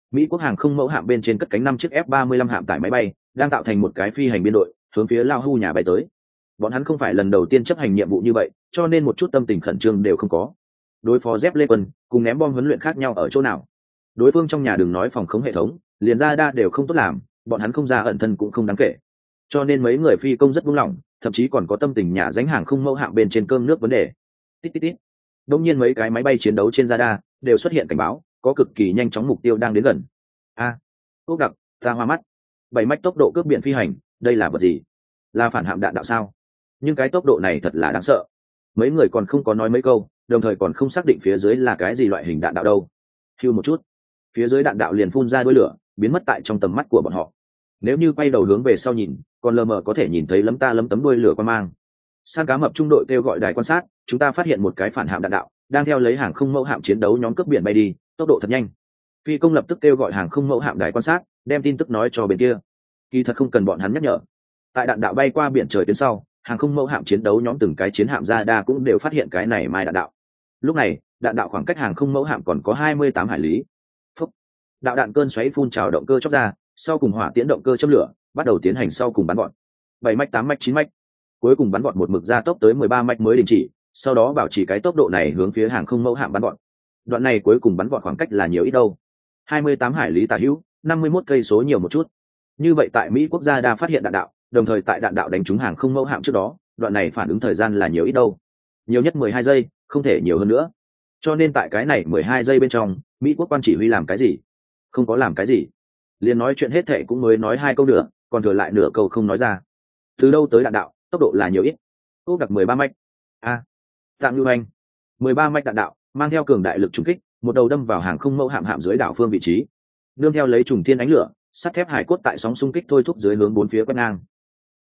Speaker 1: Mỹ quốc hàng không mẫu hạm bên trên cất cánh 5 chiếc F-35 hạm tải máy bay đang tạo thành một cái phi hành biên đội hướng phía Lao Hu nhà bay tới. Bọn hắn không phải lần đầu tiên chấp hành nhiệm vụ như vậy, cho nên một chút tâm tình khẩn trương đều không có. Đối phó dép lê quân cùng ném bom huấn luyện khác nhau ở chỗ nào? Đối phương trong nhà đừng nói phòng khống hệ thống, liền ra đa đều không tốt làm, bọn hắn không ra ẩn thân cũng không đáng kể. Cho nên mấy người phi công rất buông lỏng, thậm chí còn có tâm tình nhà dánh hàng không mẫu hạm bên trên cơm nước vấn đề. Tít tít tít. Đông nhiên mấy cái máy bay chiến đấu trên radar đều xuất hiện cảnh báo, có cực kỳ nhanh chóng mục tiêu đang đến gần. Ốc đặc, ta hoa mắt. 7 mach tốc độ cướp biển phi hành, đây là vật gì? Là phản hạm đạn đạo sao? Nhưng cái tốc độ này thật là đáng sợ. Mấy người còn không có nói mấy câu, đồng thời còn không xác định phía dưới là cái gì loại hình đạn đạo đâu. Hưu một chút, phía dưới đạn đạo liền phun ra đuôi lửa, biến mất tại trong tầm mắt của bọn họ. Nếu như quay đầu hướng về sau nhìn, còn lờ mờ có thể nhìn thấy lấm tấm đuôi lửa qua mang. San cá mập trung đội kêu gọi đài quan sát, chúng ta phát hiện một cái phản hạm đạn đạo đang theo lấy hàng không mẫu hạm chiến đấu nhóm cướp biển bay đi, tốc độ thật nhanh. Phi công lập tức kêu gọi hàng không mẫu hạm đài quan sát, đem tin tức nói cho bên kia. Kỳ thật không cần bọn hắn nhắc nhở, tại đạn đạo bay qua biển trời đến sau, hàng không mẫu hạm chiến đấu nhóm từng cái chiến hạm ra đa cũng đều phát hiện cái này mai đạn đạo. Lúc này đạn đạo khoảng cách hàng không mẫu hạm còn có 28 hải lý. Phúc. Đạo đạn cơn xoáy phun trào động cơ chóc ra, sau cùng hỏa tiễn động cơ châm lửa bắt đầu tiến hành sau cùng bắn gọn. 7 mach 8 mach 9 mach, cuối cùng bắn gọn một mực ra tốc tới 13 mach mới đình chỉ, sau đó bảo trì cái tốc độ này hướng phía hàng không mẫu hạm bắn gọn. Đoạn này cuối cùng bắn gọn khoảng cách là nhiều ít đâu? 28 hải lý tả hữu, 51 cây số nhiều một chút. Như vậy tại Mỹ quốc gia đa phát hiện đạn đạo, đồng thời tại đạn đạo đánh trúng hàng không mẫu hạm trước đó, đoạn này phản ứng thời gian là nhiều ít đâu? Nhiều nhất 12 giây, không thể nhiều hơn nữa. Cho nên tại cái này 12 giây bên trong, Mỹ quốc quan chỉ huy làm cái gì? Không có làm cái gì. Liền nói chuyện hết thệ cũng mới nói 2 câu nữa, còn thừa lại nửa câu không nói ra. Từ đâu tới đạn đạo, tốc độ là nhiều ít? Ốc đặc 13 mach. Tạng lưu anh. 13 mach đạn đạo, mang theo cường đại lực trúng kích, một đầu đâm vào hàng không mẫu hạm dưới đảo phương vị trí. Nương theo lấy trùng thiên ánh lửa, sắt thép hải cốt tại sóng xung kích thôi thúc dưới hướng bốn phía quét ngang.